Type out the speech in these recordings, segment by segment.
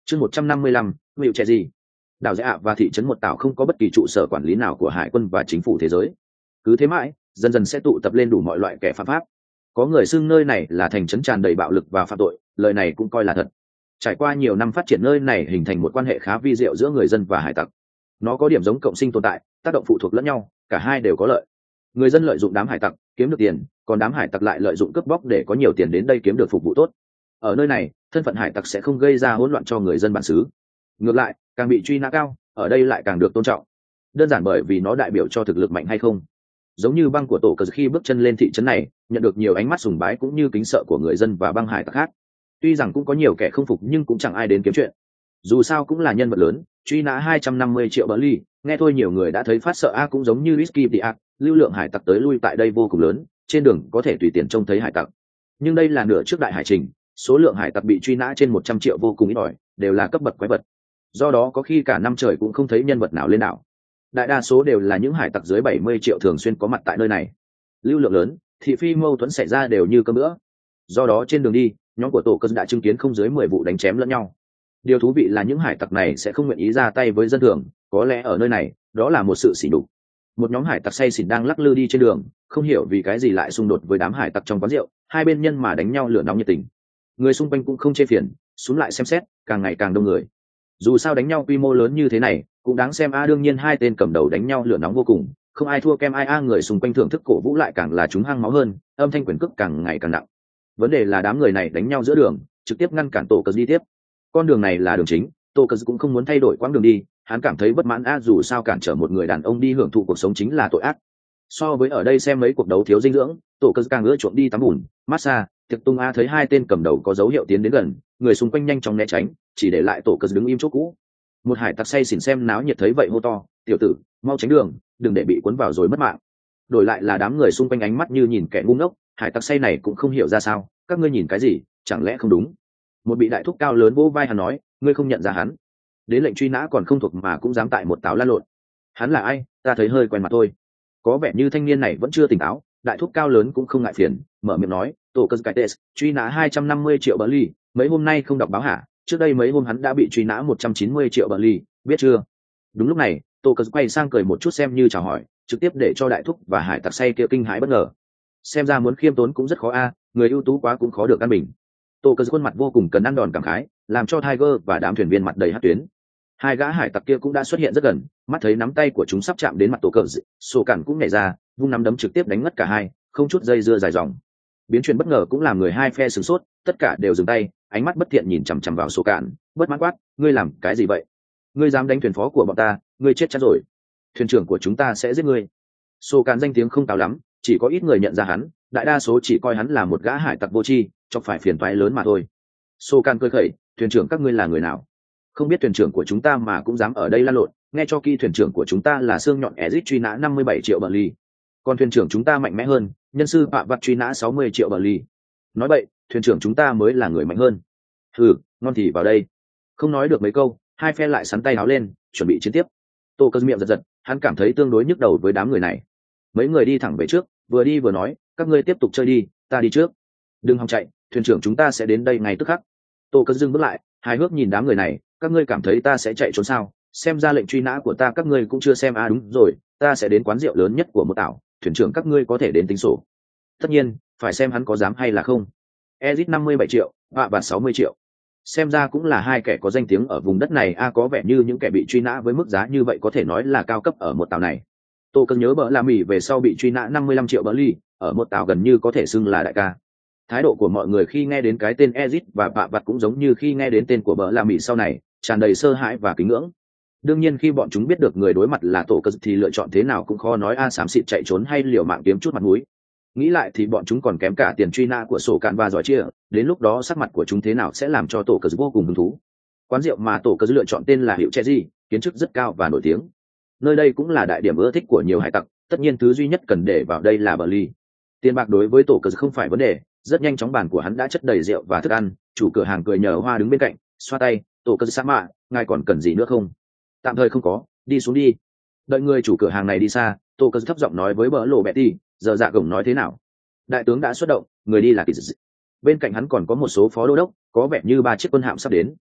Chương 155, hiệu trẻ gì? Đảo Dạ và thị trấn một tảo không có bất kỳ trụ sở quản lý nào của hải quân và chính phủ thế giới. Cứ thế mãi, dần dần sẽ tụ tập lên đủ mọi loại kẻ phạm pháp. Có người xưng nơi này là thành trấn tràn đầy bạo lực và phạm tội, lời này cũng coi là thật. Trải qua nhiều năm phát triển, nơi này hình thành một quan hệ khá vi diệu giữa người dân và hải tặc. Nó có điểm giống cộng sinh tồn tại, tác động phụ thuộc lẫn nhau, cả hai đều có lợi. Người dân lợi dụng đám hải tặc kiếm được tiền, còn đám hải tặc lại lợi dụng cướp bóc để có nhiều tiền đến đây kiếm được phục vụ tốt. Ở nơi này, thân phận hải tặc sẽ không gây ra hỗn loạn cho người dân bản xứ. Ngược lại, càng bị truy nã cao, ở đây lại càng được tôn trọng. Đơn giản bởi vì nó đại biểu cho thực lực mạnh hay không. Giống như băng của tổ cờ khi bước chân lên thị trấn này, nhận được nhiều ánh mắt sùng bái cũng như kính sợ của người dân và băng hải tặc khác. Tuy rằng cũng có nhiều kẻ không phục nhưng cũng chẳng ai đến kiếm chuyện. Dù sao cũng là nhân vật lớn, truy nã 250 triệu bờ ly, nghe thôi nhiều người đã thấy phát sợ. Cũng giống như whisky the ác, lưu lượng hải tặc tới lui tại đây vô cùng lớn, trên đường có thể tùy tiện trông thấy hải tặc. Nhưng đây là nửa trước đại hải trình, số lượng hải tặc bị truy nã trên 100 triệu vô cùng ít ỏi, đều là cấp bậc quái vật. Do đó có khi cả năm trời cũng không thấy nhân vật nào lên đảo. Đại đa số đều là những hải tặc dưới 70 triệu thường xuyên có mặt tại nơi này. Lưu lượng lớn, thị phi mâu thuẫn xảy ra đều như cơm bữa. Do đó trên đường đi, nhóm của tổ cơn đã chứng kiến không dưới 10 vụ đánh chém lẫn nhau. Điều thú vị là những hải tặc này sẽ không nguyện ý ra tay với dân thường, có lẽ ở nơi này, đó là một sự sỉ nhục. Một nhóm hải tặc say xỉn đang lắc lư đi trên đường, không hiểu vì cái gì lại xung đột với đám hải tặc trong quán rượu, hai bên nhân mà đánh nhau lửa nóng nhiệt tình. Người xung quanh cũng không chê phiền, xuống lại xem xét, càng ngày càng đông người. Dù sao đánh nhau quy mô lớn như thế này, cũng đáng xem. Đương nhiên hai tên cầm đầu đánh nhau lửa nóng vô cùng, không ai thua kem ai. Người xung quanh thưởng thức cổ vũ lại càng là chúng hăng máu hơn, âm thanh quyền cước càng ngày càng nặng. Vấn đề là đám người này đánh nhau giữa đường, trực tiếp ngăn cản tổ cờ đi tiếp. Con đường này là đường chính, tổ cờ cũng không muốn thay đổi quãng đường đi, hắn cảm thấy bất mãn. Dù sao cản trở một người đàn ông đi hưởng thụ cuộc sống chính là tội ác. So với ở đây xem mấy cuộc đấu thiếu dinh dưỡng, tổ cờ càng ưa chuộng đi tắm bùn, massage. Tiệc tung thấy hai tên cầm đầu có dấu hiệu tiến đến gần, người xung quanh nhanh chóng né tránh, chỉ để lại tổ cờ đứng im chỗ cũ. Một hải tặc say xỉn xem náo nhiệt thấy vậy hô to: tiểu tử, mau tránh đường, đừng để bị cuốn vào rồi mất mạng. Đổi lại là đám người xung quanh ánh mắt như nhìn kẻ ngu ngốc, hải tặc say này cũng không hiểu ra sao, các ngươi nhìn cái gì, chẳng lẽ không đúng? Một bị đại thúc cao lớn vỗ vai hắn nói: ngươi không nhận ra hắn? Đến lệnh truy nã còn không thuộc mà cũng dám tại một táo lan lộn. Hắn là ai? Ta thấy hơi quen mặt thôi. Có vẻ như thanh niên này vẫn chưa tỉnh táo. Đại thúc cao lớn cũng không ngại phiền, mở miệng nói: tổ cờ cải truy nã 250 triệu bờ ly, mấy hôm nay không đọc báo hả? Trước đây mấy hôm hắn đã bị truy nã 190 triệu bờ ly, biết chưa? Đúng lúc này, tổ cờ quay sang cười một chút xem như chào hỏi, trực tiếp để cho đại thúc và hải tặc say kia kinh hãi bất ngờ. Xem ra muốn khiêm tốn cũng rất khó. Người ưu tú quá cũng khó được căn bình. Tổ cờ khuôn mặt vô cùng cần ăn đòn cảm khái, làm cho Tiger và đám thuyền viên mặt đầy hất tuyến. Hai gã hải tặc kia cũng đã xuất hiện rất gần, mắt thấy nắm tay của chúng sắp chạm đến mặt tổ cờ, sổ cản cũng nhảy ra, vung nắm đấm trực tiếp đánh ngất cả hai, không chút dây dưa dài dòng. Biến chuyển bất ngờ cũng làm người hai phe sửng sốt, tất cả đều dừng tay, ánh mắt bất thiện nhìn chằm chằm vào sổ cản, bất mãn quát: ngươi làm cái gì vậy? Ngươi dám đánh thuyền phó của bọn ta, ngươi chết chắc rồi. Thuyền trưởng của chúng ta sẽ giết ngươi. Sổ cản danh tiếng không cao lắm, chỉ có ít người nhận ra hắn, đại đa số chỉ coi hắn là một gã hải tặc vô tri, chọc phải phiền toái lớn mà thôi. Sổ cản cười khẩy: thuyền trưởng các ngươi là người nào? Không biết thuyền trưởng của chúng ta mà cũng dám ở đây lan lộn. Nghe cho kỹ, thuyền trưởng của chúng ta là xương nhọn Ezic truy nã 57 triệu bờ ly. Còn thuyền trưởng chúng ta mạnh mẽ hơn, nhân sư bạ vặt truy nã 60 triệu bờ ly. Nói vậy, thuyền trưởng chúng ta mới là người mạnh hơn. Ngon thì vào đây. Không nói được mấy câu, hai phe lại sắn tay áo lên, chuẩn bị chiến tiếp. Tô Cơn miệng giật giật, hắn cảm thấy tương đối nhức đầu với đám người này. Mấy người đi thẳng về trước, vừa đi vừa nói: các ngươi tiếp tục chơi đi, ta đi trước. Đừng hòng chạy, thuyền trưởng chúng ta sẽ đến đây ngay tức khắc. Tô Cơn dừng bước lại, hài hước nhìn đám người này: các ngươi cảm thấy ta sẽ chạy trốn sao? Xem ra lệnh truy nã của ta các ngươi cũng chưa xem. Đúng rồi, ta sẽ đến quán rượu lớn nhất của một đảo, thuyền trưởng các ngươi có thể đến tính sổ. Tất nhiên, phải xem hắn có dám hay là không. Ezic 57 triệu, họa và 60 triệu. Xem ra cũng là hai kẻ có danh tiếng ở vùng đất này. Có vẻ như những kẻ bị truy nã với mức giá như vậy có thể nói là cao cấp ở một tàu này. Tô Cơn nhớ bợ La Mỉ về sau bị truy nã 55 triệu bờ ly, ở một tàu gần như có thể xưng là đại ca. Thái độ của mọi người khi nghe đến cái tên Ezic và bạ vặt cũng giống như khi nghe đến tên của bợ La Mỉ sau này, tràn đầy sơ hãi và kính ngưỡng. Đương nhiên khi bọn chúng biết được người đối mặt là tổ cờ thì lựa chọn thế nào cũng khó nói. Xám xịt chạy trốn hay liều mạng kiếm chút mặt mũi. Nghĩ lại thì bọn chúng còn kém cả tiền truy nã của sổ cạn và giỏi chia, đến lúc đó sắc mặt của chúng thế nào sẽ làm cho tổ cờ vô cùng hứng thú. Quán rượu mà tổ cờ lựa chọn tên là Hiệu Cheji, kiến chức rất cao và nổi tiếng. Nơi đây cũng là đại điểm ưa thích của nhiều hải tặc, tất nhiên thứ duy nhất cần để vào đây là bờ ly. Tiền bạc đối với tổ cờ không phải vấn đề, rất nhanh chóng bàn của hắn đã chất đầy rượu và thức ăn. Chủ cửa hàng cười nhờ hoa đứng bên cạnh, xoa tay: tổ cờ sa mạ, ngài còn cần gì nữa không? Tạm thời không có, đi xuống đi. Đợi người chủ cửa hàng này đi xa, tổ cờ thấp giọng nói với bờ lộ Betty: giờ dạ gồng nói thế nào? Đại tướng đã xuất động, người đi là kỳ dị. Bên cạnh hắn còn có một số phó đô đốc, có vẻ như 3 chiếc quân hạm sắp đến.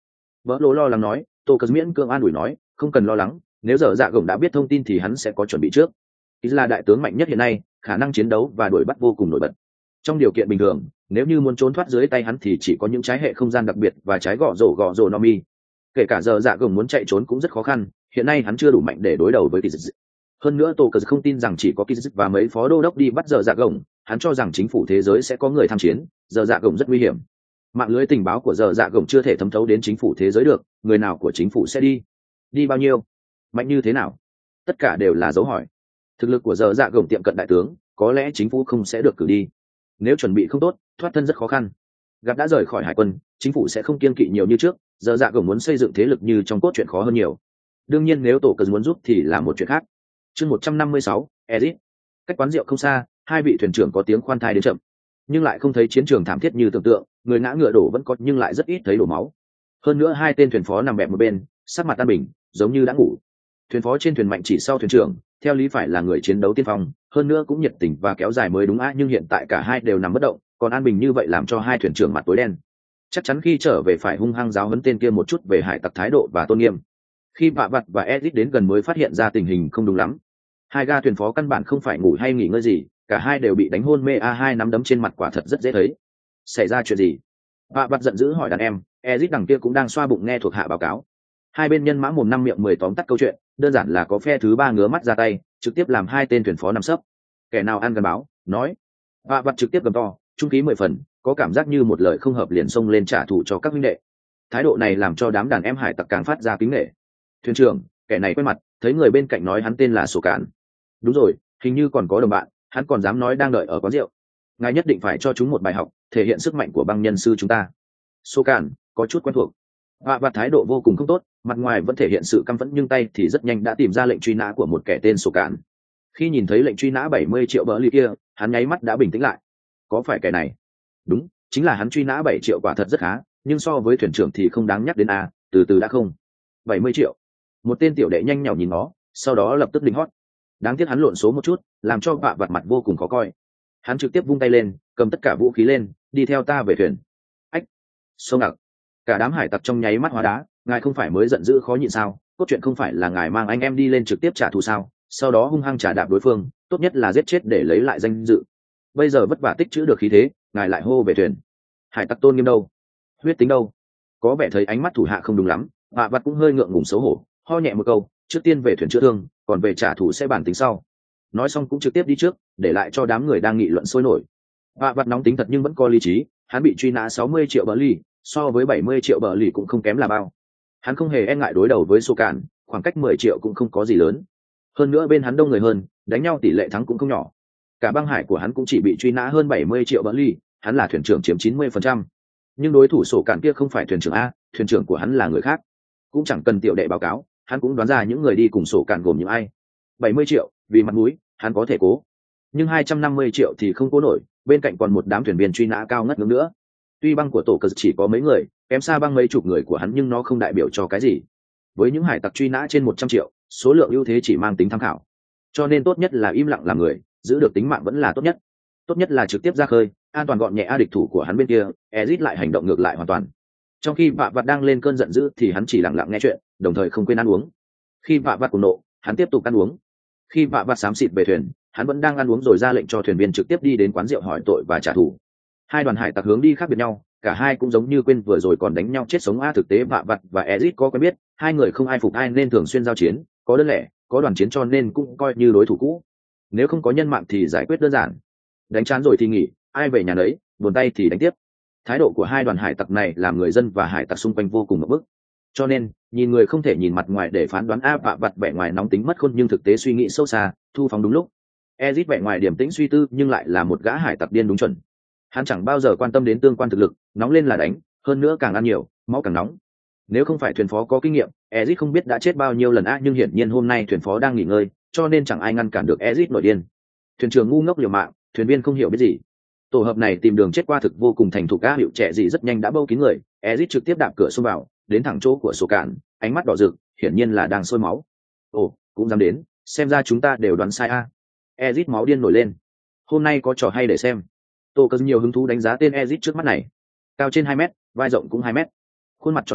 Vỡ lỗ lo lắng nói. Tô Cờ miễn cưỡng an ủi nói, không cần lo lắng, nếu giờ dạ gồng đã biết thông tin thì hắn sẽ có chuẩn bị trước. Ý là đại tướng mạnh nhất hiện nay, khả năng chiến đấu và đuổi bắt vô cùng nổi bật. Trong điều kiện bình thường, nếu như muốn trốn thoát dưới tay hắn thì chỉ có những trái hệ không gian đặc biệt và trái gõ rổ Nomi. Kể cả giờ dạ gồng muốn chạy trốn cũng rất khó khăn, hiện nay hắn chưa đủ mạnh để đối đầu với Kiz. Hơn nữa Tô Cờ không tin rằng chỉ có Kiz và mấy phó đô đốc đi bắt giờ dạ gồng, hắn cho rằng chính phủ thế giới sẽ có người tham chiến, giờ dạ gồng rất nguy hiểm. Mạng lưới tình báo của giờ dạ gồng chưa thể thấm thấu đến chính phủ thế giới được, người nào của chính phủ sẽ đi bao nhiêu, mạnh như thế nào, tất cả đều là dấu hỏi. Thực lực của giờ dạ gồng tiệm cận đại tướng, có lẽ chính phủ không sẽ được cử đi. Nếu chuẩn bị không tốt, thoát thân rất khó khăn. Gặp đã rời khỏi hải quân, chính phủ sẽ không kiên kỵ nhiều như trước, giờ dạ gồng muốn xây dựng thế lực như trong cốt truyện khó hơn nhiều. Đương nhiên nếu Tổ Cờ muốn giúp thì là một chuyện khác. Chương 156, Ezit. Cách quán rượu không xa, hai vị thuyền trưởng có tiếng khoan thai đến chậm, nhưng lại không thấy chiến trường thảm thiết như tưởng tượng, người ngã ngựa đổ vẫn có nhưng lại rất ít thấy đổ máu. Hơn nữa hai tên thuyền phó nằm bẹp một bên, sắc mặt an bình, giống như đã ngủ. Thuyền phó trên thuyền mạnh chỉ sau thuyền trưởng, theo lý phải là người chiến đấu tiên phong, hơn nữa cũng nhiệt tình và kéo dài mới đúng á, nhưng hiện tại cả hai đều nằm bất động, còn an bình như vậy làm cho hai thuyền trưởng mặt tối đen. Chắc chắn khi trở về phải hung hăng giáo huấn tên kia một chút về hải tặc thái độ và tôn nghiêm. Khi Vạ Vặt và Ezit đến gần mới phát hiện ra tình hình không đúng lắm. Hai ga thuyền phó căn bản không phải ngủ hay nghỉ ngơi gì, cả hai đều bị đánh hôn mê, hai nắm đấm trên mặt quả thật rất dễ thấy. Xảy ra chuyện gì? Vạ Vặt giận dữ hỏi đàn em. Ezit đằng kia cũng đang xoa bụng nghe thuộc hạ báo cáo. Hai bên nhân mã mồm năm miệng 10 tóm tắt câu chuyện, đơn giản là có phe thứ ba ngứa mắt ra tay, trực tiếp làm hai tên thuyền phó nằm sấp. Kẻ nào ăn gần báo, nói. Vạ Vặt trực tiếp gầm to, trung khí 10 phần, có cảm giác như một lời không hợp liền xông lên trả thù cho các huynh đệ. Thái độ này làm cho đám đàn em hải tặc càng phát ra kính nể. Thuyền trưởng, kẻ này quen mặt, thấy người bên cạnh nói hắn tên là Sổ Cản. Đúng rồi, hình như còn có đồng bạn, hắn còn dám nói đang đợi ở quán rượu. Ngài nhất định phải cho chúng một bài học, thể hiện sức mạnh của băng nhân sư chúng ta. Sổ Cản có chút quen thuộc. Vạ Vặt thái độ vô cùng không tốt, mặt ngoài vẫn thể hiện sự căm phẫn nhưng tay thì rất nhanh đã tìm ra lệnh truy nã của một kẻ tên Sổ Cản. Khi nhìn thấy lệnh truy nã 70 triệu bờ ly kia, hắn nháy mắt đã bình tĩnh lại. Có phải kẻ này? Đúng, chính là hắn. Truy nã 7 triệu quả thật rất khá, nhưng so với thuyền trưởng thì không đáng nhắc đến a. Từ từ đã không. 70 triệu. Một tên tiểu đệ nhanh nhảu nhìn nó, sau đó lập tức đính hót. Đáng tiếc hắn lộn số một chút, làm cho Vạ Vặt mặt vô cùng khó coi. Hắn trực tiếp vung tay lên, cầm tất cả vũ khí lên, đi theo ta về thuyền. Ách! Sông ngặc! Cả đám hải tặc trong nháy mắt hóa đá. Ngài không phải mới giận dữ khó nhịn sao? Cốt truyện không phải là ngài mang anh em đi lên trực tiếp trả thù sao? Sau đó hung hăng trả đạp đối phương, tốt nhất là giết chết để lấy lại danh dự. Bây giờ vất vả tích trữ được khí thế, ngài lại hô về thuyền. Hải tặc tôn nghiêm đâu? Huyết tính đâu? Có vẻ thấy ánh mắt thủ hạ không đúng lắm, Vạ Vặt cũng hơi ngượng ngùng xấu hổ, ho nhẹ một câu, trước tiên về thuyền chữa thương, còn về trả thù sẽ bàn tính sau. Nói xong cũng trực tiếp đi trước, để lại cho đám người đang nghị luận sôi nổi. Vạ Vặt nóng tính thật nhưng vẫn có lý trí, hắn bị truy nã 60 triệu bờ ly, so với 70 triệu bờ ly cũng không kém là bao. Hắn không hề e ngại đối đầu với Sô Cản, khoảng cách 10 triệu cũng không có gì lớn. Hơn nữa bên hắn đông người hơn, đánh nhau tỷ lệ thắng cũng không nhỏ. Cả băng hải của hắn cũng chỉ bị truy nã hơn 70 triệu bờ ly, hắn là thuyền trưởng chiếm 90%. Nhưng đối thủ Sô Cản kia không phải thuyền trưởng a, thuyền trưởng của hắn là người khác. Cũng chẳng cần tiểu đệ báo cáo, hắn cũng đoán ra những người đi cùng Sô Cản gồm những ai. 70 triệu, vì mặt mũi, hắn có thể cố. Nhưng 250 triệu thì không cố nổi, bên cạnh còn một đám thuyền viên truy nã cao ngất ngưỡng nữa. Tuy băng của Tổ Cờ chỉ có mấy người, kém xa băng mấy chục người của hắn nhưng nó không đại biểu cho cái gì. Với những hải tặc truy nã trên 100 triệu, số lượng ưu thế chỉ mang tính tham khảo. Cho nên tốt nhất là im lặng làm người, giữ được tính mạng vẫn là tốt nhất. Tốt nhất là trực tiếp ra khơi, an toàn gọn nhẹ địch thủ của hắn bên kia, Ezit lại hành động ngược lại hoàn toàn. Trong khi Vạ Vặt đang lên cơn giận dữ thì hắn chỉ lặng lặng nghe chuyện, đồng thời không quên ăn uống. Khi Vạ Vặt cùng nộ, hắn tiếp tục ăn uống. Khi Vạ Vặt xám xịt về thuyền, hắn vẫn đang ăn uống rồi ra lệnh cho thuyền viên trực tiếp đi đến quán rượu hỏi tội và trả thù. Hai đoàn hải tặc hướng đi khác biệt nhau, cả hai cũng giống như quên vừa rồi còn đánh nhau chết sống a. Thực tế Vạ Vặt và Ezit có quen biết, hai người không ai phục ai nên thường xuyên giao chiến, có đơn lẻ, có đoàn chiến cho nên cũng coi như đối thủ cũ. Nếu không có nhân mạng thì giải quyết đơn giản, đánh chán rồi thì nghỉ, ai về nhà nấy, buồn tay thì đánh tiếp. Thái độ của hai đoàn hải tặc này làm người dân và hải tặc xung quanh vô cùng ngập bức. Cho nên nhìn người không thể nhìn mặt ngoài để phán đoán a. Vạ Vặt vẻ ngoài nóng tính mất khôn nhưng thực tế suy nghĩ sâu xa, thu phóng đúng lúc. Ezit vẻ ngoài điềm tĩnh suy tư nhưng lại là một gã hải tặc điên đúng chuẩn. Hắn chẳng bao giờ quan tâm đến tương quan thực lực, nóng lên là đánh, hơn nữa càng ăn nhiều, máu càng nóng. Nếu không phải thuyền phó có kinh nghiệm, Ezit không biết đã chết bao nhiêu lần a. Nhưng hiển nhiên hôm nay thuyền phó đang nghỉ ngơi, cho nên chẳng ai ngăn cản được Ezit nổi điên. Thuyền trưởng ngu ngốc liều mạng, thuyền viên không hiểu biết gì. Tổ hợp này tìm đường chết qua thực vô cùng thành thục a. Hiệu trẻ gì rất nhanh đã bâu kín người, Ezit trực tiếp đạp cửa xông vào, đến thẳng chỗ của Sổ Cản, ánh mắt đỏ rực, hiển nhiên là đang sôi máu. Ồ, cũng dám đến, xem ra chúng ta đều đoán sai a. Ezit máu điên nổi lên. Hôm nay có trò hay để xem. Tô Cờ nhiều hứng thú đánh giá tên Ezit trước mắt này. Cao trên 2 mét, vai rộng cũng 2 mét. Khuôn mặt tròn vo,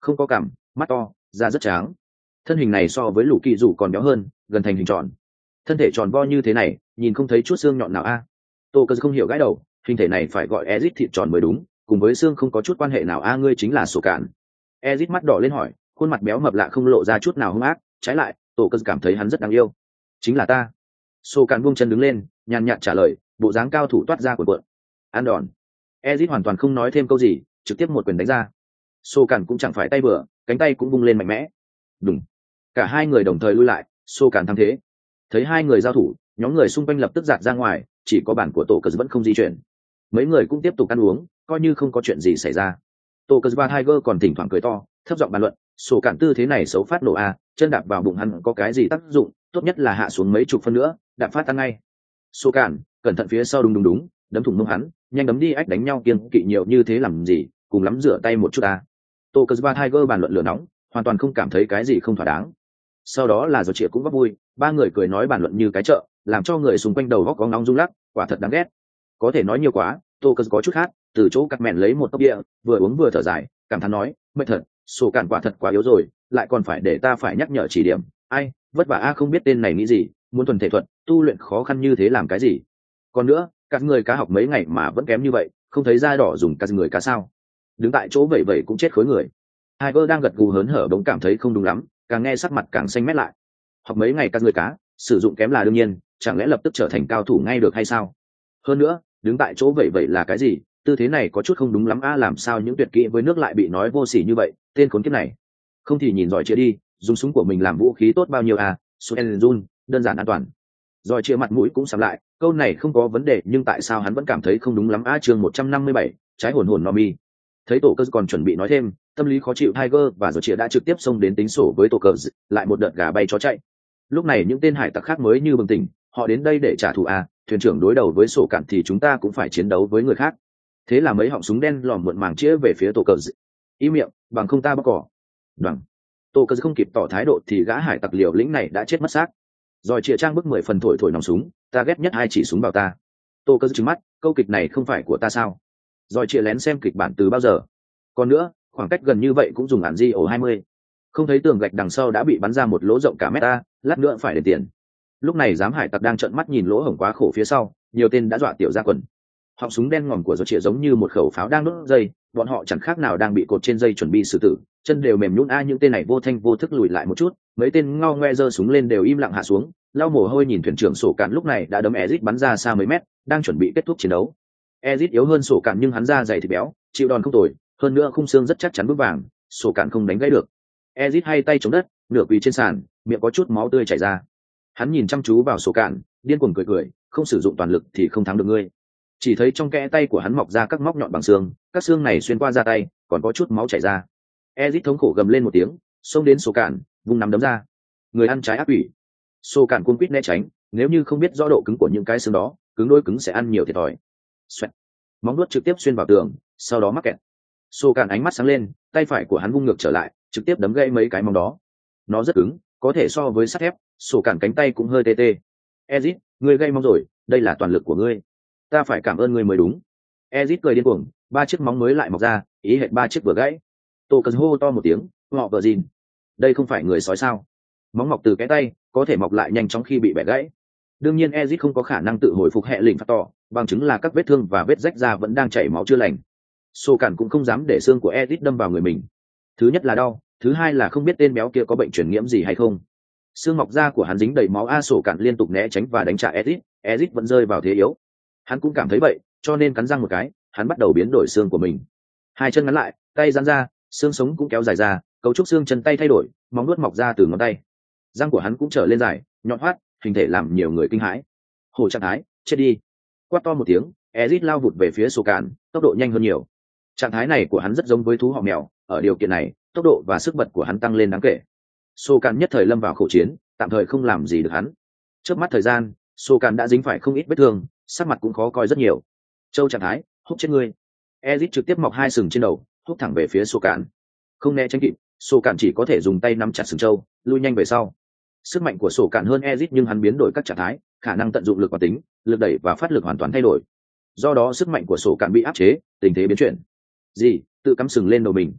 không có cằm, mắt to, da rất trắng. Thân hình này so với lũ kỳ dù còn béo hơn, gần thành hình tròn. Thân thể tròn vo như thế này, nhìn không thấy chút xương nhọn nào a. Tô Cờ không hiểu gãi đầu, hình thể này phải gọi Ezic thịt tròn mới đúng, cùng với xương không có chút quan hệ nào a. Ngươi chính là Sổ Cạn. Ezic mắt đỏ lên hỏi, khuôn mặt béo mập lạ không lộ ra chút nào hung ác, trái lại, Tô Cờ cảm thấy hắn rất đáng yêu. Chính là ta. Sổ Cạn buông chân đứng lên, nhàn nhạt trả lời, bộ dáng cao thủ toát ra của cuộn. Ăn đòn. Ezic hoàn toàn không nói thêm câu gì, trực tiếp một quyền đánh ra. Sổ Cạn cũng chẳng phải tay bừa, cánh tay cũng vung lên mạnh mẽ. Đùng. Cả hai người đồng thời lui lại, Sổ Cạn thắng thế. Thấy hai người giao thủ, nhóm người xung quanh lập tức giạt ra ngoài, chỉ có bản của Tổ Cờ vẫn không di chuyển. Mấy người cũng tiếp tục ăn uống, coi như không có chuyện gì xảy ra. Tổ Cờ và Tiger còn thỉnh thoảng cười to, thấp giọng bàn luận, Sổ Cạn tư thế này xấu phát nổ a, chân đạp vào bụng hắn có cái gì tác dụng, tốt nhất là hạ xuống mấy chục phân nữa, đạp phát tăng ngay. Sổ Cạn, cẩn thận phía sau, đúng, đấm thủng mông hắn, nhanh đấm đi, ách đánh nhau kiêng kỵ nhiều như thế làm gì, cùng lắm rửa tay một chút a. Tổ Cờ và Tiger bàn luận lửa nóng, hoàn toàn không cảm thấy cái gì không thỏa đáng. Sau đó là Giò Chĩa cũng góp vui, ba người cười nói bàn luận như cái chợ, làm cho người xung quanh đầu góc có ngóng rung lắc, quả thật đáng ghét. Có thể nói nhiều quá, Tô Cờ có chút khác, từ chỗ cắt mẹn lấy một cốc bia, vừa uống vừa thở dài, cảm thán nói, mệt thật, Sổ Cạn quả thật quá yếu rồi, lại còn phải để ta phải nhắc nhở chỉ điểm, ai, vất vả a. Không biết tên này nghĩ gì, muốn thuần thể thuật, tu luyện khó khăn như thế làm cái gì? Còn nữa, các người cá học mấy ngày mà vẫn kém như vậy, không thấy da đỏ dùng các người cá sao? Đứng tại chỗ vậy vậy cũng chết khối người. Tiger đang gật gù hớn hở bỗng cảm thấy không đúng lắm, càng nghe sắc mặt càng xanh mét lại. Học mấy ngày các người cá, sử dụng kém là đương nhiên, chẳng lẽ lập tức trở thành cao thủ ngay được hay sao? Hơn nữa, đứng tại chỗ vậy vậy là cái gì? Tư thế này có chút không đúng lắm a. Làm sao những tuyệt kỹ với nước lại bị nói vô sỉ như vậy, tên khốn kiếp này. Không thì nhìn Giỏi Chĩa đi, dùng súng của mình làm vũ khí tốt bao nhiêu a. Suenzun, đơn giản an toàn. Giỏi Chĩa mặt mũi cũng sầm lại, câu này không có vấn đề, nhưng tại sao hắn vẫn cảm thấy không đúng lắm a. Chương 157, trái hồn hồn Nomi. Thấy Tổ Cờ còn chuẩn bị nói thêm, tâm lý khó chịu Tiger và Giỏi Chĩa đã trực tiếp xông đến tính sổ với Tổ Cờ, lại một đợt gà bay chó chạy. Lúc này những tên hải tặc khác mới như bừng tỉnh, họ đến đây để trả thù a. Thuyền trưởng đối đầu với Sổ Cạn thì chúng ta cũng phải chiến đấu với người khác. Thế là mấy họng súng đen lòm muộn màng chĩa về phía Tổ Cờ. Im miệng, bằng không ta bóc cỏ. Đoằng. Tổ Cờ không kịp tỏ thái độ thì gã hải tặc liều lĩnh này đã chết mất xác. Rồi Chĩa trang bức 10 phần thổi nòng súng, ta ghét nhất ai chỉ súng vào ta. Tổ Cờ trừng mắt, câu kịch này không phải của ta sao? Rồi Chĩa lén xem kịch bản từ bao giờ? Còn nữa, khoảng cách gần như vậy cũng dùng ản di ổ 20. Không thấy tường gạch đằng sau đã bị bắn ra một lỗ rộng cả mét ta, lát nữa phải đền tiền. Lúc này giám hải tặc đang trợn mắt nhìn lỗ hổng quá khổ phía sau, nhiều tên đã dọa tiểu ra quần. Họng súng đen ngòm của Gió Chĩa giống như một khẩu pháo đang đốt dây, bọn họ chẳng khác nào đang bị cột trên dây chuẩn bị xử tử, chân đều mềm nhũn a. Những tên này vô thanh vô thức lùi lại một chút, mấy tên ngao ngoe giơ súng lên đều im lặng hạ xuống, lau mồ hôi nhìn thuyền trưởng Sổ Cạn lúc này đã đấm Ezic bắn ra xa mấy mét, đang chuẩn bị kết thúc chiến đấu. Ezic yếu hơn Sổ Cạn nhưng hắn da dày thịt béo, chịu đòn không tồi, hơn nữa khung xương rất chắc chắn vững vàng, Sổ Cạn không đánh gãy được. Ezic hai tay chống đất, nửa quỳ trên sàn, miệng có chút máu tươi chảy ra. Hắn nhìn chăm chú vào Sổ Cạn, điên cuồng cười, không sử dụng toàn lực thì không thắng được ngươi. Chỉ thấy trong kẽ tay của hắn mọc ra các móc nhọn bằng xương, các xương này xuyên qua da tay, còn có chút máu chảy ra. Ezic thống khổ gầm lên một tiếng, xông đến Sổ Cạn, vung nắm đấm ra. Người ăn trái ác quỷ. Sổ Cạn cuống quýt né tránh, nếu như không biết rõ độ cứng của những cái xương đó, cứng đôi cứng sẽ ăn nhiều thiệt thòi. Xoẹt. Móng vuốt trực tiếp xuyên vào tường, sau đó mắc kẹt. Sổ Cạn ánh mắt sáng lên, tay phải của hắn vung ngược trở lại, trực tiếp đấm gãy mấy cái móng đó. Nó rất cứng, có thể so với sắt thép. Sổ Cạn cánh tay cũng hơi tê tê. Ezic, ngươi gãy móng rồi, đây là toàn lực của ngươi. Ta phải cảm ơn ngươi mới đúng. Ezic cười điên cuồng, 3 chiếc móng mới lại mọc ra, ý hệt 3 chiếc vừa gãy. Tô Cờ hô to một tiếng, họ vợ gìn. Đây không phải người sói sao? Móng mọc từ cái tay, có thể mọc lại nhanh chóng khi bị bẻ gãy. Đương nhiên Ezic không có khả năng tự hồi phục hệ lĩnh phát tỏ, bằng chứng là các vết thương và vết rách da vẫn đang chảy máu chưa lành. Sổ Cạn cũng không dám để xương của Ezic đâm vào người mình. Thứ nhất là đau, thứ hai là không biết tên béo kia có bệnh truyền nhiễm gì hay không. Xương mọc da của hắn dính đầy máu a. Sổ Cạn liên tục né tránh và đánh trả Ezic, Ezic vẫn rơi vào thế yếu. Hắn cũng cảm thấy vậy, cho nên cắn răng một cái, hắn bắt đầu biến đổi xương của mình. Hai chân ngắn lại, tay giãn ra, xương sống cũng kéo dài ra, cấu trúc xương chân tay thay đổi, móng nuốt mọc ra từ ngón tay. Răng của hắn cũng trở lên dài, nhọn hoắt, hình thể làm nhiều người kinh hãi. Hổ trạng thái, chết đi. Quát to một tiếng, Ezic lao vụt về phía Sổ Cạn, tốc độ nhanh hơn nhiều. Trạng thái này của hắn rất giống với thú họ mèo, ở điều kiện này, tốc độ và sức bật của hắn tăng lên đáng kể. Sổ Cạn nhất thời lâm vào khẩu chiến, tạm thời không làm gì được hắn. Trước mắt thời gian, Sổ Cạn đã dính phải không ít vết thương, sắc mặt cũng khó coi rất nhiều. Châu trạng thái, húc chết ngươi. Ezic trực tiếp mọc 2 sừng trên đầu, húc thẳng về phía Sổ Cạn. Không né tránh kịp, Sổ Cạn chỉ có thể dùng tay nắm chặt sừng châu, lui nhanh về sau. Sức mạnh của Sổ Cạn hơn Ezic nhưng hắn biến đổi các trạng thái, khả năng tận dụng lực quán tính, lực đẩy và phát lực hoàn toàn thay đổi. Do đó sức mạnh của Sổ Cạn bị áp chế, tình thế biến chuyển. Gì? Tự cắm sừng lên đầu mình.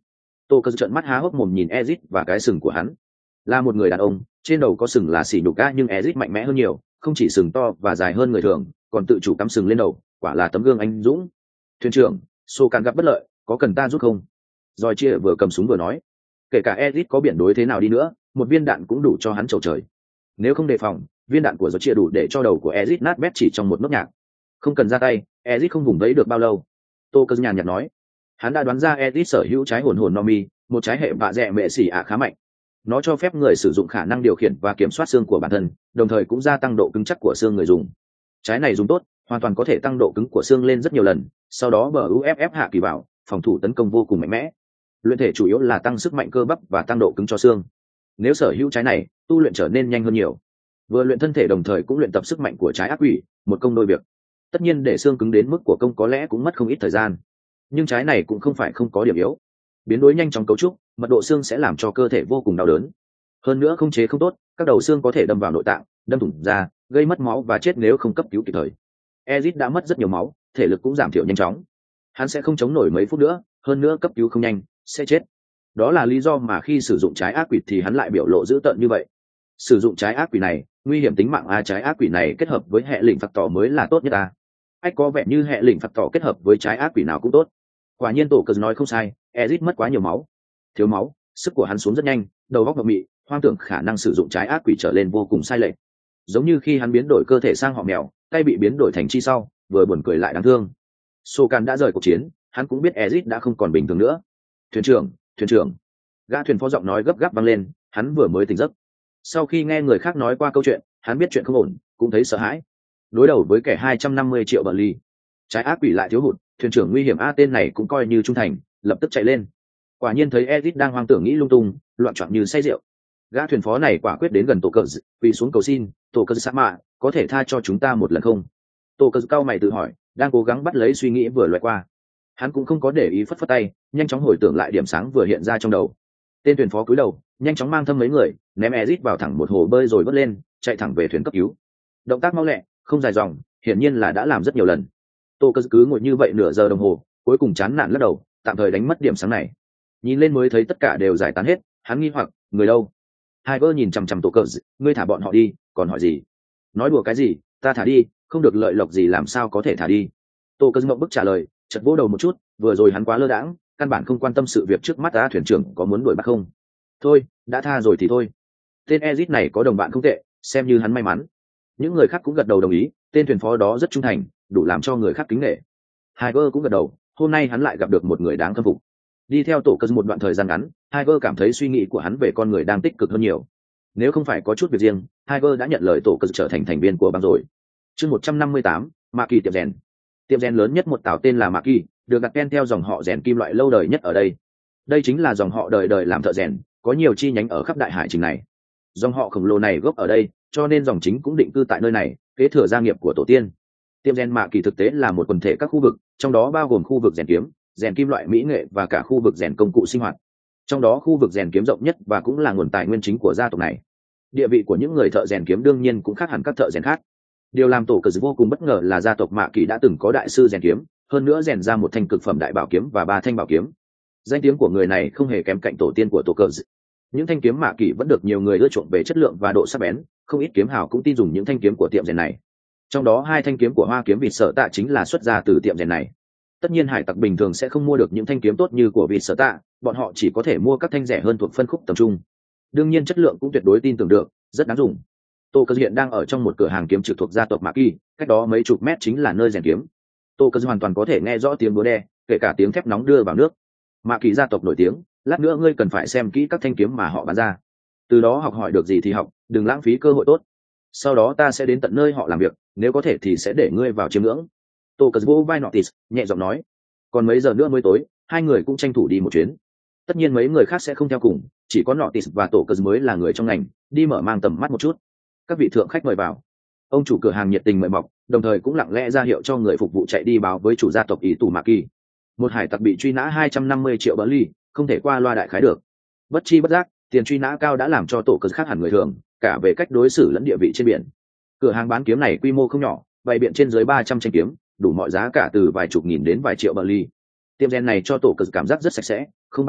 Tô Cờ trợn mắt há hốc mồm nhìn Ezic và cái sừng của hắn. Là một người đàn ông, trên đầu có sừng là xỉ nhục ca, nhưng Ezic mạnh mẽ hơn nhiều, không chỉ sừng to và dài hơn người thường, còn tự chủ cắm sừng lên đầu, quả là tấm gương anh dũng. Thuyền trưởng, Sô Càn gặp bất lợi, có cần ta giúp không? Rồi chia vừa cầm súng vừa nói. Kể cả Ezic có biển đối thế nào đi nữa, một viên đạn cũng đủ cho hắn chầu trời. Nếu không đề phòng, viên đạn của Rồi chia đủ để cho đầu của Ezic nát bét chỉ trong một nốt nhạc. Không cần ra tay, Ezic không vùng vẫy được bao lâu. Tô Cờ nhàn nhạt nói. Hắn đã đoán ra Ezic sở hữu trái hồn Nomi, một trái hệ bạ rẻ mẹ xỉ ạ khá mạnh. Nó cho phép người sử dụng khả năng điều khiển và kiểm soát xương của bản thân, đồng thời cũng gia tăng độ cứng chắc của xương người dùng. Trái này dùng tốt, hoàn toàn có thể tăng độ cứng của xương lên rất nhiều lần, sau đó bờ UFF hạ kỳ bảo, phòng thủ tấn công vô cùng mạnh mẽ. Luyện thể chủ yếu là tăng sức mạnh cơ bắp và tăng độ cứng cho xương. Nếu sở hữu trái này, tu luyện trở nên nhanh hơn nhiều. Vừa luyện thân thể đồng thời cũng luyện tập sức mạnh của trái ác quỷ, một công đôi việc. Tất nhiên để xương cứng đến mức của công có lẽ cũng mất không ít thời gian, nhưng trái này cũng không phải không có điểm yếu. Biến đổi nhanh chóng cấu trúc, mật độ xương sẽ làm cho cơ thể vô cùng đau đớn. Hơn nữa không chế không tốt, các đầu xương có thể đâm vào nội tạng, đâm thủng da, gây mất máu và chết nếu không cấp cứu kịp thời. Ezic đã mất rất nhiều máu, thể lực cũng giảm thiểu nhanh chóng. Hắn sẽ không chống nổi mấy phút nữa, hơn nữa cấp cứu không nhanh, sẽ chết. Đó là lý do mà khi sử dụng trái ác quỷ thì hắn lại biểu lộ dữ tợn như vậy. Sử dụng trái ác quỷ này, nguy hiểm tính mạng trái ác quỷ này kết hợp với hệ lĩnh phạt tỏ mới là tốt nhất ta. Ách có vẻ như hệ lĩnh phạt tỏ kết hợp với trái ác quỷ nào cũng tốt. Quả nhiên Tổ Cờ nói không sai, Ezic mất quá nhiều máu. Thiếu máu, sức của hắn xuống rất nhanh, đầu óc mộng mị, hoang tưởng khả năng sử dụng trái ác quỷ trở lên vô cùng sai lệch. Giống như khi hắn biến đổi cơ thể sang họ mèo, tay bị biến đổi thành chi sau, vừa buồn cười lại đáng thương. Sô Can đã rời cuộc chiến, hắn cũng biết Ezic đã không còn bình thường nữa. Thuyền trưởng. Gã thuyền phó giọng nói gấp gáp vang lên, hắn vừa mới tỉnh giấc. Sau khi nghe người khác nói qua câu chuyện, hắn biết chuyện không ổn, cũng thấy sợ hãi. Đối đầu với kẻ 250 triệu bờ ly, trái ác quỷ lại thiếu hụt, thuyền trưởng nguy hiểm tên này cũng coi như trung thành, lập tức chạy lên. Quả nhiên thấy Ezic đang hoang tưởng nghĩ lung tung, loạn choạng như say rượu. Gã thuyền phó này quả quyết đến gần Tổ Cờ, quỳ xuống cầu xin, Tổ Cờ sa mạ, có thể tha cho chúng ta một lần không? Tổ Cờ cau mày tự hỏi, đang cố gắng bắt lấy suy nghĩ vừa loại qua. Hắn cũng không có để ý, phất phất tay, nhanh chóng hồi tưởng lại điểm sáng vừa hiện ra trong đầu. Tên thuyền phó cúi đầu, nhanh chóng mang thâm mấy người, ném Ezic vào thẳng một hồ bơi rồi vớt lên, chạy thẳng về thuyền cấp cứu. Động tác mau lẹ, không dài dòng, hiển nhiên là đã làm rất nhiều lần. Tô Cờ cứ ngồi như vậy nửa giờ đồng hồ, cuối cùng chán nản lắc đầu, tạm thời đánh mất điểm sáng này. Nhìn lên mới thấy tất cả đều giải tán hết, hắn nghi hoặc, người đâu? Tiger nhìn chằm chằm Tô Cờ, ngươi thả bọn họ đi, còn hỏi gì? Nói đùa cái gì, ta thả đi, không được lợi lộc gì làm sao có thể thả đi? Tô Cờ ngậm bức trả lời, chợt vỗ đầu một chút, vừa rồi hắn quá lơ đãng, căn bản không quan tâm sự việc trước mắt. Thuyền trưởng có muốn đuổi bắt không? Thôi, đã tha rồi thì thôi. Tên Ezic này có đồng bạn không tệ, xem như hắn may mắn. Những người khác cũng gật đầu đồng ý, tên thuyền phó đó rất trung thành, đủ làm cho người khác kính nể. Tiger cũng gật đầu, hôm nay hắn lại gặp được một người đáng khâm phục. Đi theo Tổ Cờ một đoạn thời gian ngắn, Tiger cảm thấy suy nghĩ của hắn về con người đang tích cực hơn nhiều. Nếu không phải có chút việc riêng, Tiger đã nhận lời Tổ Cờ trở thành thành viên của bang rồi. Chương 158, Mạ Kỳ tiệm rèn. Tiệm rèn lớn nhất một tảo tên là Mạ Kỳ, được đặt tên theo dòng họ rèn kim loại lâu đời nhất ở đây. Đây chính là dòng họ đời đời làm thợ rèn, có nhiều chi nhánh ở khắp đại hải trình này. Dòng họ khổng lồ này gốc ở đây, cho nên dòng chính cũng định cư tại nơi này, kế thừa gia nghiệp của tổ tiên. Tiệm rèn Mạ Kỳ thực tế là một quần thể các khu vực, trong đó bao gồm khu vực rèn kiếm, rèn kim loại mỹ nghệ và cả khu vực rèn công cụ sinh hoạt. Trong đó khu vực rèn kiếm rộng nhất và cũng là nguồn tài nguyên chính của gia tộc này. Địa vị của những người thợ rèn kiếm đương nhiên cũng khác hẳn các thợ rèn khác. Điều làm Tổ Cờ vô cùng bất ngờ là gia tộc Mạ Kỳ đã từng có đại sư rèn kiếm, hơn nữa rèn ra một thanh cực phẩm đại bảo kiếm và 3 thanh bảo kiếm. Danh tiếng của người này không hề kém cạnh tổ tiên của Tổ Cờ. Những thanh kiếm Mạ Kỳ vẫn được nhiều người ưa chuộng về chất lượng và độ sắc bén, không ít kiếm hào cũng tin dùng những thanh kiếm của tiệm rèn này. Trong đó 2 thanh kiếm của Hoa Kiếm Vịt Sở Tạ chính là xuất ra từ tiệm rèn này. Tất nhiên hải tặc bình thường sẽ không mua được những thanh kiếm tốt như của Vịt Sở Tạ, bọn họ chỉ có thể mua các thanh rẻ hơn thuộc phân khúc tầm trung. Đương nhiên chất lượng cũng tuyệt đối tin tưởng được, rất đáng dùng. Tô Cờ hiện đang ở trong một cửa hàng kiếm trực thuộc gia tộc Mạ Kỳ, cách đó mấy chục mét chính là nơi rèn kiếm. Tô Cờ hoàn toàn có thể nghe rõ tiếng búa đe, kể cả tiếng thép nóng đưa vào nước. Mạ Kỳ gia tộc nổi tiếng, lát nữa ngươi cần phải xem kỹ các thanh kiếm mà họ bán ra. Từ đó học hỏi được gì thì học, đừng lãng phí cơ hội tốt. Sau đó ta sẽ đến tận nơi họ làm việc, nếu có thể thì sẽ để ngươi vào chiêm ngưỡng. Tô Cờ vỗ vai Notis, nhẹ giọng nói. Còn mấy giờ nữa mới tối, hai người cũng tranh thủ đi một chuyến. Tất nhiên mấy người khác sẽ không theo cùng, chỉ có Notis và Tô Cờ mới là người trong ngành, đi mở mang tầm mắt một chút. Các vị thượng khách mời vào. Ông chủ cửa hàng nhiệt tình mời mọc, đồng thời cũng lặng lẽ ra hiệu cho người phục vụ chạy đi báo với chủ gia tộc Ý Tù Mạ Kỳ. Một hải tặc bị truy nã 250 triệu bờ ly, không thể qua loa đại khái được. Bất chi bất giác, tiền truy nã cao đã làm cho Tổ Cờ khác hẳn người thường, cả về cách đối xử lẫn địa vị trên biển. Cửa hàng bán kiếm này quy mô không nhỏ, bày biện trên dưới 300 tranh kiếm, đủ mọi giá cả từ vài chục nghìn đến vài triệu bờ ly. Tiệm rèn này cho Tổ Cờ cảm giác rất sạch sẽ, không bám bụi,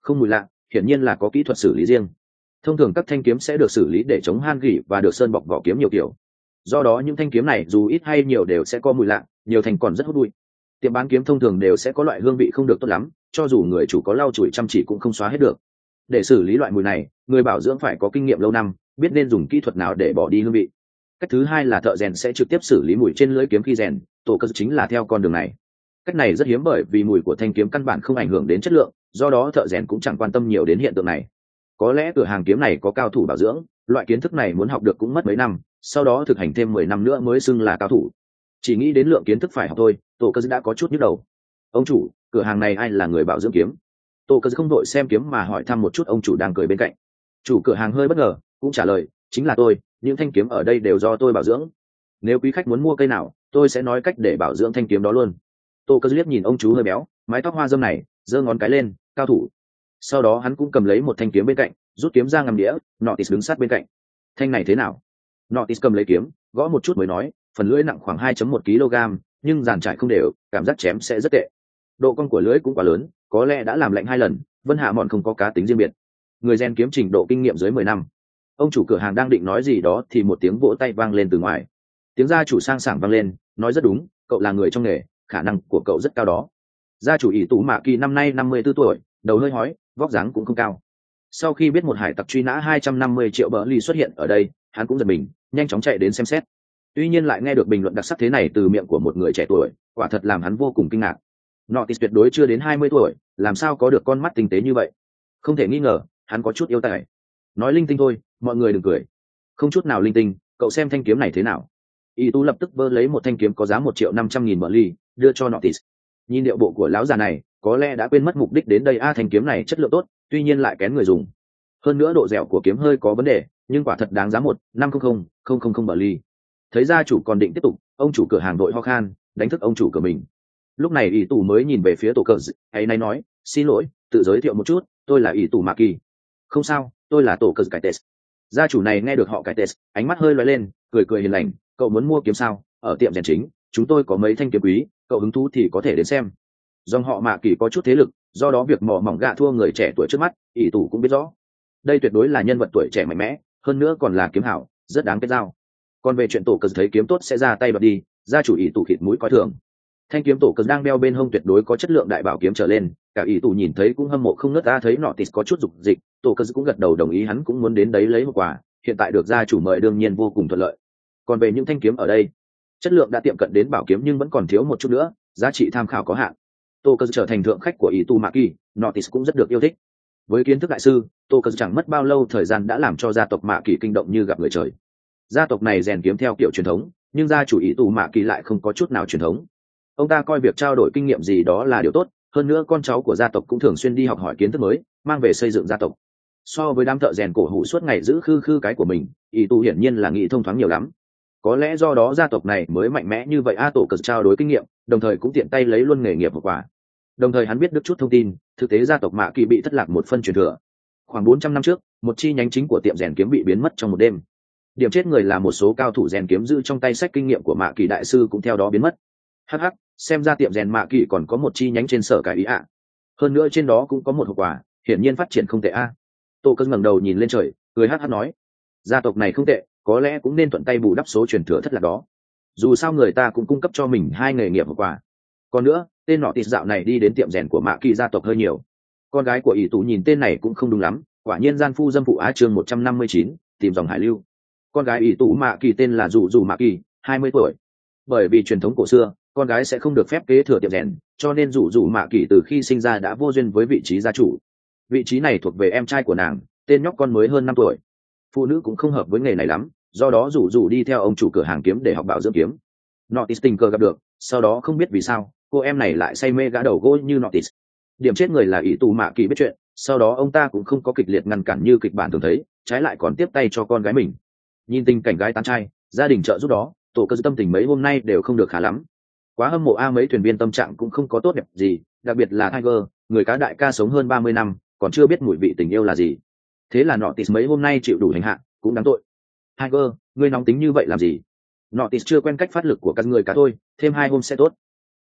không mùi lạ, hiển nhiên là có kỹ thuật xử lý riêng. Thông thường các thanh kiếm sẽ được xử lý để chống han gỉ và được sơn bọc vỏ kiếm nhiều kiểu. Do đó những thanh kiếm này dù ít hay nhiều đều sẽ có mùi lạ, nhiều thành còn rất hút bụi. Tiệm bán kiếm thông thường đều sẽ có loại hương vị không được tốt lắm, cho dù người chủ có lau chùi chăm chỉ cũng không xóa hết được. Để xử lý loại mùi này, người bảo dưỡng phải có kinh nghiệm lâu năm, biết nên dùng kỹ thuật nào để bỏ đi hương vị. Cách thứ hai là thợ rèn sẽ trực tiếp xử lý mùi trên lưỡi kiếm khi rèn, tổ cơ chính là theo con đường này. Cách này rất hiếm bởi vì mùi của thanh kiếm căn bản không ảnh hưởng đến chất lượng, do đó thợ rèn cũng chẳng quan tâm nhiều đến hiện tượng này. Có lẽ cửa hàng kiếm này có cao thủ bảo dưỡng, loại kiến thức này muốn học được cũng mất mấy năm, sau đó thực hành thêm 10 năm nữa mới xưng là cao thủ. Chỉ nghĩ đến lượng kiến thức phải học thôi, tổ cơ đã có chút nhức đầu. Ông chủ, cửa hàng này ai là người bảo dưỡng kiếm? Tổ cơ không đội xem kiếm mà hỏi thăm một chút ông chủ đang cười bên cạnh. Chủ cửa hàng hơi bất ngờ, cũng trả lời, chính là tôi, những thanh kiếm ở đây đều do tôi bảo dưỡng. Nếu quý khách muốn mua cây nào, tôi sẽ nói cách để bảo dưỡng thanh kiếm đó luôn. Tô cơ liếc nhìn ông chú hơi béo, mái tóc hoa râm này, giơ ngón cái lên, cao thủ. Sau đó hắn cũng cầm lấy một thanh kiếm bên cạnh, rút kiếm ra ngắm đĩa. Notis đứng sát bên cạnh. Thanh này thế nào? Notis cầm lấy kiếm, gõ một chút mới nói, phần lưỡi nặng khoảng 2.1 kg, nhưng dàn trải không đều, cảm giác chém sẽ rất tệ. Độ cong của lưỡi cũng quá lớn, có lẽ đã làm lạnh 2 lần. Vân Hạ Mọn không có cá tính riêng biệt, người rèn kiếm trình độ kinh nghiệm dưới 10 năm. Ông chủ cửa hàng đang định nói gì đó thì một tiếng vỗ tay vang lên từ ngoài. Tiếng gia chủ sang sảng vang lên, nói rất đúng, cậu là người trong nghề, khả năng của cậu rất cao đó. Gia chủ ỷ tủ mạ kỳ năm nay 54 tuổi, đầu hơi hói, vóc dáng cũng không cao. Sau khi biết một hải tặc truy nã 250 triệu bờ ly xuất hiện ở đây, hắn cũng giật mình, nhanh chóng chạy đến xem xét. Tuy nhiên lại nghe được bình luận đặc sắc thế này từ miệng của một người trẻ tuổi, quả thật làm hắn vô cùng kinh ngạc. Notis tuyệt đối chưa đến 20 tuổi, làm sao có được con mắt tinh tế như vậy? Không thể nghi ngờ, hắn có chút yêu tài. Nói linh tinh thôi, mọi người đừng cười. Không chút nào linh tinh, cậu xem thanh kiếm này thế nào? Y tú lập tức vơ lấy một thanh kiếm có giá 1.500.000 bờ ly, đưa cho Notis. Nhìn điệu bộ của lão già này, có lẽ đã quên mất mục đích đến đây. Thanh kiếm này chất lượng tốt, tuy nhiên lại kén người dùng. Hơn nữa độ dẻo của kiếm hơi có vấn đề, nhưng quả thật đáng giá 1.500.000 bờ ly. Thấy gia chủ còn định tiếp tục, ông chủ cửa hàng đội ho khan, đánh thức ông chủ cửa mình. Lúc này Y tú mới nhìn về phía tổ cờ, ấy nay nói, xin lỗi, tự giới thiệu một chút, tôi là Y tú Mạ Kỳ. Không sao, tôi là tổ cờ cải tes. Gia chủ này nghe được họ cải tes, ánh mắt hơi lóe lên, cười cười hiền lành, cậu muốn mua kiếm sao? Ở tiệm rèn chính, chúng tôi có mấy thanh kiếm quý, cậu hứng thú thì có thể đến xem. Dòng họ Mạ Kỳ có chút thế lực, do đó việc mỏ mỏng gạ thua người trẻ tuổi trước mắt, ỷ tủ cũng biết rõ. Đây tuyệt đối là nhân vật tuổi trẻ mạnh mẽ, hơn nữa còn là kiếm hảo, rất đáng kết giao. Còn về chuyện tổ cờ thấy kiếm tốt sẽ ra tay đoạt đi, gia chủ ỷ tủ khịt mũi coi thường. Thanh kiếm tổ cờ đang đeo bên hông tuyệt đối có chất lượng đại bảo kiếm trở lên, cả ỷ tủ nhìn thấy cũng hâm mộ không nớt. Thấy Notis có chút dục dịch, tổ cờ cũng gật đầu đồng ý, hắn cũng muốn đến đấy lấy một quà. Hiện tại được gia chủ mời đương nhiên vô cùng thuận lợi. Còn về những thanh kiếm ở đây, chất lượng đã tiệm cận đến bảo kiếm nhưng vẫn còn thiếu một chút nữa, giá trị tham khảo có hạn. Tô Cơ trở thành thượng khách của Ỷ Tu Mạ Kỳ, Notis cũng rất được yêu thích. Với kiến thức đại sư, Tô Cơ chẳng mất bao lâu thời gian đã làm cho gia tộc Mạ Kỳ kinh động như gặp người trời. Gia tộc này rèn kiếm theo kiểu truyền thống, nhưng gia chủ Ỷ Tu Mạ Kỳ lại không có chút nào truyền thống. Ông ta coi việc trao đổi kinh nghiệm gì đó là điều tốt, hơn nữa con cháu của gia tộc cũng thường xuyên đi học hỏi kiến thức mới, mang về xây dựng gia tộc. So với đám thợ rèn cổ hủ suốt ngày giữ khư cái của mình, Ỷ Tu hiển nhiên là nghĩ thông thoáng nhiều lắm. Có lẽ do đó gia tộc này mới mạnh mẽ như vậy. Tổ Cơ trao đổi kinh nghiệm, đồng thời cũng tiện tay lấy luôn nghề nghiệp hậu quả. Đồng thời hắn biết được chút thông tin, thực tế gia tộc Mạ Kỳ bị thất lạc một phân truyền thừa. Khoảng 400 năm trước, một chi nhánh chính của tiệm rèn kiếm bị biến mất trong một đêm. Điểm chết người là một số cao thủ rèn kiếm giữ trong tay sách kinh nghiệm của Mạ Kỳ đại sư cũng theo đó biến mất. Hắc, xem ra tiệm rèn Mạ Kỳ còn có một chi nhánh trên sở cái ý ạ. Hơn nữa trên đó cũng có một hậu quả, hiển nhiên phát triển không tệ a. Tô Cơ ngẩng đầu nhìn lên trời, cười hắc nói, gia tộc này không tệ, có lẽ cũng nên thuận tay bù đắp số truyền thừa thất lạc đó. Dù sao người ta cũng cung cấp cho mình 2 nghề nghiệp hậu quả. Còn nữa, tên nọ tịt dạo này đi đến tiệm rèn của Mạ Kỳ gia tộc hơi nhiều. Con gái của ỷ tù nhìn tên này cũng không đúng lắm, quả nhiên gian phu dâm phụ á. Chương 159, tìm dòng hải lưu. Con gái ỷ tù Mạ Kỳ tên là Dụ Mạ Kỳ, 20 tuổi. Bởi vì truyền thống cổ xưa, con gái sẽ không được phép kế thừa tiệm rèn, cho nên Dụ Mạ Kỳ từ khi sinh ra đã vô duyên với vị trí gia chủ. Vị trí này thuộc về em trai của nàng, tên nhóc con mới hơn 5 tuổi. Phụ nữ cũng không hợp với nghề này lắm, do đó Dụ đi theo ông chủ cửa hàng kiếm để học bảo dưỡng kiếm. Notis tình cờ gặp được, sau đó không biết vì sao cô em này lại say mê gã đầu gỗ như Notis. Điểm chết người là ỷ tù Mạ Kỳ biết chuyện, sau đó ông ta cũng không có kịch liệt ngăn cản như kịch bản thường thấy, trái lại còn tiếp tay cho con gái mình. Nhìn tình cảnh gái tán trai, gia đình trợ giúp đó, Tổ Cơ tâm tình mấy hôm nay đều không được khá lắm. Quá hâm mộ mấy thuyền viên tâm trạng cũng không có tốt đẹp gì, đặc biệt là Tiger, người cá đại ca sống hơn 30 năm, còn chưa biết mùi vị tình yêu là gì. Thế là Notis mấy hôm nay chịu đủ hành hạ, cũng đáng tội. Tiger, ngươi nóng tính như vậy làm gì? Notis chưa quen cách phát lực của các người cá thôi, thêm 2 hôm sẽ tốt.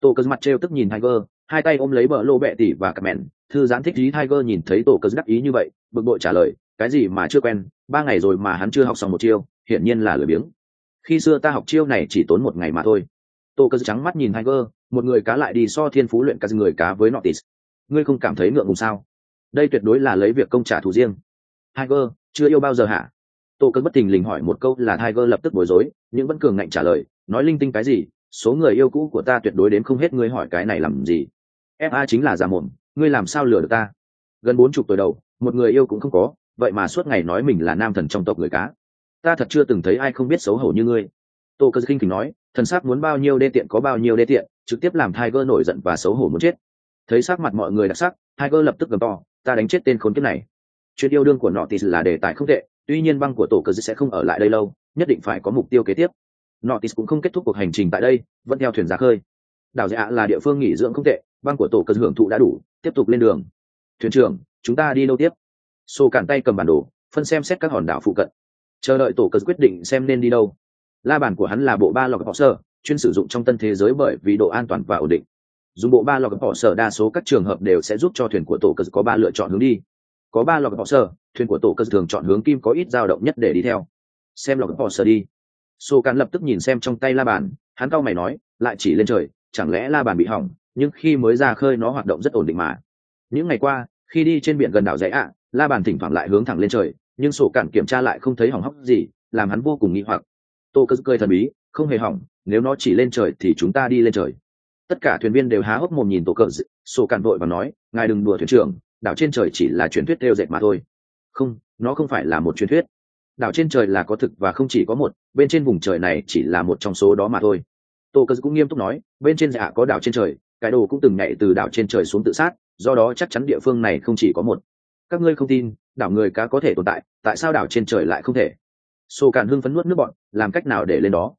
Tổ cờ mặt trêu tức nhìn Tiger, hai tay ôm lấy bờ lô bẹ tỉ và cặp mẹn, thư giãn thích ý. Tiger nhìn thấy tổ cờ đắc ý như vậy, bực bội trả lời, cái gì mà chưa quen, 3 ngày rồi mà hắn chưa học xong một chiêu, hiển nhiên là lười biếng. Khi xưa ta học chiêu này chỉ tốn 1 ngày mà thôi. Tổ cờ trắng mắt nhìn Tiger, một người cá lại đi so thiên phú luyện cá người cá với Notis. Ngươi không cảm thấy ngượng ngùng sao? Đây tuyệt đối là lấy việc công trả thù riêng. Tiger, chưa yêu bao giờ hả? Tổ cờ bất thình lình hỏi một câu là Tiger lập tức bối rối, nhưng vẫn cường ngạnh trả lời, nói linh tinh cái gì, số người yêu cũ của ta tuyệt đối đến không hết, ngươi hỏi cái này làm gì? Fa chính là giả mồm, ngươi làm sao lừa được ta? Gần 40 tuổi đầu, một người yêu cũng không có, vậy mà suốt ngày nói mình là nam thần trong tộc người cá. Ta thật chưa từng thấy ai không biết xấu hổ như ngươi. Tô Cơ khinh khỉnh nói, thần sắc muốn bao nhiêu đê tiện có bao nhiêu đê tiện, trực tiếp làm Tiger nổi giận và xấu hổ muốn chết. Thấy sắc mặt mọi người đặc sắc, Tiger lập tức gầm to, ta đánh chết tên khốn kiếp này. Chuyện yêu đương của Notis là đề tài không tệ, tuy nhiên băng của tổ Cơ sẽ không ở lại đây lâu, nhất định phải có mục tiêu kế tiếp. Notis cũng không kết thúc cuộc hành trình tại đây, vẫn theo thuyền ra khơi. Đảo Dạ là địa phương nghỉ dưỡng không tệ, băng của tổ Cơ hưởng thụ đã đủ, tiếp tục lên đường. Thuyền trưởng, chúng ta đi đâu tiếp? Sô cản tay cầm bản đồ, phân xem xét các hòn đảo phụ cận, chờ đợi tổ Cơ quyết định xem nên đi đâu. La bàn của hắn là bộ ba log sơ, chuyên sử dụng trong tân thế giới bởi vì độ an toàn và ổn định. Dùng bộ ba log sơ, đa số các trường hợp đều sẽ giúp cho thuyền của tổ Cơ có 3 lựa chọn hướng đi. Có 3 log sơ, thuyền của tổ Cơ thường chọn hướng kim có ít dao động nhất để đi theo. Xem log sơ đi. Sô cản lập tức nhìn xem trong tay la bàn, hắn cau mày nói, lại chỉ lên trời, chẳng lẽ la bàn bị hỏng? Nhưng khi mới ra khơi nó hoạt động rất ổn định mà. Những ngày qua, khi đi trên biển gần đảo Dãy ạ, la bàn thỉnh thoảng lại hướng thẳng lên trời, nhưng sổ cản kiểm tra lại không thấy hỏng hóc gì, làm hắn vô cùng nghi hoặc. Tô Cơ cười thần bí, không hề hỏng, nếu nó chỉ lên trời thì chúng ta đi lên trời. Tất cả thuyền viên đều há hốc mồm nhìn Tô Cơ, sổ cản vội và nói, ngài đừng đùa thuyền trưởng, đảo trên trời chỉ là truyền thuyết thêu dệt mà thôi. Không, nó không phải là một truyền thuyết. Đảo trên trời là có thực và không chỉ có một, bên trên vùng trời này chỉ là một trong số đó mà thôi. Tô Cơ cũng nghiêm túc nói, bên trên dạ có đảo trên trời, cái đồ cũng từng nhảy từ đảo trên trời xuống tự sát, do đó chắc chắn địa phương này không chỉ có một. Các ngươi không tin, đảo người cá có thể tồn tại, tại sao đảo trên trời lại không thể? Sô cản hưng phấn nuốt nước bọn, làm cách nào để lên đó?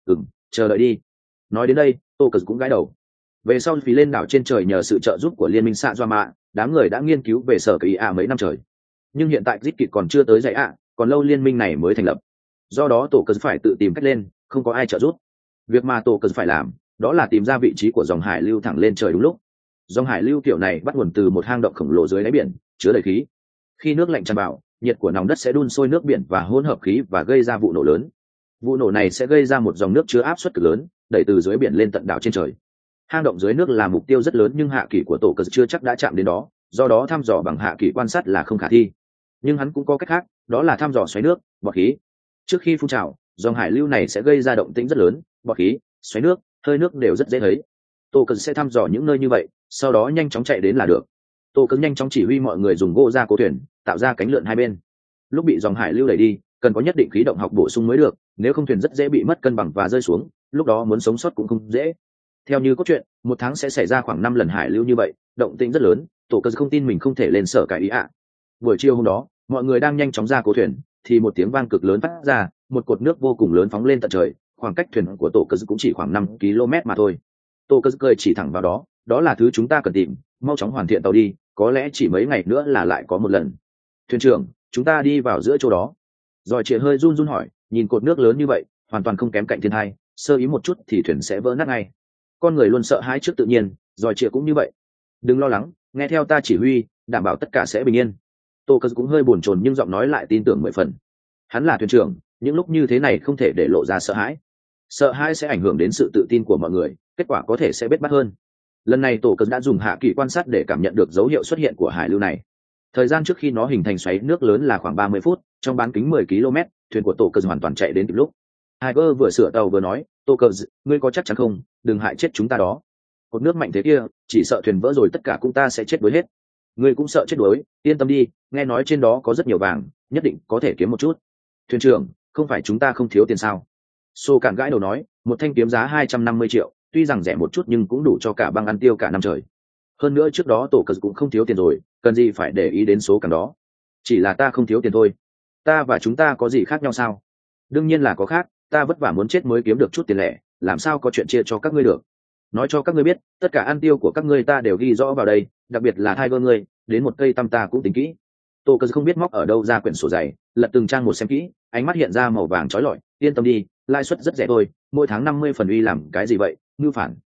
Chờ đợi đi. Nói đến đây, Tô Cơ cũng gãi đầu. Về sau phí lên đảo trên trời nhờ sự trợ giúp của liên minh xạ doa mạ, đám người đã nghiên cứu về sở kỳ mấy năm trời. Nhưng hiện tại Dít Kịt còn chưa tới Dãy còn lâu liên minh này mới thành lập. Do đó Tô Cơ phải tự tìm cách lên, không có ai trợ giúp. Việc mà Tô Cơ phải làm, đó là tìm ra vị trí của dòng hải lưu thẳng lên trời đúng lúc. Dòng hải lưu kiểu này bắt nguồn từ một hang động khổng lồ dưới đáy biển, chứa đầy khí. Khi nước lạnh tràn vào, nhiệt của nòng đất sẽ đun sôi nước biển và hỗn hợp khí và gây ra vụ nổ lớn. Vụ nổ này sẽ gây ra một dòng nước chứa áp suất cực lớn, đẩy từ dưới biển lên tận đảo trên trời. Hang động dưới nước là mục tiêu rất lớn nhưng hạ kỳ của tổ Cơ chưa chắc đã chạm đến đó, do đó thăm dò bằng hạ kỳ quan sát là không khả thi. Nhưng hắn cũng có cách khác, đó là thăm dò xoáy nước, bọt khí. Trước khi phun trào, dòng hải lưu này sẽ gây ra động tĩnh rất lớn, bọt khí, xoáy nước, hơi nước đều rất dễ thấy. Tô Cơ sẽ thăm dò những nơi như vậy, sau đó nhanh chóng chạy đến là được. Tô Cơ nhanh chóng chỉ huy mọi người dùng gỗ ra cố thuyền, tạo ra cánh lượn hai bên. Lúc bị dòng hải lưu đẩy đi, cần có nhất định khí động học bổ sung mới được, nếu không thuyền rất dễ bị mất cân bằng và rơi xuống, lúc đó muốn sống sót cũng không dễ. Theo như cốt truyện, 1 tháng sẽ xảy ra khoảng 5 lần hải lưu như vậy, động tĩnh rất lớn, Tô Cơ không tin mình không thể lên sở cái ạ. Buổi chiều hôm đó, mọi người đang nhanh chóng ra cố thuyền, thì một tiếng vang cực lớn phát ra, một cột nước vô cùng lớn phóng lên tận trời, khoảng cách thuyền của Tô Cơ cũng chỉ khoảng 5 km mà thôi. Tô Cơ cười chỉ thẳng vào đó, đó là thứ chúng ta cần tìm, mau chóng hoàn thiện tàu đi, có lẽ chỉ mấy ngày nữa là lại có một lần. Thuyền trưởng, chúng ta đi vào giữa chỗ đó. Rồi chị hơi run run hỏi, nhìn cột nước lớn như vậy, hoàn toàn không kém cạnh thiên hai, sơ ý một chút thì thuyền sẽ vỡ nát ngay. Con người luôn sợ hãi trước tự nhiên, rồi chị cũng như vậy. Đừng lo lắng, nghe theo ta chỉ huy, đảm bảo tất cả sẽ bình yên. Tô Cơ cũng hơi buồn chồn nhưng giọng nói lại tin tưởng 10 phần. Hắn là thuyền trưởng, những lúc như thế này không thể để lộ ra sợ hãi. Sợ hãi sẽ ảnh hưởng đến sự tự tin của mọi người, kết quả có thể sẽ bết bát hơn. Lần này Tô Cơ đã dùng hạ kỳ quan sát để cảm nhận được dấu hiệu xuất hiện của hải lưu này. Thời gian trước khi nó hình thành xoáy nước lớn là khoảng 30 phút, trong bán kính 10 km, thuyền của Tô Cơ hoàn toàn chạy đến kịp lúc. Tiger vừa sửa tàu vừa nói, Tô Cơ, ngươi có chắc chắn không, đừng hại chết chúng ta đó. Cột nước mạnh thế kia, chỉ sợ thuyền vỡ rồi tất cả chúng ta sẽ chết đuối hết. Ngươi cũng sợ chết đuối, yên tâm đi, nghe nói trên đó có rất nhiều vàng, nhất định có thể kiếm một chút. Thuyền trưởng, không phải chúng ta không thiếu tiền sao? Sô cản gãi đầu nói, một thanh kiếm giá 250 triệu, tuy rằng rẻ một chút nhưng cũng đủ cho cả băng ăn tiêu cả năm trời. Hơn nữa trước đó Tô Cơ cũng không thiếu tiền rồi, cần gì phải để ý đến số càng đó. Chỉ là ta không thiếu tiền thôi. Ta và chúng ta có gì khác nhau sao? Đương nhiên là có khác, ta vất vả muốn chết mới kiếm được chút tiền lẻ, làm sao có chuyện chia cho các ngươi được. Nói cho các ngươi biết, tất cả ăn tiêu của các ngươi ta đều ghi rõ vào đây, đặc biệt là Tiger ngươi, đến một cây tăm ta cũng tính kỹ. Tô Cơ không biết móc ở đâu ra quyển sổ dày, lật từng trang một xem kỹ, ánh mắt hiện ra màu vàng chói lọi, yên tâm đi, lãi suất rất rẻ thôi, mỗi tháng 50 phần uy làm cái gì vậy, ngưu phản.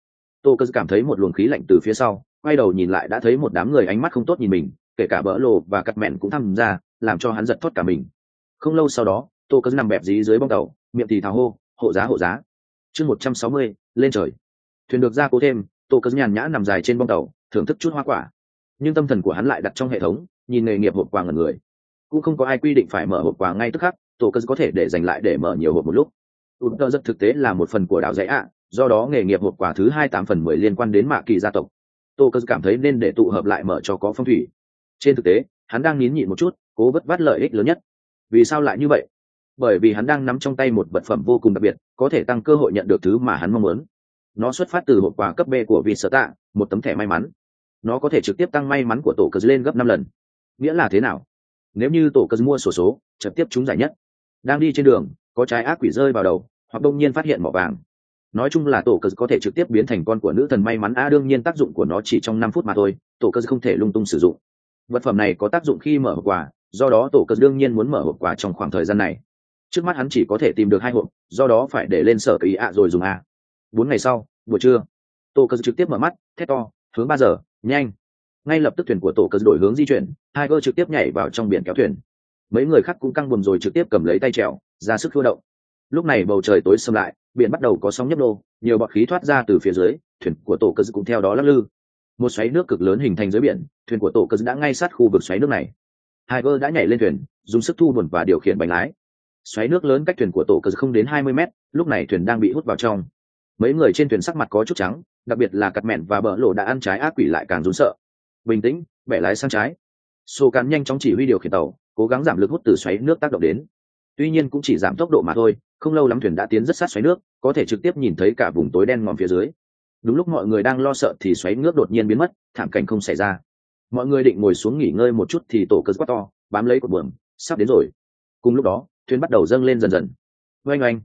Tô Cờ cảm thấy một luồng khí lạnh từ phía sau, quay đầu nhìn lại đã thấy một đám người ánh mắt không tốt nhìn mình, kể cả bỡ lộ và cắt mẹn cũng tham gia, làm cho hắn giật thót cả mình. Không lâu sau đó, Tô Cờ nằm bẹp dí dưới bong tàu, miệng thì thào hô, hộ giá hộ giá. Chương 160, lên trời. Thuyền được ra cố thêm, Tô Cờ nhàn nhã nằm dài trên bong tàu, thưởng thức chút hoa quả. Nhưng tâm thần của hắn lại đặt trong hệ thống, nhìn nghề nghiệp hộp quà ngẩn người. Cũng không có ai quy định phải mở hộp quà ngay tức khắc, Tô Cờ có thể để dành lại để mở nhiều hộp một lúc. Uther rất thực tế là một phần của đảo dãy ạ, do đó nghề nghiệp hộp quà thứ 28/10 liên quan đến Mạ Kỳ gia tộc. Tô Cờ cảm thấy nên để tụ hợp lại mở cho có phong thủy. Trên thực tế, hắn đang nín nhịn một chút, cố vất vát lợi ích lớn nhất. Vì sao lại như vậy? Bởi vì hắn đang nắm trong tay một vật phẩm vô cùng đặc biệt, có thể tăng cơ hội nhận được thứ mà hắn mong muốn. Nó xuất phát từ hộp quà cấp B của Visata, một tấm thẻ may mắn. Nó có thể trực tiếp tăng may mắn của tổ cờ lên gấp 5 lần. Nghĩa là thế nào? Nếu như tổ cờ mua sổ số, trực tiếp trúng giải nhất. Đang đi trên đường, có trái ác quỷ rơi vào đầu, hoặc đông nhiên phát hiện mỏ vàng. Nói chung là tổ cờ có thể trực tiếp biến thành con của nữ thần may mắn. Đương nhiên tác dụng của nó chỉ trong 5 phút mà thôi, tổ cờ không thể lung tung sử dụng. Vật phẩm này có tác dụng khi mở hộp quà, do đó tổ cờ đương nhiên muốn mở hộp quà trong khoảng thời gian này. Trước mắt hắn chỉ có thể tìm được 2 hộp, do đó phải để lên sở kỳ rồi dùng 4 ngày sau, buổi trưa, tổ cờ trực tiếp mở mắt, thét to, hướng 3 giờ, nhanh. Ngay lập tức thuyền của tổ cờ đổi hướng di chuyển, Tiger trực tiếp nhảy vào trong biển kéo thuyền. Mấy người khác cũng căng buồm rồi trực tiếp cầm lấy tay chèo, ra sức khua động. Lúc này bầu trời tối sầm lại, biển bắt đầu có sóng nhấp nô, nhiều bọt khí thoát ra từ phía dưới, thuyền của tổ cờ cũng theo đó lắc lư. Một xoáy nước cực lớn hình thành dưới biển, thuyền của tổ cờ đã ngay sát khu vực xoáy nước này. Tiger đã nhảy lên thuyền, dùng sức thu buồm và điều khiển bánh lái. Xoáy nước lớn cách thuyền của tổ cờ không đến 20 mét, lúc này thuyền đang bị hút vào trong. Mấy người trên thuyền sắc mặt có chút trắng, đặc biệt là cắt mẹn và bỡ lộ đã ăn trái ác quỷ lại càng run sợ. Bình tĩnh, bẻ lái sang trái. Sô Cán nhanh chóng chỉ huy điều khiển tàu, cố gắng giảm lực hút từ xoáy nước tác động đến. Tuy nhiên cũng chỉ giảm tốc độ mà thôi, không lâu lắm thuyền đã tiến rất sát xoáy nước, có thể trực tiếp nhìn thấy cả vùng tối đen ngòm phía dưới. Đúng lúc mọi người đang lo sợ thì xoáy nước đột nhiên biến mất, thảm cảnh không xảy ra. Mọi người định ngồi xuống nghỉ ngơi một chút thì tổ cờ quát to, bám lấy cột buồm, sắp đến rồi. Cùng lúc đó, thuyền bắt đầu dâng lên dần dần. Oanh oanh,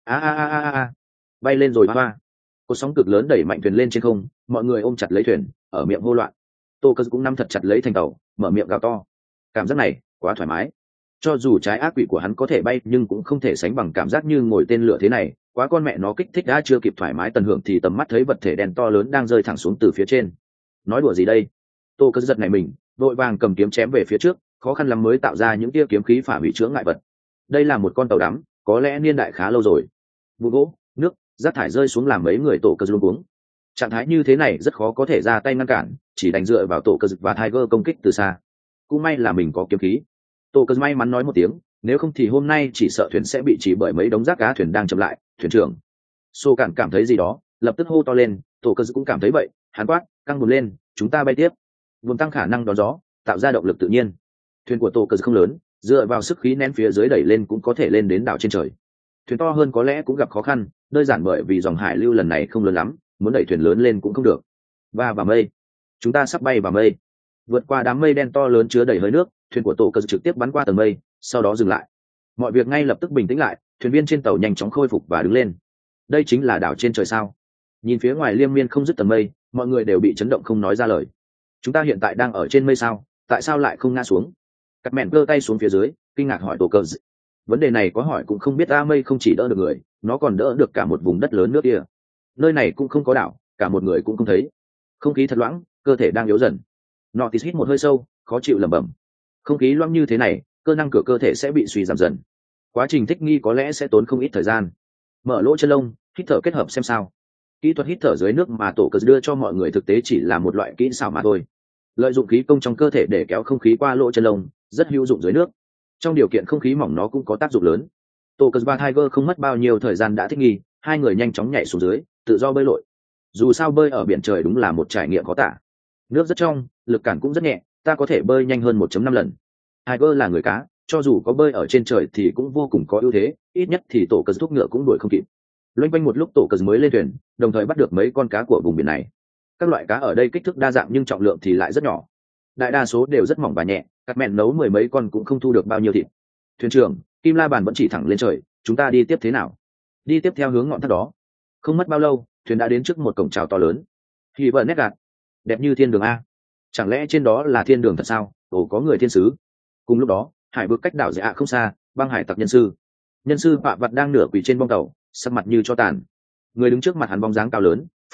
bay lên rồi hoa. Cột sóng cực lớn đẩy mạnh thuyền lên trên không, mọi người ôm chặt lấy thuyền, ở miệng hô loạn. Tô Cờ cũng nắm thật chặt lấy thành tàu, mở miệng gào to. Cảm giác này quá thoải mái. Cho dù trái ác quỷ của hắn có thể bay nhưng cũng không thể sánh bằng cảm giác như ngồi tên lửa thế này. Quá con mẹ nó kích thích đã chưa kịp thoải mái tận hưởng thì tầm mắt thấy vật thể đen to lớn đang rơi thẳng xuống từ phía trên. Nói đùa gì đây? Tô Cờ giật này mình, vội vàng cầm kiếm chém về phía trước, khó khăn lắm mới tạo ra những tia kiếm khí phá hủy chướng ngại vật. Đây là một con tàu đắm, có lẽ niên đại khá lâu rồi. Vụ gỗ, nước, rác thải rơi xuống làm mấy người tổ Cờ luống cuống. Trạng thái như thế này rất khó có thể ra tay ngăn cản, chỉ đành dựa vào tổ Cờ và Tiger công kích từ xa. Cũng may là mình có kiếm khí. Tổ Cờ may mắn nói một tiếng, nếu không thì hôm nay chỉ sợ thuyền sẽ bị chỉ bởi mấy đống rác cá thuyền đang chậm lại. Thuyền trưởng Sô Cản cảm thấy gì đó, lập tức hô to lên, tổ Cờ cũng cảm thấy vậy, hắn quát, căng buồm lên, chúng ta bay tiếp. Buồm tăng khả năng đón gió, tạo ra động lực tự nhiên. Thuyền của tổ Cờ không lớn, dựa vào sức khí nén phía dưới đẩy lên cũng có thể lên đến đảo trên trời. Thuyền to hơn có lẽ cũng gặp khó khăn, đơn giản bởi vì dòng hải lưu lần này không lớn lắm, muốn đẩy thuyền lớn lên cũng không được. Và vào mây, chúng ta sắp bay vào mây. Vượt qua đám mây đen to lớn chứa đầy hơi nước, thuyền của tổ Cờ trực tiếp bắn qua tầng mây, sau đó dừng lại. Mọi việc ngay lập tức bình tĩnh lại, thuyền viên trên tàu nhanh chóng khôi phục và đứng lên. Đây chính là đảo trên trời sao? Nhìn phía ngoài liên miên không dứt tầng mây, mọi người đều bị chấn động không nói ra lời. Chúng ta hiện tại đang ở trên mây sao? Tại sao lại không ngã xuống? Cắt mẹn giơ tay xuống phía dưới, kinh ngạc hỏi tổ Cờ. Vấn đề này có hỏi cũng không biết, mây không chỉ đỡ được người, nó còn đỡ được cả một vùng đất lớn nước kia. Nơi này cũng không có đảo, cả một người cũng không thấy. Không khí thật loãng, cơ thể đang yếu dần. Notis hít một hơi sâu, khó chịu lẩm bẩm. Không khí loãng như thế này, cơ năng của cơ thể sẽ bị suy giảm dần. Quá trình thích nghi có lẽ sẽ tốn không ít thời gian. Mở lỗ chân lông, hít thở kết hợp xem sao. Kỹ thuật hít thở dưới nước mà tổ Cờ đưa cho mọi người thực tế chỉ là một loại kỹ xảo mà thôi. Lợi dụng khí công trong cơ thể để kéo không khí qua lỗ chân lông, rất hữu dụng dưới nước. Trong điều kiện không khí mỏng nó cũng có tác dụng lớn. Tổ Cờ và Tiger không mất bao nhiêu thời gian đã thích nghi, hai người nhanh chóng nhảy xuống dưới, tự do bơi lội. Dù sao bơi ở biển trời đúng là một trải nghiệm khó tả. Nước rất trong, lực cản cũng rất nhẹ, ta có thể bơi nhanh hơn 1.5 lần. Tiger là người cá, cho dù có bơi ở trên trời thì cũng vô cùng có ưu thế, ít nhất thì tổ Cờ thúc ngựa cũng đuổi không kịp. Loanh quanh một lúc tổ Cờ mới lên thuyền, đồng thời bắt được mấy con cá của vùng biển này. Các loại cá ở đây kích thước đa dạng nhưng trọng lượng thì lại rất nhỏ. Đại đa số đều rất mỏng và nhẹ, cắt mẹn nấu 10 mấy con cũng không thu được bao nhiêu thịt. Thuyền trưởng, Kim La Bàn vẫn chỉ thẳng lên trời, chúng ta đi tiếp thế nào? Đi tiếp theo hướng ngọn thác đó. Không mất bao lâu, thuyền đã đến trước một cổng chào to lớn. Thì vợ nét gạt, đẹp như thiên đường a. Chẳng lẽ trên đó là thiên đường thật sao? Ồ, có người thiên sứ. Cùng lúc đó, hải vực cách đảo dạ không xa, băng hải tặc nhân sư bạ vật đang nửa quỳ trên bong tàu, sắc mặt như cho tàn. Người đứng trước mặt hắn bóng dáng cao lớn, phanh ngực,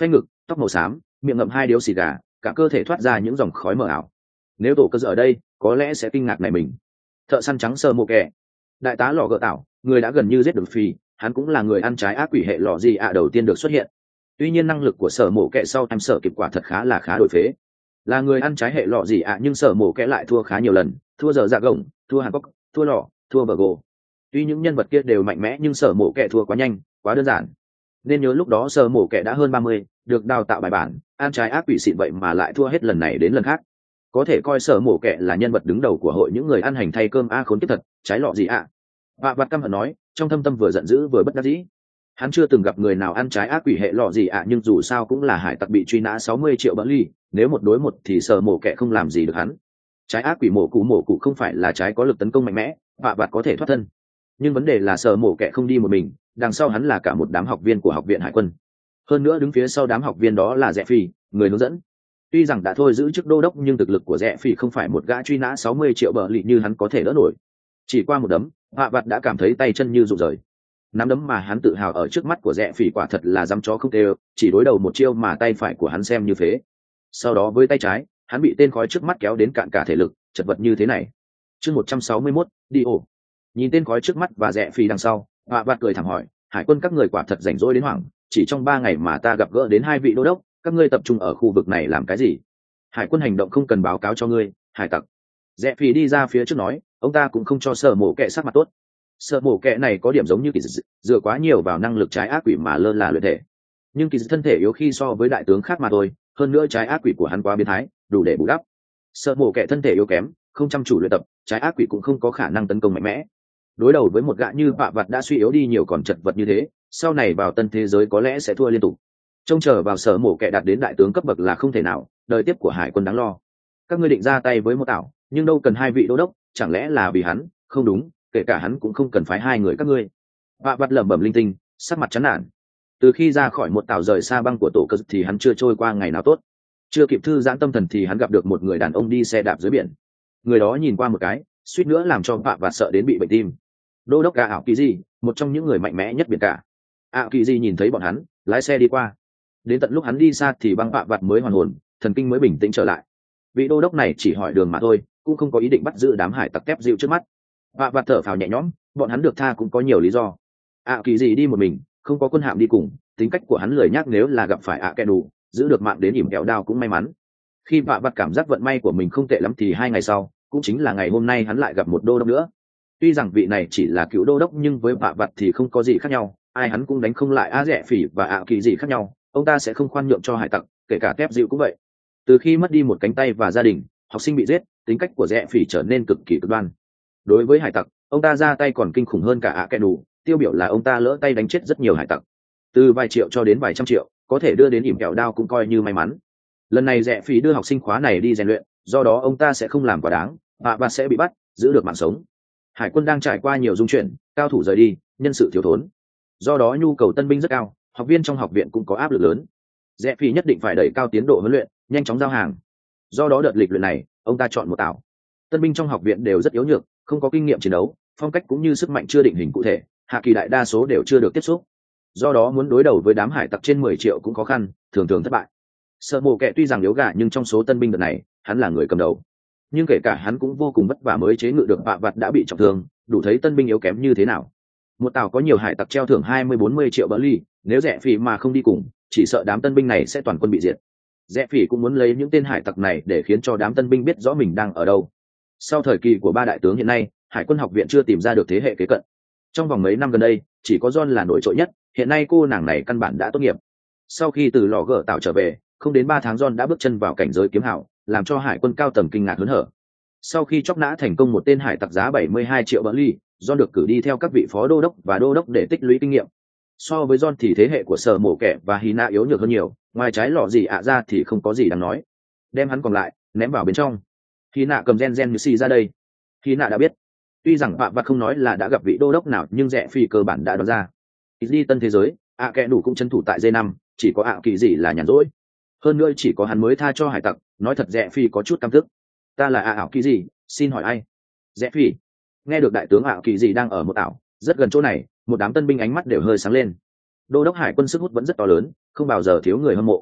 tóc màu xám, miệng ngậm hai điếu xì gà, cả cơ thể thoát ra những dòng khói mờ ảo. Nếu tổ cơ ở đây có lẽ sẽ kinh ngạc này mình. Thợ săn trắng sờ mộ kẻ, đại tá lò gợ tảo, người đã gần như giết được phi, hắn cũng là người ăn trái ác quỷ hệ lò gì ạ đầu tiên được xuất hiện. Tuy nhiên năng lực của sở mộ kẻ sau em sở kịp quả thật khá đổi phế, là người ăn trái hệ lọ gì ạ nhưng sở mộ kẻ lại thua khá nhiều lần, thua giờ dạ gồng, thua hàn cốc, thua lọ, thua bờ gồ. Tuy những nhân vật kia đều mạnh mẽ nhưng sở mộ kẻ thua quá nhanh, quá đơn giản. Nên nhớ lúc đó sở mộ kẻ đã hơn 30, được đào tạo bài bản, ăn trái ác quỷ xịn vậy mà lại thua hết lần này đến lần khác. Có thể coi sở mộ kẻ là nhân vật đứng đầu của hội những người ăn hành thay cơm khốn kiếp thật, trái lọ gì ạ. Vạ vặt căm hận nói, trong thâm tâm vừa giận dữ vừa bất đắc dĩ. Hắn chưa từng gặp người nào ăn trái ác quỷ hệ lọ gì ạ nhưng dù sao cũng là hải tặc bị truy nã 60 triệu bỡ ly, nếu một đối một thì sở mộ kẻ không làm gì được hắn. Trái ác quỷ mổ cụ không phải là trái có lực tấn công mạnh mẽ, vạ vặt có thể thoát thân. Nhưng vấn đề là sở mộ kẻ không đi một mình, đằng sau hắn là cả một đám học viên của học viện hải quân. Hơn nữa đứng phía sau đám học viên đó là Rẽ Phi, người hướng dẫn. Tuy rằng đã thôi giữ chức đô đốc nhưng thực lực của Rẽ Phi không phải một gã truy nã 60 triệu bỡ lì như hắn có thể đỡ nổi. Chỉ qua một đấm, vạ vặt đã cảm thấy tay chân như rụng rời. Nắm đấm mà hắn tự hào ở trước mắt của Rẽ Phỉ quả thật là dăm chó không tê, chỉ đối đầu một chiêu mà tay phải của hắn xem như phế. Sau đó với tay trái, hắn bị tên khói trước mắt kéo đến cạn cả thể lực, chật vật như thế này. Chương 161, đi ổ. Nhìn tên khói trước mắt và Rẽ Phỉ đằng sau, Họa Vạt cười thẳng hỏi, hải quân các người quả thật rảnh rỗi đến hoảng, chỉ trong 3 ngày mà ta gặp gỡ đến 2 vị đô đốc, các ngươi tập trung ở khu vực này làm cái gì? Hải quân hành động không cần báo cáo cho ngươi, hải tặc. Rẽ Phỉ đi ra phía trước nói, ông ta cũng không cho sở mổ kẻ sắc mặt tốt. Sợ mổ kẹ này có điểm giống như kỳ dị, dựa quá nhiều vào năng lực trái ác quỷ mà lơ là luyện thể. Nhưng kỳ dị thân thể yếu khi so với đại tướng khác mà thôi, hơn nữa trái ác quỷ của hắn quá biến thái, đủ để bù đắp. Sợ mổ kẹ thân thể yếu kém, không chăm chủ luyện tập, trái ác quỷ cũng không có khả năng tấn công mạnh mẽ. Đối đầu với một gã như Vạ Vặt đã suy yếu đi nhiều còn chật vật như thế, sau này vào tân thế giới có lẽ sẽ thua liên tục. Trông chờ vào sở mổ kẹ đạt đến đại tướng cấp bậc là không thể nào, đời tiếp của hải quân đáng lo. Các ngươi định ra tay với một tảo, nhưng đâu cần 2 vị đô đốc, chẳng lẽ là vì hắn? Không đúng, kể cả hắn cũng không cần phái 2 người các ngươi. Vạ Vặt lẩm bẩm linh tinh, sắc mặt chán nản. Từ khi ra khỏi một tàu rời xa băng của tổ cơ thì hắn chưa trôi qua ngày nào tốt. Chưa kịp thư giãn tâm thần thì hắn gặp được một người đàn ông đi xe đạp dưới biển. Người đó nhìn qua một cái, suýt nữa làm cho Vạ Vặt sợ đến bị bệnh tim. Đô đốc ảo kỳ gì, một trong những người mạnh mẽ nhất biển cả. Ảo kỳ gì nhìn thấy bọn hắn, lái xe đi qua. Đến tận lúc hắn đi xa thì băng Vạ Vặt mới hoàn hồn, thần kinh mới bình tĩnh trở lại. Vị đô đốc này chỉ hỏi đường mà thôi, cũng không có ý định bắt giữ đám hải tặc kép dịu trước mắt. Vạ Vặt thở phào nhẹ nhõm, bọn hắn được tha cũng có nhiều lý do. Kỳ gì đi một mình, không có quân hạm đi cùng, tính cách của hắn lười nhác, nếu là gặp phải kẻ đủ, giữ được mạng đến ỉm kẹo đao cũng may mắn. Khi Vạ Vặt cảm giác vận may của mình không tệ lắm thì 2 ngày sau, cũng chính là ngày hôm nay, hắn lại gặp một đô đốc nữa. Tuy rằng vị này chỉ là cựu đô đốc nhưng với Vạ Vặt thì không có gì khác nhau, ai hắn cũng đánh không lại Rẽ Phỉ và Kỳ gì khác nhau, ông ta sẽ không khoan nhượng cho hải tặc, kể cả kép dịu cũng vậy. Từ khi mất đi một cánh tay và gia đình, học sinh bị giết, tính cách của Rẽ Phỉ trở nên cực kỳ cực đoan. Đối với hải tặc, ông ta ra tay còn kinh khủng hơn cả kẻ đủ, tiêu biểu là ông ta lỡ tay đánh chết rất nhiều hải tặc, từ vài triệu cho đến vài trăm triệu, có thể đưa đến ỉm kẹo đao cũng coi như may mắn. Lần này Rẽ Phỉ đưa học sinh khóa này đi rèn luyện, do đó ông ta sẽ không làm quá đáng, và sẽ bị bắt, giữ được mạng sống. Hải quân đang trải qua nhiều dung chuyển, cao thủ rời đi, nhân sự thiếu thốn, do đó nhu cầu tân binh rất cao, học viên trong học viện cũng có áp lực lớn. Rẽ Phỉ nhất định phải đẩy cao tiến độ huấn luyện, nhanh chóng giao hàng. Do đó đợt lịch luyện này, ông ta chọn một tảo. Tân binh trong học viện đều rất yếu nhược, không có kinh nghiệm chiến đấu, phong cách cũng như sức mạnh chưa định hình cụ thể, hạ kỳ đại đa số đều chưa được tiếp xúc. Do đó muốn đối đầu với đám hải tặc trên 10 triệu cũng khó khăn, thường thường thất bại. Sợ mồ kẹ tuy rằng yếu gà nhưng trong số tân binh đợt này, hắn là người cầm đầu. Nhưng kể cả hắn cũng vô cùng vất vả mới chế ngự được Vạ Vặt đã bị trọng thương, đủ thấy tân binh yếu kém như thế nào. Một tàu có nhiều hải tặc treo thưởng 20-40 triệu bỡ ly, nếu Rẽ Phỉ mà không đi cùng, chỉ sợ đám tân binh này sẽ toàn quân bị diệt. Rẽ Phỉ cũng muốn lấy những tên hải tặc này để khiến cho đám tân binh biết rõ mình đang ở đâu. Sau thời kỳ của 3 đại tướng hiện nay, hải quân học viện chưa tìm ra được thế hệ kế cận. Trong vòng mấy năm gần đây, chỉ có John là nổi trội nhất, hiện nay cô nàng này căn bản đã tốt nghiệp. Sau khi từ lò gở tạo trở về, không đến 3 tháng John đã bước chân vào cảnh giới kiếm hảo, làm cho hải quân cao tầng kinh ngạc hớn hở. Sau khi chóc nã thành công một tên hải tặc giá 72 triệu bỡ ly, John được cử đi theo các vị phó đô đốc và đô đốc để tích lũy kinh nghiệm. So với John thì thế hệ của Sở Mổ Kẻ và Hina yếu nhược hơn nhiều, ngoài trái lọ gì ra thì không có gì đáng nói. Đem hắn còn lại ném vào bên trong. Hina cầm gen như xì ra đây. Hina đã biết. Tuy rằng Vạ Vặt không nói là đã gặp vị đô đốc nào nhưng Rẽ Phi cơ bản đã đoán ra. Đi tân thế giới, kẻ đủ cũng chân thủ tại D5, chỉ có kỳ gì là nhàn rỗi. Hơn nữa chỉ có hắn mới tha cho hải tặc, nói thật Rẽ Phi có chút căm tức. Ta là kỳ gì, xin hỏi ai? Rẽ Phi. Nghe được đại tướng kỳ gì đang ở một ảo, rất gần chỗ này, một đám tân binh ánh mắt đều hơi sáng lên. Đô đốc hải quân sức hút vẫn rất to lớn, không bao giờ thiếu người hâm mộ.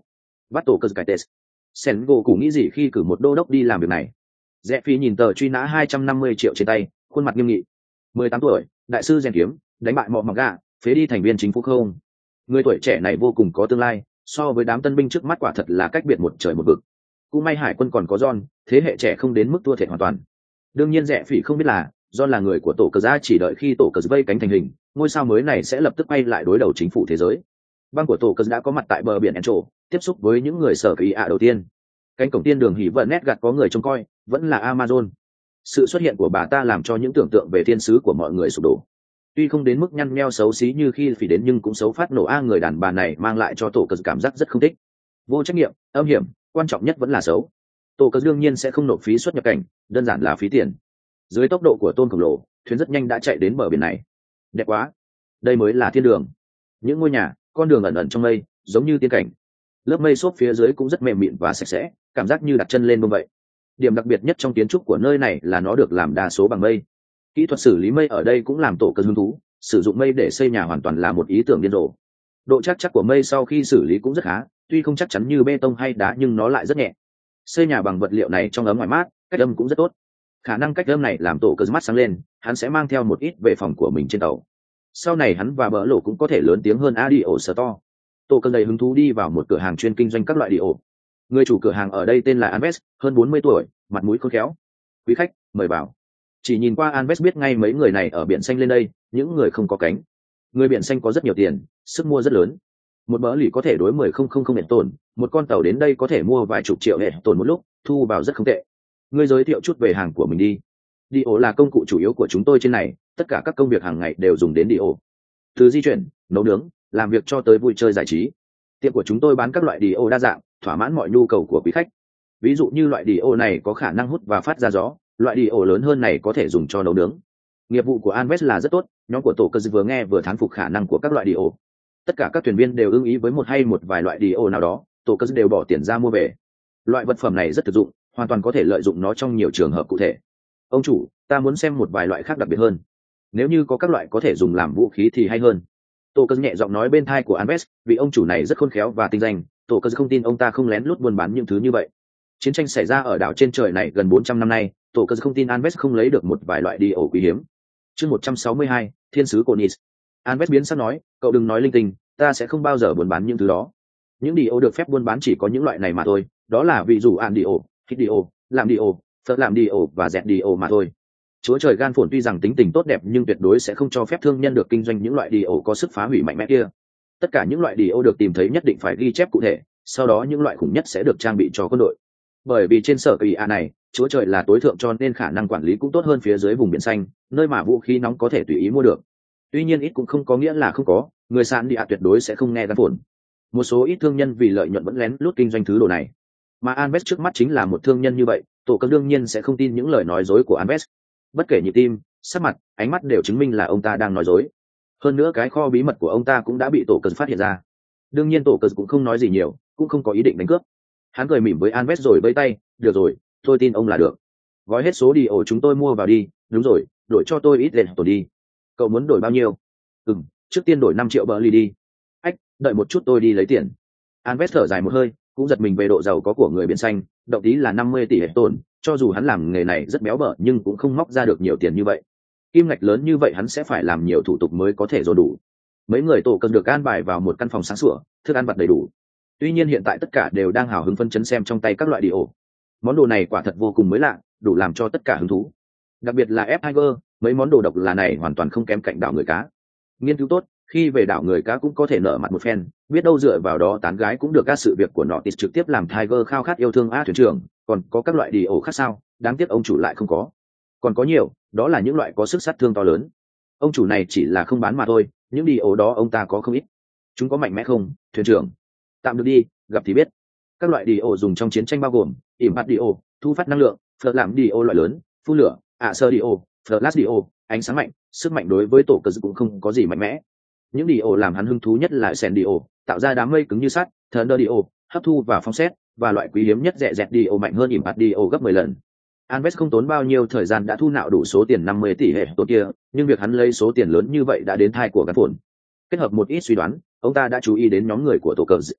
bắt tổ cơ cải tệ. Sen gỗ cụ nghĩ gì khi cử một đô đốc đi làm việc này? Rẽ phi nhìn tờ truy nã 250 triệu trên tay, khuôn mặt nghiêm nghị. 18 tuổi, đại sư rèn kiếm, đánh bại mọ mặc gà, phế đi thành viên chính phủ không. Người tuổi trẻ này vô cùng có tương lai, so với đám tân binh trước mắt quả thật là cách biệt một trời một vực. Cũng may hải quân còn có John, thế hệ trẻ không đến mức thua thiệt hoàn toàn. Đương nhiên rẽ phỉ không biết là John là người của tổ cờ ra, chỉ đợi khi tổ cờ vây cánh thành hình, ngôi sao mới này sẽ lập tức quay lại đối đầu chính phủ thế giới. Băng của tổ cờ đã có mặt tại bờ biển Encho, tiếp xúc với những người sở kỳ ạ đầu tiên. Cánh cổng tiên đường hỉ vận nét gặt có người trông coi, vẫn là Amazon. Sự xuất hiện của bà ta làm cho những tưởng tượng về thiên sứ của mọi người sụp đổ. Tuy không đến mức nhăn nheo xấu xí như khi phỉ đến, nhưng cũng xấu phát nổ. Người đàn bà này mang lại cho tổ cờ cảm giác rất không thích, vô trách nhiệm, âm hiểm, quan trọng nhất vẫn là xấu. Tổ cờ đương nhiên sẽ không nộp phí xuất nhập cảnh, đơn giản là phí tiền. Dưới tốc độ của tôn khổng lồ, thuyền rất nhanh đã chạy đến bờ biển này. Đẹp quá, đây mới là thiên đường. Những ngôi nhà, con đường ẩn ẩn trong mây, giống như tiên cảnh. Lớp mây xốp phía dưới cũng rất mềm mịn và sạch sẽ, cảm giác như đặt chân lên bông vậy. Điểm đặc biệt nhất trong kiến trúc của nơi này là nó được làm đa số bằng mây. Kỹ thuật xử lý mây ở đây cũng làm tổ cờ hứng thú. Sử dụng mây để xây nhà hoàn toàn là một ý tưởng điên rồ. Độ chắc của mây sau khi xử lý cũng rất khá, tuy không chắc chắn như bê tông hay đá nhưng nó lại rất nhẹ. Xây nhà bằng vật liệu này trong ấm ngoài mát, cách âm cũng rất tốt. Khả năng cách âm này làm tổ cờ mắt sáng lên, hắn sẽ mang theo một ít về phòng của mình trên tàu. Sau này hắn và bỡ lộ cũng có thể lớn tiếng hơn Adio Store. Tổ cờ đầy hứng thú đi vào một cửa hàng chuyên kinh doanh các loại Dio. Người chủ cửa hàng ở đây tên là Alves, hơn 40 tuổi, mặt mũi khôn khéo. Quý khách, mời vào. Chỉ nhìn qua Alves biết ngay mấy người này ở biển xanh lên đây, những người không có cánh. Người biển xanh có rất nhiều tiền, sức mua rất lớn. Một bỡ lì có thể đối 10,000 hiện tổn, một con tàu đến đây có thể mua vài chục triệu hiện tổn một lúc, thu vào rất không tệ. Ngươi giới thiệu chút về hàng của mình đi. Dio là công cụ chủ yếu của chúng tôi trên này, tất cả các công việc hàng ngày đều dùng đến Dio. Từ di chuyển, nấu nướng, làm việc cho tới vui chơi giải trí. Tiệm của chúng tôi bán các loại Dio đa dạng, thỏa mãn mọi nhu cầu của quý khách. Ví dụ như loại Dio này có khả năng hút và phát ra gió, loại Dio lớn hơn này có thể dùng cho nấu nướng. Nghiệp vụ của Alves là rất tốt, nhóm của tổ cơ vừa nghe vừa thán phục khả năng của các loại Dio. Tất cả các thuyền viên đều ưng ý với một hay một vài loại Dio nào đó, tổ cơ đều bỏ tiền ra mua về. Loại vật phẩm này rất thực dụng, hoàn toàn có thể lợi dụng nó trong nhiều trường hợp cụ thể. Ông chủ, ta muốn xem một vài loại khác đặc biệt hơn. Nếu như có các loại có thể dùng làm vũ khí thì hay hơn. Tổ cơ nhẹ giọng nói bên tai của Alves, vì ông chủ này rất khôn khéo và tinh danh, tổ cơ không tin ông ta không lén lút buôn bán những thứ như vậy. Chiến tranh xảy ra ở đảo trên trời này gần 400 năm nay, tổ cơ không tin Alves không lấy được một vài loại Dio quý hiếm. Chương 162, Thiên sứ Conis. Alves biến sắc nói, cậu đừng nói linh tinh, ta sẽ không bao giờ buôn bán những thứ đó. Những Dio được phép buôn bán chỉ có những loại này mà thôi, đó là ví dụ An Dio, Hit Dio, làm Dio, Phật làm Dio và Dẹt Dio mà thôi. Chúa trời gan phồn tuy rằng tính tình tốt đẹp nhưng tuyệt đối sẽ không cho phép thương nhân được kinh doanh những loại Dio có sức phá hủy mạnh mẽ kia. Tất cả những loại Dio được tìm thấy nhất định phải ghi chép cụ thể, sau đó những loại khủng nhất sẽ được trang bị cho quân đội. Bởi vì trên sở kỳ a này, chúa trời là tối thượng cho nên khả năng quản lý cũng tốt hơn phía dưới vùng biển xanh, nơi mà vũ khí nóng có thể tùy ý mua được. Tuy nhiên ít cũng không có nghĩa là không có, người sạn địa tuyệt đối sẽ không nghe gan phồn. Một số ít thương nhân vì lợi nhuận vẫn lén lút kinh doanh thứ đồ này. Mà Alves trước mắt chính là một thương nhân như vậy, tổ cơ đương nhiên sẽ không tin những lời nói dối của Alves. Bất kể nhịp tim, sắc mặt, ánh mắt đều chứng minh là ông ta đang nói dối. Hơn nữa cái kho bí mật của ông ta cũng đã bị tổ cơ phát hiện ra. Đương nhiên tổ cơ cũng không nói gì nhiều, cũng không có ý định đánh cướp. Hắn cười mỉm với Alves rồi vẫy tay, được rồi, tôi tin ông là được. Gói hết số Dio chúng tôi mua vào đi, đúng rồi, đổi cho tôi ít lên tổ đi. Cậu muốn đổi bao nhiêu? Trước tiên đổi 5 triệu bờ ly đi. Ách, đợi một chút tôi đi lấy tiền. Alves thở dài một hơi, cũng giật mình về độ giàu có của người biển xanh, động tí là 50 tỷ hectare, cho dù hắn làm nghề này rất béo bở nhưng cũng không móc ra được nhiều tiền như vậy. Kim ngạch lớn như vậy hắn sẽ phải làm nhiều thủ tục mới có thể dồn đủ. Mấy người tổ cần được an bài vào một căn phòng sáng sủa, thức ăn vặt đầy đủ. Tuy nhiên hiện tại tất cả đều đang hào hứng phân chấn xem trong tay các loại Dio. Món đồ này quả thật vô cùng mới lạ, đủ làm cho tất cả hứng thú. Đặc biệt là F-Tiger, mấy món đồ độc là này hoàn toàn không kém cạnh đảo người cá. Nghiên cứu tốt, khi về đảo người cá cũng có thể nở mặt một phen, biết đâu dựa vào đó tán gái cũng được. Các sự việc của nó trực tiếp làm Tiger khao khát yêu thương thuyền trưởng, còn có các loại Dio khác sao, đáng tiếc ông chủ lại không có. Còn có nhiều, đó là những loại có sức sát thương to lớn. Ông chủ này chỉ là không bán mà thôi, những Dio đó ông ta có không ít. Chúng có mạnh mẽ không, thuyền trưởng? Tạm được đi, gặp thì biết. Các loại Dio dùng trong chiến tranh bao gồm Impact Dio, thu phát năng lượng, Phật làm Dio loại lớn, phun lửa, sơ Dio, Flash Dio, ánh sáng mạnh, sức mạnh đối với tổ cơ cũng không có gì mạnh mẽ. Những Dio làm hắn hứng thú nhất là Sen Dio, tạo ra đám mây cứng như sắt, Thunder Dio, hấp thu và phóng xét, và loại quý hiếm nhất Dẹt Dio mạnh hơn Impact Dio gấp 10 lần. Alves không tốn bao nhiêu thời gian đã thu nạo đủ số tiền 50 tỷ hệ tốt kia, nhưng việc hắn lấy số tiền lớn như vậy đã đến thai của gắn phồn. Kết hợp một ít suy đoán, ông ta đã chú ý đến nhóm người của tổ cờ.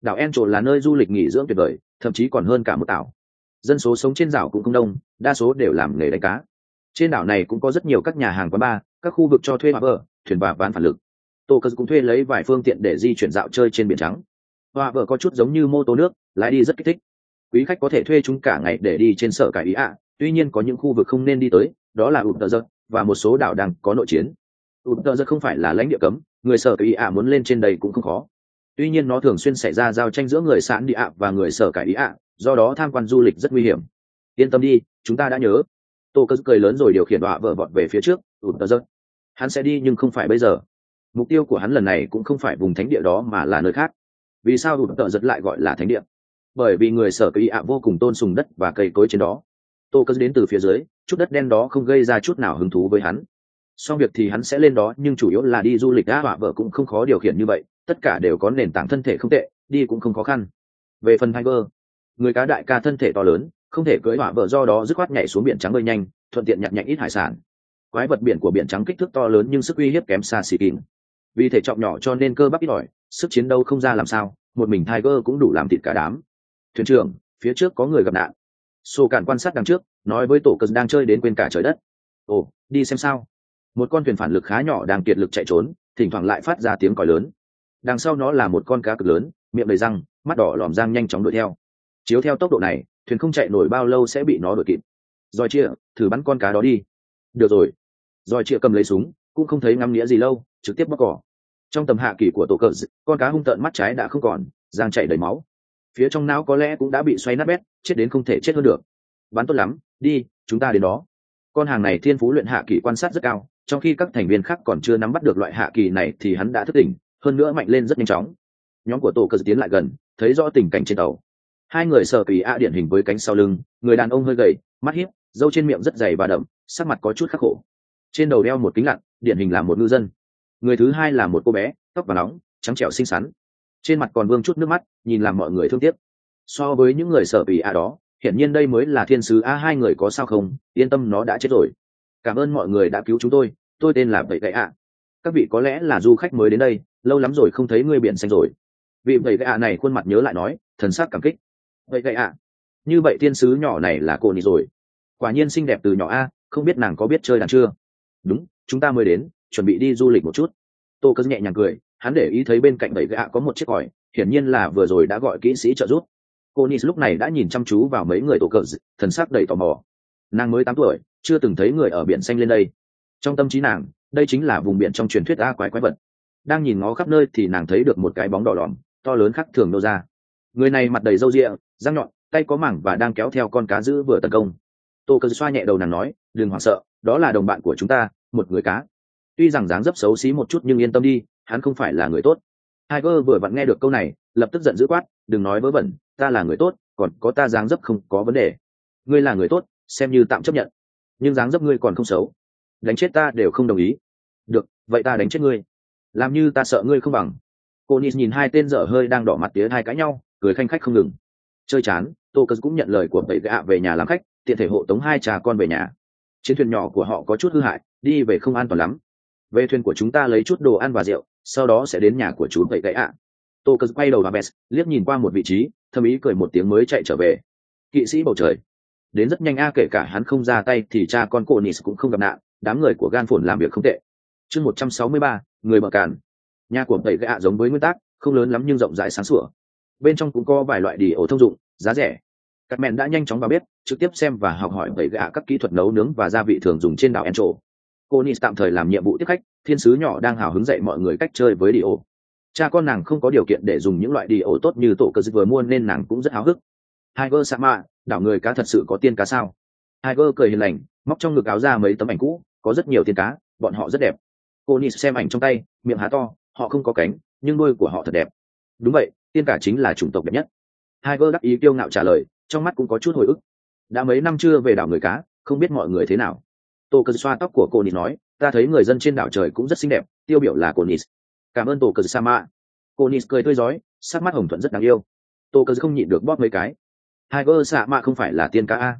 Đảo Encho là nơi du lịch nghỉ dưỡng tuyệt vời, thậm chí còn hơn cả một đảo. Dân số sống trên đảo cũng không đông, đa số đều làm nghề đánh cá. Trên đảo này cũng có rất nhiều các nhà hàng quán bar, các khu vực cho thuê bờ, thuyền và ván phản lực. Tô Cờ cũng thuê lấy vài phương tiện để di chuyển dạo chơi trên biển trắng. Hoa vợ có chút giống như mô tô nước, lái đi rất kích thích. Quý khách có thể thuê chúng cả ngày để đi trên sở cải ý ạ. Tuy nhiên có những khu vực không nên đi tới, đó là ụt tờ giật và một số đảo đang có nội chiến. ụt tờ giật không phải là lãnh địa cấm, người sở cải ý ạ muốn lên trên đây cũng không khó. Tuy nhiên nó thường xuyên xảy ra giao tranh giữa người sản địa ạ và người sở cải ý ạ, do đó tham quan du lịch rất nguy hiểm. Yên tâm đi, chúng ta đã nhớ. Tô Cờ cười lớn rồi điều khiển đọa vợ vọt về phía trước. ụt tờ giật, hắn sẽ đi nhưng không phải bây giờ. Mục tiêu của hắn lần này cũng không phải vùng thánh địa đó mà là nơi khác. Vì sao ụt tờ giật lại gọi là thánh địa? Bởi vì người sở kỳ ạ vô cùng tôn sùng đất và cây cối trên đó. Tô Cờ đến từ phía dưới, chút đất đen đó không gây ra chút nào hứng thú với hắn. Xong việc thì hắn sẽ lên đó, nhưng chủ yếu là đi du lịch. Đọa vợ cũng không khó điều khiển như vậy, tất cả đều có nền tảng thân thể không tệ, đi cũng không khó khăn. Về phần Tiger, người cá đại ca thân thể to lớn, không thể cưỡi đọa vợ, do đó dứt khoát nhảy xuống biển trắng bơi nhanh, thuận tiện nhặt nhạnh ít hải sản. Quái vật biển của biển trắng kích thước to lớn nhưng sức uy hiếp kém xa xì kìm. Vì thể trọng nhỏ cho nên cơ bắp ít ỏi, sức chiến đấu không ra làm sao, một mình Tiger cũng đủ làm thịt cả đám. Thuyền trưởng, phía trước có người gặp nạn. Sô Cản quan sát đằng trước, nói với tổ cờ đang chơi đến quên cả trời đất. Ồ, đi xem sao. Một con thuyền phản lực khá nhỏ đang kiệt lực chạy trốn, thỉnh thoảng lại phát ra tiếng còi lớn. Đằng sau nó là một con cá cực lớn, miệng đầy răng, mắt đỏ lòm răng nhanh chóng đuổi theo. Chiếu theo tốc độ này, thuyền không chạy nổi bao lâu sẽ bị nó đuổi kịp. Rồi chia, thử bắn con cá đó đi. Được rồi. Rồi chia cầm lấy súng, cũng không thấy ngắm nghĩa gì lâu, trực tiếp bóc cỏ. Trong tầm hạ kỳ của tổ cờ, con cá hung tợn mắt trái đã không còn, răng chảy đầy máu. Phía trong não có lẽ cũng đã bị xoay nát bét, chết đến không thể chết hơn được. Bắn tốt lắm, đi, chúng ta đến đó. Con hàng này thiên phú luyện hạ kỳ quan sát rất cao, trong khi các thành viên khác còn chưa nắm bắt được loại hạ kỳ này thì hắn đã thức tỉnh, hơn nữa mạnh lên rất nhanh chóng. Nhóm của tổ cờ tiến lại gần, thấy rõ tình cảnh trên tàu. Hai người sở kỳ ạ điển hình với cánh sau lưng, người đàn ông hơi gầy, mắt hiếp, râu trên miệng rất dày và đậm, sắc mặt có chút khắc khổ. Trên đầu đeo một kính lặn, điển hình là một ngư dân. Người thứ hai là một cô bé, tóc vàng nóng, trắng trẻo xinh xắn, trên mặt còn vương chút nước mắt, nhìn làm mọi người thương tiếc. So với những người sở kỳ ạ đó, hiển nhiên đây mới là thiên sứ a. Hai người có sao không? Yên tâm, nó đã chết rồi. Cảm ơn mọi người đã cứu chúng tôi tên là Bảy Gậy ạ. Các vị có lẽ là du khách mới đến đây, lâu lắm rồi không thấy ngươi biển xanh rồi. Vị Bảy Gậy ạ này khuôn mặt nhớ lại nói, thần sắc cảm kích. Bảy Gậy ạ, như vậy thiên sứ nhỏ này là cô nị rồi. Quả nhiên xinh đẹp từ nhỏ a, không biết nàng có biết chơi đàn chưa? Đúng, chúng ta mới đến, chuẩn bị đi du lịch một chút. Tô Cớ nhẹ nhàng cười, hắn để ý thấy bên cạnh Bảy Gậy ạ có một chiếc còi, hiển nhiên là vừa rồi đã gọi kỹ sĩ trợ giúp. Cô nị lúc này đã nhìn chăm chú vào mấy người Tô Cớ, thần sắc đầy tò mò. Nàng mới 8 tuổi, chưa từng thấy người ở biển xanh lên đây. Trong tâm trí nàng, đây chính là vùng biển trong truyền thuyết a quái vật. Đang nhìn ngó khắp nơi thì nàng thấy được một cái bóng đỏ đỏm to lớn khác thường nô ra. Người này mặt đầy râu ria, răng nhọn, tay có mảng và đang kéo theo con cá dữ vừa tấn công. Tô Cớ xoa nhẹ đầu nàng nói, đừng hoảng sợ, đó là đồng bạn của chúng ta, một người cá. Tuy rằng dáng dấp xấu xí một chút nhưng yên tâm đi, hắn không phải là người tốt. Tiger vừa vặn nghe được câu này, lập tức giận dữ quát, đừng nói vớ vẩn, ta là người tốt, còn có ta dáng dấp không có vấn đề. Ngươi là người tốt, xem như tạm chấp nhận, nhưng dáng dấp ngươi còn không xấu, đánh chết ta đều không đồng ý. Được, vậy ta đánh chết ngươi, làm như ta sợ ngươi không bằng. Cô Nis nhìn hai tên dở hơi đang đỏ mặt tía hai cãi nhau, cười khanh khách không ngừng. Chơi chán, Tô Cớ cũng nhận lời của Bảy Gạ về nhà làm khách, tiện thể hộ tống hai cha con về nhà. Chiến thuyền nhỏ của họ có chút hư hại, đi về không an toàn lắm. Về thuyền của chúng ta lấy chút đồ ăn và rượu, sau đó sẽ đến nhà của chú Bảy Gạ. Tô Cớ quay đầu vào Bess, liếc nhìn qua một vị trí, thầm ý cười một tiếng mới chạy trở về. Kỵ sĩ bầu trời đến rất nhanh a, kể cả hắn không ra tay thì cha con cô Nis cũng không gặp nạn. Đám người của Gan Phồn làm việc không tệ. Chương 163, người bờ càn. Nhà của Bảy Gạ giống với nguyên tắc, không lớn lắm nhưng rộng rãi sáng sủa. Bên trong cũng có vài loại đi ổ thông dụng, giá rẻ. Các mẹn đã nhanh chóng vào bếp, trực tiếp xem và học hỏi Bảy Gạ các kỹ thuật nấu nướng và gia vị thường dùng trên đảo Encho. Cô Nis tạm thời làm nhiệm vụ tiếp khách, thiên sứ nhỏ đang hào hứng dạy mọi người cách chơi với đi ổ. Cha con nàng không có điều kiện để dùng những loại đi ổ tốt như tổ cơ vừa mua nên nàng cũng rất háo hức. Tiger Sama, đảo người cá thật sự có tiên cá sao? Tiger cười hiền lành, móc trong ngực áo ra mấy tấm ảnh cũ, có rất nhiều tiên cá, bọn họ rất đẹp. Cô Nis xem ảnh trong tay, miệng há to, họ không có cánh, nhưng đuôi của họ thật đẹp. Đúng vậy, tiên cá chính là chủng tộc đẹp nhất. Tiger đắc ý kiêu ngạo trả lời, trong mắt cũng có chút hồi ức. Đã mấy năm chưa về đảo người cá, không biết mọi người thế nào. Tô Cờ xoa tóc của cô Nis nói, ta thấy người dân trên đảo trời cũng rất xinh đẹp, tiêu biểu là cô Nis. Cảm ơn Tô Cờ Sama. Cô Nis cười tươi rói, sắc mắt hồng thuận rất đáng yêu. Tô Cờ không nhịn được bóp mấy cái. Tiger Sama không phải là tiên cá a?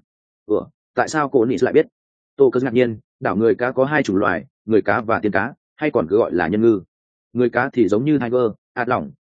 Tại sao cô Nis lại biết? Tô Cờ ngạc nhiên, đảo người cá có hai chủng loài, người cá và tiên cá, hay còn cứ gọi là nhân ngư. Người cá thì giống như Tiger, ạt lỏng,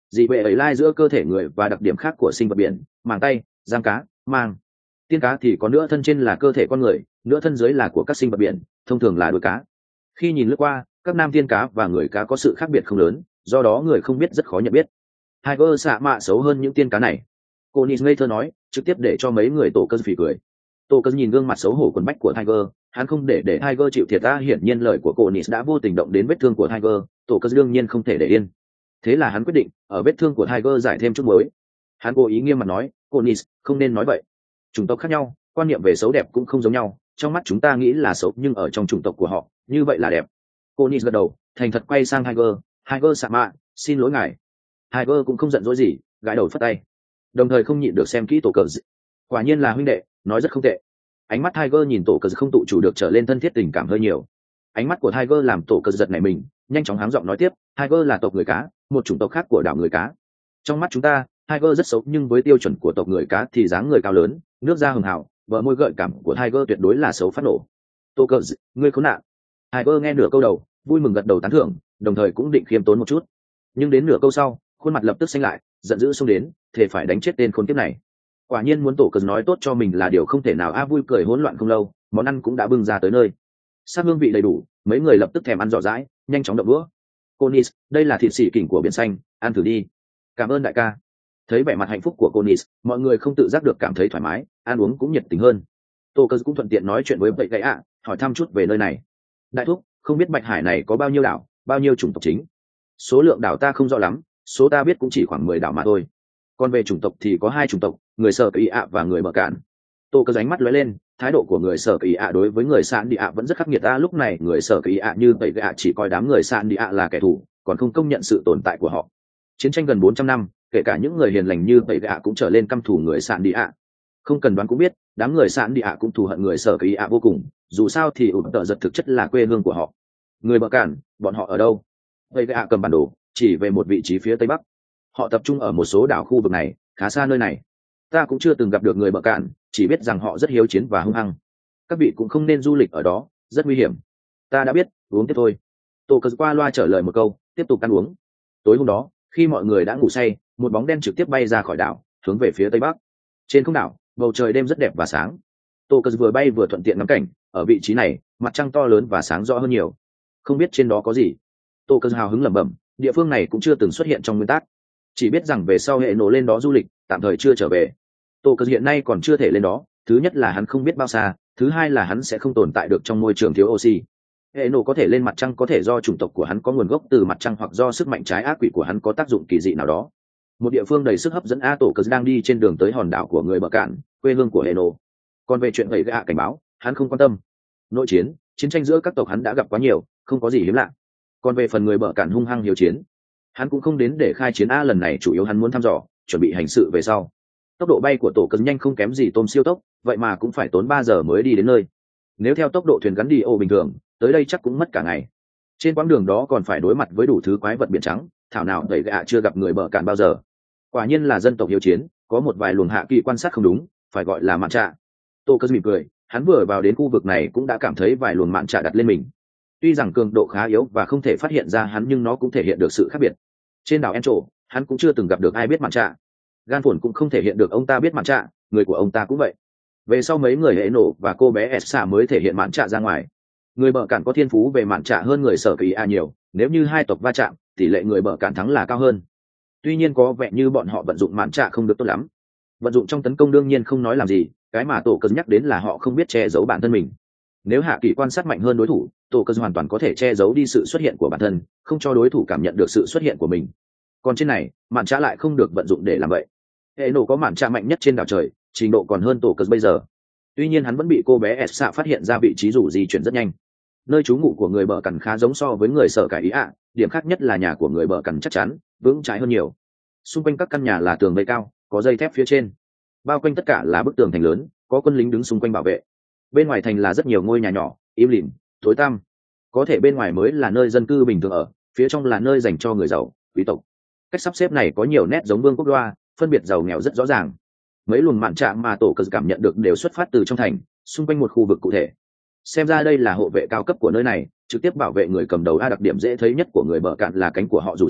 dị bệ ấy lai giữa cơ thể người và đặc điểm khác của sinh vật biển, màng tay, giang cá, mang. Tiên cá thì có nửa thân trên là cơ thể con người, nửa thân dưới là của các sinh vật biển, thông thường là đuôi cá. Khi nhìn lướt qua, các nam tiên cá và người cá có sự khác biệt không lớn, do đó người không biết rất khó nhận biết. Tiger xạ mạ xấu hơn những tiên cá này. Cô Nis ngây thơ nói, trực tiếp để cho mấy người tổ cơ phì cười. Tổ cơ nhìn gương mặt xấu hổ quần bách của Tiger, hắn không để Tiger chịu thiệt ta. Hiển nhiên lời của cô Nis đã vô tình động đến vết thương của Tiger, tổ cơ đương nhiên không thể để yên. Thế là hắn quyết định ở vết thương của Tiger giải thêm chút muối. Hắn cố ý nghiêm mặt nói, cô Nis, không nên nói vậy. Chủng tộc khác nhau, quan niệm về xấu đẹp cũng không giống nhau, trong mắt chúng ta nghĩ là xấu nhưng ở trong chủng tộc của họ như vậy là đẹp. Cô Nis gật đầu, thành thật quay sang Tiger xạ mạ, xin lỗi ngài. Tiger cũng không giận dỗi gì, gãi đầu phất tay, đồng thời không nhịn được xem kỹ tổ cờ. Quả nhiên là huynh đệ, nói rất không tệ. Ánh mắt Tiger nhìn tổ cờ không tự chủ được trở lên thân thiết, tình cảm hơi nhiều. Ánh mắt của Tiger làm tổ cờ giật nảy mình, nhanh chóng háng giọng nói tiếp, Tiger là tộc người cá, một chủng tộc khác của đảo người cá. Trong mắt chúng ta, Tiger rất xấu nhưng với tiêu chuẩn của tộc người cá thì dáng người cao lớn, nước da hường hào, bờ môi gợi cảm của Tiger tuyệt đối là xấu phát nổ. Tổ cờ, ngươi khốn nạn. Tiger nghe nửa câu đầu, vui mừng gật đầu tán thưởng, đồng thời cũng định khiêm tốn một chút. Nhưng đến nửa câu sau, khuôn mặt lập tức xanh lại, giận dữ xông đến, thề phải đánh chết tên khốn kiếp này. Quả nhiên muốn tổ cờ nói tốt cho mình là điều không thể nào. Vui cười hỗn loạn không lâu, món ăn cũng đã bưng ra tới nơi. Sắc hương vị đầy đủ, mấy người lập tức thèm ăn rõ rãi, nhanh chóng động đũa. Conis, đây là thịt xỉ kỉnh của biển xanh, ăn thử đi. Cảm ơn đại ca. Thấy vẻ mặt hạnh phúc của Conis, mọi người không tự giác được cảm thấy thoải mái, ăn uống cũng nhiệt tình hơn. Tổ cờ cũng thuận tiện nói chuyện với bậy gãy hỏi thăm chút về nơi này. Đại thúc, không biết Bạch Hải này có bao nhiêu đảo, bao nhiêu chủng tộc chính? Số lượng đảo ta không rõ lắm, số ta biết cũng chỉ khoảng 10 đảo mà thôi. Còn về chủng tộc thì có 2 chủng tộc, người Sở Kỳ ạ và người Bờ Cạn. Tô Cơ ánh mắt lóe lên, thái độ của người Sở Kỳ ạ đối với người Sạn Đi ạ vẫn rất khắc nghiệt. Lúc này người Sở Kỳ ạ như vậy gạ chỉ coi đám người Sạn Đi ạ là kẻ thù, còn không công nhận sự tồn tại của họ. Chiến tranh gần 400 năm, kể cả những người hiền lành như vậy gạ cũng trở lên căm thù người Sạn Đi ạ. Không cần đoán cũng biết, đám người Sạn Đi ạ cũng thù hận người Sở Kỳ ạ vô cùng, dù sao thì ủn tợ giật thực chất là quê hương của họ. Người Bờ Cạn, bọn họ ở đâu? Vậy gạ cầm bản đồ chỉ về một vị trí phía tây bắc. Họ tập trung ở một số đảo khu vực này, khá xa nơi này. Ta cũng chưa từng gặp được người Bờ Cạn, chỉ biết rằng họ rất hiếu chiến và hung hăng. Các vị cũng không nên du lịch ở đó, rất nguy hiểm. Ta đã biết, uống tiếp thôi. Tổ cờ qua loa trả lời một câu, tiếp tục ăn uống. Tối hôm đó, khi mọi người đã ngủ say, một bóng đen trực tiếp bay ra khỏi đảo, hướng về phía tây bắc. Trên không đảo, bầu trời đêm rất đẹp và sáng. Tổ cờ vừa bay vừa thuận tiện ngắm cảnh. Ở vị trí này, mặt trăng to lớn và sáng rõ hơn nhiều. Không biết trên đó có gì. Tổ cờ hào hứng lẩm bẩm, địa phương này cũng chưa từng xuất hiện trong nguyên tắc, chỉ biết rằng về sau hệ nổ lên đó du lịch, tạm thời chưa trở về. Tổ cờ hiện nay còn chưa thể lên đó, thứ nhất là hắn không biết bao xa, thứ hai là hắn sẽ không tồn tại được trong môi trường thiếu oxy. Hệ nổ có thể lên mặt trăng có thể do chủng tộc của hắn có nguồn gốc từ mặt trăng, hoặc do sức mạnh trái ác quỷ của hắn có tác dụng kỳ dị nào đó. Một địa phương đầy sức hấp dẫn. Tổ cờ đang đi trên đường tới hòn đảo của người Bờ Cạn, quê hương của hệ nổ. Còn về chuyện vậy gạ cảnh báo, hắn không quan tâm. Nội chiến, chiến tranh giữa các tộc hắn đã gặp quá nhiều, không có gì hiếm lạ. Còn về phần người Bờ Cạn hung hăng hiếu chiến, hắn cũng không đến để khai chiến. Lần này chủ yếu hắn muốn thăm dò, chuẩn bị hành sự về sau. Tốc độ bay của tổ cờ nhanh không kém gì tôm siêu tốc, vậy mà cũng phải tốn 3 giờ mới đi đến nơi. Nếu theo tốc độ thuyền gắn đi ô bình thường, tới đây chắc cũng mất cả ngày. Trên quãng đường đó còn phải đối mặt với đủ thứ quái vật biển trắng, thảo nào đẩy gạ chưa gặp người Bờ Cạn bao giờ. Quả nhiên là dân tộc hiếu chiến, có một vài luồng hạ kỳ quan sát không đúng, phải gọi là mạn trạ. Tổ cờ mỉm cười, hắn vừa vào đến khu vực này cũng đã cảm thấy vài luồng mạn trạ đặt lên mình. Tuy rằng cường độ khá yếu và không thể phát hiện ra hắn, nhưng nó cũng thể hiện được sự khác biệt. Trên đảo Encho, hắn cũng chưa từng gặp được ai biết mạn trạ. Gan Phồn cũng không thể hiện được ông ta biết mạn trạ, người của ông ta cũng vậy. Về sau mấy người hệ nổ và cô bé Esa mới thể hiện mạn trạ ra ngoài. Người Bờ Cạn có thiên phú về mạn trạ hơn người Sở Kỳ A nhiều, nếu như hai tộc va chạm, tỷ lệ người Bờ Cạn thắng là cao hơn. Tuy nhiên có vẻ như bọn họ vận dụng mạn trạ không được tốt lắm. Vận dụng trong tấn công đương nhiên không nói làm gì, cái mà tổ cân nhắc đến là họ không biết che giấu bản thân mình. Nếu hạ kỳ quan sát mạnh hơn đối thủ, tổ cân hoàn toàn có thể che giấu đi sự xuất hiện của bản thân, không cho đối thủ cảm nhận được sự xuất hiện của mình. Còn trên này, mạn trạ lại không được vận dụng để làm vậy. Hệ nổ có mạn trạ mạnh nhất trên đảo trời, trình độ còn hơn tổ cân bây giờ. Tuy nhiên hắn vẫn bị cô bé Esa phát hiện ra vị trí dù di chuyển rất nhanh. Nơi trú ngụ của người Bờ Cằn khá giống so với người Sở Cải Ý ạ, điểm khác nhất là nhà của người Bờ Cằn chắc chắn vững chãi hơn nhiều. Xung quanh các căn nhà là tường vây cao, có dây thép phía trên, bao quanh tất cả là bức tường thành lớn, có quân lính đứng xung quanh bảo vệ. Bên ngoài thành là rất nhiều ngôi nhà nhỏ, im lìm, tối tăm. Có thể bên ngoài mới là nơi dân cư bình thường ở, phía trong là nơi dành cho người giàu, quý tộc. Cách sắp xếp này có nhiều nét giống vương quốc đoa, phân biệt giàu nghèo rất rõ ràng. Mấy luồng mạn trạm mà tổ cờ cảm nhận được đều xuất phát từ trong thành, xung quanh một khu vực cụ thể. Xem ra đây là hộ vệ cao cấp của nơi này, trực tiếp bảo vệ người cầm đầu. Đặc điểm dễ thấy nhất của người Bờ Cạn là cánh của họ rủ xuống,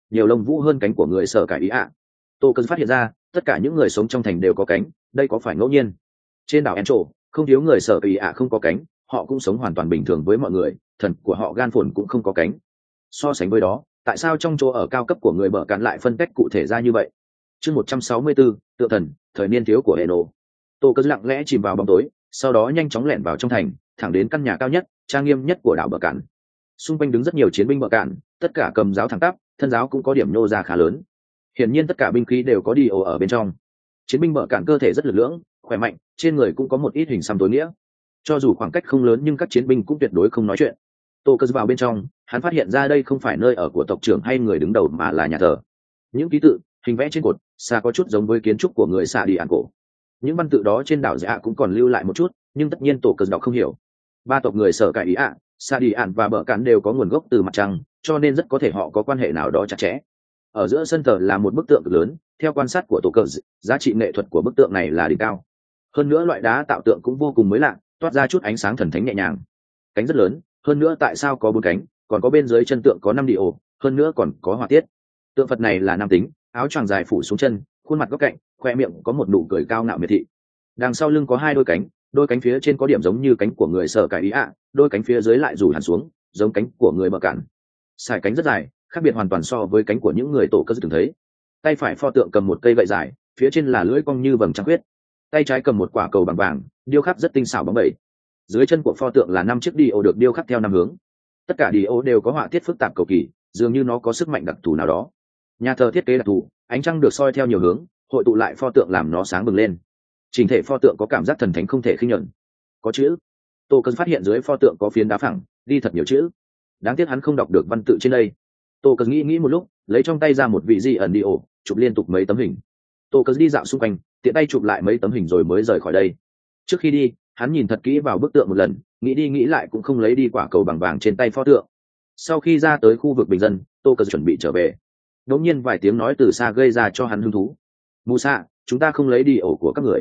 nhiều lông vũ hơn cánh của người sở cải ý ạ. Tô Cơn phát hiện ra tất cả những người sống trong thành đều có cánh, đây có phải ngẫu nhiên? Trên đảo Encho không thiếu người sở cải ý ạ không có cánh, họ cũng sống hoàn toàn bình thường với mọi người, thần của họ gan phồn cũng không có cánh. So sánh với đó, tại sao trong chỗ ở cao cấp của người bờ cạn lại phân cách cụ thể ra như vậy? Chương 164, tượng thần, thời niên thiếu của Eno. Tô Cơn lặng lẽ chìm vào bóng tối, sau đó nhanh chóng lẻn vào trong thành, thẳng đến căn nhà cao nhất, trang nghiêm nhất của đảo bờ cạn. Xung quanh đứng rất nhiều chiến binh bờ cạn, tất cả cầm giáo thẳng tắp, thân giáo cũng có điểm nhô ra khá lớn. Hiển nhiên tất cả binh khí đều có đi ở bên trong. Chiến binh bờ cạn cơ thể rất lực lưỡng, khỏe mạnh, trên người cũng có một ít hình xăm tối nghĩa. Cho dù khoảng cách không lớn nhưng các chiến binh cũng tuyệt đối không nói chuyện. Tô Cơn vào bên trong, hắn phát hiện ra đây không phải nơi ở của tộc trưởng hay người đứng đầu mà là nhà thờ. Những ký tự, hình vẽ trên cột, xa có chút giống với kiến trúc của người Sa đi ạn cổ. Những văn tự đó trên đảo Dạ cũng còn lưu lại một chút, nhưng tất nhiên Tô Cơn đọc không hiểu. Ba tộc người Sở Cải Ý ạ, Sa đi ạn và Bờ Cạn đều có nguồn gốc từ mặt trăng, cho nên rất có thể họ có quan hệ nào đó chặt chẽ. Ở giữa sân thờ là một bức tượng cực lớn, theo quan sát của Tô Cơn, giá trị nghệ thuật của bức tượng này là đỉnh cao. Hơn nữa loại đá tạo tượng cũng vô cùng mới lạ, toát ra chút ánh sáng thần thánh nhẹ nhàng. Cánh rất lớn, hơn nữa tại sao có 4 cánh, còn có bên dưới chân tượng có 5 địa ổ, hơn nữa còn có họa tiết. Tượng Phật này là nam tính, áo choàng dài phủ xuống chân, khuôn mặt góc cạnh, khoe miệng có một nụ cười cao ngạo miệt thị. Đằng sau lưng có 2 đôi cánh phía trên có điểm giống như cánh của người Sở Cải Ý ạ, đôi cánh phía dưới lại rủ hẳn xuống, giống cánh của người Bờ Cạn. Sải cánh rất dài, khác biệt hoàn toàn so với cánh của những người Tổ Cơn từng thấy. Tay phải pho tượng cầm một cây gậy dài, phía trên là lưỡi cong như vầng trăng khuyết. Tay trái cầm một quả cầu bằng vàng, điêu khắc rất tinh xảo bóng bẩy. Dưới chân của pho tượng là 5 chiếc đi ô được điêu khắc theo 5 hướng. Tất cả đi ô đều có họa tiết phức tạp cầu kỳ, dường như nó có sức mạnh đặc thù nào đó. Nhà thờ thiết kế đặc thù, ánh trăng được soi theo nhiều hướng, hội tụ lại pho tượng làm nó sáng bừng lên. Chỉnh thể pho tượng có cảm giác thần thánh không thể khinh nhẫn. Có chữ. Tô Cơn phát hiện dưới pho tượng có phiến đá phẳng, ghi thật nhiều chữ. Đáng tiếc hắn không đọc được văn tự trên đây. Tô Cơn nghĩ một lúc, lấy trong tay ra một vị di ẩn đi ổ, chụp liên tục mấy tấm hình. Tô Cơn đi dạo xung quanh, tiện tay chụp lại mấy tấm hình rồi mới rời khỏi đây. Trước khi đi, hắn nhìn thật kỹ vào bức tượng một lần, nghĩ đi nghĩ lại cũng không lấy đi quả cầu bằng vàng trên tay pho tượng. Sau khi ra tới khu vực bình dân, Tô Cơn chuẩn bị trở về. Đột nhiên vài tiếng nói từ xa gây ra cho hắn hứng thú. Musa, chúng ta không lấy đi ổ của các người.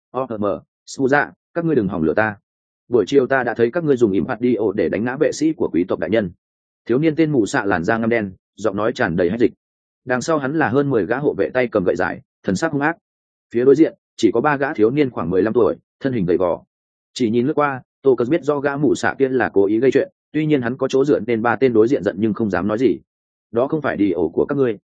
Suza, các ngươi đừng hỏng lửa ta. Buổi chiều ta đã thấy các ngươi dùng ỉm hạt đi ổ để đánh ngã vệ sĩ của quý tộc đại nhân. Thiếu niên tên mù xạ làn da ngăm đen, giọng nói tràn đầy hách dịch. Đằng sau hắn là hơn 10 gã hộ vệ tay cầm gậy dài, thần sắc hung ác. Phía đối diện chỉ có 3 gã thiếu niên khoảng 15 tuổi, thân hình gầy gò. Chỉ nhìn lướt qua, Tô Cơn biết do gã mù xạ kia là cố ý gây chuyện, tuy nhiên hắn có chỗ dựa nên 3 tên đối diện giận nhưng không dám nói gì. Đó không phải đi ổ của các ngươi.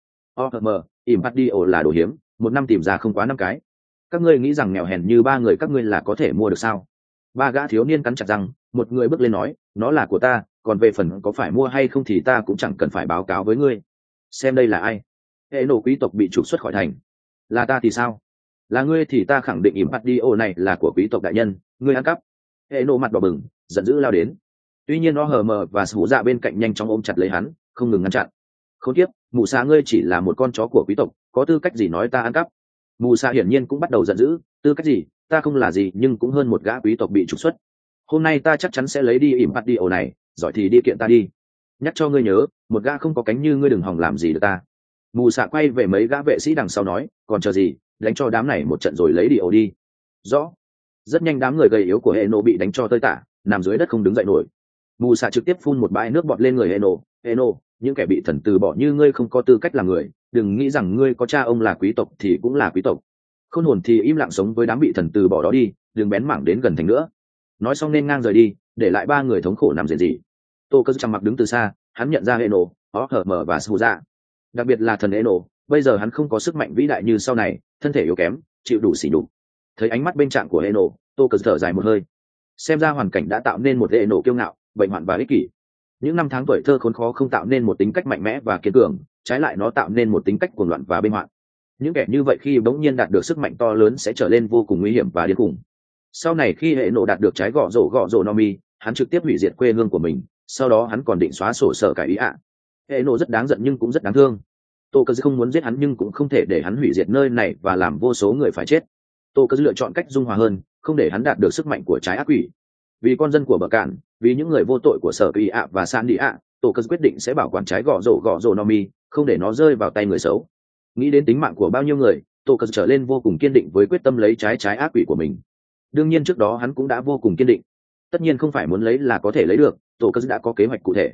Ỉm hạt đi ổ là đồ hiếm, một năm tìm ra không quá 5 cái. Các ngươi nghĩ rằng nghèo hèn như 3 người các ngươi là có thể mua được sao? 3 gã thiếu niên cắn chặt răng, một người bước lên nói, nó là của ta, còn về phần có phải mua hay không thì ta cũng chẳng cần phải báo cáo với ngươi. Xem đây là ai? Hệ nổ quý tộc bị trục xuất khỏi thành. Là ta thì sao? Là ngươi thì ta khẳng định ỉm hạt đi ổ này là của quý tộc đại nhân, ngươi ăn cắp. Hệ nổ mặt đỏ bừng, giận dữ lao đến. Tuy nhiên nó hờ mờ và sủ dạ bên cạnh nhanh chóng ôm chặt lấy hắn, không ngừng ngăn chặn. Khốn kiếp, mù sa ngươi chỉ là một con chó của quý tộc, có tư cách gì nói ta ăn cắp? Mù sa hiển nhiên cũng bắt đầu giận dữ, tư cách gì? Ta không là gì nhưng cũng hơn một gã quý tộc bị trục xuất. Hôm nay ta chắc chắn sẽ lấy đi ỉm hạt đi ổ này, giỏi thì đi kiện ta đi. Nhắc cho ngươi nhớ, một gã không có cánh như ngươi đừng hòng làm gì được ta. Mù xạ quay về mấy gã vệ sĩ đằng sau nói, còn chờ gì, đánh cho đám này một trận rồi lấy đi ổ đi. Rõ. Rất nhanh đám người gầy yếu của hệ nổ bị đánh cho tơi tả, nằm dưới đất không đứng dậy nổi. Mù xạ trực tiếp phun một bãi nước bọt lên người hệ nổ. Hệ nổ, những kẻ bị thần từ bỏ như ngươi không có tư cách làm người, đừng nghĩ rằng ngươi có cha ông là quý tộc thì cũng là quý tộc. Khôn hồn thì im lặng sống với đám bị thần từ bỏ đó đi, đừng bén mảng đến gần thành nữa. Nói xong nên ngang rời đi, để lại 3 người thống khổ nằm rền rỉ. Tô Cơn trầm mặc đứng từ xa, hắn nhận ra hệ nổ, Hở và Suza. Đặc biệt là thần hệ nổ, bây giờ hắn không có sức mạnh vĩ đại như sau này, thân thể yếu kém, chịu đủ sỉ nhục. Thấy ánh mắt bên trạng của hệ nổ, Tô Cơn thở dài một hơi. Xem ra hoàn cảnh đã tạo nên một hệ nổ kiêu ngạo, bệnh hoạn và ích kỷ. Những năm tháng tuổi thơ khốn khó không tạo nên một tính cách mạnh mẽ và kiên cường, trái lại nó tạo nên một tính cách cuồng loạn và bên hoạn. Những kẻ như vậy khi bỗng nhiên đạt được sức mạnh to lớn sẽ trở nên vô cùng nguy hiểm và điên khùng. Sau này khi hệ nổ đạt được trái gõ rổ Nomi, hắn trực tiếp hủy diệt quê hương của mình, sau đó hắn còn định xóa sổ Sở Cải Ý ạ. Hệ nổ rất đáng giận nhưng cũng rất đáng thương. Tô Cơn không muốn giết hắn nhưng cũng không thể để hắn hủy diệt nơi này và làm vô số người phải chết. Tô Cơn lựa chọn cách dung hòa hơn, không để hắn đạt được sức mạnh của trái ác quỷ. Vì con dân của Bờ Cạn, vì những người vô tội của Sở Cải Ý ạ và San Đi ạ, Tô Cơn quyết định sẽ bảo quản trái gõ rổ Nomi, không để nó rơi vào tay người xấu. Nghĩ đến tính mạng của bao nhiêu người, Tô Cơn trở lên vô cùng kiên định với quyết tâm lấy trái ác quỷ của mình. Đương nhiên trước đó hắn cũng đã vô cùng kiên định. Tất nhiên không phải muốn lấy là có thể lấy được, Tô Cơn đã có kế hoạch cụ thể.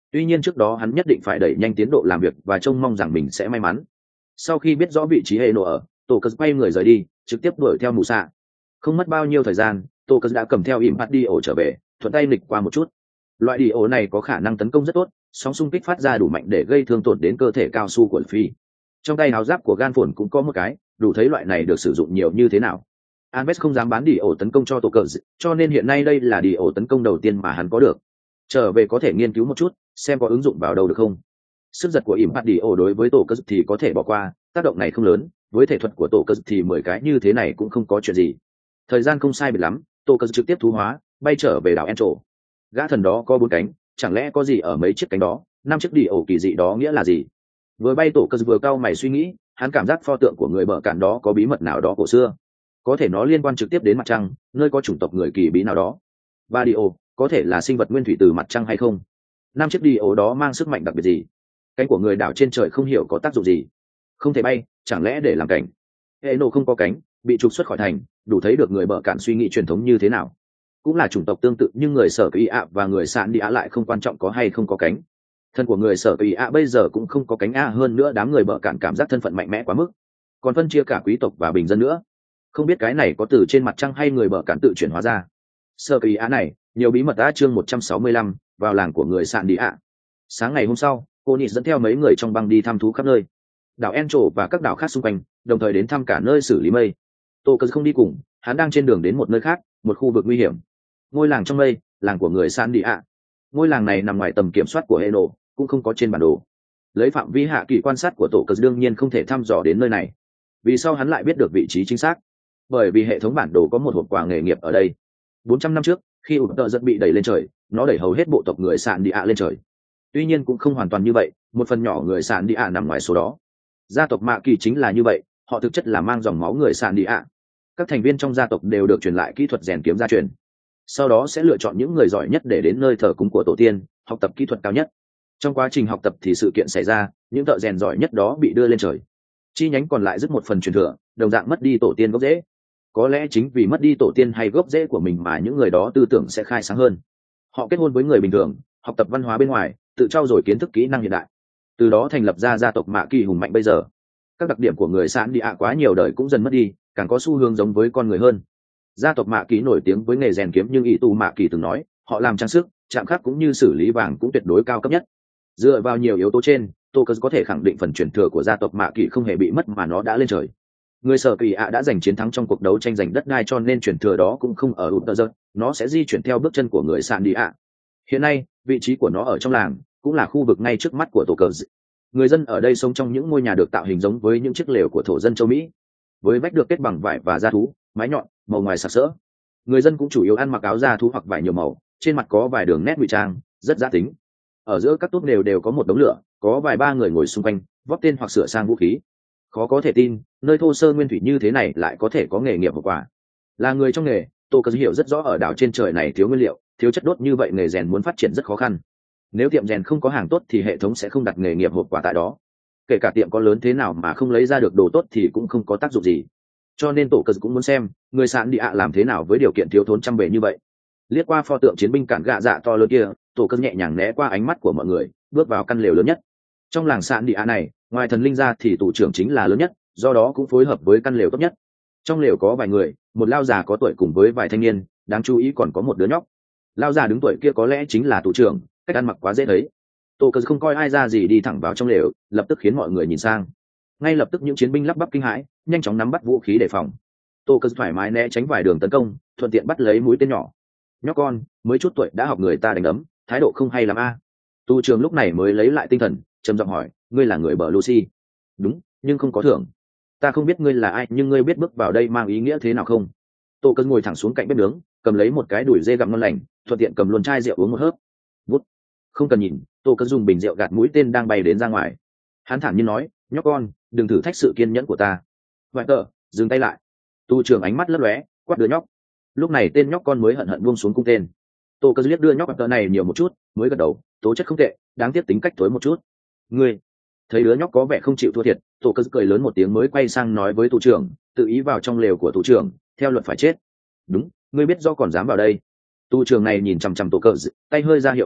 Tuy nhiên trước đó hắn nhất định phải đẩy nhanh tiến độ làm việc và trông mong rằng mình sẽ may mắn. Sau khi biết rõ vị trí hệ nổ ở, tổ cờ quay người rời đi, trực tiếp đuổi theo mù xạ. Không mất bao nhiêu thời gian, tổ cờ đã cầm theo Impact đi ổ trở về, thuận tay nghịch qua một chút. Loại đi ổ này có khả năng tấn công rất tốt, sóng xung kích phát ra đủ mạnh để gây thương tổn đến cơ thể cao su của Phi. Trong tay áo giáp của gan phồn cũng có một cái, đủ thấy loại này được sử dụng nhiều như thế nào. Alves không dám bán đi ổ tấn công cho tổ cờ, cho nên hiện nay đây là đi ổ tấn công đầu tiên mà hắn có được. Trở về có thể nghiên cứu một chút, xem có ứng dụng vào đâu được không. Sức giật của Impact đi ổ đối với tổ cờ thì có thể bỏ qua, tác động này không lớn, với thể thuật của tổ cờ thì 10 cái như thế này cũng không có chuyện gì. Thời gian không sai biệt lắm, tổ cờ trực tiếp thú hóa, bay trở về đảo Encho. Gã thần đó có 4 cánh, chẳng lẽ có gì ở mấy chiếc cánh đó? 5 chiếc đi ổ kỳ dị đó nghĩa là gì? Vừa bay tổ cờ vừa cau mày suy nghĩ, hắn cảm giác pho tượng của người bờ cản đó có bí mật nào đó cổ xưa, có thể nó liên quan trực tiếp đến mặt trăng, nơi có chủng tộc người kỳ bí nào đó. Và đi ổ có thể là sinh vật nguyên thủy từ mặt trăng hay không? 5 chiếc đi ổ đó mang sức mạnh đặc biệt gì? Cánh của người đảo trên trời không hiểu có tác dụng gì, không thể bay, chẳng lẽ để làm cảnh? Hệ nổ không có cánh, bị trục xuất khỏi thành, đủ thấy được người bờ cản suy nghĩ truyền thống như thế nào. Cũng là chủng tộc tương tự nhưng người sở kỳ ạ và người sạn đi ạ lại không quan trọng có hay không có cánh. Thân của người sở kỳ ạ bây giờ cũng không có cánh a, hơn nữa đám người bờ cản cảm giác thân phận mạnh mẽ quá mức, còn phân chia cả quý tộc và bình dân nữa. Không biết cái này có từ trên mặt trăng hay người bờ cản tự chuyển hóa ra. Sở kỳ ạ này nhiều bí mật. Đã chương 165, vào làng của người sạn đi ạ. Sáng ngày hôm sau, cô nhị dẫn theo mấy người trong băng đi thăm thú khắp nơi, đảo Encho và các đảo khác xung quanh, đồng thời đến thăm cả nơi xử lý mây. Tô Cờ không đi cùng, hắn đang trên đường đến một nơi khác, một khu vực nguy hiểm. Ngôi làng trong mây, làng của người San Đi ạ. Ngôi làng này nằm ngoài tầm kiểm soát của Eno, cũng không có trên bản đồ. Lấy phạm vi hạ kỳ quan sát của tổ Cờ đương nhiên không thể thăm dò đến nơi này. Vì sao hắn lại biết được vị trí chính xác? Bởi vì hệ thống bản đồ có một hộp quà nghề nghiệp ở đây. 400 năm trước, khi ụt tợ giật bị đẩy lên trời, nó đẩy hầu hết bộ tộc người San Đi ạ lên trời. Tuy nhiên cũng không hoàn toàn như vậy, một phần nhỏ người San Đi ạ nằm ngoài số đó. Gia tộc Mạ Kỳ chính là như vậy, họ thực chất là mang dòng máu người San Đi ạ. Các thành viên trong gia tộc đều được truyền lại kỹ thuật rèn kiếm gia truyền, sau đó sẽ lựa chọn những người giỏi nhất để đến nơi thờ cúng của tổ tiên, học tập kỹ thuật cao nhất. Trong quá trình học tập thì sự kiện xảy ra, những thợ rèn giỏi nhất đó bị đưa lên trời, chi nhánh còn lại dứt một phần truyền thừa, đồng dạng mất đi tổ tiên gốc rễ. Có lẽ chính vì mất đi tổ tiên hay gốc rễ của mình mà những người đó tư tưởng sẽ khai sáng hơn. Họ kết hôn với người bình thường, học tập văn hóa bên ngoài, tự trau dồi kiến thức kỹ năng hiện đại, từ đó thành lập ra gia tộc Mạ Kỳ hùng mạnh bây giờ. Các đặc điểm của người San Đi ạ quá nhiều đời cũng dần mất đi, càng có xu hướng giống với con người hơn. Gia tộc Mạ Kỳ nổi tiếng với nghề rèn kiếm, nhưng ỷ tù Mạ Kỳ từng nói họ làm trang sức, chạm khắc cũng như xử lý vàng cũng tuyệt đối cao cấp nhất. Dựa vào nhiều yếu tố trên, Tokyo có thể khẳng định phần truyền thừa của gia tộc Mạ Kỳ không hề bị mất mà nó đã lên trời. Người sở kỳ ạ đã giành chiến thắng trong cuộc đấu tranh giành đất đai, cho nên truyền thừa đó cũng không ở Uther, nó sẽ di chuyển theo bước chân của người San Đi ạ. Hiện nay, vị trí của nó ở trong làng, cũng là khu vực ngay trước mắt của Tokyo. Người dân ở đây sống trong những ngôi nhà được tạo hình giống với những chiếc lều của thổ dân châu Mỹ, với vách được kết bằng vải và da thú, mái nhọn, màu ngoài sặc sỡ. Người dân cũng chủ yếu ăn mặc áo da thú hoặc vải nhiều màu, trên mặt có vài đường nét ngụy trang, rất giã tính. Ở giữa các túp đều có một đống lửa, có vài ba người ngồi xung quanh, vót tên hoặc sửa sang vũ khí. Khó có thể tin, nơi thô sơ nguyên thủy như thế này lại có thể có nghề nghiệp hiệu quả. Là người trong nghề, Tô Cờ hiểu rất rõ ở đảo trên trời này thiếu nguyên liệu, thiếu chất đốt như vậy nghề rèn muốn phát triển rất khó khăn. Nếu tiệm rèn không có hàng tốt thì hệ thống sẽ không đặt nghề nghiệp hiệu quả tại đó. Kể cả tiệm có lớn thế nào mà không lấy ra được đồ tốt thì cũng không có tác dụng gì. Cho nên Tổ Cờ cũng muốn xem người San Đi ạ làm thế nào với điều kiện thiếu thốn trăm bề như vậy. Liếc qua pho tượng chiến binh cản gạ dạ to lớn kia, Tổ Cờ nhẹ nhàng né qua ánh mắt của mọi người, bước vào căn lều lớn nhất. Trong làng San Đi ạ này, ngoài thần linh ra thì tù trưởng chính là lớn nhất, do đó cũng phối hợp với căn lều tốt nhất. Trong lều có vài người, một lao già có tuổi cùng với vài thanh niên, đáng chú ý còn có một đứa nhóc. Lao già đứng tuổi kia có lẽ chính là tù trưởng, cách ăn mặc quá dễ thấy. Tổ Cờ không coi ai ra gì đi thẳng vào trong lều, lập tức khiến mọi người nhìn sang. Ngay lập tức những chiến binh lắp bắp kinh hãi, nhanh chóng nắm bắt vũ khí đề phòng. Tổ Cờ thoải mái né tránh vài đường tấn công, thuận tiện bắt lấy mũi tên nhỏ. Nhóc con, mới chút tuổi đã học người ta đánh đấm, thái độ không hay lắm a. Tù trưởng lúc này mới lấy lại tinh thần, trầm giọng hỏi, ngươi là người bờ Lucy? Đúng, nhưng không có thưởng. Ta không biết ngươi là ai, nhưng ngươi biết bước vào đây mang ý nghĩa thế nào không? Tổ Cờ ngồi thẳng xuống cạnh bếp nướng, cầm lấy một cái đùi dê gặm ngon lành, thuận tiện cầm luôn chai rượu uống một hớp. Vút. Không cần nhìn, Tổ Cờ dùng bình rượu gạt mũi tên đang bay đến ra ngoài. Hắn thản nhiên nói, nhóc con, đừng thử thách sự kiên nhẫn của ta. Vậy tờ, dừng tay lại. Tu trưởng ánh mắt lấp lóe, quát đứa nhóc. Lúc này tên nhóc con mới hận hận buông xuống cung tên. Tổ Cờ liếc đưa nhóc tờ này nhiều một chút, mới gật đầu, tố chất không tệ, đáng tiếc tính cách tối một chút. Ngươi. Thấy đứa nhóc có vẻ không chịu thua thiệt, Tổ Cờ cười lớn một tiếng mới quay sang nói với tù trưởng, tự ý vào trong lều của tù trưởng, theo luật phải chết. Đúng, ngươi biết do còn dám vào đây. Tù trưởng này nhìn chằm chằm Tổ Cờ, tay hơi ra hiệu một chút,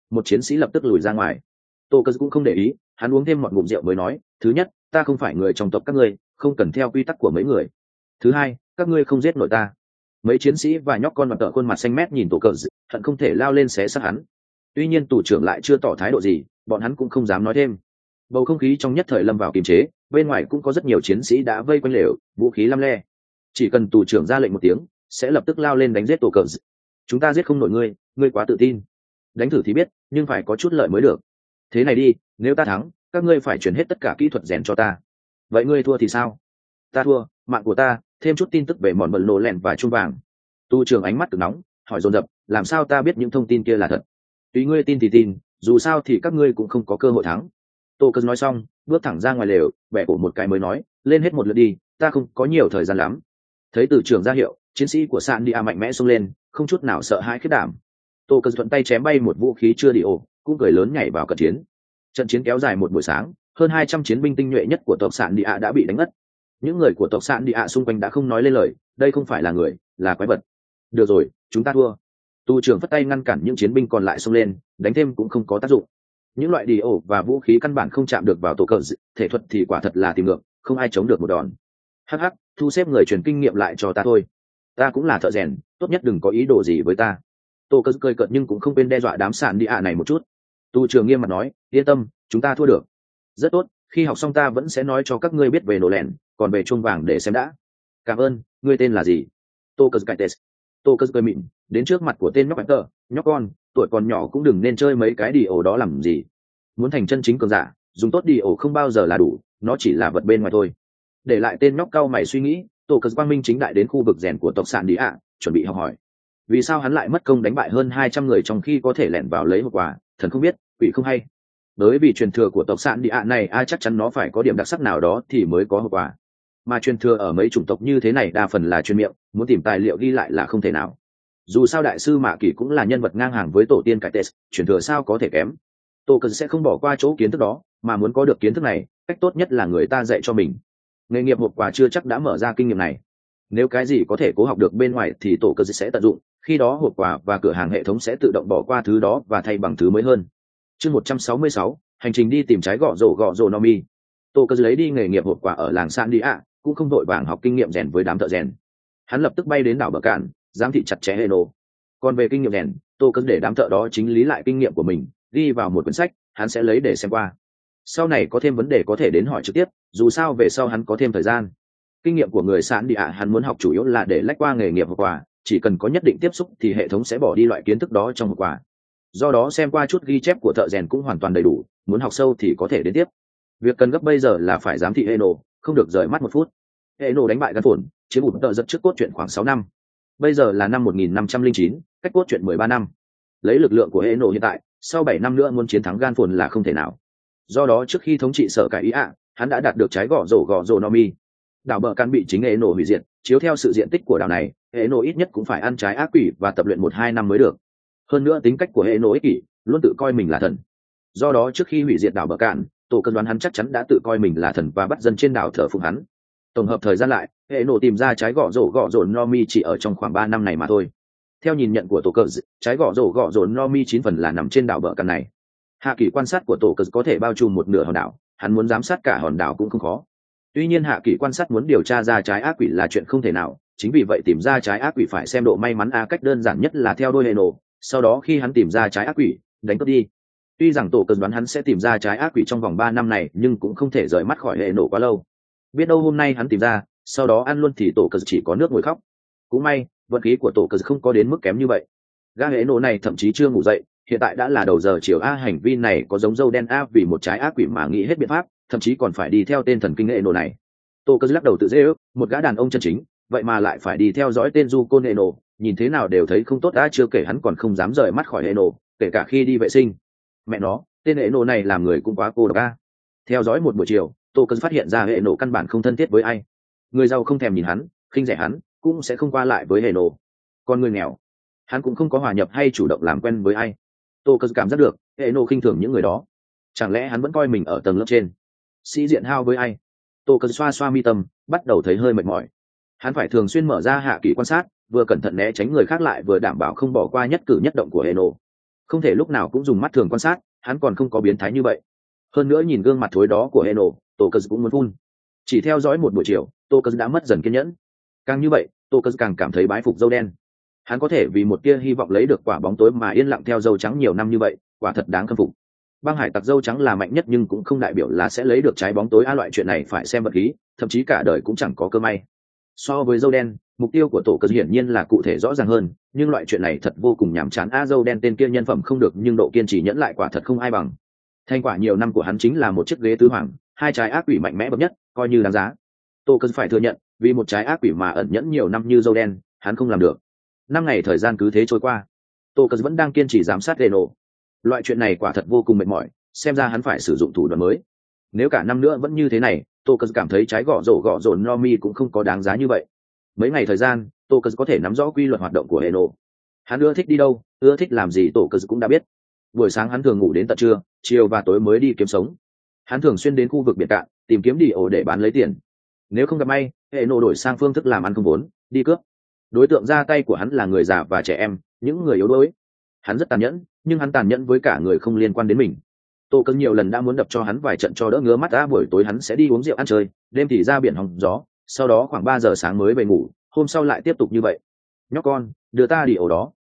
một chiến sĩ lập tức lùi ra ngoài. Tô Cơ cũng không để ý, hắn uống thêm một ngụm rượu mới nói, thứ nhất, ta không phải người trong tộc các ngươi, không cần theo quy tắc của mấy người. Thứ hai, các ngươi không giết nổi ta. Mấy chiến sĩ và nhóc con mặt tợ khuôn mặt xanh mét nhìn Tô Cơ, hận không thể lao lên xé xác hắn. Tuy nhiên tù trưởng lại chưa tỏ thái độ gì, bọn hắn cũng không dám nói thêm. Bầu không khí trong nhất thời lâm vào kiềm chế, bên ngoài cũng có rất nhiều chiến sĩ đã vây quanh lều, vũ khí lăm le. Chỉ cần tù trưởng ra lệnh một tiếng, sẽ lập tức lao lên đánh giết Tô Cơ. Chúng ta giết không nổi ngươi, ngươi quá tự tin. Đánh thử thì biết, nhưng phải có chút lợi mới được. Thế này đi, nếu ta thắng, các ngươi phải chuyển hết tất cả kỹ thuật rèn cho ta. Vậy ngươi thua thì sao? Ta thua, mạng của ta, thêm chút tin tức về mòn bẩn nổ lẹn và chuông vàng. Tu trưởng ánh mắt cực nóng, hỏi dồn dập, làm sao ta biết những thông tin kia là thật? Tùy ngươi tin thì tin, dù sao thì các ngươi cũng không có cơ hội thắng. Tô Cơ nói xong, bước thẳng ra ngoài lều, bẻ cổ một cái mới nói, lên hết một lượt đi, ta không có nhiều thời gian lắm. Thấy từ trưởng ra hiệu, chiến sĩ của Sạn Đi mạnh mẽ xông lên, không chút nào sợ hãi khiếp đảm. Tô Cơ thuận tay chém bay một vũ khí chưa đi ổ, cũng cười lớn nhảy vào cận chiến. Trận chiến kéo dài một buổi sáng, hơn 200 chiến binh tinh nhuệ nhất của tộc Sạn Đi đã bị đánh ngất. Những người của tộc Sạn Đi xung quanh đã không nói lên lời, đây không phải là người, là quái vật. Được rồi, chúng ta thua. Tu trưởng phất tay ngăn cản những chiến binh còn lại xông lên, đánh thêm cũng không có tác dụng. Những loại đi ổ và vũ khí căn bản không chạm được vào Tô Cơ, thể thuật thì quả thật là tìm ngược, không ai chống được một đòn. Hắc hắc, thu xếp người truyền kinh nghiệm lại cho ta thôi. Ta cũng là thợ rèn, tốt nhất đừng có ý đồ gì với ta. Tô Cơ cười cợt nhưng cũng không quên đe dọa đám Sạn Đi này một chút. Tu trưởng nghiêm mặt nói, yên tâm, chúng ta thua được. Rất tốt, khi học xong ta vẫn sẽ nói cho các ngươi biết về nổ lẻn, còn về chuông vàng để xem đã. Cảm ơn, ngươi tên là gì? Tô Cơ Kaites. Tô Cơ cười mịn, đến trước mặt của tên nhóc tơ, nhóc con, tuổi còn nhỏ cũng đừng nên chơi mấy cái đi ổ đó làm gì. Muốn thành chân chính cường giả, dùng tốt đi ổ không bao giờ là đủ, nó chỉ là vật bên ngoài thôi. Để lại tên nhóc cau mày suy nghĩ, Tô Cơ quang minh chính đại đến khu vực rèn của tộc Sạn Đi chuẩn bị học hỏi. Vì sao hắn lại mất công đánh bại hơn 200 người trong khi có thể lẻn vào lấy hộp quà, thần không biết, quỷ không hay. Bởi vì truyền thừa của tộc Sạn Đi này ai chắc chắn nó phải có điểm đặc sắc nào đó thì mới có hộp quà. Mà truyền thừa ở mấy chủng tộc như thế này đa phần là truyền miệng, muốn tìm tài liệu ghi lại là không thể nào. Dù sao đại sư Mạ Kỳ cũng là nhân vật ngang hàng với tổ tiên Kaites, truyền thừa sao có thể kém. Tô Cơ sẽ không bỏ qua chỗ kiến thức đó, mà muốn có được kiến thức này, cách tốt nhất là người ta dạy cho mình. Nghề nghiệp hộp quà chưa chắc đã mở ra kinh nghiệm này. Nếu cái gì có thể cố học được bên ngoài thì Tô Cơ sẽ tận dụng, khi đó hộp quà và cửa hàng hệ thống sẽ tự động bỏ qua thứ đó và thay bằng thứ mới hơn. Chương 166, hành trình đi tìm trái gõ rổ Nomi. Tô Cơ lấy đi nghề nghiệp hộp quà ở làng San Đi cũng không vội vàng học kinh nghiệm rèn với đám thợ rèn. Hắn lập tức bay đến đảo Bờ Cạn, giám thị chặt chẽ Eno. Còn về kinh nghiệm rèn, Tô Cơ để đám thợ đó chính lý lại kinh nghiệm của mình, ghi vào một quyển sách, hắn sẽ lấy để xem qua. Sau này có thêm vấn đề có thể đến hỏi trực tiếp, dù sao về sau hắn có thêm thời gian. Kinh nghiệm của người San Đi hắn muốn học chủ yếu là để lách qua nghề nghiệp hộp quà, chỉ cần có nhất định tiếp xúc thì hệ thống sẽ bỏ đi loại kiến thức đó trong hộp quà. Do đó xem qua chút ghi chép của thợ rèn cũng hoàn toàn đầy đủ, muốn học sâu thì có thể đến tiếp. Việc cần gấp bây giờ là phải giám thị Eno, không được rời mắt một phút. Eno đánh bại Gan Phồn, chiếm ủn tợ giật trước cốt truyện khoảng 6 năm. Bây giờ là năm 1509, cách cốt truyện 13 năm. Lấy lực lượng của Eno hiện tại, sau 7 năm nữa muốn chiến thắng Gan Phồn là không thể nào. Do đó trước khi thống trị sở cải ý hắn đã đạt được trái gõ rổ Nomi. Đảo Bờ Cạn bị chính Eno hủy diệt, chiếu theo sự diện tích của đảo này, Eno ít nhất cũng phải ăn trái ác quỷ và tập luyện 1-2 năm mới được. Hơn nữa tính cách của Eno ích kỷ, luôn tự coi mình là thần. Do đó trước khi hủy diệt đảo Bờ Cạn, Tổ Cơ đoán hắn chắc chắn đã tự coi mình là thần và bắt dân trên đảo thờ phụng hắn. Tổng hợp thời gian lại, Eno tìm ra trái gõ rổ Nomi chỉ ở trong khoảng 3 năm này mà thôi. Theo nhìn nhận của Tổ Cơ, trái gõ rổ Nomi 9 phần là nằm trên đảo Bờ Cạn này. Hạ kỳ quan sát của Tổ Cơ có thể bao trùm một nửa hòn đảo, hắn muốn giám sát cả hòn đảo cũng không khó. Tuy nhiên hạ kỳ quan sát muốn điều tra ra trái ác quỷ là chuyện không thể nào, chính vì vậy tìm ra trái ác quỷ phải xem độ may mắn cách đơn giản nhất là theo đuôi Eno, sau đó khi hắn tìm ra trái ác quỷ, đánh cướp đi. Tuy rằng Tổ Cơ đoán hắn sẽ tìm ra trái ác quỷ trong vòng 3 năm này, nhưng cũng không thể rời mắt khỏi Eno quá lâu. Biết đâu hôm nay hắn tìm ra, sau đó ăn luôn thì Tổ Cơ chỉ có nước ngồi khóc. Cũng may, vận khí của Tổ Cơ không có đến mức kém như vậy. Gã Eno này thậm chí chưa ngủ dậy, hiện tại đã là đầu giờ chiều hành vi này có giống dâu đen vì một trái ác quỷ mà nghĩ hết biện pháp, thậm chí còn phải đi theo tên thần kinh Eno này. Tổ Cơ lắc đầu tự dễ ước, một gã đàn ông chân chính, vậy mà lại phải đi theo dõi tên Yukon Eno, nhìn thế nào đều thấy không tốt chưa kể hắn còn không dám rời mắt khỏi Eno, kể cả khi đi vệ sinh. Mẹ nó, tên Eno này làm người cũng quá cô độc Theo dõi một buổi chiều, Tổ Cơ phát hiện ra Eno căn bản không thân thiết với ai. Người giàu không thèm nhìn hắn, khinh rẻ hắn, cũng sẽ không qua lại với Eno. Còn người nghèo, hắn cũng không có hòa nhập hay chủ động làm quen với ai. Tổ Cơ cảm giác được, Eno khinh thường những người đó. Chẳng lẽ hắn vẫn coi mình ở tầng lớp trên? Sĩ diện hao với ai? Tổ Cơ xoa xoa mi tâm, bắt đầu thấy hơi mệt mỏi. Hắn phải thường xuyên mở ra hạ kỳ quan sát, vừa cẩn thận né tránh người khác lại vừa đảm bảo không bỏ qua nhất cử nhất động của Eno. không thể lúc nào cũng dùng mắt thường quan sát, hắn còn không có biến thái như vậy. Hơn nữa nhìn gương mặt thối đó của Eno, Tô Cờ cũng muốn phun. Chỉ theo dõi một buổi chiều, Tô Cờ đã mất dần kiên nhẫn. Càng như vậy, Tô Cờ càng cảm thấy bái phục dâu đen. Hắn có thể vì một tia hy vọng lấy được quả bóng tối mà yên lặng theo dâu trắng nhiều năm như vậy, quả thật đáng khâm phục. Băng hải tặc dâu trắng là mạnh nhất nhưng cũng không đại biểu là sẽ lấy được trái bóng tối, loại chuyện này phải xem vật khí, thậm chí cả đời cũng chẳng có cơ may. So với dâu đen, mục tiêu của Tổ Cờ hiển nhiên là cụ thể rõ ràng hơn, nhưng loại chuyện này thật vô cùng nhàm chán. Dâu đen tên kia nhân phẩm không được nhưng độ kiên trì nhẫn lại quả thật không ai bằng. Thành quả nhiều năm của hắn chính là một chiếc ghế tứ hoàng, 2 trái ác quỷ mạnh mẽ bậc nhất, coi như đáng giá. Tô Cân phải thừa nhận, vì một trái ác quỷ mà ẩn nhẫn nhiều năm như dâu đen, hắn không làm được. 5 ngày thời gian cứ thế trôi qua, Tô Cân vẫn đang kiên trì giám sát Reno. Loại chuyện này quả thật vô cùng mệt mỏi, xem ra hắn phải sử dụng thủ đoạn mới. Nếu cả năm nữa vẫn như thế này, Tô Cân cảm thấy trái gõ rổ Nomi cũng không có đáng giá như vậy. Mấy ngày thời gian, Tô Cân có thể nắm rõ quy luật hoạt động của Reno. Hắn ưa thích đi đâu, ưa thích làm gì Tô Cân cũng đã biết. Buổi sáng hắn thường ngủ đến tận trưa, chiều và tối mới đi kiếm sống. Hắn thường xuyên đến khu vực biển cạn tìm kiếm đi ổ để bán lấy tiền. Nếu không gặp may, Reno đổi sang phương thức làm ăn không vốn, đi cướp. Đối tượng ra tay của hắn là người già và trẻ em, những người yếu đuối. Hắn rất tàn nhẫn, nhưng hắn tàn nhẫn với cả người không liên quan đến mình. Tô Cân nhiều lần đã muốn đập cho hắn vài trận cho đỡ ngứa mắt. Buổi tối hắn sẽ đi uống rượu ăn chơi, đêm thì ra biển hóng gió, sau đó khoảng 3 giờ sáng mới về ngủ, hôm sau lại tiếp tục như vậy. Nhóc con, đưa ta đi ổ đó.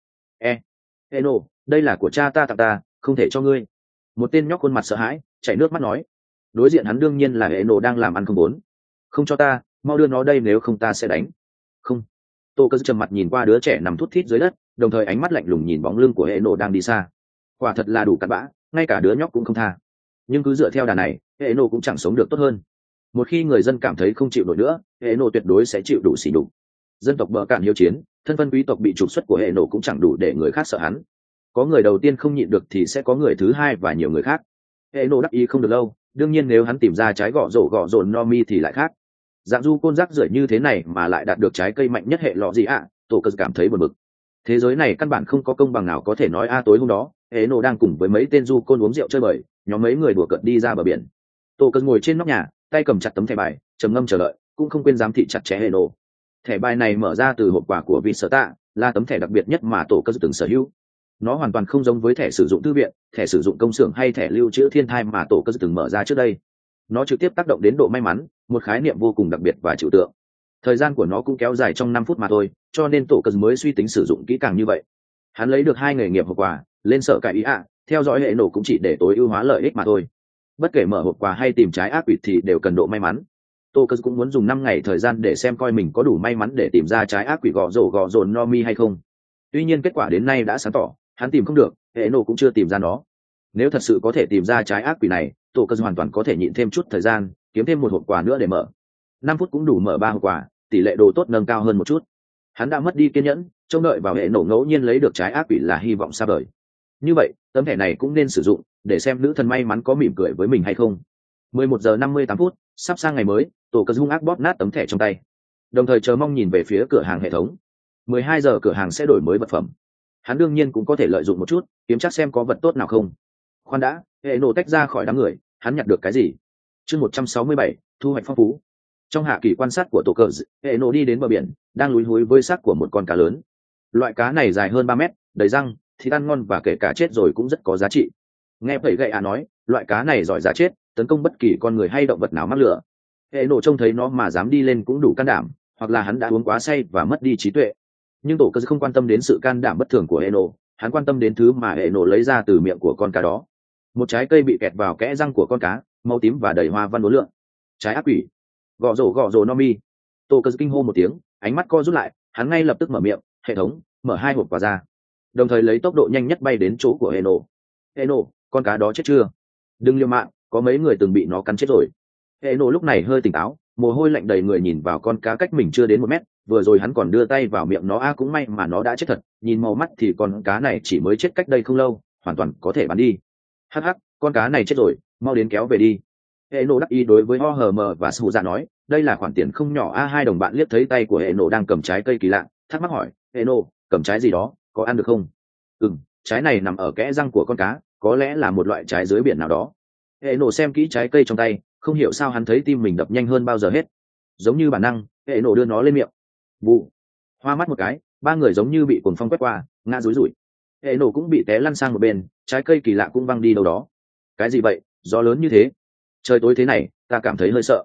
Eno, đây là của cha ta tặng ta, không thể cho ngươi. Một tên nhóc khuôn mặt sợ hãi, chảy nước mắt nói. Đối diện hắn đương nhiên là Eno đang làm ăn không vốn. Không cho ta, mau đưa nó đây nếu không ta sẽ đánh. Không. Tô Cân trầm mặt nhìn qua đứa trẻ nằm thút thít dưới đất, đồng thời ánh mắt lạnh lùng nhìn bóng lưng của Eno đang đi xa. Quả thật là đủ cặn bã, ngay cả đứa nhóc cũng không tha. Nhưng cứ dựa theo đà này, Eno cũng chẳng sống được tốt hơn. Một khi người dân cảm thấy không chịu nổi nữa, Eno tuyệt đối sẽ chịu đủ sỉ nhục. Dân tộc bờ cạn hiếu chiến, thân phận quý tộc bị trục xuất của Eno cũng chẳng đủ để người khác sợ hắn. Có người đầu tiên không nhịn được thì sẽ có người thứ hai và nhiều người khác. Eno đắc ý không được lâu, đương nhiên nếu hắn tìm ra trái gõ rổ Nomi thì lại khác. Dạng du côn rác rưởi như thế này mà lại đạt được trái cây mạnh nhất hệ lọ gì ạ, Tổ Cân cảm thấy buồn bực. Thế giới này căn bản không có công bằng nào có thể nói. Tối hôm đó, Eno đang cùng với mấy tên du côn uống rượu chơi bời, nhóm mấy người đùa cợt đi ra bờ biển. Tổ Cân ngồi trên nóc nhà, tay cầm chặt tấm thẻ bài, trầm ngâm chờ đợi, cũng không quên giám thị chặt chẽ Eno. Thẻ bài này mở ra từ hộp quà của Viserta, là tấm thẻ đặc biệt nhất mà Tổ Cân từng sở hữu. Nó hoàn toàn không giống với thẻ sử dụng thư viện, thẻ sử dụng công xưởng hay thẻ lưu trữ thiên thai mà Tổ Cân từng mở ra trước đây. Nó trực tiếp tác động đến độ may mắn, một khái niệm vô cùng đặc biệt và trừu tượng. Thời gian của nó cũng kéo dài trong 5 phút mà thôi, cho nên Tổ Cân mới suy tính sử dụng kỹ càng như vậy. Hắn lấy được 2 nghề nghiệp hộp quà, lên sở cải ý theo dõi hệ nổ cũng chỉ để tối ưu hóa lợi ích mà thôi. Bất kể mở hộp quà hay tìm trái ác quỷ thì đều cần độ may mắn. Tô Cân cũng muốn dùng 5 ngày thời gian để xem coi mình có đủ may mắn để tìm ra trái ác quỷ gõ rổ Nomi hay không. Tuy nhiên kết quả đến nay đã sáng tỏ, hắn tìm không được, hệ nổ cũng chưa tìm ra nó. Nếu thật sự có thể tìm ra trái ác quỷ này, Tô Cân hoàn toàn có thể nhịn thêm chút thời gian, kiếm thêm một hộp quà nữa để mở. 5 phút cũng đủ mở 3 hộp quà, tỷ lệ đồ tốt nâng cao hơn một chút. Hắn đã mất đi kiên nhẫn, trông đợi vào hệ nổ ngẫu nhiên lấy được trái ác quỷ là hy vọng xa vời. Như vậy, tấm thẻ này cũng nên sử dụng để xem nữ thần may mắn có mỉm cười với mình hay không. 11 giờ 58 phút, sắp sang ngày mới, Tổ Cân hung ác bóp nát tấm thẻ trong tay, đồng thời chờ mong nhìn về phía cửa hàng hệ thống. 12 giờ cửa hàng sẽ đổi mới vật phẩm. Hắn đương nhiên cũng có thể lợi dụng một chút, kiếm chắc xem có vật tốt nào không. Khoan đã, hệ nổ tách ra khỏi đám người, hắn nhặt được cái gì? Chương 167, thu hoạch phong phú. Trong hạ kỳ quan sát của Tổ Cân, hệ nổ đi đến bờ biển, đang lúi húi với xác của một con cá lớn. Loại cá này dài hơn 3 mét, đầy răng, thịt ăn ngon và kể cả chết rồi cũng rất có giá trị. Nghe Phẩy Gậy nói, loại cá này giỏi giá chết, tấn công bất kỳ con người hay động vật nào mắc lửa. Hệ nổ trông thấy nó mà dám đi lên cũng đủ can đảm, hoặc là hắn đã uống quá say và mất đi trí tuệ. Nhưng Tổ Cân không quan tâm đến sự can đảm bất thường của hệ nổ, hắn quan tâm đến thứ mà hệ nổ lấy ra từ miệng của con cá đó. Một trái cây bị kẹt vào kẽ răng của con cá, màu tím và đầy hoa văn uốn lượn. Trái ác quỷ. Gõ rổ Nomi. Tổ Cân kinh hô một tiếng, ánh mắt co rút lại, hắn ngay lập tức mở miệng, hệ thống, mở 2 hộp quà ra, đồng thời lấy tốc độ nhanh nhất bay đến chỗ của Eno, con cá đó chết chưa? Đừng liều mạng, có mấy người từng bị nó cắn chết rồi. Eno lúc này hơi tỉnh táo, mồ hôi lạnh đầy người nhìn vào con cá cách mình chưa đến 1 mét, vừa rồi hắn còn đưa tay vào miệng nó. Cũng may mà nó đã chết thật, nhìn màu mắt thì con cá này chỉ mới chết cách đây không lâu, hoàn toàn có thể bán đi. Hắc hắc, con cá này chết rồi, mau đến kéo về đi. Eno đắc ý đối với OHM và Su Dạ nói, đây là khoản tiền không nhỏ. Hai đồng bạn liếc thấy tay của Eno đang cầm trái cây kỳ lạ, thắc mắc hỏi, Eno, cầm trái gì đó, có ăn được không? Trái này nằm ở kẽ răng của con cá, có lẽ là một loại trái dưới biển nào đó. Eno xem kỹ trái cây trong tay, không hiểu sao hắn thấy tim mình đập nhanh hơn bao giờ hết. Giống như bản năng, Eno đưa nó lên miệng. Bù. Hoa mắt một cái, 3 người giống như bị cuồng phong quét qua, ngã rúi rủi. hệ nổ cũng bị té lăn sang một bên, trái cây kỳ lạ cũng văng đi đâu đó. Cái gì vậy, gió lớn như thế, trời tối thế này, ta cảm thấy hơi sợ.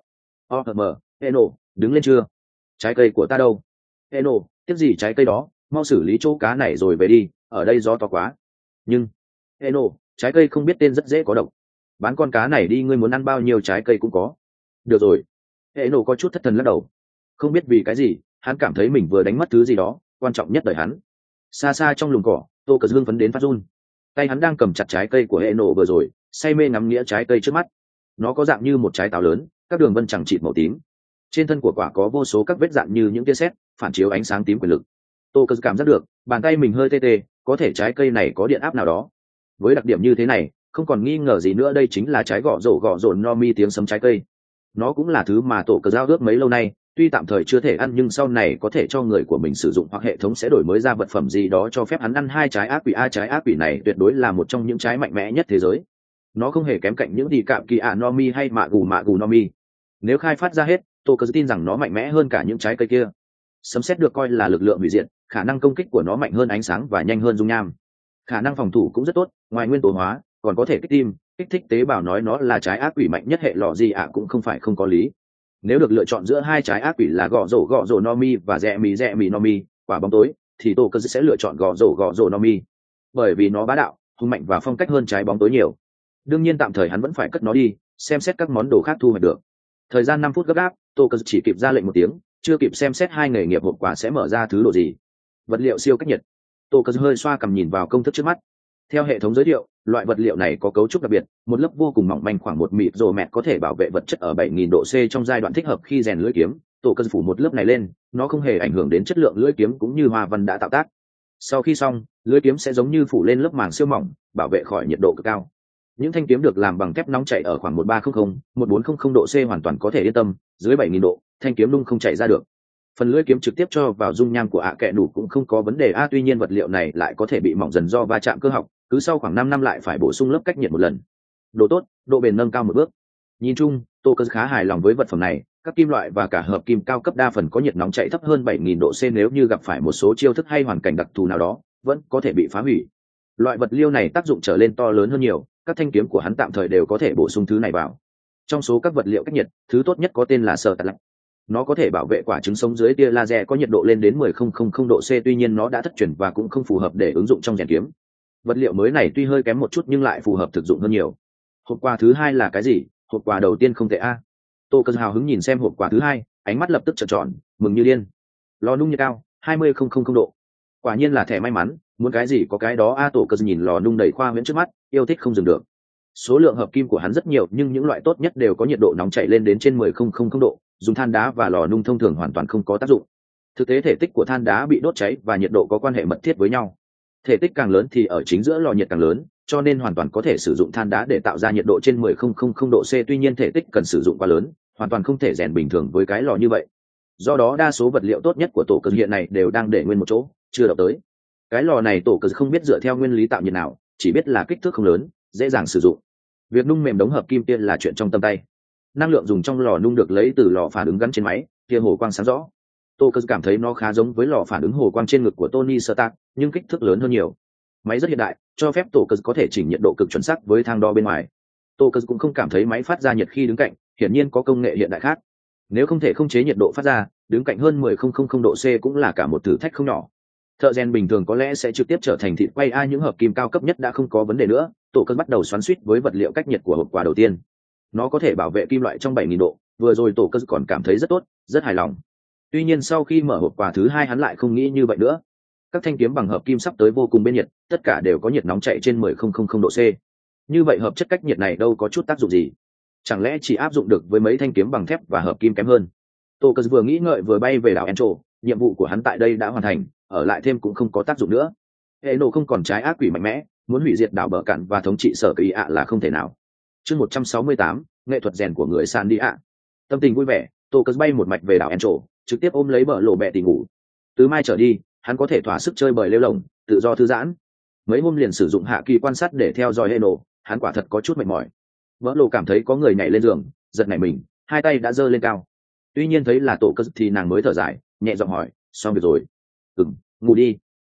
Hệ nổ, đứng lên chưa? Trái cây của ta đâu? Hệ nổ, tiếc gì trái cây đó, mau xử lý chỗ cá này rồi về đi, ở đây gió to quá. Nhưng hệ nổ, trái cây không biết tên rất dễ có độc, bán con cá này đi, ngươi muốn ăn bao nhiêu trái cây cũng có. Được rồi. Hệ nổ có chút thất thần lắc đầu. Không biết vì cái gì, hắn cảm thấy mình vừa đánh mất thứ gì đó quan trọng nhất đời hắn. Xa xa trong lùm cỏ, tô cờ dương phấn đến phát run. Tay hắn đang cầm chặt trái cây của hệ nổ vừa rồi, say mê ngắm nghĩa trái cây trước mắt. Nó có dạng như một trái táo lớn, các đường vân chẳng chịt màu tím. Trên thân của quả có vô số các vết dạn như những tia sét phản chiếu ánh sáng tím quyền lực. Tô cờ cảm giác được bàn tay mình hơi tê tê, có thể trái cây này có điện áp nào đó. Với đặc điểm như thế này, không còn nghi ngờ gì nữa, đây chính là trái gõ rổ no mi tiếng sấm trái cây. Nó cũng là thứ mà tổ cờ giao ước mấy lâu nay, tuy tạm thời chưa thể ăn nhưng sau này có thể cho người của mình sử dụng, hoặc hệ thống sẽ đổi mới ra vật phẩm gì đó cho phép hắn ăn hai trái ác quỷ. Trái ác quỷ này tuyệt đối là một trong những trái mạnh mẽ nhất thế giới. Nó không hề kém cạnh những gì cạm kỳ no mi hay mạ gù no mi. Nếu khai phát ra hết, tổ cờ tin rằng nó mạnh mẽ hơn cả những trái cây kia. Sấm sét được coi là lực lượng hủy diệt, khả năng công kích của nó mạnh hơn ánh sáng và nhanh hơn dung nham. Khả năng phòng thủ cũng rất tốt, ngoài nguyên tố hóa còn có thể kích tim, kích thích tế bào. Nói nó là trái ác quỷ mạnh nhất hệ lọ gì cũng không phải không có lý. Nếu được lựa chọn giữa hai trái ác quỷ là gõ rổ no mi và rẽ mì no mi, quả bóng tối, thì tổ cơ sẽ lựa chọn gõ rổ no mi, bởi vì nó bá đạo, hùng mạnh và phong cách hơn trái bóng tối nhiều. Đương nhiên tạm thời hắn vẫn phải cất nó đi, xem xét các món đồ khác thu hoạch được. Thời gian 5 phút gấp gáp, tổ cơ chỉ kịp ra lệnh một tiếng, chưa kịp xem xét hai nghề nghiệp hộp quả sẽ mở ra thứ đồ gì. Vật liệu siêu cách nhiệt. Tổ cơ hơi xoa cầm nhìn vào công thức trước mắt. Theo hệ thống giới thiệu, loại vật liệu này có cấu trúc đặc biệt, một lớp vô cùng mỏng manh khoảng 1 mịt rồi mẹt có thể bảo vệ vật chất ở 7000 độ C trong giai đoạn thích hợp khi rèn lưỡi kiếm. Tổ cơ phủ một lớp này lên, nó không hề ảnh hưởng đến chất lượng lưỡi kiếm cũng như hoa văn đã tạo tác. Sau khi xong, lưỡi kiếm sẽ giống như phủ lên lớp màng siêu mỏng, bảo vệ khỏi nhiệt độ cực cao. Những thanh kiếm được làm bằng thép nóng chảy ở khoảng 1300, 1400 độ C hoàn toàn có thể yên tâm, dưới 7000 độ, thanh kiếm nung không chảy ra được. Phần lưỡi kiếm trực tiếp cho vào dung nham của kẹ nủ cũng không có vấn đề. Tuy nhiên vật liệu này lại có thể bị mỏng dần do va chạm cơ học, cứ sau khoảng 5 năm lại phải bổ sung lớp cách nhiệt một lần. Độ tốt, độ bền nâng cao một bước. Nhìn chung, tô cơ khá hài lòng với vật phẩm này. Các kim loại và cả hợp kim cao cấp đa phần có nhiệt nóng chạy thấp hơn 7000 độ C, nếu như gặp phải một số chiêu thức hay hoàn cảnh đặc thù nào đó, vẫn có thể bị phá hủy. Loại vật liệu này tác dụng trở lên to lớn hơn nhiều, các thanh kiếm của hắn tạm thời đều có thể bổ sung thứ này vào. Trong số các vật liệu cách nhiệt, thứ tốt nhất có tên là Sở Tạt Lạnh. Nó có thể bảo vệ quả trứng sống dưới tia laser có nhiệt độ lên đến 10,000 độ C, tuy nhiên nó đã thất truyền và cũng không phù hợp để ứng dụng trong rèn kiếm. Vật liệu mới này tuy hơi kém một chút nhưng lại phù hợp thực dụng hơn nhiều. Hộp quà thứ hai là cái gì? Hộp quà đầu tiên không tệ Tô Cơ hào hứng nhìn xem hộp quà thứ hai, ánh mắt lập tức trợn tròn, mừng như điên. Lò nung nhiệt cao 20,000 độ, quả nhiên là thẻ may mắn, muốn cái gì có cái đó. Tô Cơ nhìn lò nung đầy khoa huyễn trước mắt, yêu thích không dừng được. Số lượng hợp kim của hắn rất nhiều nhưng những loại tốt nhất đều có nhiệt độ nóng chảy lên đến trên 10,000 độ, dùng than đá và lò nung thông thường hoàn toàn không có tác dụng. Thực tế thể tích của than đá bị đốt cháy và nhiệt độ có quan hệ mật thiết với nhau. Thể tích càng lớn thì ở chính giữa lò nhiệt càng lớn, cho nên hoàn toàn có thể sử dụng than đá để tạo ra nhiệt độ trên 10,000 độ C. Tuy nhiên thể tích cần sử dụng quá lớn, hoàn toàn không thể rèn bình thường với cái lò như vậy. Do đó đa số vật liệu tốt nhất của tổ cơ hiện này đều đang để nguyên một chỗ, chưa động tới. Cái lò này tổ cơ không biết dựa theo nguyên lý tạo nhiệt nào, chỉ biết là kích thước không lớn, dễ dàng sử dụng. Việc nung mềm đống hợp kim kia là chuyện trong tầm tay. Năng lượng dùng trong lò nung được lấy từ lò phản ứng gắn trên máy, kia hồ quang sáng rõ. Tô Cơ cảm thấy nó khá giống với lò phản ứng hồ quang trên ngực của Tony Stark, nhưng kích thước lớn hơn nhiều. Máy rất hiện đại, cho phép Tô Cơ có thể chỉnh nhiệt độ cực chuẩn xác với thang đo bên ngoài. Tô Cơ cũng không cảm thấy máy phát ra nhiệt khi đứng cạnh, hiển nhiên có công nghệ hiện đại khác. Nếu không thể khống chế nhiệt độ phát ra, đứng cạnh hơn 10,000 độ C cũng là cả một thử thách không nhỏ. Thợ rèn bình thường có lẽ sẽ trực tiếp trở thành thịt quay. Những hợp kim cao cấp nhất đã không có vấn đề nữa. Tô Cơ bắt đầu xoắn xuýt với vật liệu cách nhiệt của hộp quà đầu tiên. Nó có thể bảo vệ kim loại trong 7000 độ, vừa rồi Tô Cơ còn cảm thấy rất tốt, rất hài lòng. Tuy nhiên sau khi mở hộp quà thứ hai hắn lại không nghĩ như vậy nữa. Các thanh kiếm bằng hợp kim sắp tới vô cùng bên nhiệt, tất cả đều có nhiệt nóng chạy trên 10,000 độ C. Như vậy hợp chất cách nhiệt này đâu có chút tác dụng gì? Chẳng lẽ chỉ áp dụng được với mấy thanh kiếm bằng thép và hợp kim kém hơn? Tô Cơ vừa nghĩ ngợi vừa bay về đảo Encho, nhiệm vụ của hắn tại đây đã hoàn thành, ở lại thêm cũng không có tác dụng nữa. Eno không còn trái ác quỷ mạnh mẽ, muốn hủy diệt đảo bờ cạn và thống trị sở kỳ là không thể nào. Chương 168, nghệ thuật rèn của người San đi Tâm tình vui vẻ, Tô Cơ bay một mạch về đảo Encho, trực tiếp ôm lấy bờ lộ bẹ tỉ ngủ. Từ mai trở đi, hắn có thể thỏa sức chơi bời lêu lồng, tự do thư giãn. Mấy hôm liền sử dụng hạ kỳ quan sát để theo dõi Eno, hắn quả thật có chút mệt mỏi. Vỡ lộ cảm thấy có người nhảy lên giường, giật nảy mình, hai tay đã giơ lên cao. Tuy nhiên thấy là Tô Cơ thì nàng mới thở dài, nhẹ giọng hỏi, xong việc rồi? Ngủ đi.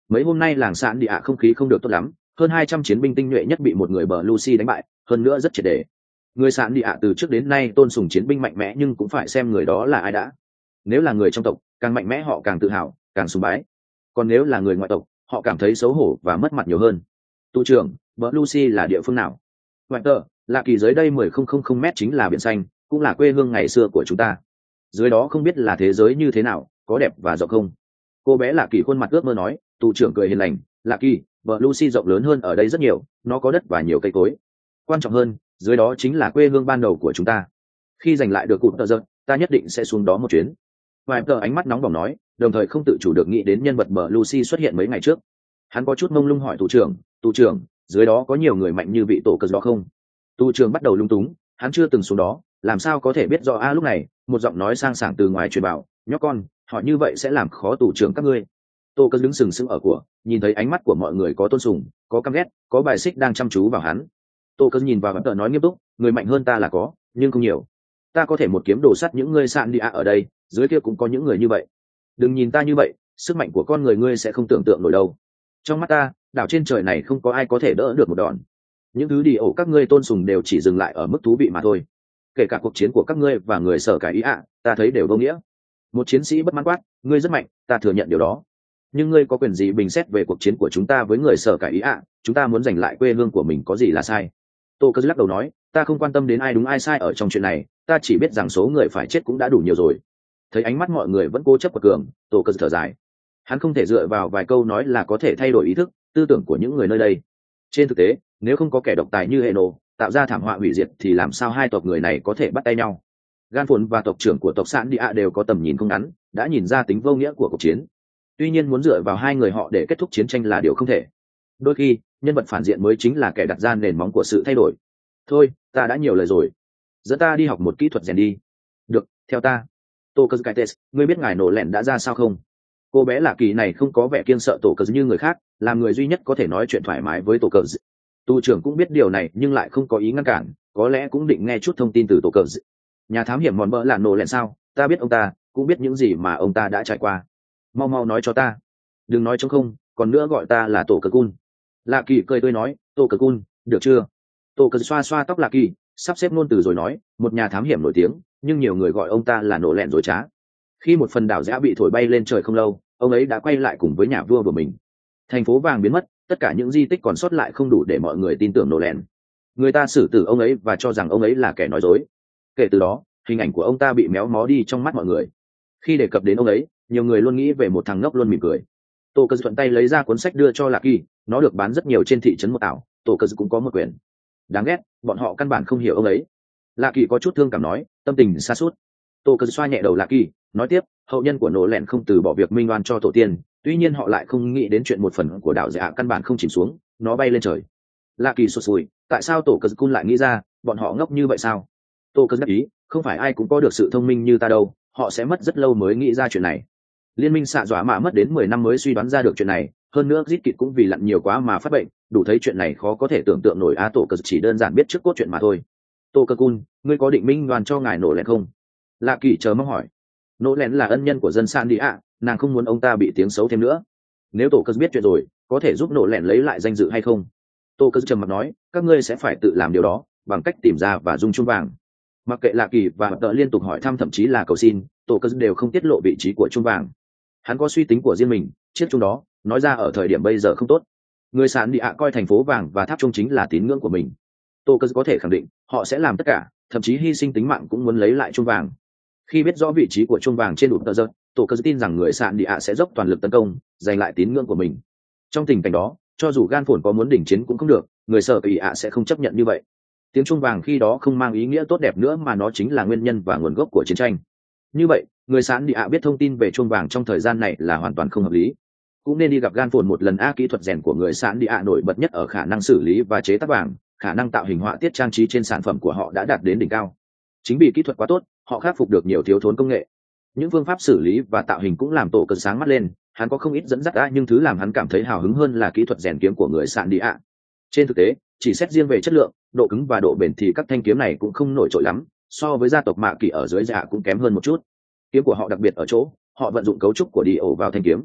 mấy hôm nay làng sạn địa ạ không khí không được tốt lắm, hơn 200 chiến binh tinh nhuệ nhất bị một người bờ Lucy đánh bại, hơn nữa rất triệt để. Người sạn địa ạ từ trước đến nay tôn sùng chiến binh mạnh mẽ, nhưng cũng phải xem người đó là ai đã. Nếu là người trong tộc, càng mạnh mẽ họ càng tự hào, càng sùng bái. Còn nếu là người ngoại tộc, họ cảm thấy xấu hổ và mất mặt nhiều hơn. Tu trưởng, bờ Lucy là địa phương nào? Ngoại tờ, là kỳ dưới đây 10,000 mét chính là biển xanh, cũng là quê hương ngày xưa của chúng ta. Dưới đó không biết là thế giới như thế nào, có đẹp và rộng không? Cô bé Lạ Kỳ khuôn mặt ước mơ nói. Tu trưởng cười hiền lành. Lạ Kỳ, bờ Lucy rộng lớn hơn ở đây rất nhiều, nó có đất và nhiều cây cối. Quan trọng hơn, dưới đó chính là quê hương ban đầu của chúng ta. Khi giành lại được cụt tờ giật, ta nhất định sẽ xuống đó một chuyến. Vài tờ ánh mắt nóng bỏng nói, đồng thời không tự chủ được nghĩ đến nhân vật bờ Lucy xuất hiện mấy ngày trước. Hắn có chút mông lung hỏi tu trưởng, dưới đó có nhiều người mạnh như vị tổ cờ đó không? Tu trưởng bắt đầu lung túng, hắn chưa từng xuống đó, làm sao có thể biết rõ. Lúc này một giọng nói sang sảng từ ngoài truyền bảo, nhóc con, hỏi như vậy sẽ làm khó tù trưởng các ngươi. Tô cờ đứng sừng sững ở của, nhìn thấy ánh mắt của mọi người có tôn sùng, có căm ghét, có bài xích đang chăm chú vào hắn. Tô cờ nhìn vào hắn tờ nói nghiêm túc, người mạnh hơn ta là có, nhưng không nhiều. Ta có thể một kiếm đổ sắt những ngươi sạn đi ở đây, dưới kia cũng có những người như vậy. Đừng nhìn ta như vậy, sức mạnh của con người ngươi sẽ không tưởng tượng nổi đâu. Trong mắt ta, đảo trên trời này không có ai có thể đỡ được một đòn. Những thứ đi ổ các ngươi tôn sùng đều chỉ dừng lại ở mức thú vị mà thôi. Kể cả cuộc chiến của các ngươi và người sở cái ý ta thấy đều vô nghĩa. Một chiến sĩ bất mãn quát, ngươi rất mạnh, ta thừa nhận điều đó. Nhưng ngươi có quyền gì bình xét về cuộc chiến của chúng ta với người sở cái ý chúng ta muốn giành lại quê hương của mình có gì là sai? Tô Cơ lắc đầu nói, ta không quan tâm đến ai đúng ai sai ở trong chuyện này, ta chỉ biết rằng số người phải chết cũng đã đủ nhiều rồi. Thấy ánh mắt mọi người vẫn cố chấp quật cường, Tô Cơ thở dài. Hắn không thể dựa vào vài câu nói là có thể thay đổi ý thức, tư tưởng của những người nơi đây. Trên thực tế, nếu không có kẻ độc tài như Heno tạo ra thảm họa hủy diệt thì làm sao hai tộc người này có thể bắt tay nhau? Gan Phồn và tộc trưởng của tộc Sạn Địa đều có tầm nhìn không ngắn, đã nhìn ra tính vô nghĩa của cuộc chiến. Tuy nhiên muốn dựa vào hai người họ để kết thúc chiến tranh là điều không thể. Đôi khi, nhân vật phản diện mới chính là kẻ đặt ra nền móng của sự thay đổi. Thôi, ta đã nhiều lời rồi. Dẫn ta đi học một kỹ thuật rèn đi. Được, theo ta. Tô Cơ Kaites, ngươi biết ngài nổ lẹn đã ra sao không? Cô bé Lạ Kỳ này không có vẻ kiêng sợ Tổ Cơ như người khác, làm người duy nhất có thể nói chuyện thoải mái với Tổ Cơ. Tu trưởng cũng biết điều này nhưng lại không có ý ngăn cản, có lẽ cũng định nghe chút thông tin từ Tổ Cơ. Nhà thám hiểm mòn bỡ là nổ lẹn sao? Ta biết ông ta, cũng biết những gì mà ông ta đã trải qua. Mau mau nói cho ta. Đừng nói trống không, còn nữa gọi ta là Tổ Cơ Cun. Lạ Kỳ cười tươi nói, Tổ Cơ Cun, được chưa? Tổ Cơ xoa xoa tóc Lạ Kỳ, sắp xếp ngôn từ rồi nói, một nhà thám hiểm nổi tiếng, nhưng nhiều người gọi ông ta là nổ lẹn dối trá. Khi một phần đảo giã bị thổi bay lên trời không lâu, ông ấy đã quay lại cùng với nhà vua của mình. Thành phố vàng biến mất, tất cả những di tích còn sót lại không đủ để mọi người tin tưởng nổ lẹn. Người ta xử tử ông ấy và cho rằng ông ấy là kẻ nói dối. Kể từ đó, hình ảnh của ông ta bị méo mó đi trong mắt mọi người. Khi đề cập đến ông ấy, nhiều người luôn nghĩ về một thằng ngốc luôn mỉm cười. Tô Cơ thuận tay lấy ra cuốn sách đưa cho Lạc Kỳ, nó được bán rất nhiều trên thị trấn một ảo, Tô Cơ cũng có một quyển. Đáng ghét, bọn họ căn bản không hiểu ông ấy. Lạc Kỳ có chút thương cảm nói, tâm tình sa sút. Tô Cơ xoa nhẹ đầu Lạc Kỳ, nói tiếp, hậu nhân của nổ lẹn không từ bỏ việc minh oan cho tổ tiên, tuy nhiên họ lại không nghĩ đến chuyện một phần của đảo dạ căn bản không chìm xuống, nó bay lên trời. Lạc Kỳ sụt sùi, tại sao Tổ Cơ Cun lại nghĩ ra, bọn họ ngốc như vậy sao? Tô Cơ đáp ý, không phải ai cũng có được sự thông minh như ta đâu, họ sẽ mất rất lâu mới nghĩ ra chuyện này. Liên minh xạ dọa mạ mất đến 10 năm mới suy đoán ra được chuyện này, hơn nữa Zit Kịt cũng vì lặn nhiều quá mà phát bệnh, đủ thấy chuyện này khó có thể tưởng tượng nổi. Tổ Cơ chỉ đơn giản biết trước cốt chuyện mà thôi. Tô Cơ Cun, ngươi có định minh đoàn cho ngài nổ lẹn không? Lạ Kỳ chờ mong hỏi. Nổ lẹn là ân nhân của dân San Đi nàng không muốn ông ta bị tiếng xấu thêm nữa. Nếu Tổ Cơ biết chuyện rồi, có thể giúp nổ lẹn lấy lại danh dự hay không? Tô Cơ trầm mặt nói, các ngươi sẽ phải tự làm điều đó, bằng cách tìm ra và dung chuông vàng. Mặc kệ Lạ Kỳ và Tợ liên tục hỏi thăm thậm chí là cầu xin, Tổ Cơ đều không tiết lộ vị trí của chuông vàng. Hắn có suy tính của riêng mình, chiếc chuông đó nói ra ở thời điểm bây giờ không tốt. Người Sạn Đi coi thành phố vàng và tháp chuông chính là tín ngưỡng của mình. Tổ Cơ có thể khẳng định họ sẽ làm tất cả, thậm chí hy sinh tính mạng cũng muốn lấy lại chuông vàng. Khi biết rõ vị trí của chuông vàng trên đủ tờ giật, Tổ Cơ tin rằng người Sạn Đi sẽ dốc toàn lực tấn công, giành lại tín ngưỡng của mình. Trong tình cảnh đó, cho dù Gan Phồn có muốn đỉnh chiến cũng không được, người Sở Kỳ sẽ không chấp nhận như vậy. Tiếng chuông vàng khi đó không mang ý nghĩa tốt đẹp nữa mà nó chính là nguyên nhân và nguồn gốc của chiến tranh. Như vậy, người Sạn Đi biết thông tin về chuông vàng trong thời gian này là hoàn toàn không hợp lý. Cũng nên đi gặp Gan Phồn một lần. Kỹ thuật rèn của người Sạn Đi nổi bật nhất ở khả năng xử lý và chế tác vàng, khả năng tạo hình họa tiết trang trí trên sản phẩm của họ đã đạt đến đỉnh cao. Chính vì kỹ thuật quá tốt, họ khắc phục được nhiều thiếu thốn công nghệ. Những phương pháp xử lý và tạo hình cũng làm Tổ Cơ sáng mắt lên. Hắn có không ít dẫn dắt nhưng thứ làm hắn cảm thấy hào hứng hơn là kỹ thuật rèn kiếm của người Sạn Đi. Trên thực tế, chỉ xét riêng về chất lượng, độ cứng và độ bền thì các thanh kiếm này cũng không nổi trội lắm, so với gia tộc Mạ Kỳ ở dưới dạ cũng kém hơn một chút. Kiếm của họ đặc biệt ở chỗ, họ vận dụng cấu trúc của đi ổ vào thanh kiếm.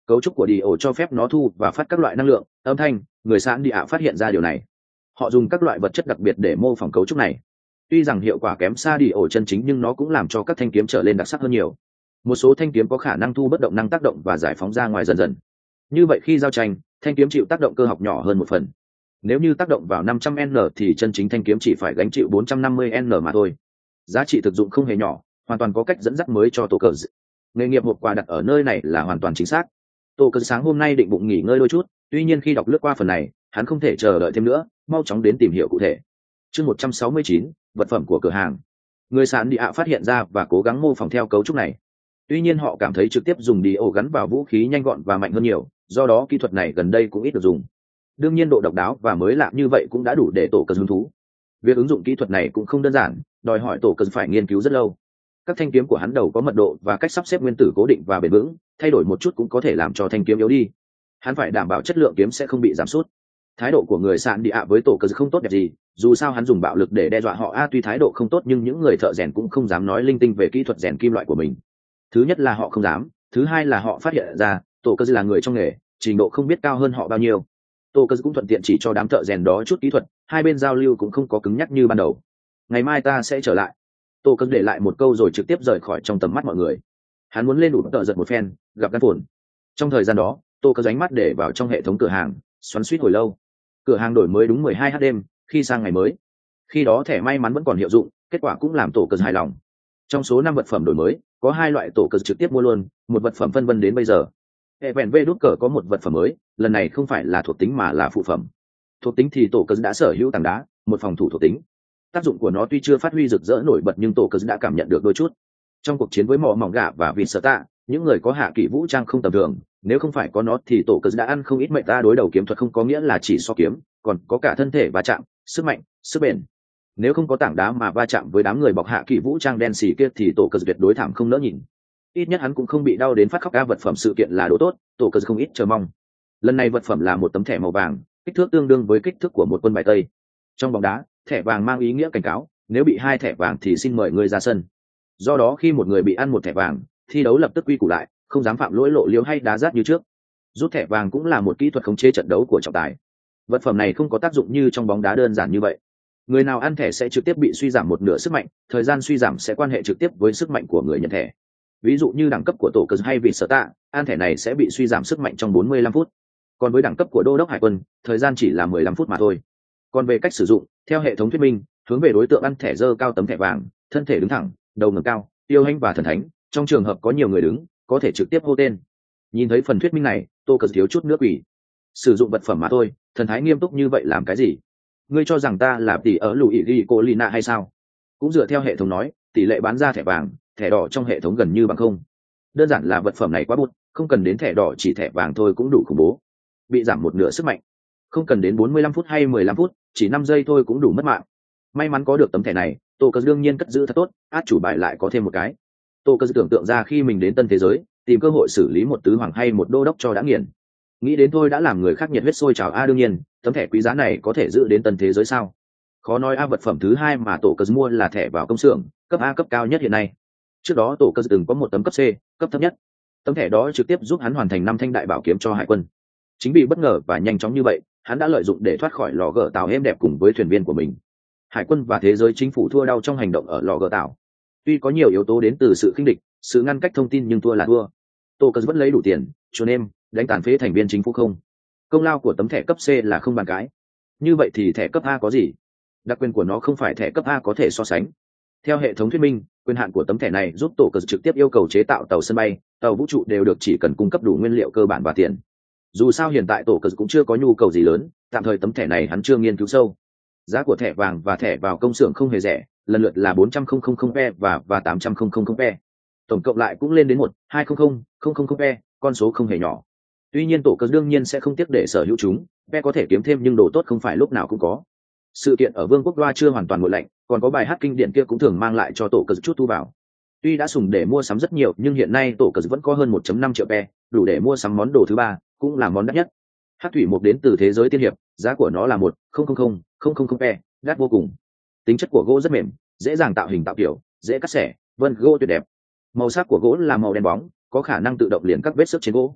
Cấu trúc của đi ổ cho phép nó thu và phát các loại năng lượng âm thanh. Người sạn đi ạ phát hiện ra điều này. Họ dùng các loại vật chất đặc biệt để mô phỏng cấu trúc này. Tuy rằng hiệu quả kém xa đi ổ chân chính nhưng nó cũng làm cho các thanh kiếm trở lên đặc sắc hơn nhiều. Một số thanh kiếm có khả năng thu bất động năng tác động và giải phóng ra ngoài dần dần. Như vậy khi giao tranh, thanh kiếm chịu tác động cơ học nhỏ hơn một phần. Nếu như tác động vào 500N thì chân chính thanh kiếm chỉ phải gánh chịu 450N mà thôi. Giá trị thực dụng không hề nhỏ, hoàn toàn có cách dẫn dắt mới cho tổ cờ. Nghề nghiệp hộp quà đặt ở nơi này là hoàn toàn chính xác. Tổ cờ sáng hôm nay định bụng nghỉ ngơi đôi chút, tuy nhiên khi đọc lướt qua phần này, hắn không thể chờ đợi thêm nữa, mau chóng đến tìm hiểu cụ thể. Chương 169, vật phẩm của cửa hàng. Người sạn đi ạ phát hiện ra và cố gắng mô phỏng theo cấu trúc này. Tuy nhiên họ cảm thấy trực tiếp dùng đi ổ gắn vào vũ khí nhanh gọn và mạnh hơn nhiều, do đó kỹ thuật này gần đây cũng ít được dùng. Đương nhiên độ độc đáo và mới lạ như vậy cũng đã đủ để tổ cờ hứng thú. Việc ứng dụng kỹ thuật này cũng không đơn giản, đòi hỏi tổ cờ phải nghiên cứu rất lâu. Các thanh kiếm của hắn đầu có mật độ và cách sắp xếp nguyên tử cố định và bền vững, thay đổi một chút cũng có thể làm cho thanh kiếm yếu đi. Hắn phải đảm bảo chất lượng kiếm sẽ không bị giảm sút. Thái độ của người sạn đi ạ với tổ cờ không tốt đẹp gì, dù sao hắn dùng bạo lực để đe dọa họ. Tuy thái độ không tốt nhưng những người thợ rèn cũng không dám nói linh tinh về kỹ thuật rèn kim loại của mình. Thứ nhất là họ không dám, thứ hai là họ phát hiện ra tổ cờ là người trong nghề, trình độ không biết cao hơn họ bao nhiêu. Tổ cờ cũng thuận tiện chỉ cho đám thợ rèn đó chút kỹ thuật, hai bên giao lưu cũng không có cứng nhắc như ban đầu. Ngày mai ta sẽ trở lại. Tổ cờ để lại một câu rồi trực tiếp rời khỏi trong tầm mắt mọi người. Hắn muốn lên đủ tợ giật một phen, gặp gan phồn. Trong thời gian đó, tổ cờ ánh mắt để vào trong hệ thống cửa hàng, xoắn xuýt hồi lâu. Cửa hàng đổi mới đúng 12h đêm, khi sang ngày mới. Khi đó thẻ may mắn vẫn còn hiệu dụng, kết quả cũng làm tổ cờ hài lòng. Trong số 5 vật phẩm đổi mới, có 2 loại tổ cờ trực tiếp mua luôn, một vật phẩm phân vân đến bây giờ. Hệ vẹn V đút cờ có một vật phẩm mới, lần này không phải là thuộc tính mà là phụ phẩm. Thuộc tính thì tổ cờ đã sở hữu tảng đá, một phòng thủ thuộc tính. Tác dụng của nó tuy chưa phát huy rực rỡ nổi bật nhưng tổ cờ đã cảm nhận được đôi chút. Trong cuộc chiến với mỏ mỏng gạ và vịt sở tạ, những người có hạ kỵ vũ trang không tầm thường, nếu không phải có nó thì tổ cờ đã ăn không ít mệnh. Ta đối đầu kiếm thuật không có nghĩa là chỉ so kiếm, còn có cả thân thể va chạm, sức mạnh, sức bền. Nếu không có tảng đá mà va chạm với đám người bọc hạ kỵ vũ trang đen xì kia thì tổ cờ tuyệt đối thảm không nỡ nhìn. Ít nhất hắn cũng không bị đau đến phát khóc. Vật phẩm sự kiện là đồ tốt, tổ cờ không ít chờ mong. Lần này vật phẩm là một tấm thẻ màu vàng, kích thước tương đương với kích thước của một quân bài tây. Trong bóng đá, thẻ vàng mang ý nghĩa cảnh cáo, nếu bị 2 thẻ vàng thì xin mời người ra sân. Do đó khi một người bị ăn 1 thẻ vàng, thi đấu lập tức quy củ lại, không dám phạm lỗi lộ liễu hay đá rát như trước. Rút thẻ vàng cũng là một kỹ thuật khống chế trận đấu của trọng tài. Vật phẩm này không có tác dụng như trong bóng đá đơn giản như vậy. Người nào ăn thẻ sẽ trực tiếp bị suy giảm một nửa sức mạnh, thời gian suy giảm sẽ quan hệ trực tiếp với sức mạnh của người nhận thẻ. Ví dụ như đẳng cấp của tổ cờ hay vị sở tạ, ăn thẻ này sẽ bị suy giảm sức mạnh trong 45 phút. Còn với đẳng cấp của đô đốc hải quân, thời gian chỉ là 15 phút mà thôi. Còn về cách sử dụng, theo hệ thống thuyết minh, hướng về đối tượng ăn thẻ giơ cao tấm thẻ vàng, thân thể đứng thẳng, đầu ngẩng cao, tiêu hành và thần thánh. Trong trường hợp có nhiều người đứng, có thể trực tiếp hô tên. Nhìn thấy phần thuyết minh này, tô cờ thiếu chút nước quỷ. Sử dụng vật phẩm mà thôi, thần thái nghiêm túc như vậy làm cái gì? Ngươi cho rằng ta là tỷ ở lùi ghi cô lina hay sao? Cũng dựa theo hệ thống nói, tỷ lệ bán ra thẻ vàng, thẻ đỏ trong hệ thống gần như bằng không. Đơn giản là vật phẩm này quá bút, không cần đến thẻ đỏ, chỉ thẻ vàng thôi cũng đủ khủng bố. Bị giảm một nửa sức mạnh, không cần đến 45 phút hay 15 phút, chỉ 5 giây thôi cũng đủ mất mạng. May mắn có được tấm thẻ này, tô cờ đương nhiên cất giữ thật tốt, át chủ bài lại có thêm một cái. Tô cờ tưởng tượng ra khi mình đến tân thế giới, tìm cơ hội xử lý một tứ hoàng hay một đô đốc cho đã nghiền. Nghĩ đến thôi đã làm người khác nhiệt huyết sôi trào. Đương nhiên tấm thẻ quý giá này có thể giữ đến tân thế giới sao? Khó nói. Vật phẩm thứ hai mà tổ cờ mua là thẻ vào công xưởng, cấp A, cấp cao nhất hiện nay. Trước đó tổ cờ từng có một tấm cấp C, cấp thấp nhất. Tấm thẻ đó trực tiếp giúp hắn hoàn thành 5 thanh đại bảo kiếm cho hải quân. Chính vì bất ngờ và nhanh chóng như vậy, hắn đã lợi dụng để thoát khỏi lò gờ tàu êm đẹp cùng với thuyền viên của mình. Hải quân và thế giới chính phủ thua đau trong hành động ở lò gờ tàu. Tuy có nhiều yếu tố đến từ sự khinh địch, sự ngăn cách thông tin nhưng thua là thua. Tô cờ vẫn lấy đủ tiền, cho nên đánh tàn phế thành viên chính phủ không. Công lao của tấm thẻ cấp C là không bàn cãi. Như vậy thì thẻ cấp A có gì? Đặc quyền của nó không phải thẻ cấp A có thể so sánh. Theo hệ thống thuyết minh, quyền hạn của tấm thẻ này giúp tổ cờ trực tiếp yêu cầu chế tạo tàu sân bay, tàu vũ trụ đều được chỉ cần cung cấp đủ nguyên liệu cơ bản và tiền. Dù sao hiện tại tổ cờ cũng chưa có nhu cầu gì lớn, tạm thời tấm thẻ này hắn chưa nghiên cứu sâu. Giá của thẻ vàng và thẻ vào công xưởng không hề rẻ, lần lượt là 400.000 pe và 800.000 pe. Tổng cộng lại cũng lên đến 1.200.000 pe, con số không hề nhỏ. Tuy nhiên tổ cờ đương nhiên sẽ không tiếc để sở hữu chúng, pe có thể kiếm thêm nhưng đồ tốt không phải lúc nào cũng có. Sự kiện ở Vương quốc Đoa chưa hoàn toàn nguội lạnh, còn có bài hát kinh điển kia cũng thường mang lại cho tổ cờ chút thu vào. Tuy đã sùng để mua sắm rất nhiều nhưng hiện nay tổ cờ vẫn có hơn 1.5 triệu pe, đủ để mua sắm món đồ thứ ba, cũng là món đắt nhất. Hắc thủy mục đến từ thế giới tiên hiệp, giá của nó là 1.000.000 pe, đắt vô cùng. Tính chất của gỗ rất mềm, dễ dàng tạo hình tạo kiểu, dễ cắt xẻ, vân gỗ tuyệt đẹp. Màu sắc của gỗ là màu đen bóng, có khả năng tự động liền các vết xước trên gỗ.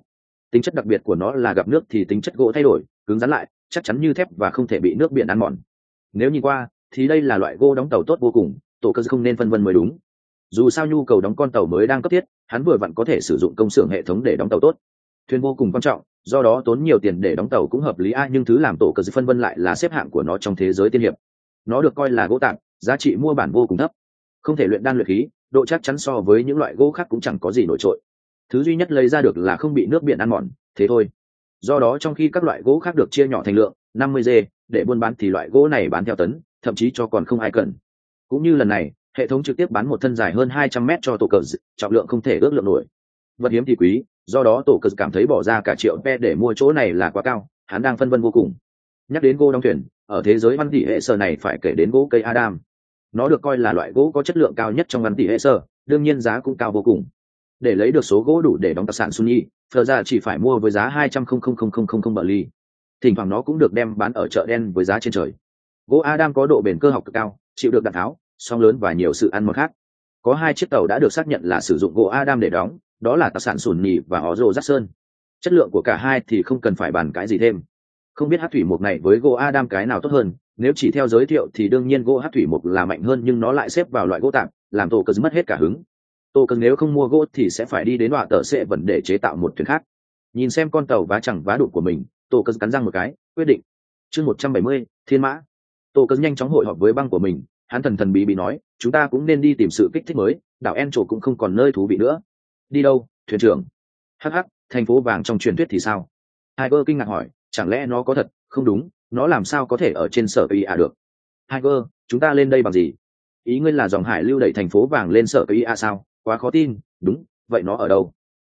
tính chất đặc biệt của nó là gặp nước thì tính chất gỗ thay đổi, cứng rắn lại, chắc chắn như thép và không thể bị nước biển ăn mòn. Nếu nhìn qua thì đây là loại gỗ đóng tàu tốt vô cùng, tổ cơ không nên phân vân mới đúng. Dù sao nhu cầu đóng con tàu mới đang cấp thiết, hắn vừa vặn có thể sử dụng công xưởng hệ thống để đóng tàu tốt. Thuyền vô cùng quan trọng, do đó tốn nhiều tiền để đóng tàu cũng hợp lý nhưng thứ làm tổ cơ phân vân lại là xếp hạng của nó trong thế giới tiên hiệp. Nó được coi là gỗ tạm, giá trị mua bản vô cùng thấp, không thể luyện đan luyện khí, độ chắc chắn so với những loại gỗ khác cũng chẳng có gì nổi trội. Thứ duy nhất lấy ra được là không bị nước biển ăn mòn, thế thôi. Do đó trong khi các loại gỗ khác được chia nhỏ thành lượng 50 g để buôn bán thì loại gỗ này bán theo tấn, thậm chí cho còn không ai cần. Cũng như lần này, hệ thống trực tiếp bán một thân dài hơn 200 mét cho tổ cờ, trọng lượng không thể ước lượng nổi. Vật hiếm thì quý, do đó tổ cờ cảm thấy bỏ ra cả triệu pe để mua chỗ này là quá cao, hắn đang phân vân vô cùng. Nhắc đến gỗ đóng thuyền, ở thế giới văn tỷ hệ sơ này phải kể đến gỗ cây Adam. Nó được coi là loại gỗ có chất lượng cao nhất trong văn tỷ hệ sơ, đương nhiên giá cũng cao vô cùng. Để lấy được số gỗ đủ để đóng tạc sản Sunny, Phờ ra chỉ phải mua với giá 200,000 bờ ly. Thỉnh thoảng nó cũng được đem bán ở chợ đen với giá trên trời. Gỗ Adam có độ bền cơ học cực cao, chịu được đạn tháo, sóng lớn và nhiều sự ăn mòn khác. Có 2 chiếc tàu đã được xác nhận là sử dụng gỗ Adam để đóng, đó là tạc sản Sunny và Oro Jackson. Chất lượng của cả hai thì không cần phải bàn cãi gì thêm. Không biết hát thủy mục này với gỗ Adam cái nào tốt hơn, nếu chỉ theo giới thiệu thì đương nhiên gỗ hát thủy mục là mạnh hơn, nhưng nó lại xếp vào loại gỗ tạm, làm tổ cờ mất hết cả hứng. Tổ cờ nếu không mua gỗ thì sẽ phải đi đến đọa tờ sẽ vẫn để chế tạo một thuyền khác. Nhìn xem con tàu vá chẳng vá đụt của mình, tổ cờ cắn răng một cái, quyết định. Chương 170, Thiên Mã. Tổ cờ nhanh chóng hội họp với băng của mình, hắn thần bí nói, chúng ta cũng nên đi tìm sự kích thích mới, đảo Encho cũng không còn nơi thú vị nữa. Đi đâu, thuyền trưởng? Hắc, thành phố vàng trong truyền thuyết thì sao? Tiger kinh ngạc hỏi, chẳng lẽ nó có thật? Không đúng, nó làm sao có thể ở trên sở IA được? Tiger, chúng ta lên đây bằng gì? Ý ngươi là dòng hải lưu đẩy thành phố vàng lên sở IA sao? Quá khó tin. Đúng, vậy nó ở đâu?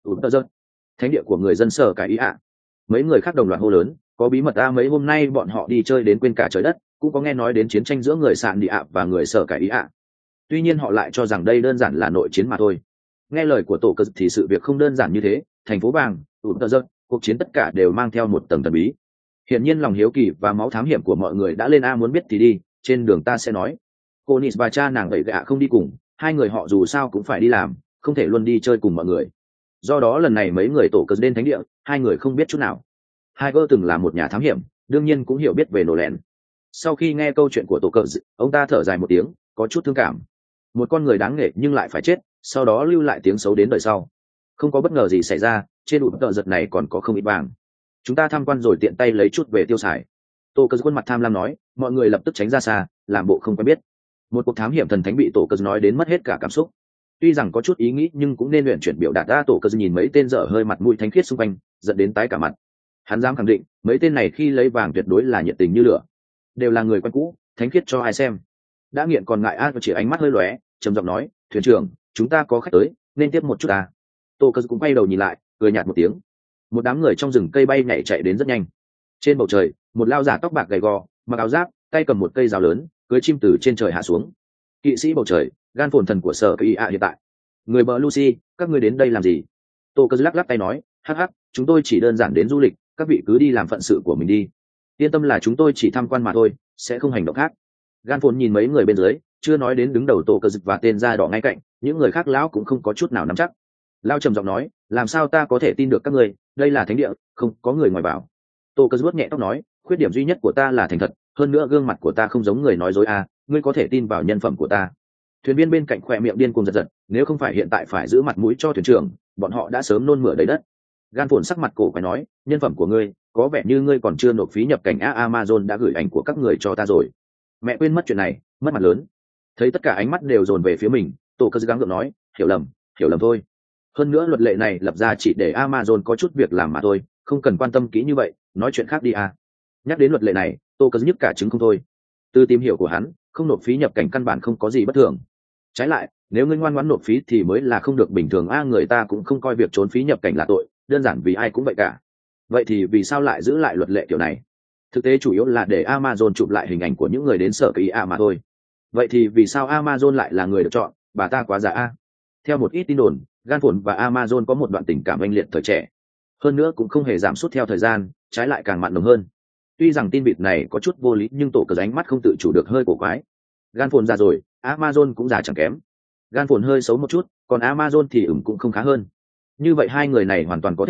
Thánh địa của người dân sở cái IA. Mấy người khác đồng loạt hô lớn, có bí mật mấy hôm nay bọn họ đi chơi đến quên cả trời đất, cũng có nghe nói đến chiến tranh giữa người sạn địa và người sở cái IA. Tuy nhiên họ lại cho rằng đây đơn giản là nội chiến mà thôi. Nghe lời của tổ cơ thì sự việc không đơn giản như thế, thành phố vàng, cuộc chiến tất cả đều mang theo một tầng thần bí. Hiển nhiên lòng hiếu kỳ và máu thám hiểm của mọi người đã lên muốn biết thì đi, trên đường ta sẽ nói. Cô Nis và cha nàng vậy gạ không đi cùng, hai người họ dù sao cũng phải đi làm, không thể luôn đi chơi cùng mọi người. Do đó lần này mấy người tổ cờ đến thánh địa, hai người không biết chút nào. Tiger từng là một nhà thám hiểm, đương nhiên cũng hiểu biết về nổ lẹn. Sau khi nghe câu chuyện của tổ cờ, ông ta thở dài một tiếng, có chút thương cảm. Một con người đáng nể nhưng lại phải chết, sau đó lưu lại tiếng xấu đến đời sau. Không có bất ngờ gì xảy ra, trên ụt tợ giật này còn có không ít vàng. Chúng ta tham quan rồi tiện tay lấy chút về tiêu xài. Tổ cờ khuôn mặt tham lam nói, mọi người lập tức tránh ra xa, làm bộ không quen biết. Một cuộc thám hiểm thần thánh bị tổ cờ nói đến mất hết cả cảm xúc. Tuy rằng có chút ý nghĩ nhưng cũng nên luyện chuyển biểu đạt ra. Tổ cờ nhìn mấy tên dở hơi mặt mũi thánh khiết xung quanh, giận đến tái cả mặt. Hắn dám khẳng định mấy tên này khi lấy vàng tuyệt đối là nhiệt tình như lửa, đều là người quen cũ, thánh khiết cho ai xem. Đã nghiện còn ngại và chỉ ánh mắt hơi lóe, trầm giọng nói, thuyền trưởng, chúng ta có khách tới, nên tiếp một chút ta. Tổ cờ cũng quay đầu nhìn lại, cười nhạt một tiếng. Một đám người trong rừng cây bay nhảy chạy đến rất nhanh. Trên bầu trời, một lao giả tóc bạc gầy gò, mặc áo giáp, tay cầm một cây rào lớn, cưỡi chim từ trên trời hạ xuống. Kỵ sĩ bầu trời, gan phồn thần của sở kia hiện tại. Người bờ Lucy, các ngươi đến đây làm gì? Tô Cơ lắc lắc tay nói, hắc, chúng tôi chỉ đơn giản đến du lịch, các vị cứ đi làm phận sự của mình đi. Yên tâm là chúng tôi chỉ tham quan mà thôi, sẽ không hành động khác. Gan phồn nhìn mấy người bên dưới, chưa nói đến đứng đầu Tô Cơ và tên da đỏ ngay cạnh, những người khác lão cũng không có chút nào nắm chắc. Lao trầm giọng nói, làm sao ta có thể tin được các ngươi, đây là thánh địa, không có người ngoài bảo. Tô Cơ vuốt nhẹ tóc nói, khuyết điểm duy nhất của ta là thành thật, hơn nữa gương mặt của ta không giống người nói dối ngươi có thể tin vào nhân phẩm của ta. Thuyền viên bên cạnh khỏe miệng điên cuồng giật giật, nếu không phải hiện tại phải giữ mặt mũi cho thuyền trưởng, bọn họ đã sớm nôn mửa đầy đất. Gan phồn sắc mặt cổ phải nói, nhân phẩm của ngươi, có vẻ như ngươi còn chưa nộp phí nhập cảnh Amazon đã gửi ảnh của các người cho ta rồi. Mẹ quên mất chuyện này, mất mặt lớn. Thấy tất cả ánh mắt đều dồn về phía mình, Tô Cơ gắng gượng nói, hiểu lầm thôi. Hơn nữa luật lệ này lập ra chỉ để Amazon có chút việc làm mà thôi, không cần quan tâm kỹ như vậy, nói chuyện khác đi Nhắc đến luật lệ này, Tô Cơ nhức cả trứng không thôi. Từ tìm hiểu của hắn, không nộp phí nhập cảnh căn bản không có gì bất thường. Trái lại, nếu ngươi ngoan ngoãn nộp phí thì mới là không được bình thường người ta cũng không coi việc trốn phí nhập cảnh là tội, đơn giản vì ai cũng vậy cả. Vậy thì vì sao lại giữ lại luật lệ kiểu này? Thực tế chủ yếu là để Amazon chụp lại hình ảnh của những người đến sở kỳ mà thôi. Vậy thì vì sao Amazon lại là người được chọn, bà ta quá giả Theo một ít tin đồn, Gan phồn và Amazon có một đoạn tình cảm anh liệt thời trẻ. Hơn nữa cũng không hề giảm sút theo thời gian, trái lại càng mặn nồng hơn. Tuy rằng tin vịt này có chút vô lý nhưng Tổ Cơ ánh mắt không tự chủ được hơi cổ quái. Gan phồn già rồi, Amazon cũng già chẳng kém. Gan phồn hơi xấu một chút, còn Amazon thì cũng không khá hơn. Như vậy hai người này hoàn toàn có thể,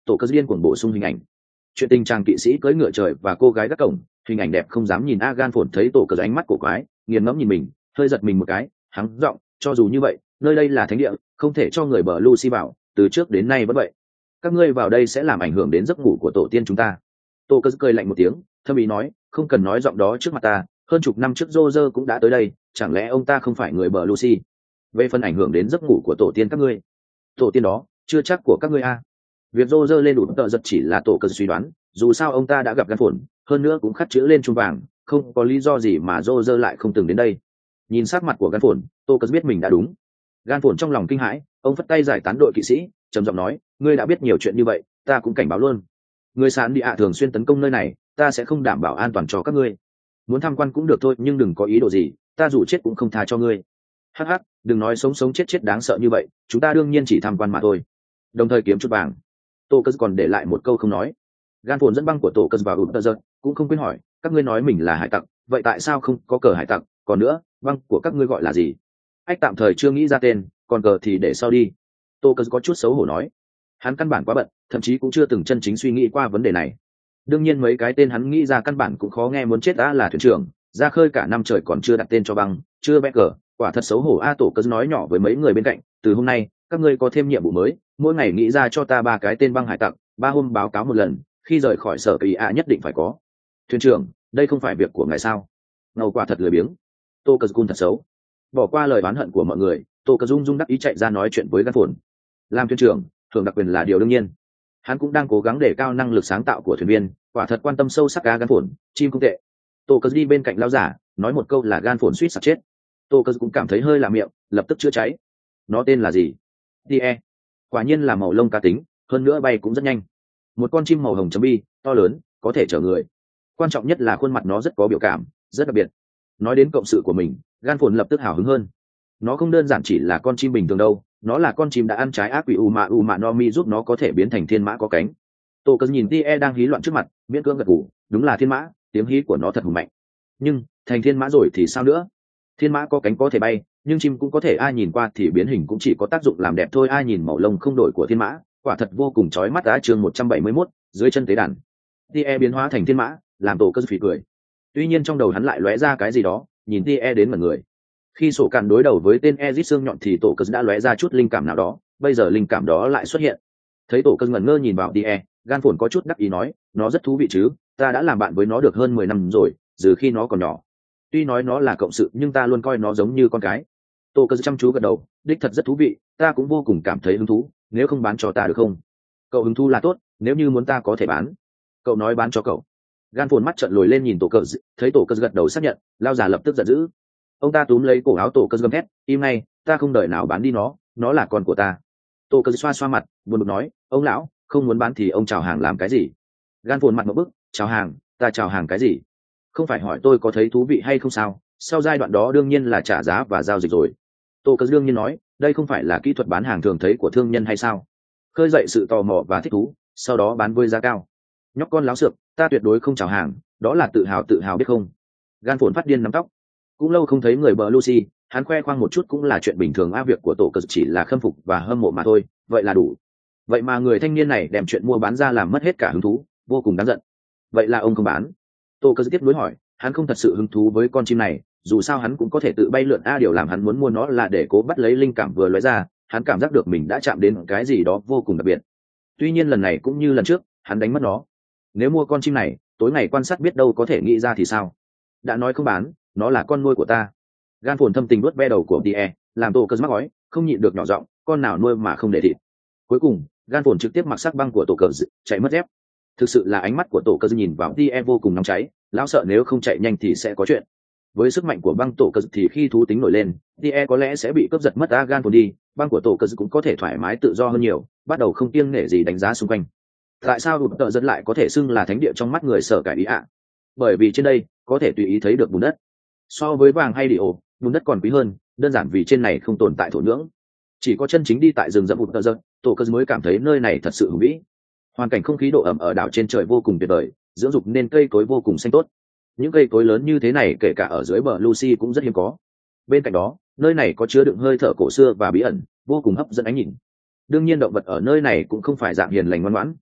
tổ cơ điên cuồng bổ sung hình ảnh. Chuyện tình chàng kỵ sĩ cưỡi ngựa trời và cô gái gác cổng, hình ảnh đẹp không dám nhìn. Gan phồn thấy tổ cơ ánh mắt cổ quái, nghiền ngẫm nhìn mình, hơi giật mình một cái, hắng giọng, cho dù như vậy, nơi đây là thánh địa, không thể cho người bờ Lucy vào, từ trước đến nay vẫn vậy. Các ngươi vào đây sẽ làm ảnh hưởng đến giấc ngủ của tổ tiên chúng ta. Tổ cơ cười lạnh một tiếng, thâm ý nói, không cần nói giọng đó trước mặt ta, hơn chục năm trước Roger cũng đã tới đây, chẳng lẽ ông ta không phải người bờ Lucy? Về phần ảnh hưởng đến giấc ngủ của tổ tiên các ngươi, tổ tiên đó chưa chắc của các ngươi a. Việc Roger lên đủ tợ giật chỉ là tổ cơ suy đoán, dù sao ông ta đã gặp Gan phồn, hơn nữa cũng khắc chữ lên chuông vàng, không có lý do gì mà Roger lại không từng đến đây. Nhìn sắc mặt của Gan phồn, tổ cơ biết mình đã đúng. Gan phồn trong lòng kinh hãi, ông phất tay giải tán đội kỵ sĩ, trầm giọng nói, ngươi đã biết nhiều chuyện như vậy, ta cũng cảnh báo luôn. Người sán đi ạ thường xuyên tấn công nơi này, ta sẽ không đảm bảo an toàn cho các ngươi. Muốn tham quan cũng được thôi, nhưng đừng có ý đồ gì, ta dù chết cũng không tha cho ngươi. Hắc hắc, đừng nói sống sống chết chết đáng sợ như vậy, chúng ta đương nhiên chỉ tham quan mà thôi. Đồng thời kiếm chút vàng. Tô Cất còn để lại một câu không nói. Gan phồn dẫn băng của Tô Cất vào ụt tơ giật, cũng không quên hỏi, các ngươi nói mình là hải tặc, vậy tại sao không có cờ hải tặc? Còn nữa, băng của các ngươi gọi là gì? Ách tạm thời chưa nghĩ ra tên, còn cờ thì để sau đi. Tô Cất có chút xấu hổ nói. Hắn căn bản quá bận, thậm chí cũng chưa từng chân chính suy nghĩ qua vấn đề này. Đương nhiên mấy cái tên hắn nghĩ ra căn bản cũng khó nghe muốn chết đã, là thuyền trưởng ra khơi cả năm trời còn chưa đặt tên cho băng, chưa vẽ cờ, quả thật xấu hổ a. Tổ Cất nói nhỏ với mấy người bên cạnh, từ hôm nay các ngươi có thêm nhiệm vụ mới, mỗi ngày nghĩ ra cho ta 3 cái tên băng hải tặc, 3 hôm báo cáo một lần, khi rời khỏi sở kỳ ạ nhất định phải có. Thuyền trưởng, đây không phải việc của ngài sao? Ngầu quả thật lười biếng. Tô Cất cun thật xấu. Bỏ qua lời oán hận của mọi người, Tô Cất rung rung đắc ý chạy ra nói chuyện với Gan phồn. Làm thuyền trưởng thường đặc quyền là điều đương nhiên, hắn cũng đang cố gắng để cao năng lực sáng tạo của thuyền viên, quả thật quan tâm sâu sắc cá Gan phồn, chim không tệ. Tô Cất đi bên cạnh lao giả, nói một câu là Gan phồn suýt sặc chết. Tô Cất cũng cảm thấy hơi lạ miệng, lập tức chữa cháy. Nó tên là gì? Die. Quả nhiên là màu lông cá tính, hơn nữa bay cũng rất nhanh. Một con chim màu hồng chấm bi, to lớn, có thể chở người. Quan trọng nhất là khuôn mặt nó rất có biểu cảm, rất đặc biệt. Nói đến cộng sự của mình, Gan phồn lập tức hào hứng hơn. Nó không đơn giản chỉ là con chim bình thường đâu, nó là con chim đã ăn trái ác quỷ Uma no Mi giúp nó có thể biến thành thiên mã có cánh. Tô Cất nhìn Die đang hí loạn trước mặt, miễn cưỡng gật gù, đúng là thiên mã, tiếng hí của nó thật hùng mạnh. Nhưng thành thiên mã rồi thì sao nữa? Thiên mã có cánh có thể bay, nhưng chim cũng có thể, ai nhìn qua thì biến hình cũng chỉ có tác dụng làm đẹp thôi. Ai nhìn màu lông không đổi của thiên mã, quả thật vô cùng chói mắt. Đã chương 171, dưới chân tế đàn. Die biến hóa thành thiên mã, làm Tô Cất phì cười. Tuy nhiên trong đầu hắn lại lóe ra cái gì đó, nhìn Die đến mẩn người. Khi sổ cạn đối đầu với tên Ezit xương nhọn thì Tô Cất đã lóe ra chút linh cảm nào đó, bây giờ linh cảm đó lại xuất hiện. Thấy Tô Cất ngẩn ngơ nhìn vào Die, Gan phồn có chút đắc ý nói, nó rất thú vị chứ, ta đã làm bạn với nó được hơn 10 năm rồi, từ khi nó còn nhỏ. Tuy nói nó là cộng sự nhưng ta luôn coi nó giống như con cái. Tô Cất chăm chú gật đầu, đích thật rất thú vị, ta cũng vô cùng cảm thấy hứng thú, nếu không bán cho ta được không? Cậu hứng thú là tốt, nếu như muốn ta có thể bán. Cậu nói bán cho cậu. Gan phồn mắt trợn lồi lên nhìn Tô Cất, thấy Tô Cất gật đầu xác nhận, lao già lập tức giận dữ. Ông ta túm lấy cổ áo Tô Cất gầm thét, im ngay, ta không đợi nào bán đi nó là con của ta. Tô Cất xoa xoa mặt, buồn bực nói, ông lão, không muốn bán thì ông chào hàng làm cái gì? Gan phồn mặt một bức, chào hàng, ta chào hàng cái gì? Không phải hỏi tôi có thấy thú vị hay không sao? Sau giai đoạn đó đương nhiên là trả giá và giao dịch rồi. Tô Cất đương nhiên nói, đây không phải là kỹ thuật bán hàng thường thấy của thương nhân hay sao? Khơi dậy sự tò mò và thích thú, sau đó bán với giá cao. Nhóc con láo xược, ta tuyệt đối không chào hàng, đó là tự hào biết không? Gan phồn phát điên nắm tóc. Cũng lâu không thấy người bờ Lucy, hắn khoe khoang một chút cũng là chuyện bình thường. Việc của Tô Cất chỉ là khâm phục và hâm mộ mà thôi, vậy là đủ. Vậy mà người thanh niên này đem chuyện mua bán ra làm mất hết cả hứng thú, vô cùng đáng giận. Vậy là ông không bán? Tô Cất tiếp nối hỏi, hắn không thật sự hứng thú với con chim này, dù sao hắn cũng có thể tự bay lượn. Điều làm hắn muốn mua nó là để cố bắt lấy linh cảm vừa lóe ra, hắn cảm giác được mình đã chạm đến cái gì đó vô cùng đặc biệt. Tuy nhiên lần này cũng như lần trước, hắn đánh mất nó. Nếu mua con chim này, tối ngày quan sát biết đâu có thể nghĩ ra thì sao? Đã nói không bán, nó là con nuôi của ta. Gan phồn thâm tình vuốt ve đầu của Die, làm Tô Cất mắc ói, không nhịn được nhỏ giọng, con nào nuôi mà không để thịt. Cuối cùng, Gan phồn trực tiếp mặc sắc băng của Tô Cất, chạy mất dép. Thực sự là ánh mắt của Tô Cất nhìn vào Die vô cùng nóng cháy, lão sợ nếu không chạy nhanh thì sẽ có chuyện. Với sức mạnh của băng Tô Cất thì khi thú tính nổi lên, Die có lẽ sẽ bị cướp giật mất. Gan phồn đi, băng của Tô Cất cũng có thể thoải mái tự do hơn nhiều, bắt đầu không kiêng nể gì đánh giá xung quanh. Tại sao ụt tợ dân lại có thể xưng là thánh địa trong mắt người sở cải ý ạ? Bởi vì trên đây có thể tùy ý thấy được bùn đất. So với vàng hay địa ổ, bùn đất còn quý hơn, đơn giản vì trên này không tồn tại thổ nhưỡng. Chỉ có chân chính đi tại rừng rậm ụt tợ dân, Tô Cất mới cảm thấy nơi này thật sự hùng vĩ. Hoàn cảnh không khí độ ẩm ở đảo trên trời vô cùng tuyệt vời, dưỡng dục nên cây cối vô cùng xanh tốt. Những cây cối lớn như thế này kể cả ở dưới bờ Lucy cũng rất hiếm có. Bên cạnh đó, nơi này có chứa đựng hơi thở cổ xưa và bí ẩn, vô cùng hấp dẫn ánh nhìn. Đương nhiên động vật ở nơi này cũng không phải dạng hiền lành ngoan ngoãn.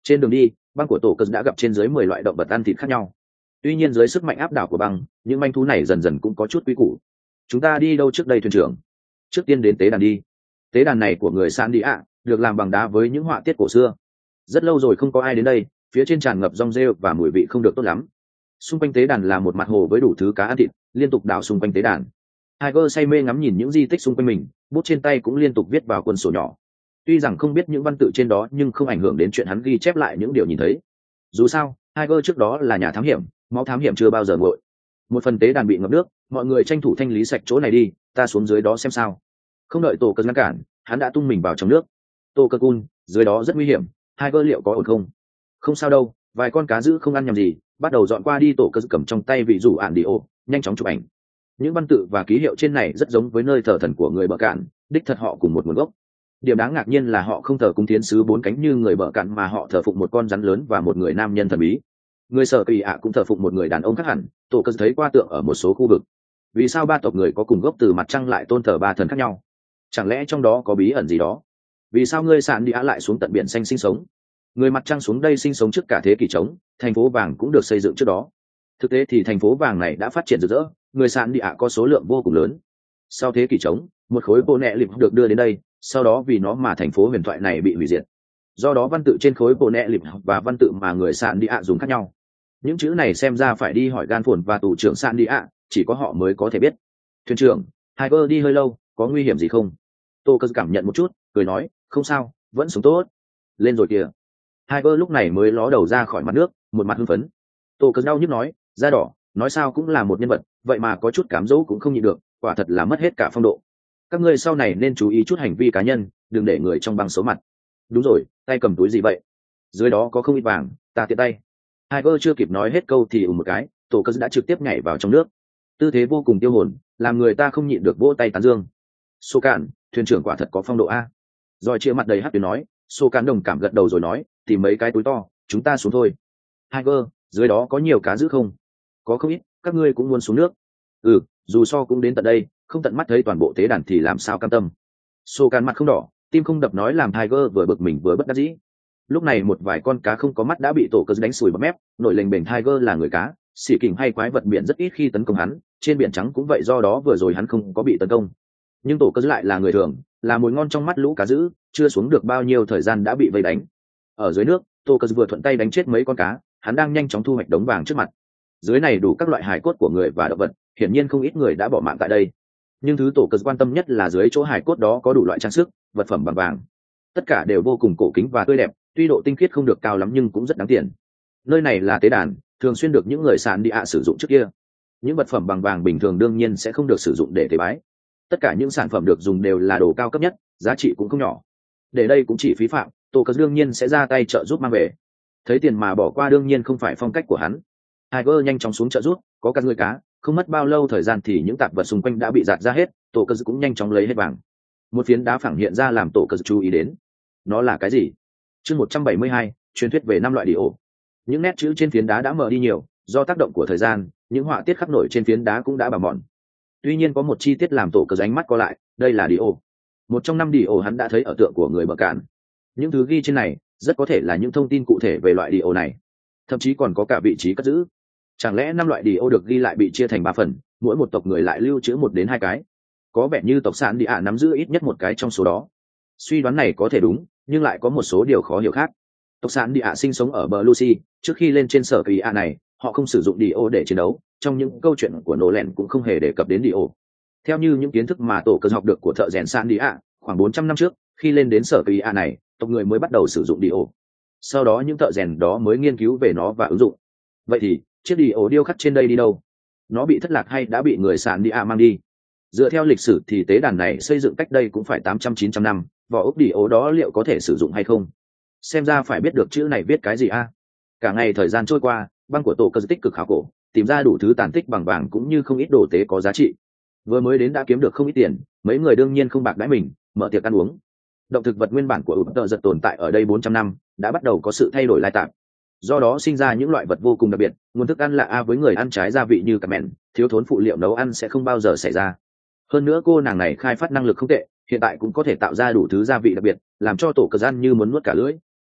Trên đường đi, băng của tổ cơn đã gặp trên dưới 10 loại động vật ăn thịt khác nhau. Tuy nhiên dưới sức mạnh áp đảo của băng, những manh thú này dần dần cũng có chút quý củ. Chúng ta đi đâu trước đây thuyền trưởng? Trước tiên đến tế đàn đi. Tế đàn này của người San đi ạ, được làm bằng đá với những họa tiết cổ xưa. Rất lâu rồi không có ai đến đây, phía trên tràn ngập rong rêu và mùi vị không được tốt lắm. Xung quanh tế đàn là một mặt hồ với đủ thứ cá ăn thịt, liên tục đào xung quanh tế đàn. Tiger say mê ngắm nhìn những di tích xung quanh mình, bút trên tay cũng liên tục viết vào cuốn sổ nhỏ. Tuy rằng không biết những văn tự trên đó nhưng không ảnh hưởng đến chuyện hắn ghi chép lại những điều nhìn thấy. Dù sao, Tiger trước đó là nhà thám hiểm, máu thám hiểm chưa bao giờ nguội. Một phần tế đàn bị ngập nước, mọi người tranh thủ thanh lý sạch chỗ này đi, ta xuống dưới đó xem sao. Không đợi tổ cơ ngăn cản, hắn đã tung mình vào trong nước. Tô cơ cun, dưới đó rất nguy hiểm, Tiger liệu có ổn không? Không sao đâu, vài con cá dữ không ăn nhầm gì, bắt đầu dọn qua đi. Tổ cơ cầm trong tay vị rủ ạn đi ổ, nhanh chóng chụp ảnh. Những văn tự và ký hiệu trên này rất giống với nơi thờ thần của người bờ cạn, đích thật họ cùng một nguồn gốc. Điểm đáng ngạc nhiên là họ không thờ cung tiến sứ 4 cánh như người bờ cạn mà họ thờ phụng một con rắn lớn và một người nam nhân thần bí. Người Sở Kỳ ạ cũng thờ phụng một người đàn ông khác hẳn. Tổ cơ thấy qua tượng ở một số khu vực. Vì sao ba tộc người có cùng gốc từ mặt trăng lại tôn thờ ba thần khác nhau? Chẳng lẽ trong đó có bí ẩn gì đó? Vì sao ngươi Sạn Đi Á lại xuống tận biển xanh sinh sống? Người mặt trăng xuống đây sinh sống trước cả thế kỷ trống, thành phố vàng cũng được xây dựng trước đó. Thực tế thì thành phố vàng này đã phát triển rực rỡ, người Sạn Đi Á có số lượng vô cùng lớn. Sau thế kỷ trống, một khối bộ nẹ lịp được đưa đến đây, sau đó vì nó mà thành phố huyền thoại này bị hủy diệt. Do đó văn tự trên khối bộ nẹ lịp và văn tự mà người Sạn Đi Á dùng khác nhau. Những chữ này xem ra phải đi hỏi gan phồn và tù trưởng Sạn Đi Á, chỉ có họ mới có thể biết. Thuyền trưởng, Tiger đi hơi lâu, có nguy hiểm gì không? Tô Cơ cảm nhận một chút, cười nói, không sao, vẫn sống tốt. Lên rồi kìa. Tiger lúc này mới ló đầu ra khỏi mặt nước, một mặt hưng phấn. Tô Cơ đau nhức nói, da đỏ, nói sao cũng là một nhân vật, vậy mà có chút cám dỗ cũng không nhịn được, quả thật là mất hết cả phong độ. Các ngươi sau này nên chú ý chút hành vi cá nhân, đừng để người trong băng xấu mặt. Đúng rồi, tay cầm túi gì vậy? Dưới đó có không ít vàng, ta tiện tay. Tiger chưa kịp nói hết câu thì một cái, Tô Cơ đã trực tiếp nhảy vào trong nước. Tư thế vô cùng tiêu hồn, làm người ta không nhịn được vỗ tay tán dương. Sô Cạn, thuyền trưởng quả thật có phong độ a. Rồi chia mặt đầy hắt tiếng nói, Sô Cạn đồng cảm gật đầu rồi nói, tìm mấy cái túi to, chúng ta xuống thôi. Tiger, dưới đó có nhiều cá dữ không? Có không ít, các ngươi cũng muốn xuống nước. Ừ, dù so cũng đến tận đây, không tận mắt thấy toàn bộ tế đàn thì làm sao cam tâm. Sô Cạn mặt không đỏ, tim không đập nói làm Tiger vừa bực mình vừa bất đắc dĩ. Lúc này một vài con cá không có mắt đã bị Tổ Cơ đánh sùi bọt mép, nổi lềnh bềnh. Tiger là người cá, xỉ kình hay quái vật biển rất ít khi tấn công hắn, trên biển trắng cũng vậy, do đó vừa rồi hắn không có bị tấn công. Nhưng Tổ Cơ lại là người thường, là mồi ngon trong mắt lũ cá dữ, chưa xuống được bao nhiêu thời gian đã bị vây đánh. Ở dưới nước, Tổ Cơ vừa thuận tay đánh chết mấy con cá, hắn đang nhanh chóng thu hoạch đống vàng trước mặt. Dưới này đủ các loại hài cốt của người và động vật, hiển nhiên không ít người đã bỏ mạng tại đây. Nhưng thứ Tổ Cơ quan tâm nhất là dưới chỗ hài cốt đó có đủ loại trang sức, vật phẩm bằng vàng. Tất cả đều vô cùng cổ kính và tươi đẹp, tuy độ tinh khiết không được cao lắm nhưng cũng rất đáng tiền. Nơi này là tế đàn, thường xuyên được những người Sạn Đi Ạ sử dụng trước kia. Những vật phẩm bằng vàng bình thường đương nhiên sẽ không được sử dụng để tế bái. Tất cả những sản phẩm được dùng đều là đồ cao cấp nhất, giá trị cũng không nhỏ. Để đây cũng chỉ phí phạm, Tổ Cơ đương nhiên sẽ ra tay trợ giúp mang về. Thấy tiền mà bỏ qua đương nhiên không phải phong cách của hắn. Tiger nhanh chóng xuống trợ giúp, có cả người cá, không mất bao lâu thời gian thì những tạp vật xung quanh đã bị giạt ra hết. Tổ Cơ cũng nhanh chóng lấy hết vàng. Một phiến đá phẳng hiện ra làm Tổ Cơ chú ý đến. Nó là cái gì? Chương 172, truyền thuyết về 5 loại địa ổ. Những nét chữ trên phiến đá đã mờ đi nhiều, do tác động của thời gian, những họa tiết khắc nổi trên phiến đá cũng đã bào mòn. Tuy nhiên có một chi tiết làm Tổ Cơ ánh mắt co lại, đây là địa ổ. Một trong 5 địa ổ hắn đã thấy ở tượng của người bờ cạn. Những thứ ghi trên này rất có thể là những thông tin cụ thể về loại địa ổ này, thậm chí còn có cả vị trí cất giữ. Chẳng lẽ 5 loại địa ổ được ghi lại bị chia thành 3 phần, mỗi một tộc người lại lưu trữ 1 đến 2 cái? Có vẻ như tộc Sạn Đi Ạ nắm giữ ít nhất một cái trong số đó. Suy đoán này có thể đúng, nhưng lại có một số điều khó hiểu khác. Tộc Sạn Đi Ạ sinh sống ở bờ Lucy, trước khi lên trên Sở Kỳ ạ này, họ không sử dụng địa ổ để chiến đấu. Trong những câu chuyện của Nolan cũng không hề đề cập đến địa ổ. Theo như những kiến thức mà Tổ Cơ học được của thợ rèn Sạn Đi Ạ, khoảng 400 năm trước, khi lên đến Sở Kỳ ạ này, tộc người mới bắt đầu sử dụng địa ổ. Sau đó những thợ rèn đó mới nghiên cứu về nó và ứng dụng. Vậy thì chiếc địa ổ điêu khắc trên đây đi đâu? Nó bị thất lạc hay đã bị người Sạn Đi Ạ mang đi? Dựa theo lịch sử thì tế đàn này xây dựng cách đây cũng phải 800-900 năm, vỏ ốc địa ổ đó liệu có thể sử dụng hay không? Xem ra phải biết được chữ này viết cái gì a. Cả ngày thời gian trôi qua, băng của Tổ Cơ tích cực khảo cổ, tìm ra đủ thứ tàn tích bằng vàng cũng như không ít đồ tế có giá trị. Vừa mới đến đã kiếm được không ít tiền, mấy người đương nhiên không bạc đãi mình, mở tiệc ăn uống. Động thực vật nguyên bản của ụp tợ giật tồn tại ở đây 400 năm, đã bắt đầu có sự thay đổi lai tạp. Do đó sinh ra những loại vật vô cùng đặc biệt, nguồn thức ăn lạ với người ăn trái gia vị như cà mèn, thiếu thốn phụ liệu nấu ăn sẽ không bao giờ xảy ra. Hơn nữa cô nàng này khai phát năng lực không tệ, hiện tại cũng có thể tạo ra đủ thứ gia vị đặc biệt, làm cho Tổ Cơ ăn như muốn nuốt cả lưỡi.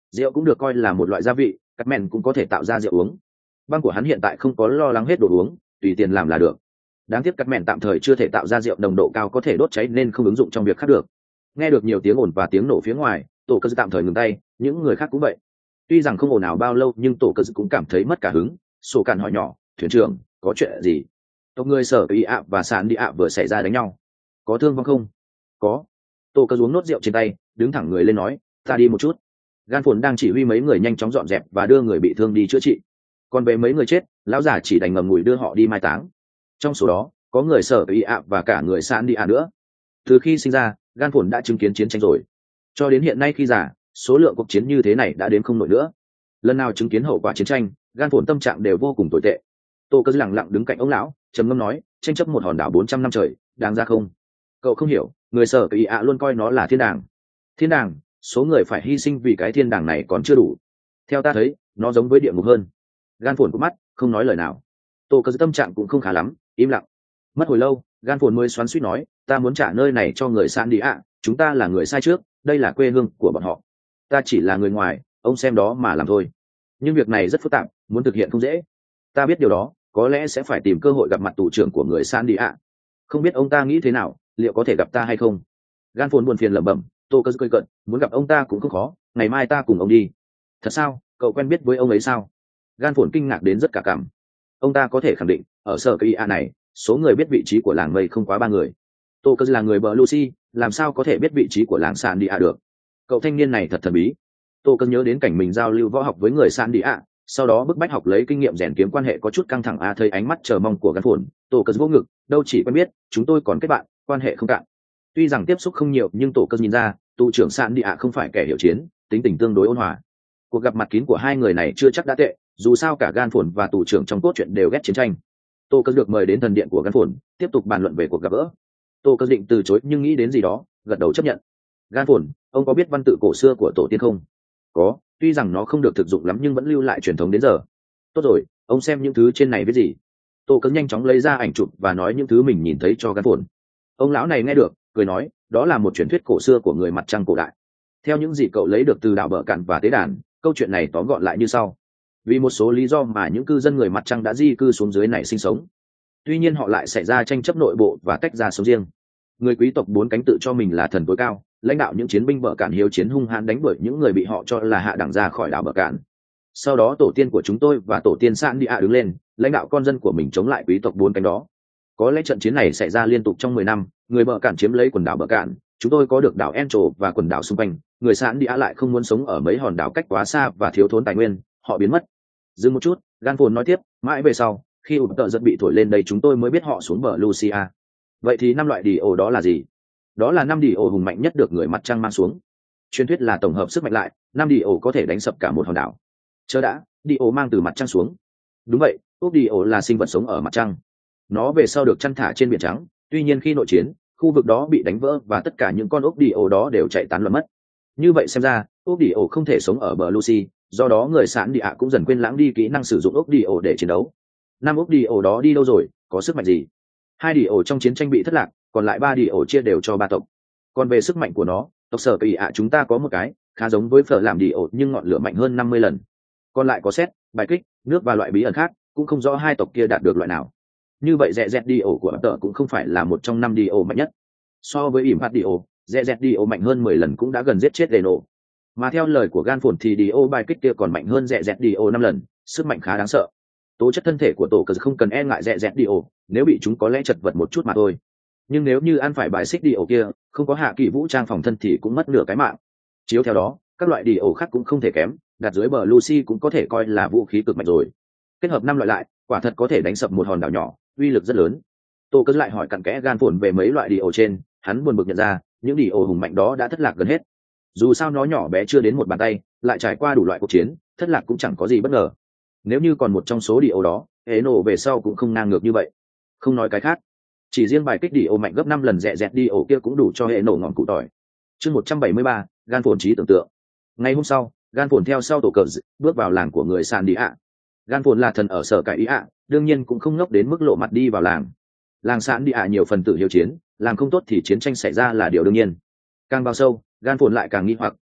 rượu cũng được coi là một loại gia vị, cắt mẹn cũng có thể tạo ra rượu uống. Băng của hắn hiện tại không có lo lắng hết đồ uống, tùy tiền làm là được. Đáng tiếc cắt mẹn tạm thời chưa thể tạo ra rượu nồng độ cao có thể đốt cháy nên không ứng dụng trong việc khác được. Nghe được nhiều tiếng ồn và tiếng nổ phía ngoài, tổ cơ tạm thời ngừng tay, những người khác cũng vậy. Tuy rằng không ồn ào bao lâu nhưng tổ cơ cũng cảm thấy mất cả hứng. Sổ Cạn hỏi nhỏ, thuyền trưởng, có chuyện gì? Tộc người Sở Ý ạ và Sàn Đi ạ vừa xảy ra đánh nhau, có thương vong không? Có. Tổ cơ uống nốt rượu trên tay, đứng thẳng người lên nói, ta đi một chút. Gan Phồn đang chỉ huy mấy người nhanh chóng dọn dẹp và đưa người bị thương đi chữa trị. Còn về mấy người chết, lão già chỉ đành ngầm ngùi đưa họ đi mai táng. Trong số đó có người Sở Ý ạ và cả người Sàn Đi ạ nữa. Từ khi sinh ra, Gan Phồn đã chứng kiến chiến tranh rồi. Cho đến hiện nay khi già, số lượng cuộc chiến như thế này đã đến không nổi nữa. Lần nào chứng kiến hậu quả chiến tranh, Gan Phồn tâm trạng đều vô cùng tồi tệ. Tô Cơ lặng lặng đứng cạnh ông lão, trầm ngâm nói, tranh chấp một hòn đảo 400 năm trời, đáng ra không? Cậu không hiểu, người Sở Ý ạ luôn coi nó là thiên đàng. Thiên đàng, số người phải hy sinh vì cái thiên đàng này còn chưa đủ. Theo ta thấy, nó giống với địa ngục hơn. Gan Phồn cụp mắt, không nói lời nào. Tô Cơ tâm trạng cũng không khá lắm, im lặng. Mất hồi lâu, Gan Phồn mới xoắn xuýt nói, ta muốn trả nơi này cho người San Đi ạ, chúng ta là người sai trước, đây là quê hương của bọn họ. Ta chỉ là người ngoài, ông xem đó mà làm thôi. Nhưng việc này rất phức tạp, muốn thực hiện không dễ. Ta biết điều đó, có lẽ sẽ phải tìm cơ hội gặp mặt tù trưởng của người San Đi ạ. Không biết ông ta nghĩ thế nào, liệu có thể gặp ta hay không? Gan Phồn buồn phiền lẩm bẩm, Tô Cơ cười cợt, muốn gặp ông ta cũng không khó, ngày mai ta cùng ông đi. Thật sao? Cậu quen biết với ông ấy sao? Gan Phồn kinh ngạc đến rất cả cảm. Ông ta có thể khẳng định, ở sở cây a này, số người biết vị trí của làng mây không quá 3 người. Tô Cơ là người bờ Lucy, làm sao có thể biết vị trí của làng San Đi ạ được? Cậu thanh niên này thật thần bí. Tô Cơ nhớ đến cảnh mình giao lưu võ học với người San Đi ạ, sau đó bức bách học lấy kinh nghiệm rèn kiếm quan hệ có chút căng thẳng. Thấy ánh mắt chờ mong của Gan Phồn, Tô Cơ vô ngực, đâu chỉ quen biết, chúng tôi còn kết bạn, quan hệ không cạn. Tuy rằng tiếp xúc không nhiều nhưng Tô Cơ nhìn ra, tù trưởng San Đi ạ không phải kẻ hiểu chiến, tính tình tương đối ôn hòa. Cuộc gặp mặt kín của hai người này chưa chắc đã tệ, dù sao cả Gan Phồn và tù trưởng trong cốt truyện đều ghét chiến tranh. Tô Cơ được mời đến thần điện của Gan Phồn, tiếp tục bàn luận về cuộc gặp gỡ. Tô Cơ định từ chối nhưng nghĩ đến gì đó, gật đầu chấp nhận. Gan Phồn, ông có biết văn tự cổ xưa của tổ tiên không? Có, tuy rằng nó không được thực dụng lắm nhưng vẫn lưu lại truyền thống đến giờ. Tốt rồi, ông xem những thứ trên này viết gì. Tô Cơ nhanh chóng lấy ra ảnh chụp và nói những thứ mình nhìn thấy cho Gan Phồn. Ông lão này nghe được, cười nói, đó là một truyền thuyết cổ xưa của người mặt trăng cổ đại. Theo những gì cậu lấy được từ đảo Bờ Cạn và tế đàn, câu chuyện này tóm gọn lại như sau. Vì một số lý do mà những cư dân người mặt trăng đã di cư xuống dưới này sinh sống. Tuy nhiên họ lại xảy ra tranh chấp nội bộ và tách ra sống riêng. Người quý tộc 4 cánh tự cho mình là thần tối cao, lãnh đạo những chiến binh Bờ Cạn hiếu chiến hung hãn đánh đuổi những người bị họ cho là hạ đẳng ra khỏi đảo Bờ Cạn. Sau đó tổ tiên của chúng tôi và tổ tiên San Đi ạ đứng lên, lãnh đạo con dân của mình chống lại quý tộc 4 cánh đó. Có lẽ trận chiến này xảy ra liên tục trong 10 năm, người Bờ Cạn chiếm lấy quần đảo Bờ Cạn, chúng tôi có được đảo Encho và quần đảo xung quanh, người San Đi ạ lại không muốn sống ở mấy hòn đảo cách quá xa và thiếu thốn tài nguyên, họ biến mất. Dừng một chút, Gan Phồn nói tiếp, mãi về sau, khi ụp tợ giật bị thổi lên đây chúng tôi mới biết họ xuống bờ Lucia. Vậy thì 5 loại đỉ ổ đó là gì? Đó là 5 đỉ ổ hùng mạnh nhất được người mặt trăng mang xuống. Truyền thuyết là tổng hợp sức mạnh lại, 5 đỉ ổ có thể đánh sập cả một hòn đảo. Chớ đã, đỉ ổ mang từ mặt trăng xuống. Đúng vậy, ốc đỉ ổ là sinh vật sống ở mặt trăng. Nó về sau được chăn thả trên biển trắng, tuy nhiên khi nội chiến, khu vực đó bị đánh vỡ và tất cả những con ốc đỉ ổ đó đều chạy tán loạn mất. Như vậy xem ra, ốc đỉ ổ không thể sống ở bờ Lucy, do đó người San Đi ạ cũng dần quên lãng đi kỹ năng sử dụng ốc đỉ ổ để chiến đấu. 5 ốc đỉ ổ đó đi đâu rồi, có sức mạnh gì? 2 đỉ ổ trong chiến tranh bị thất lạc, còn lại 3 đỉ ổ chia đều cho 3 tộc. Còn về sức mạnh của nó, tộc Sở Kỳ ạ chúng ta có một cái, khá giống với phở làm đỉ ổ nhưng ngọn lửa mạnh hơn 50 lần. Còn lại có sét, bài kích, nước và loại bí ẩn khác, cũng không rõ hai tộc kia đạt được loại nào. Như vậy rẽ dẹt đỉ ổ của tợ cũng không phải là một trong 5 đỉ ổ mạnh nhất. So với ỉm hạt đỉ ổ, rẽ dẹt đỉ ổ mạnh hơn 10 lần cũng đã gần giết chết Reno. Mà theo lời của Gan Phồn thì Dio bài kích kia còn mạnh hơn rẽ dẹt Dio 5 lần, sức mạnh khá đáng sợ. Tố chất thân thể của tổ cờ không cần e ngại rẽ dẹt Dio, nếu bị chúng có lẽ chật vật một chút mà thôi. Nhưng nếu như ăn phải bài xích Dio kia, không có hạ kỳ vũ trang phòng thân thì cũng mất nửa cái mạng. Chiếu theo đó, các loại Dio khác cũng không thể kém, đặt dưới bờ Lucy cũng có thể coi là vũ khí cực mạnh rồi. Kết hợp 5 loại lại, quả thật có thể đánh sập một hòn đảo nhỏ, uy lực rất lớn. Tô Cớ lại hỏi cặn kẽ Gan Phồn về mấy loại Dio trên, hắn buồn bực nhận ra, những Dio hùng mạnh đó đã thất lạc gần hết. Dù sao nó nhỏ bé chưa đến một bàn tay, lại trải qua đủ loại cuộc chiến, thất lạc cũng chẳng có gì bất ngờ. Nếu như còn một trong số Dio đó, hệ nổ về sau cũng không ngang ngược như vậy. Không nói cái khác, chỉ riêng bài kích Dio mạnh gấp 5 lần rẽ dẹt Dio kia cũng đủ cho hệ nổ ngọn cụ tỏi. Chương 173, Gan Phồn trí tưởng tượng. Ngày hôm sau, Gan Phồn theo sau tổ cờ bước vào làng của người San Đi ạ. Gan Phồn là thần ở sở cải ý ạ, đương nhiên cũng không ngốc đến mức lộ mặt đi vào làng. Làng San Đi ạ nhiều phần tử hiếu chiến, làm không tốt thì chiến tranh xảy ra là điều đương nhiên. Càng vào sâu, Gan Phồn lại càng nghi hoặc.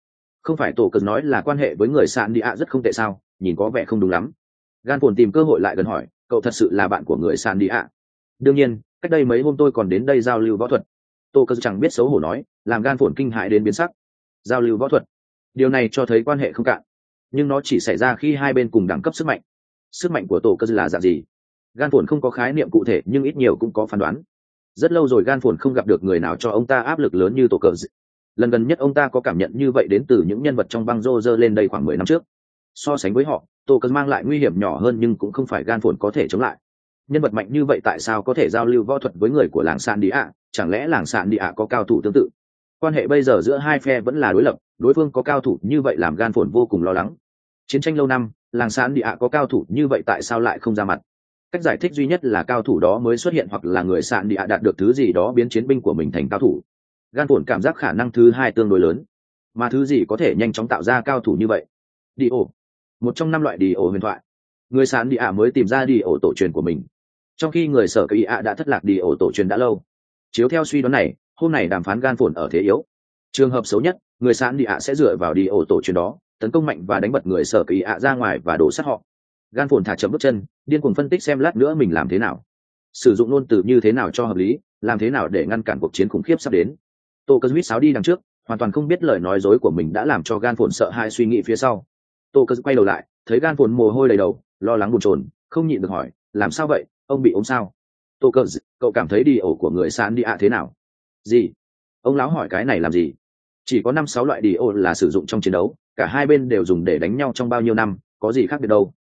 Không phải tổ cờ nói là quan hệ với người sạn đi ạ rất không tệ sao, nhìn có vẻ không đúng lắm. Gan phồn tìm cơ hội lại gần hỏi, cậu thật sự là bạn của người sạn đi ạ? Đương nhiên, cách đây mấy hôm tôi còn đến đây giao lưu võ thuật. Tổ cờ chẳng biết xấu hổ nói, làm gan phồn kinh hãi đến biến sắc. Giao lưu võ thuật, điều này cho thấy quan hệ không cạn, nhưng nó chỉ xảy ra khi hai bên cùng đẳng cấp sức mạnh. Sức mạnh của tổ cơ là dạng gì? Gan phồn không có khái niệm cụ thể, nhưng ít nhiều cũng có phán đoán. Rất lâu rồi gan phồn không gặp được người nào cho ông ta áp lực lớn như tổ cơ. Lần gần nhất ông ta có cảm nhận như vậy đến từ những nhân vật trong băng rô rơ lên đây khoảng 10 năm trước. So sánh với họ, tổ cơ mang lại nguy hiểm nhỏ hơn, nhưng cũng không phải gan phồn có thể chống lại. Nhân vật mạnh như vậy tại sao có thể giao lưu võ thuật với người của làng San Đi ạ? Chẳng lẽ làng San Đi ạ có cao thủ tương tự? Quan hệ bây giờ giữa hai phe vẫn là đối lập, đối phương có cao thủ như vậy làm gan phồn vô cùng lo lắng. Chiến tranh lâu năm, làng San Đi ạ có cao thủ như vậy tại sao lại không ra mặt? Cách giải thích duy nhất là cao thủ đó mới xuất hiện, hoặc là người San Đi ạ đạt được thứ gì đó biến chiến binh của mình thành cao thủ. Gan phồn cảm giác khả năng thứ hai tương đối lớn, mà thứ gì có thể nhanh chóng tạo ra cao thủ như vậy? Đi ổ, một trong 5 loại đi ổ huyền thoại. Người San Đi ạ mới tìm ra đi ổ tổ truyền của mình, trong khi người sở cây ạ đã thất lạc đi ổ tổ truyền đã lâu. Chiếu theo suy đoán này, hôm nay đàm phán gan phồn ở thế yếu. Trường hợp xấu nhất, người San Đi ạ sẽ dựa vào đi ổ tổ truyền đó tấn công mạnh và đánh bật người sở cây ạ ra ngoài và đổ sát họ. Gan phồn thả chậm bước chân, điên cuồng phân tích xem lát nữa mình làm thế nào, sử dụng ngôn từ như thế nào cho hợp lý, làm thế nào để ngăn cản cuộc chiến khủng khiếp sắp đến. Tô Cơ huýt sáo đi đằng trước, hoàn toàn không biết lời nói dối của mình đã làm cho gan phồn sợ hãi suy nghĩ phía sau. Tô Cơ quay đầu lại, thấy gan phồn mồ hôi đầy đầu, lo lắng bồn chồn, không nhịn được hỏi, làm sao vậy, ông bị ốm sao? Tô Cơ, cậu cảm thấy đi ổ của người San Đi ạ thế nào? Gì? Ông lão hỏi cái này làm gì? Chỉ có 5-6 loại đi ổ là sử dụng trong chiến đấu, cả hai bên đều dùng để đánh nhau trong bao nhiêu năm, có gì khác biệt đâu.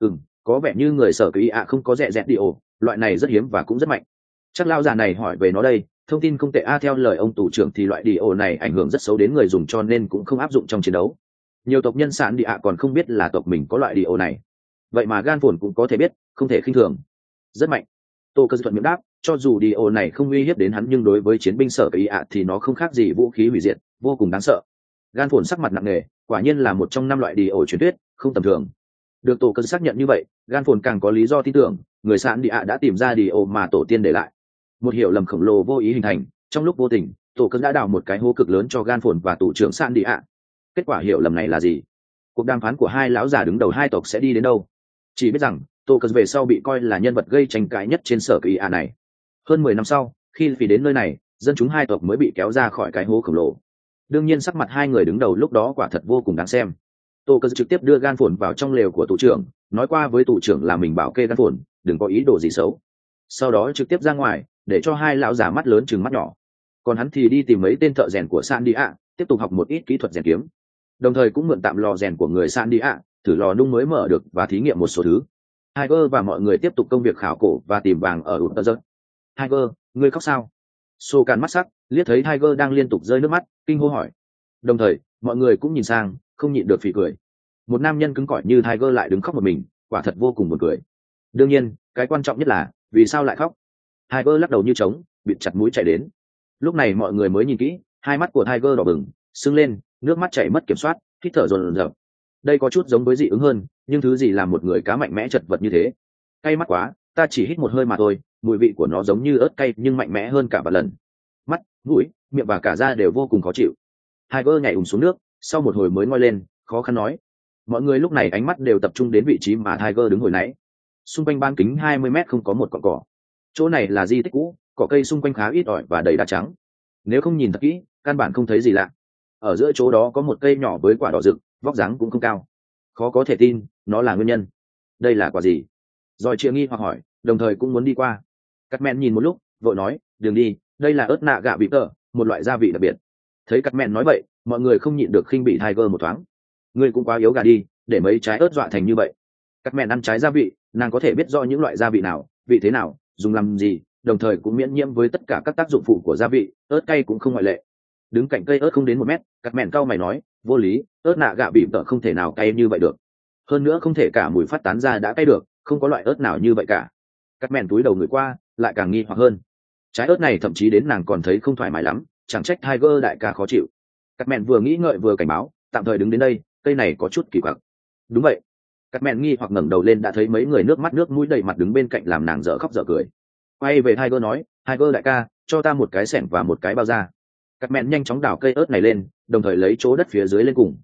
Có vẻ như người sở cây ạ không có rẻ rẹt đi ổ, loại này rất hiếm và cũng rất mạnh. Chắc lao già này hỏi về nó đây. Thông tin không tệ. Theo lời ông tù trưởng thì loại đi ổ này ảnh hưởng rất xấu đến người dùng, cho nên cũng không áp dụng trong chiến đấu. Nhiều tộc nhân San Đi ạ còn không biết là tộc mình có loại đi ổ này, vậy mà gan phồn cũng có thể biết, không thể khinh thường. Rất mạnh. Tô Cơ thuận miệng đáp, cho dù đi ổ này không uy hiếp đến hắn, nhưng đối với chiến binh sở cây ạ thì nó không khác gì vũ khí hủy diệt, vô cùng đáng sợ. Gan phồn sắc mặt nặng nề, quả nhiên là một trong 5 loại đi ổ truyền thuyết, không tầm thường. Được tổ Cơ xác nhận như vậy, gan phồn càng có lý do tin tưởng người San Đi ạ đã tìm ra đi ổ mà tổ tiên để lại. Một hiểu lầm khổng lồ vô ý hình thành, trong lúc vô tình tổ Cơ đã đào một cái hố cực lớn cho gan phồn và tù trưởng San Đi ạ. Kết quả hiểu lầm này là gì? Cuộc đàm phán của hai lão già đứng đầu hai tộc sẽ đi đến đâu? Chỉ biết rằng tổ Cơ về sau bị coi là nhân vật gây tranh cãi nhất trên sở cây ạ này. Hơn 10 năm sau, khi vì đến nơi này, dân chúng hai tộc mới bị kéo ra khỏi cái hố khổng lồ. Đương nhiên sắc mặt hai người đứng đầu lúc đó quả thật vô cùng đáng xem. Tô Cơ trực tiếp đưa gan phồn vào trong lều của tù trưởng, nói qua với tù trưởng là mình bảo kê gan phồn đừng có ý đồ gì xấu. Sau đó trực tiếp ra ngoài, để cho hai lão già mắt lớn chừng mắt nhỏ. Còn hắn thì đi tìm mấy tên thợ rèn của San Đi ạ, tiếp tục học một ít kỹ thuật rèn kiếm. Đồng thời cũng mượn tạm lò rèn của người San Đi ạ, thử lò nung mới mở được và thí nghiệm một số thứ. Tiger và mọi người tiếp tục công việc khảo cổ và tìm vàng ở Utazot. Tiger, ngươi khóc sao? Sô Can mắt sắc, liếc thấy Tiger đang liên tục rơi nước mắt, kinh hô hỏi. Đồng thời, mọi người cũng nhìn sang, không nhịn được phì cười. Một nam nhân cứng cỏi như Tiger lại đứng khóc một mình, quả thật vô cùng buồn cười. Đương nhiên, cái quan trọng nhất là, vì sao lại khóc? Tiger lắc đầu như trống, bịt chặt mũi chạy đến. Lúc này mọi người mới nhìn kỹ, hai mắt của Tiger đỏ bừng, sưng lên, nước mắt chảy mất kiểm soát, hít thở dồn dập. Đây có chút giống với dị ứng hơn, nhưng thứ gì làm một người cá mạnh mẽ chật vật như thế? Cay mắt quá, ta chỉ hít một hơi mà thôi, mùi vị của nó giống như ớt cay nhưng mạnh mẽ hơn cả vài lần. Mắt, mũi, miệng và cả da đều vô cùng khó chịu. Tiger nhảy xuống nước, sau một hồi mới ngoi lên, khó khăn nói. Mọi người lúc này ánh mắt đều tập trung đến vị trí mà Tiger đứng hồi nãy. Xung quanh ban kính 20 mét không có một cọng cỏ. Chỗ này là di tích cũ, cỏ cây xung quanh khá ít ỏi và đầy đá trắng. Nếu không nhìn thật kỹ, căn bản không thấy gì lạ. Ở giữa chỗ đó có một cây nhỏ với quả đỏ rực, vóc dáng cũng không cao. Khó có thể tin, nó là nguyên nhân. Đây là quả gì? Rồi Triệu nghi hoặc hỏi, đồng thời cũng muốn đi qua. Cắt mẹn nhìn một lúc, vội nói, đừng đi, đây là ớt nạ gạ bị tờ, một loại gia vị đặc biệt. Thấy Cắt mẹn nói vậy, mọi người không nhịn được khinh bị Tiger một thoáng. Ngươi cũng quá yếu gà đi, để mấy trái ớt dọa thành như vậy. Cắt mẹn ăn trái gia vị, nàng có thể biết rõ những loại gia vị nào, vị thế nào, dùng làm gì, đồng thời cũng miễn nhiễm với tất cả các tác dụng phụ của gia vị, ớt cay cũng không ngoại lệ. Đứng cạnh cây ớt không đến 1 mét, Cắt mẹn cau mày nói, vô lý, ớt nạ gạ bị tờ không thể nào cay như vậy được. Hơn nữa không thể cả mùi phát tán ra đã cay được, không có loại ớt nào như vậy cả. Cắt mẹn túi đầu người qua, lại càng nghi hoặc hơn. Trái ớt này thậm chí đến nàng còn thấy không thoải mái lắm, chẳng trách Tiger đại ca khó chịu. Cắt mẹn vừa nghĩ ngợi vừa cảnh báo, tạm thời đứng đến đây, cây này có chút kỳ quặc. Đúng vậy. Cắt mẹn nghi hoặc ngẩng đầu lên đã thấy mấy người nước mắt nước mũi đầy mặt đứng bên cạnh làm nàng dở khóc dở cười. Quay về Tiger nói, Tiger đại ca, cho ta một cái xẻng và một cái bao da. Cắt mẹn nhanh chóng đào cây ớt này lên, đồng thời lấy chỗ đất phía dưới lên cùng,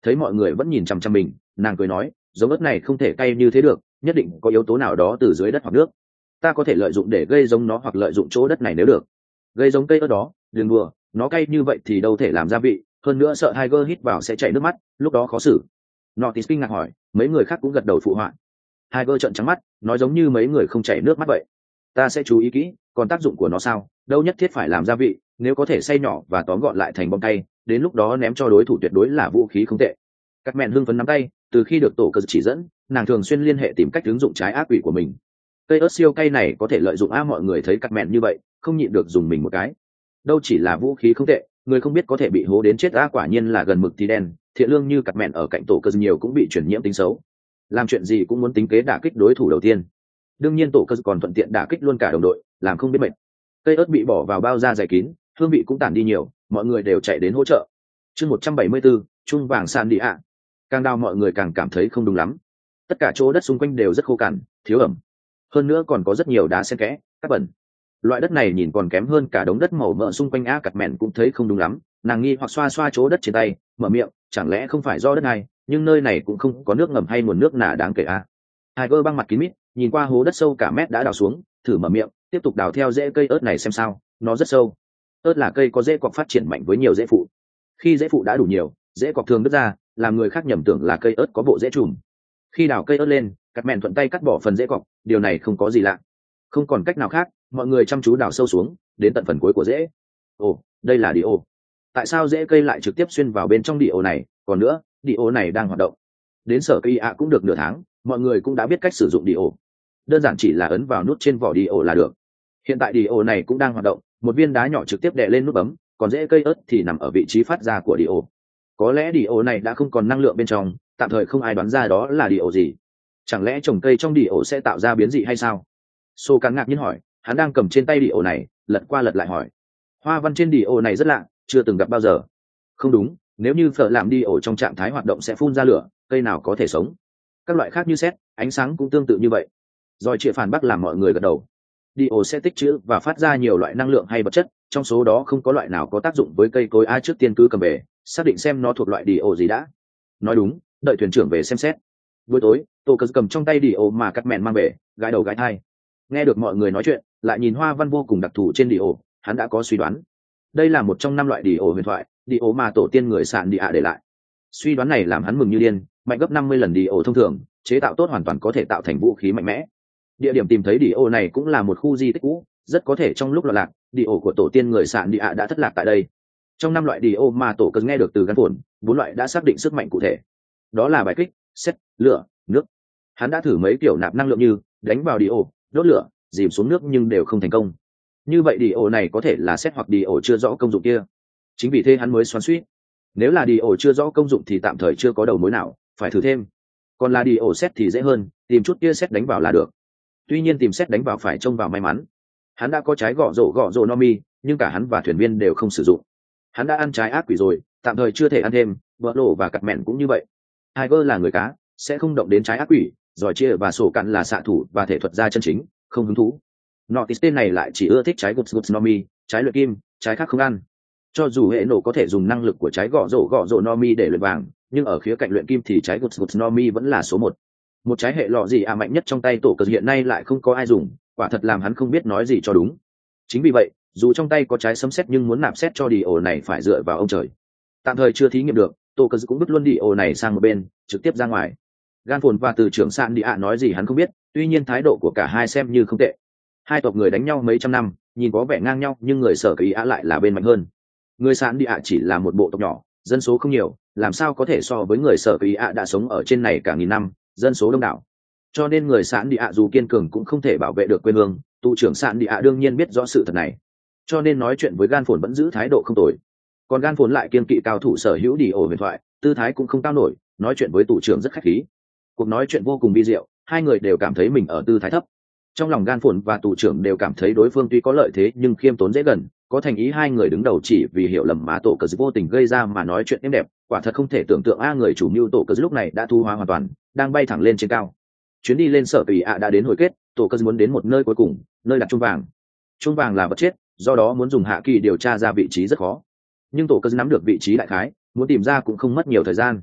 Thấy mọi người vẫn nhìn chằm chằm mình, nàng cười nói, giống ớt này không thể cay như thế được, nhất định có yếu tố nào đó từ dưới đất hoặc nước. Ta có thể lợi dụng để gây giống nó hoặc lợi dụng chỗ đất này nếu được. Gây giống cây ớt đó, đừng đùa, nó cay như vậy thì đâu thể làm gia vị, hơn nữa sợ Tiger hít vào sẽ chảy nước mắt, lúc đó khó xử. Notis kinh ngạc hỏi, mấy người khác cũng gật đầu phụ họa. Tiger trợn trắng mắt, nói giống như mấy người không chảy nước mắt vậy. Ta sẽ chú ý kỹ, còn tác dụng của nó sao, đâu nhất thiết phải làm gia vị, nếu có thể xay nhỏ và tóm gọn lại thành bom tay, đến lúc đó ném cho đối thủ tuyệt đối là vũ khí không tệ. Các mẹn hưng phấn nắm tay, từ khi được tổ cơ chỉ dẫn, nàng thường xuyên liên hệ tìm cách ứng dụng trái ác quỷ của mình. Cây ớt siêu cay này có thể lợi dụng mọi người thấy các mẹn như vậy, không nhịn được dùng mình một cái. Đâu chỉ là vũ khí không tệ, người không biết có thể bị hố đến chết quả nhiên là gần mực thì đen, thiện lương như cặt mẹn ở cạnh tổ cơ nhiều cũng bị chuyển nhiễm tính xấu. Làm chuyện gì cũng muốn tính kế đả kích đối thủ đầu tiên. Đương nhiên tổ cơ còn thuận tiện đả kích luôn cả đồng đội, làm không biết mệt. Cây ớt bị bỏ vào bao da dày kín, hương vị cũng tản đi nhiều, mọi người đều chạy đến hỗ trợ. Chương 174, trung vàng san đi ạ. Càng đào mọi người càng cảm thấy không đúng lắm. Tất cả chỗ đất xung quanh đều rất khô cằn, thiếu ẩm. Hơn nữa còn có rất nhiều đá xen kẽ, cát bẩn. Loại đất này nhìn còn kém hơn cả đống đất màu mỡ xung quanh cặt mẹn cũng thấy không đúng lắm. Nàng nghi hoặc xoa xoa chỗ đất trên tay, mở miệng, chẳng lẽ không phải do đất này, nhưng nơi này cũng không có nước ngầm hay nguồn nước nào đáng kể Tiger băng mặt kín mít, nhìn qua hố đất sâu cả mét đã đào xuống, thử mở miệng, tiếp tục đào theo rễ cây ớt này xem sao, nó rất sâu. Ớt là cây có rễ cọc phát triển mạnh với nhiều rễ phụ. Khi rễ phụ đã đủ nhiều, rễ cọc thường đứt ra, làm người khác nhầm tưởng là cây ớt có bộ rễ chùm. Khi đào cây ớt lên, cắt mẹn thuận tay cắt bỏ phần rễ cọc, điều này không có gì lạ. Không còn cách nào khác, mọi người chăm chú đào sâu xuống, đến tận phần cuối của rễ. Ồ, đây là địa ô. Tại sao rễ cây lại trực tiếp xuyên vào bên trong địa ô này? Còn nữa, địa ô này đang hoạt động. Đến sở cây cũng được nửa tháng, mọi người cũng đã biết cách sử dụng địa ô. Đơn giản chỉ là ấn vào nút trên vỏ địa ô là được. Hiện tại địa ô này cũng đang hoạt động, một viên đá nhỏ trực tiếp đè lên nút bấm, còn rễ cây ớt thì nằm ở vị trí phát ra của địa ô. Có lẽ địa ô này đã không còn năng lượng bên trong, tạm thời không ai đoán ra đó là địa ô gì. Chẳng lẽ trồng cây trong địa ô sẽ tạo ra biến dị hay sao? Sô Cán ngạc nhiên hỏi, hắn đang cầm trên tay địa ô này, lật qua lật lại hỏi. Hoa văn trên địa ô này rất lạ, chưa từng gặp bao giờ. Không đúng, nếu như phở làm địa ô trong trạng thái hoạt động sẽ phun ra lửa, cây nào có thể sống? Các loại khác như sét, ánh sáng cũng tương tự như vậy. Rồi chia phản bác làm mọi người gật đầu. Địa ô sẽ tích trữ và phát ra nhiều loại năng lượng hay vật chất, trong số đó không có loại nào có tác dụng với cây cối. Trước tiên cứ cầm về, xác định xem nó thuộc loại địa ô gì đã. Nói đúng, đợi thuyền trưởng về xem xét. Buổi tối, Tô Cờ cầm trong tay địa ô mà cắt mẹn mang về, gãi đầu gãi thai. Nghe được mọi người nói chuyện, lại nhìn hoa văn vô cùng đặc thù trên địa ô, hắn đã có suy đoán. Đây là một trong 5 loại địa ô huyền thoại, địa ô mà tổ tiên người sạn địa để lại. Suy đoán này làm hắn mừng như điên, mạnh gấp 50 lần địa ô thông thường, chế tạo tốt hoàn toàn có thể tạo thành vũ khí mạnh mẽ. Địa điểm tìm thấy địa ô này cũng là một khu di tích cũ, rất có thể trong lúc loạn lạc, địa ô của tổ tiên người sạn địa đã thất lạc tại đây. Trong 5 loại địa ô mà tổ Cờ nghe được từ gan phồn, 4 loại đã xác định sức mạnh cụ thể. Đó là bài kích, sét, lửa, nước. Hắn đã thử mấy kiểu nạp năng lượng như đánh vào địa ô, đốt lửa, dìm xuống nước nhưng đều không thành công. Như vậy địa ô này có thể là sét hoặc địa ô chưa rõ công dụng kia. Chính vì thế hắn mới xoắn xuýt. Nếu là địa ô chưa rõ công dụng thì tạm thời chưa có đầu mối nào, phải thử thêm. Còn là địa ô sét thì dễ hơn, tìm chút kia sét đánh vào là được. Tuy nhiên tìm sét đánh vào phải trông vào may mắn. Hắn đã có trái gõ rổ Nomi, nhưng cả hắn và thuyền viên đều không sử dụng. Hắn đã ăn trái ác quỷ rồi, tạm thời chưa thể ăn thêm. Vợ lộ và cặt mẹn cũng như vậy. Tiger là người cá, sẽ không động đến trái ác quỷ, rồi chia và sổ cạn là xạ thủ và thể thuật gia chân chính, không hứng thú. Notis tên này lại chỉ ưa thích trái Guts Nomi, trái luyện kim, trái khác không ăn. Cho dù hệ nổ có thể dùng năng lực của trái gõ rổ Nomi để luyện vàng, nhưng ở khía cạnh luyện kim thì trái Guts Nomi vẫn là số 1. Một trái hệ lọ gì mạnh nhất trong tay tổ Cờ hiện nay lại không có ai dùng, quả thật làm hắn không biết nói gì cho đúng. Chính vì vậy, dù trong tay có trái sấm sét nhưng muốn nạp sét cho Dio này phải dựa vào ông trời. Tạm thời chưa thí nghiệm được, tổ Cờ cũng vứt luôn Dio này sang một bên, trực tiếp ra ngoài. Gan phồn và từ trưởng sạn địa nói gì hắn không biết, tuy nhiên thái độ của cả hai xem như không tệ. Hai tộc người đánh nhau mấy trăm năm, nhìn có vẻ ngang nhau nhưng người sở kỳ lại là bên mạnh hơn. Người sạn địa chỉ là một bộ tộc nhỏ, dân số không nhiều, làm sao có thể so với người sở kỳ đã sống ở trên này cả nghìn năm, dân số đông đảo. Cho nên người sạn địa dù kiên cường cũng không thể bảo vệ được quê hương. Tụ trưởng sạn địa đương nhiên biết rõ sự thật này, cho nên nói chuyện với gan phồn vẫn giữ thái độ không tồi. Còn gan phồn lại kiên kỵ cao thủ sở hữu Dio huyền thoại, tư thái cũng không cao nổi, nói chuyện với tụ trưởng rất khách khí. Cuộc nói chuyện vô cùng vi diệu, hai người đều cảm thấy mình ở tư thái thấp. Trong lòng gan phồn và tù trưởng đều cảm thấy đối phương tuy có lợi thế nhưng khiêm tốn dễ gần, có thành ý. Hai người đứng đầu chỉ vì hiểu lầm mà tổ Cờ vô tình gây ra mà nói chuyện êm đẹp, quả thật không thể tưởng tượng người chủ mưu tổ Cờ lúc này đã thu hóa hoàn toàn, đang bay thẳng lên trên cao. Chuyến đi lên sở kỳ đã đến hồi kết, tổ Cờ muốn đến một nơi cuối cùng, nơi đặt chuông vàng. Chuông vàng là vật chết, do đó muốn dùng hạ kỳ điều tra ra vị trí rất khó, nhưng tổ Cờ nắm được vị trí đại khái, muốn tìm ra cũng không mất nhiều thời gian.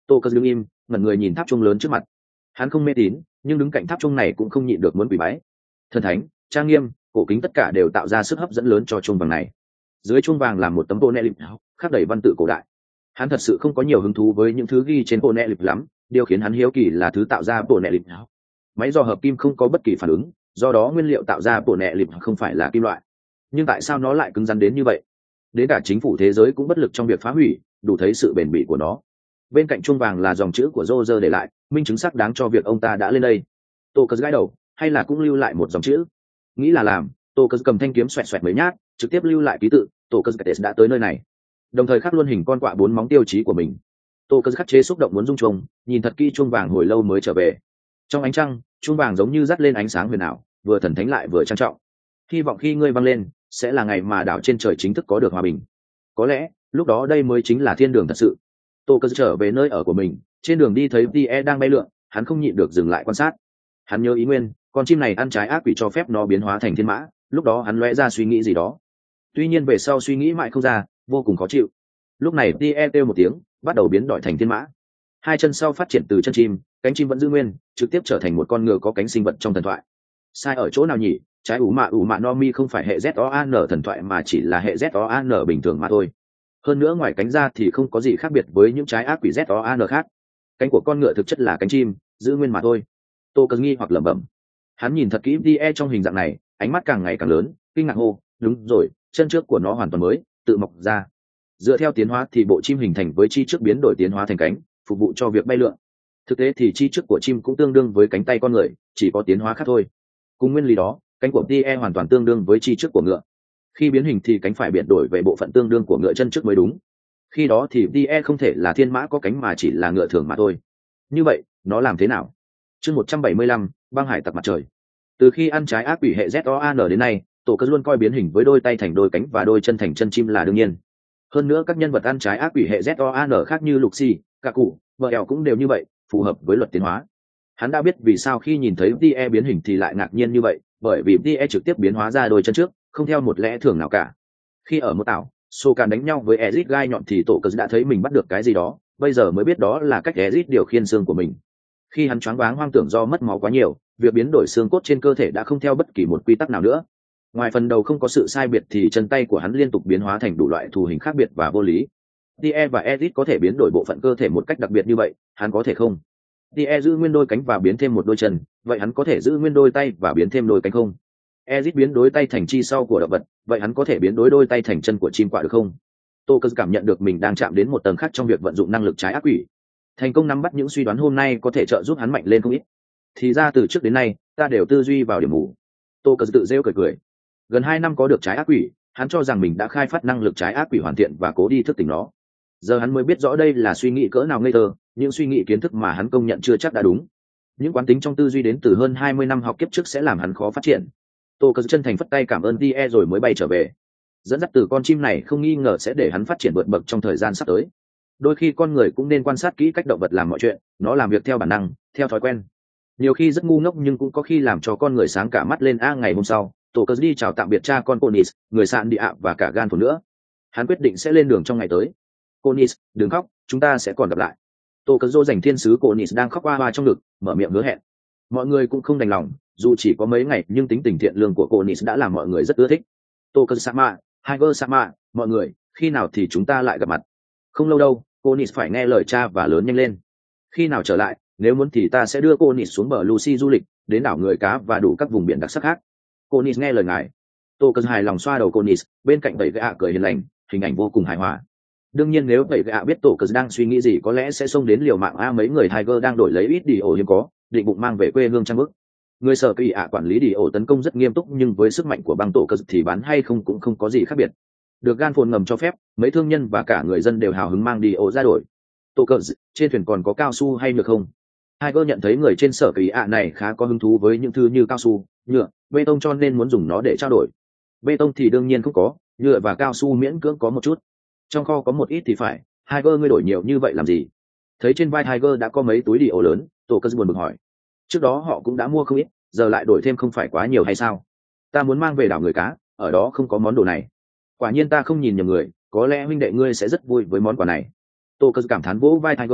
Tô Cờ đứng im, ngẩn người nhìn tháp chuông lớn trước mặt. Hắn không mê tín, nhưng đứng cạnh tháp chuông này cũng không nhịn được muốn quỳ bái. Thần thánh, trang nghiêm, cổ kính tất cả đều tạo ra sức hấp dẫn lớn cho chuông vàng này. Dưới chuông vàng là một tấm bộ nệ lịch khắc đầy văn tự cổ đại. Hắn thật sự không có nhiều hứng thú với những thứ ghi trên bộ nệ lịch lắm, điều khiến hắn hiếu kỳ là thứ tạo ra bộ nệ lịch. Máy dò hợp kim không có bất kỳ phản ứng, do đó nguyên liệu tạo ra bộ nệ lịch không phải là kim loại. Nhưng tại sao nó lại cứng rắn đến như vậy? Đến cả chính phủ thế giới cũng bất lực trong việc phá hủy, đủ thấy sự bền bỉ của nó. Bên cạnh chuông vàng là dòng chữ của Roger để lại, minh chứng xác đáng cho việc ông ta đã lên đây. Tô Cờ gãi đầu, hay là cũng lưu lại một dòng chữ? Nghĩ là làm, Tô Cờ cầm thanh kiếm xoẹt xoẹt mấy nhát, trực tiếp lưu lại ký tự. Tô Cờ đã tới nơi này, đồng thời khắc luôn hình con quạ 4 móng tiêu chí của mình. Tô Cờ khắc chế xúc động muốn rung chuông, nhìn thật kỹ chuông vàng hồi lâu mới trở về. Trong ánh trăng, chuông vàng giống như dắt lên ánh sáng huyền ảo, vừa thần thánh lại vừa trang trọng. Hy vọng khi ngươi vang lên, sẽ là ngày mà đảo trên trời chính thức có được hòa bình. Có lẽ lúc đó đây mới chính là thiên đường thật sự. Tô Cờ trở về nơi ở của mình, trên đường đi thấy Tie đang bay lượn, hắn không nhịn được dừng lại quan sát. Hắn nhớ ý nguyên, con chim này ăn trái ác quỷ cho phép nó biến hóa thành thiên mã, lúc đó hắn lóe ra suy nghĩ gì đó. Tuy nhiên về sau suy nghĩ mãi không ra, vô cùng khó chịu. Lúc này Tie kêu một tiếng, bắt đầu biến đổi thành thiên mã. Hai chân sau phát triển từ chân chim, cánh chim vẫn giữ nguyên, trực tiếp trở thành một con ngựa có cánh sinh vật trong thần thoại. Sai ở chỗ nào nhỉ? Trái ủ mạ no mi không phải hệ ZOAN thần thoại mà chỉ là hệ ZOAN bình thường mà thôi. Hơn nữa ngoài cánh ra thì không có gì khác biệt với những trái ác quỷ ZOAN khác. Cánh của con ngựa thực chất là cánh chim, giữ nguyên mà thôi. Tô Cờ nghi hoặc lẩm bẩm. Hắn nhìn thật kỹ Tie trong hình dạng này, ánh mắt càng ngày càng lớn, kinh ngạc hô, đúng rồi, chân trước của nó hoàn toàn mới, tự mọc ra. Dựa theo tiến hóa thì bộ chim hình thành với chi trước biến đổi tiến hóa thành cánh, phục vụ cho việc bay lượn. Thực tế thì chi trước của chim cũng tương đương với cánh tay con người, chỉ có tiến hóa khác thôi. Cùng nguyên lý đó, cánh của Tie hoàn toàn tương đương với chi trước của ngựa. Khi biến hình thì cánh phải biến đổi về bộ phận tương đương của ngựa chân trước mới đúng. Khi đó thì Tie không thể là thiên mã có cánh mà chỉ là ngựa thường mà thôi. Như vậy, nó làm thế nào? Chương 175, băng hải tặc mặt trời. Từ khi ăn trái ác quỷ hệ ZOAN đến nay, Tổ Cờ luôn coi biến hình với đôi tay thành đôi cánh và đôi chân thành chân chim là đương nhiên. Hơn nữa các nhân vật ăn trái ác quỷ hệ ZOAN khác như Luxi, cả cụ, vợ eo cũng đều như vậy, phù hợp với luật tiến hóa. Hắn đã biết vì sao khi nhìn thấy Tie biến hình thì lại ngạc nhiên như vậy, bởi vì Tie trực tiếp biến hóa ra đôi chân trước, không theo một lẽ thường nào cả. Khi ở một tảo, Sokan đánh nhau với Ezic gai nhọn thì Tổ Cờ đã thấy mình bắt được cái gì đó, bây giờ mới biết đó là cách Ezic điều khiển xương của mình. Khi hắn choáng váng hoang tưởng do mất máu quá nhiều, việc biến đổi xương cốt trên cơ thể đã không theo bất kỳ một quy tắc nào nữa. Ngoài phần đầu không có sự sai biệt thì chân tay của hắn liên tục biến hóa thành đủ loại thù hình khác biệt và vô lý. Tie và Ezic có thể biến đổi bộ phận cơ thể một cách đặc biệt như vậy, hắn có thể không? Tie giữ nguyên đôi cánh và biến thêm một đôi chân, vậy hắn có thể giữ nguyên đôi tay và biến thêm đôi cánh không? Ezic biến đôi tay thành chi sau của động vật, vậy hắn có thể biến đôi tay thành chân của chim quạ được không? Tô Cờ cảm nhận được mình đang chạm đến một tầng khác trong việc vận dụng năng lực trái ác quỷ. Thành công nắm bắt những suy đoán hôm nay có thể trợ giúp hắn mạnh lên không ít. Thì ra từ trước đến nay, ta đều tư duy vào điểm mù. Tô Cờ tự rêu cười. Gần 2 năm có được trái ác quỷ, hắn cho rằng mình đã khai phát năng lực trái ác quỷ hoàn thiện và cố đi thức tỉnh nó. Giờ hắn mới biết rõ đây là suy nghĩ cỡ nào ngây thơ, những suy nghĩ kiến thức mà hắn công nhận chưa chắc đã đúng. Những quán tính trong tư duy đến từ hơn 20 năm học kiếp trước sẽ làm hắn khó phát triển. Tô Cờ chân thành phất tay cảm ơn Tie rồi mới bay trở về. Dẫn dắt từ con chim này không nghi ngờ sẽ để hắn phát triển vượt bậc trong thời gian sắp tới. Đôi khi con người cũng nên quan sát kỹ cách động vật làm mọi chuyện, nó làm việc theo bản năng, theo thói quen. Nhiều khi rất ngu ngốc nhưng cũng có khi làm cho con người sáng cả mắt lên. Ngày hôm sau, Tổ Cờ đi chào tạm biệt cha con Conis, người sạn địa ạ và cả gan phổ nữa. Hắn quyết định sẽ lên đường trong ngày tới. Conis, đừng khóc, chúng ta sẽ còn gặp lại. Tổ Cờ dỗ dành thiên sứ Conis đang khóc oa oa trong ngực, mở miệng hứa hẹn. Mọi người cũng không đành lòng, dù chỉ có mấy ngày nhưng tính tình thiện lương của Conis đã làm mọi người rất ưa thích. Tổ Cờ Sama, Tiger Sama, mọi người, khi nào thì chúng ta lại gặp mặt? Không lâu đâu, Conis phải nghe lời cha và lớn nhanh lên. Khi nào trở lại, nếu muốn thì ta sẽ đưa Conis xuống bờ Lucy du lịch, đến đảo người cá và đủ các vùng biển đặc sắc khác. Conis nghe lời ngài. Tô Cờ hài lòng xoa đầu Conis, bên cạnh Tẩy Gạ cười hiền lành, hình ảnh vô cùng hài hòa. Đương nhiên nếu Tẩy Gạ biết Tô Cờ đang suy nghĩ gì có lẽ sẽ xông đến liều mạng. Mấy người Tiger đang đổi lấy ít đi ổ hiếm có, định bụng mang về quê hương trang bức. Người sở kỳ quản lý đi ổ tấn công rất nghiêm túc nhưng với sức mạnh của băng Tổ Cờ thì bán hay không cũng không có gì khác biệt. Được gan phồn ngầm cho phép, mấy thương nhân và cả người dân đều hào hứng mang đi ổ ra đổi. Tô Cờ, trên thuyền còn có cao su hay được không? Tiger nhận thấy người trên sở kỳ này khá có hứng thú với những thứ như cao su, nhựa, bê tông cho nên muốn dùng nó để trao đổi. Bê tông thì đương nhiên không có, nhựa và cao su miễn cưỡng có một chút. Trong kho có một ít thì phải, Tiger ngươi đổi nhiều như vậy làm gì? Thấy trên vai Tiger đã có mấy túi đi ổ lớn, Tô Cờ buồn bực hỏi. Trước đó họ cũng đã mua không ít, giờ lại đổi thêm không phải quá nhiều hay sao? Ta muốn mang về đảo người cá, ở đó không có món đồ này. Quả nhiên ta không nhìn nhầm người, có lẽ huynh đệ ngươi sẽ rất vui với món quà này. Tô Cờ cảm thán vỗ vai Tiger,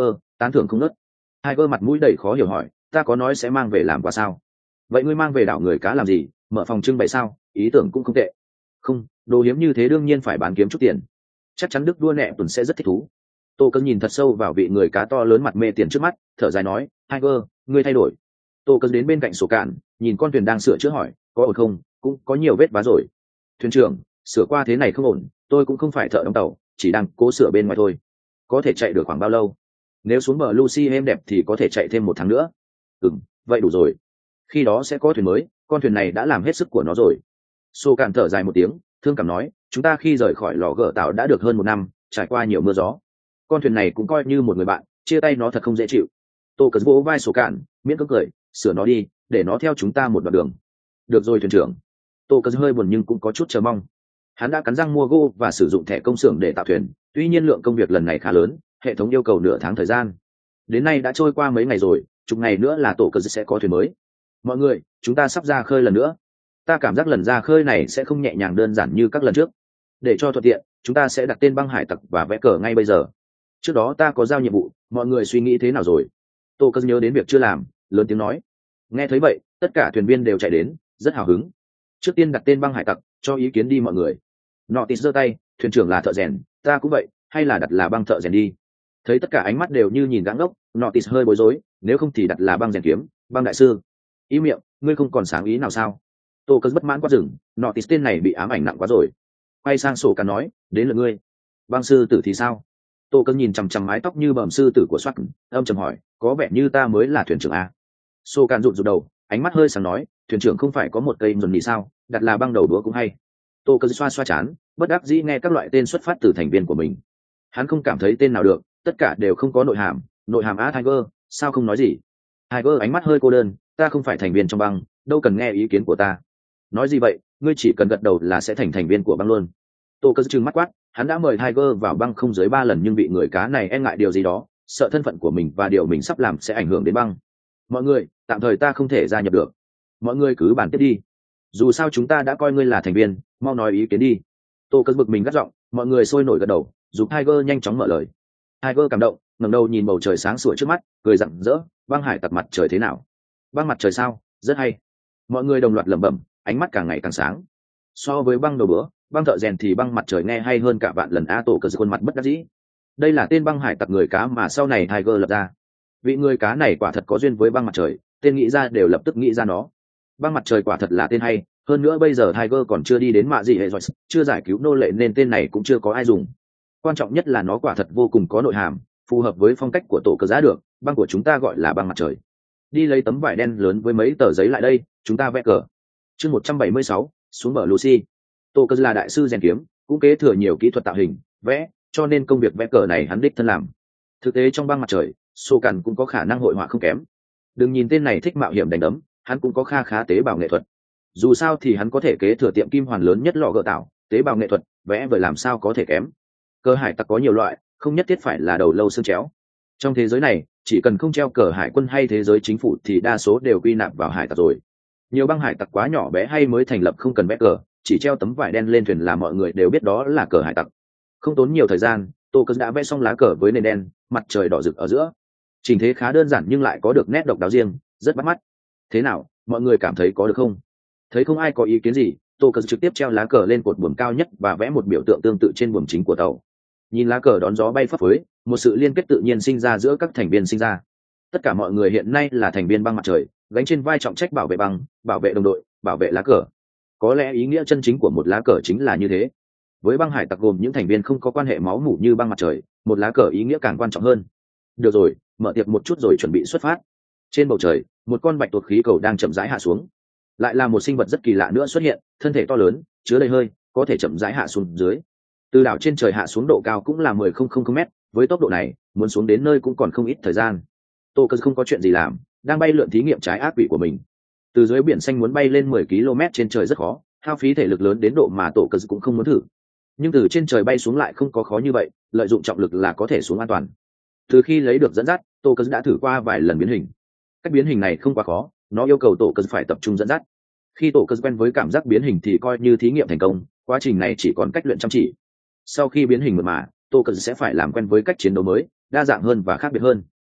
tán thưởng không nớt. Tiger mặt mũi đầy khó hiểu hỏi, ta có nói sẽ mang về làm quà sao? Vậy ngươi mang về đảo người cá làm gì? Mở phòng trưng bày sao? Ý tưởng cũng không tệ. Không, đồ hiếm như thế đương nhiên phải bán kiếm chút tiền. Chắc chắn đức đua nẹ tuần sẽ rất thích thú. Tô Cơn nhìn thật sâu vào vị người cá to lớn mặt mê tiền trước mắt, thở dài nói, Tiger, ngươi thay đổi. Tô Cơn đến bên cạnh sổ cạn, nhìn con thuyền đang sửa chữa hỏi, có ổn không? Cũng có nhiều vết vá rồi. Thuyền trưởng, sửa qua thế này không ổn, tôi cũng không phải thợ đóng tàu, chỉ đang cố sửa bên ngoài thôi. Có thể chạy được khoảng bao lâu? Nếu xuống bờ Lucy êm đẹp thì có thể chạy thêm 1 tháng nữa. Vậy đủ rồi. Khi đó sẽ có thuyền mới, con thuyền này đã làm hết sức của nó rồi. Sô cạn thở dài một tiếng, thương cảm nói, chúng ta khi rời khỏi lò gở tạo đã được hơn 1 năm, trải qua nhiều mưa gió. Con thuyền này cũng coi như một người bạn, chia tay nó thật không dễ chịu. Tô Cất vỗ vai Sô cạn, miễn cưỡng cười, sửa nó đi, để nó theo chúng ta một đoạn đường. Được rồi thuyền trưởng. Tô Cất hơi buồn nhưng cũng có chút chờ mong. Hắn đã cắn răng mua gỗ và sử dụng thẻ công xưởng để tạo thuyền, tuy nhiên lượng công việc lần này khá lớn, hệ thống yêu cầu nửa tháng thời gian. Đến nay đã trôi qua mấy ngày rồi, chục ngày nữa là tổ cơ sẽ có thuyền mới. Mọi người, chúng ta sắp ra khơi lần nữa. Ta cảm giác lần ra khơi này sẽ không nhẹ nhàng đơn giản như các lần trước. Để cho thuận tiện, chúng ta sẽ đặt tên băng hải tặc và vẽ cờ ngay bây giờ. Trước đó ta có giao nhiệm vụ, mọi người suy nghĩ thế nào rồi? Tô cơ nhớ đến việc chưa làm, lớn tiếng nói. Nghe thấy vậy, tất cả thuyền viên đều chạy đến, rất hào hứng. Trước tiên đặt tên băng hải tặc, cho ý kiến đi mọi người. Notis giơ tay, thuyền trưởng là thợ rèn, ta cũng vậy, hay là đặt là băng thợ rèn đi. Thấy tất cả ánh mắt đều như nhìn gãng ngốc, Notis hơi bối rối, nếu không thì đặt là băng rèn kiếm, băng đại sư. Ý miệng, ngươi không còn sáng ý nào sao? Tô Cất bất mãn quá rừng, Notis tên này bị ám ảnh nặng quá rồi. Quay sang sổ cả nói, đến lượt ngươi. Băng sư tử thì sao? Tô Cất nhìn chằm chằm mái tóc như bẩm sư tử của Soát, âm trầm hỏi, có vẻ như ta mới là thuyền trưởng à? Sô Càn rụt rụt đầu, ánh mắt hơi sáng nói, thuyền trưởng không phải có một cây dồn nhị sao, đặt là băng đầu đũa cũng hay. Tô Cất xoa xoa chán, bất đắc dĩ nghe các loại tên xuất phát từ thành viên của mình. Hắn không cảm thấy tên nào được, tất cả đều không có nội hàm á Tiger, sao không nói gì? Tiger ánh mắt hơi cô đơn, ta không phải thành viên trong băng, đâu cần nghe ý kiến của ta. Nói gì vậy, ngươi chỉ cần gật đầu là sẽ thành thành viên của băng luôn. Tô Cất trừng mắt quát, hắn đã mời Tiger vào băng không dưới 3 lần nhưng bị người cá này e ngại điều gì đó, sợ thân phận của mình và điều mình sắp làm sẽ ảnh hưởng đến băng. Mọi người, tạm thời ta không thể gia nhập được. Mọi người cứ bàn tiếp đi. Dù sao chúng ta đã coi ngươi là thành viên, mau nói ý kiến đi. Tô Cất bực mình gắt giọng, mọi người sôi nổi gật đầu, giúp Tiger nhanh chóng mở lời. Tiger cảm động, ngẩng đầu nhìn bầu trời sáng sủa trước mắt, cười rạng rỡ, băng hải tặc mặt trời thế nào? Băng mặt trời sao? Rất hay. Mọi người đồng loạt lẩm bẩm, ánh mắt càng ngày càng sáng. So với băng đầu bữa, băng thợ rèn thì băng mặt trời nghe hay hơn cả vạn lần. Tổ Cất khuôn mặt bất đắc dĩ. Đây là tên băng hải tặc người cá mà sau này Tiger lập ra. Vị người cá này quả thật có duyên với băng mặt trời, tên nghĩ ra đều lập tức nghĩ ra nó. Băng mặt trời quả thật là tên hay, hơn nữa bây giờ Tiger còn chưa đi đến mạ gì hệ rồi, chưa giải cứu nô lệ nên tên này cũng chưa có ai dùng. Quan trọng nhất là nó quả thật vô cùng có nội hàm, phù hợp với phong cách của tổ cơ giá được, băng của chúng ta gọi là băng mặt trời. Đi lấy tấm vải đen lớn với mấy tờ giấy lại đây, chúng ta vẽ cờ. Chương 176, xuống bờ Lucy. Tổ cơ là đại sư rèn kiếm, cũng kế thừa nhiều kỹ thuật tạo hình, vẽ, cho nên công việc vẽ cờ này hắn đích thân làm. Thực tế trong băng mặt trời, Sô Cằn cũng có khả năng hội họa không kém. Đừng nhìn tên này thích mạo hiểm đánh đấm, hắn cũng có kha khá tế bào nghệ thuật. Dù sao thì hắn có thể kế thừa tiệm kim hoàn lớn nhất lò gợ tạo, tế bào nghệ thuật, vẽ vời làm sao có thể kém. Cờ hải tặc có nhiều loại, không nhất thiết phải là đầu lâu xương chéo. Trong thế giới này, chỉ cần không treo cờ hải quân hay thế giới chính phủ thì đa số đều quy nạp vào hải tặc rồi. Nhiều băng hải tặc quá nhỏ bé hay mới thành lập không cần vẽ cờ, chỉ treo tấm vải đen lên thuyền là mọi người đều biết đó là cờ hải tặc. Không tốn nhiều thời gian, Tô Cất đã vẽ xong lá cờ với nền đen, mặt trời đỏ rực ở giữa. Trình thế khá đơn giản nhưng lại có được nét độc đáo riêng, rất bắt mắt. Thế nào, mọi người cảm thấy có được không? Thấy không ai có ý kiến gì, Tô Cất trực tiếp treo lá cờ lên cột buồm cao nhất và vẽ một biểu tượng tương tự trên buồm chính của tàu. Nhìn lá cờ đón gió bay phấp phới, một sự liên kết tự nhiên sinh ra giữa các thành viên sinh ra. Tất cả mọi người hiện nay là thành viên băng mặt trời, gánh trên vai trọng trách bảo vệ băng, bảo vệ đồng đội, bảo vệ lá cờ. Có lẽ ý nghĩa chân chính của một lá cờ chính là như thế. Với băng hải tặc gồm những thành viên không có quan hệ máu mủ như băng mặt trời, một lá cờ ý nghĩa càng quan trọng hơn. Được rồi, mở tiệc một chút rồi chuẩn bị xuất phát. Trên bầu trời, một con bạch tuộc khí cầu đang chậm rãi hạ xuống. Lại là một sinh vật rất kỳ lạ nữa xuất hiện, thân thể to lớn, chứa đầy hơi, có thể chậm rãi hạ xuống dưới. Từ đảo trên trời hạ xuống độ cao cũng là 10,000 mét, với tốc độ này, muốn xuống đến nơi cũng còn không ít thời gian. Tô Cất không có chuyện gì làm, đang bay lượn thí nghiệm trái ác quỷ của mình. Từ dưới biển xanh muốn bay lên 10 km trên trời rất khó, hao phí thể lực lớn đến độ mà Tô Cất cũng không muốn thử. Nhưng từ trên trời bay xuống lại không có khó như vậy, lợi dụng trọng lực là có thể xuống an toàn. Từ khi lấy được dẫn dắt, Tô Cất đã thử qua vài lần biến hình. Cách biến hình này không quá khó, nó yêu cầu Tô Cất phải tập trung dẫn dắt. Khi Tô Cất quen với cảm giác biến hình thì coi như thí nghiệm thành công, quá trình này chỉ còn cách luyện chăm chỉ. Sau khi biến hình mượt mà, Tô Cất sẽ phải làm quen với cách chiến đấu mới, đa dạng hơn và khác biệt hơn.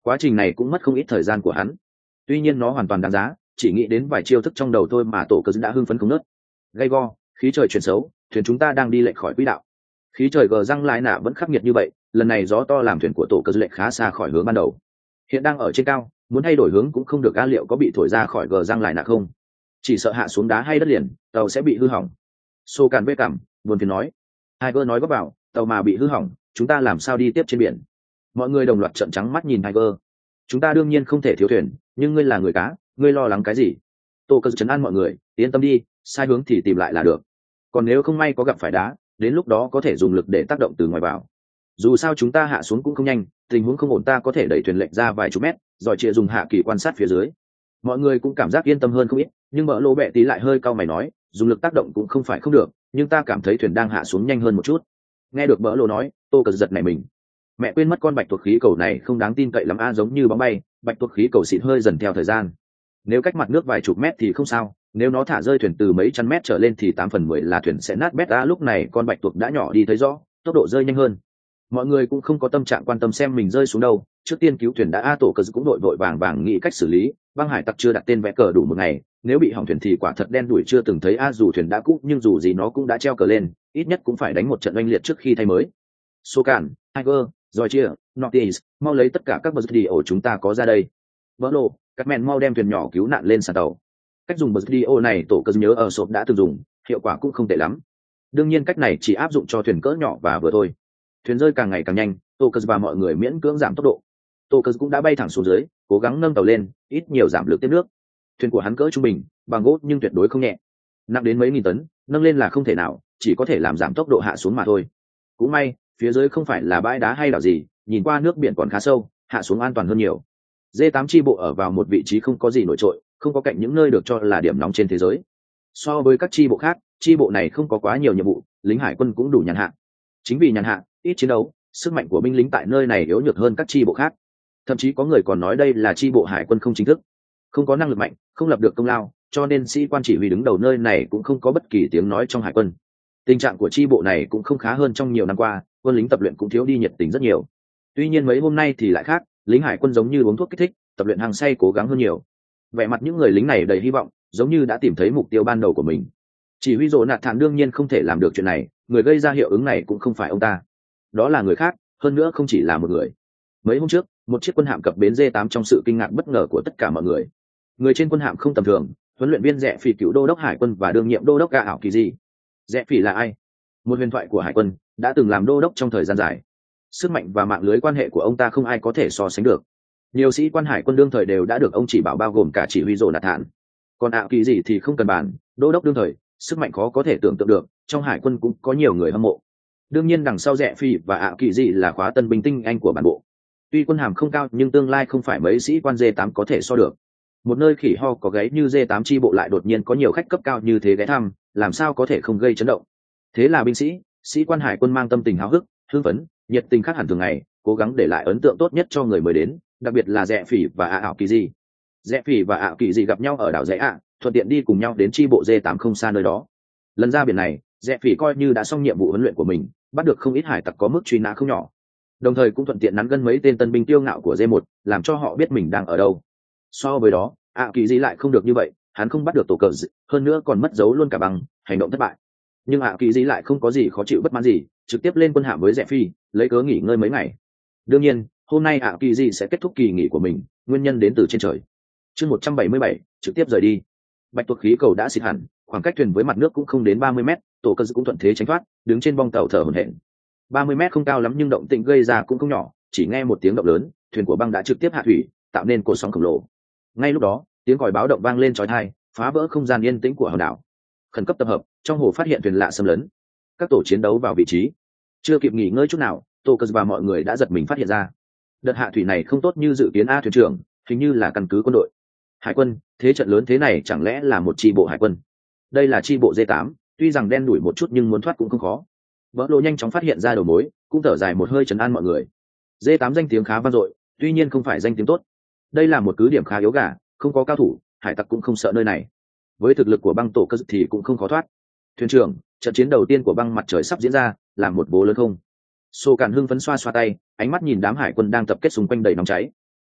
Quá trình này cũng mất không ít thời gian của hắn, tuy nhiên nó hoàn toàn đáng giá, chỉ nghĩ đến vài chiêu thức trong đầu thôi mà tổ cơ đã hưng phấn không nớt. Gay go, khí trời chuyển xấu, thuyền chúng ta đang đi lệch khỏi quỹ đạo. Khí trời gờ răng lại nạ vẫn khắc nghiệt như vậy, lần này gió to làm thuyền của tổ cơ lệch khá xa khỏi hướng ban đầu. Hiện đang ở trên cao, muốn thay đổi hướng cũng không được. Liệu có bị thổi ra khỏi gờ răng lại nạ không? Chỉ sợ hạ xuống đá hay đất liền, tàu sẽ bị hư hỏng. Sô càn vê cảm buồn phiền nói. Tiger nói góp vào, tàu mà bị hư hỏng, chúng ta làm sao đi tiếp trên biển? Mọi người đồng loạt trợn trắng mắt nhìn Tiger. Chúng ta đương nhiên không thể thiếu thuyền, nhưng ngươi là người cá, ngươi lo lắng cái gì? Tô Cơ trấn an mọi người, yên tâm đi, sai hướng thì tìm lại là được. Còn nếu không may có gặp phải đá, đến lúc đó có thể dùng lực để tác động từ ngoài vào. Dù sao chúng ta hạ xuống cũng không nhanh, tình huống không ổn ta có thể đẩy thuyền lệch ra vài chục mét, rồi chia dùng hạ kỳ quan sát phía dưới. Mọi người cũng cảm giác yên tâm hơn không ít, nhưng mỡ lỗ bẹ tí lại hơi cau mày nói, dùng lực tác động cũng không phải không được, nhưng ta cảm thấy thuyền đang hạ xuống nhanh hơn một chút. Nghe được mỡ lỗ nói, Tô Cơ giật nảy mình. Mẹ quên mất con bạch tuộc khí cầu này không đáng tin cậy lắm a, giống như bóng bay, bạch tuộc khí cầu xịn hơi dần theo thời gian. Nếu cách mặt nước vài chục mét thì không sao, nếu nó thả rơi thuyền từ mấy trăm mét trở lên thì 8/10 là thuyền sẽ nát bét. Lúc này con bạch tuộc đã nhỏ đi thấy rõ, tốc độ rơi nhanh hơn. Mọi người cũng không có tâm trạng quan tâm xem mình rơi xuống đâu, trước tiên cứu thuyền đã. Tổ Cơ cũng vội vàng nghĩ cách xử lý. Băng hải tặc chưa đặt tên vẽ cờ đủ một ngày, nếu bị hỏng thuyền thì quả thật đen đủi chưa từng thấy. Dù thuyền đã cũ nhưng dù gì nó cũng đã treo cờ lên, ít nhất cũng phải đánh một trận oanh liệt trước khi thay mới. Số cản, Tiger, rồi chia, Nortis, mau lấy tất cả các bờ đi ổ chúng ta có ra đây. Vỡ lộ, các men mau đem thuyền nhỏ cứu nạn lên sàn tàu. Cách dùng bờ đi ổ này Tổ Cơ nhớ ở sộp đã từng dùng, hiệu quả cũng không tệ lắm. Đương nhiên cách này chỉ áp dụng cho thuyền cỡ nhỏ và vừa thôi. Thuyền rơi càng ngày càng nhanh, Tổ Cơ và mọi người miễn cưỡng giảm tốc độ. Tổ Cơ cũng đã bay thẳng xuống dưới, cố gắng nâng tàu lên, ít nhiều giảm lực tiếp nước. Thuyền của hắn cỡ trung bình, bằng gỗ nhưng tuyệt đối không nhẹ, nặng đến mấy nghìn tấn, nâng lên là không thể nào, chỉ có thể làm giảm tốc độ hạ xuống mà thôi. Cũng may phía dưới không phải là bãi đá hay đảo gì, nhìn qua nước biển còn khá sâu, hạ xuống an toàn hơn nhiều. D8 chi bộ ở vào một vị trí không có gì nổi trội, không có cạnh những nơi được cho là điểm nóng trên thế giới. So với các chi bộ khác, chi bộ này không có quá nhiều nhiệm vụ, lính hải quân cũng đủ nhàn hạ. Chính vì nhàn hạ, ít chiến đấu, sức mạnh của binh lính tại nơi này yếu nhược hơn các chi bộ khác. Thậm chí có người còn nói đây là chi bộ hải quân không chính thức, không có năng lực mạnh, không lập được công lao, cho nên sĩ quan chỉ huy đứng đầu nơi này cũng không có bất kỳ tiếng nói trong hải quân. Tình trạng của chi bộ này cũng không khá hơn trong nhiều năm qua, quân lính tập luyện cũng thiếu đi nhiệt tình rất nhiều. Tuy nhiên mấy hôm nay thì lại khác, lính hải quân giống như uống thuốc kích thích, tập luyện hăng say cố gắng hơn nhiều. Vẻ mặt những người lính này đầy hy vọng, giống như đã tìm thấy mục tiêu ban đầu của mình. Chỉ huy Dỗ Nạt Thản đương nhiên không thể làm được chuyện này, người gây ra hiệu ứng này cũng không phải ông ta, đó là người khác, hơn nữa không chỉ là một người. Mấy hôm trước, một chiếc quân hạm cập bến D8 trong sự kinh ngạc bất ngờ của tất cả mọi người. Người trên quân hạm không tầm thường, huấn luyện viên Rẽ Phỉ, cựu đô đốc hải quân và đương nhiệm đô đốc Gà ảo kỳ gì. Rẽ Phỉ là ai? Một huyền thoại của hải quân, đã từng làm đô đốc trong thời gian dài. Sức mạnh và mạng lưới quan hệ của ông ta không ai có thể so sánh được. Nhiều sĩ quan hải quân đương thời đều đã được ông chỉ bảo, bao gồm cả chỉ huy Dỗ Nạt Thản. Còn ảo kỳ gì thì không cần bàn, đô đốc đương thời, sức mạnh khó có thể tưởng tượng được, trong hải quân cũng có nhiều người hâm mộ. Đương nhiên đằng sau Rẽ Phỉ và ảo kỳ gì là khóa tân binh tinh anh của bản bộ. Tuy quân hàm không cao nhưng tương lai không phải mấy sĩ quan D8 có thể so được. Một nơi khỉ ho có gáy như D8 chi bộ lại đột nhiên có nhiều khách cấp cao như thế ghé thăm, làm sao có thể không gây chấn động. Thế là binh sĩ quan hải quân mang tâm tình háo hức, hưng phấn, nhiệt tình khác hẳn thường ngày, cố gắng để lại ấn tượng tốt nhất cho người mới đến, đặc biệt là Rẽ Phỉ và ảo kỳ gì. Rẽ Phỉ và ảo kỳ gì gặp nhau ở đảo Rẽ ạ, thuận tiện đi cùng nhau đến chi bộ D8 không xa nơi đó. Lần ra biển này, Rẽ Phỉ coi như đã xong nhiệm vụ huấn luyện của mình, bắt được không ít hải tặc có mức truy nã không nhỏ, đồng thời cũng thuận tiện nắn gân mấy tên tân binh tiêu ngạo của D1, làm cho họ biết mình đang ở đâu. So với đó, ảo kỳ gì lại không được như vậy, hắn không bắt được tổ cờ, hơn nữa còn mất dấu luôn cả bằng, hành động thất bại. Nhưng ảo kỳ gì lại không có gì khó chịu bất mãn gì, trực tiếp lên quân hạm với Rẽ Phi, lấy cớ nghỉ ngơi mấy ngày. Đương nhiên, hôm nay ảo kỳ gì sẽ kết thúc kỳ nghỉ của mình, nguyên nhân đến từ trên trời. Chương 177, trực tiếp rời đi. Bạch tuộc khí cầu đã xịt hẳn, khoảng cách thuyền với mặt nước cũng không đến 30 mét, tổ cờ cũng thuận thế tránh thoát, đứng trên bong tàu thở hổn hển. 30 mét không cao lắm nhưng động tĩnh gây ra cũng không nhỏ, chỉ nghe một tiếng động lớn, thuyền của băng đã trực tiếp hạ thủy, tạo nên cột sóng khổng lồ. Ngay lúc đó, tiếng còi báo động vang lên chói tai, phá vỡ không gian yên tĩnh của hòn đảo. Khẩn cấp tập hợp, trong hồ phát hiện thuyền lạ xâm lấn. Các tổ chiến đấu vào vị trí. Chưa kịp nghỉ ngơi chút nào, Tô Cờ và mọi người đã giật mình phát hiện ra, đợt hạ thủy này không tốt như dự kiến. Thuyền trưởng, hình như là căn cứ quân đội hải quân, thế trận lớn thế này chẳng lẽ là một chi bộ hải quân? Đây là chi bộ D8, tuy rằng đen đủi một chút nhưng muốn thoát cũng không khó. Vỡ lộ nhanh chóng phát hiện ra đầu mối, cũng thở dài một hơi trấn an mọi người. D8 danh tiếng khá vang dội, tuy nhiên không phải danh tiếng tốt. Đây là một cứ điểm khá yếu gà, không có cao thủ, hải tặc cũng không sợ nơi này. Với thực lực của băng tổ cơ thì cũng không khó thoát. Thuyền trưởng, trận chiến đầu tiên của băng mặt trời sắp diễn ra, làm một bố lớn không? Sô Cản hưng phấn xoa xoa tay, ánh mắt nhìn đám hải quân đang tập kết xung quanh đầy nóng cháy.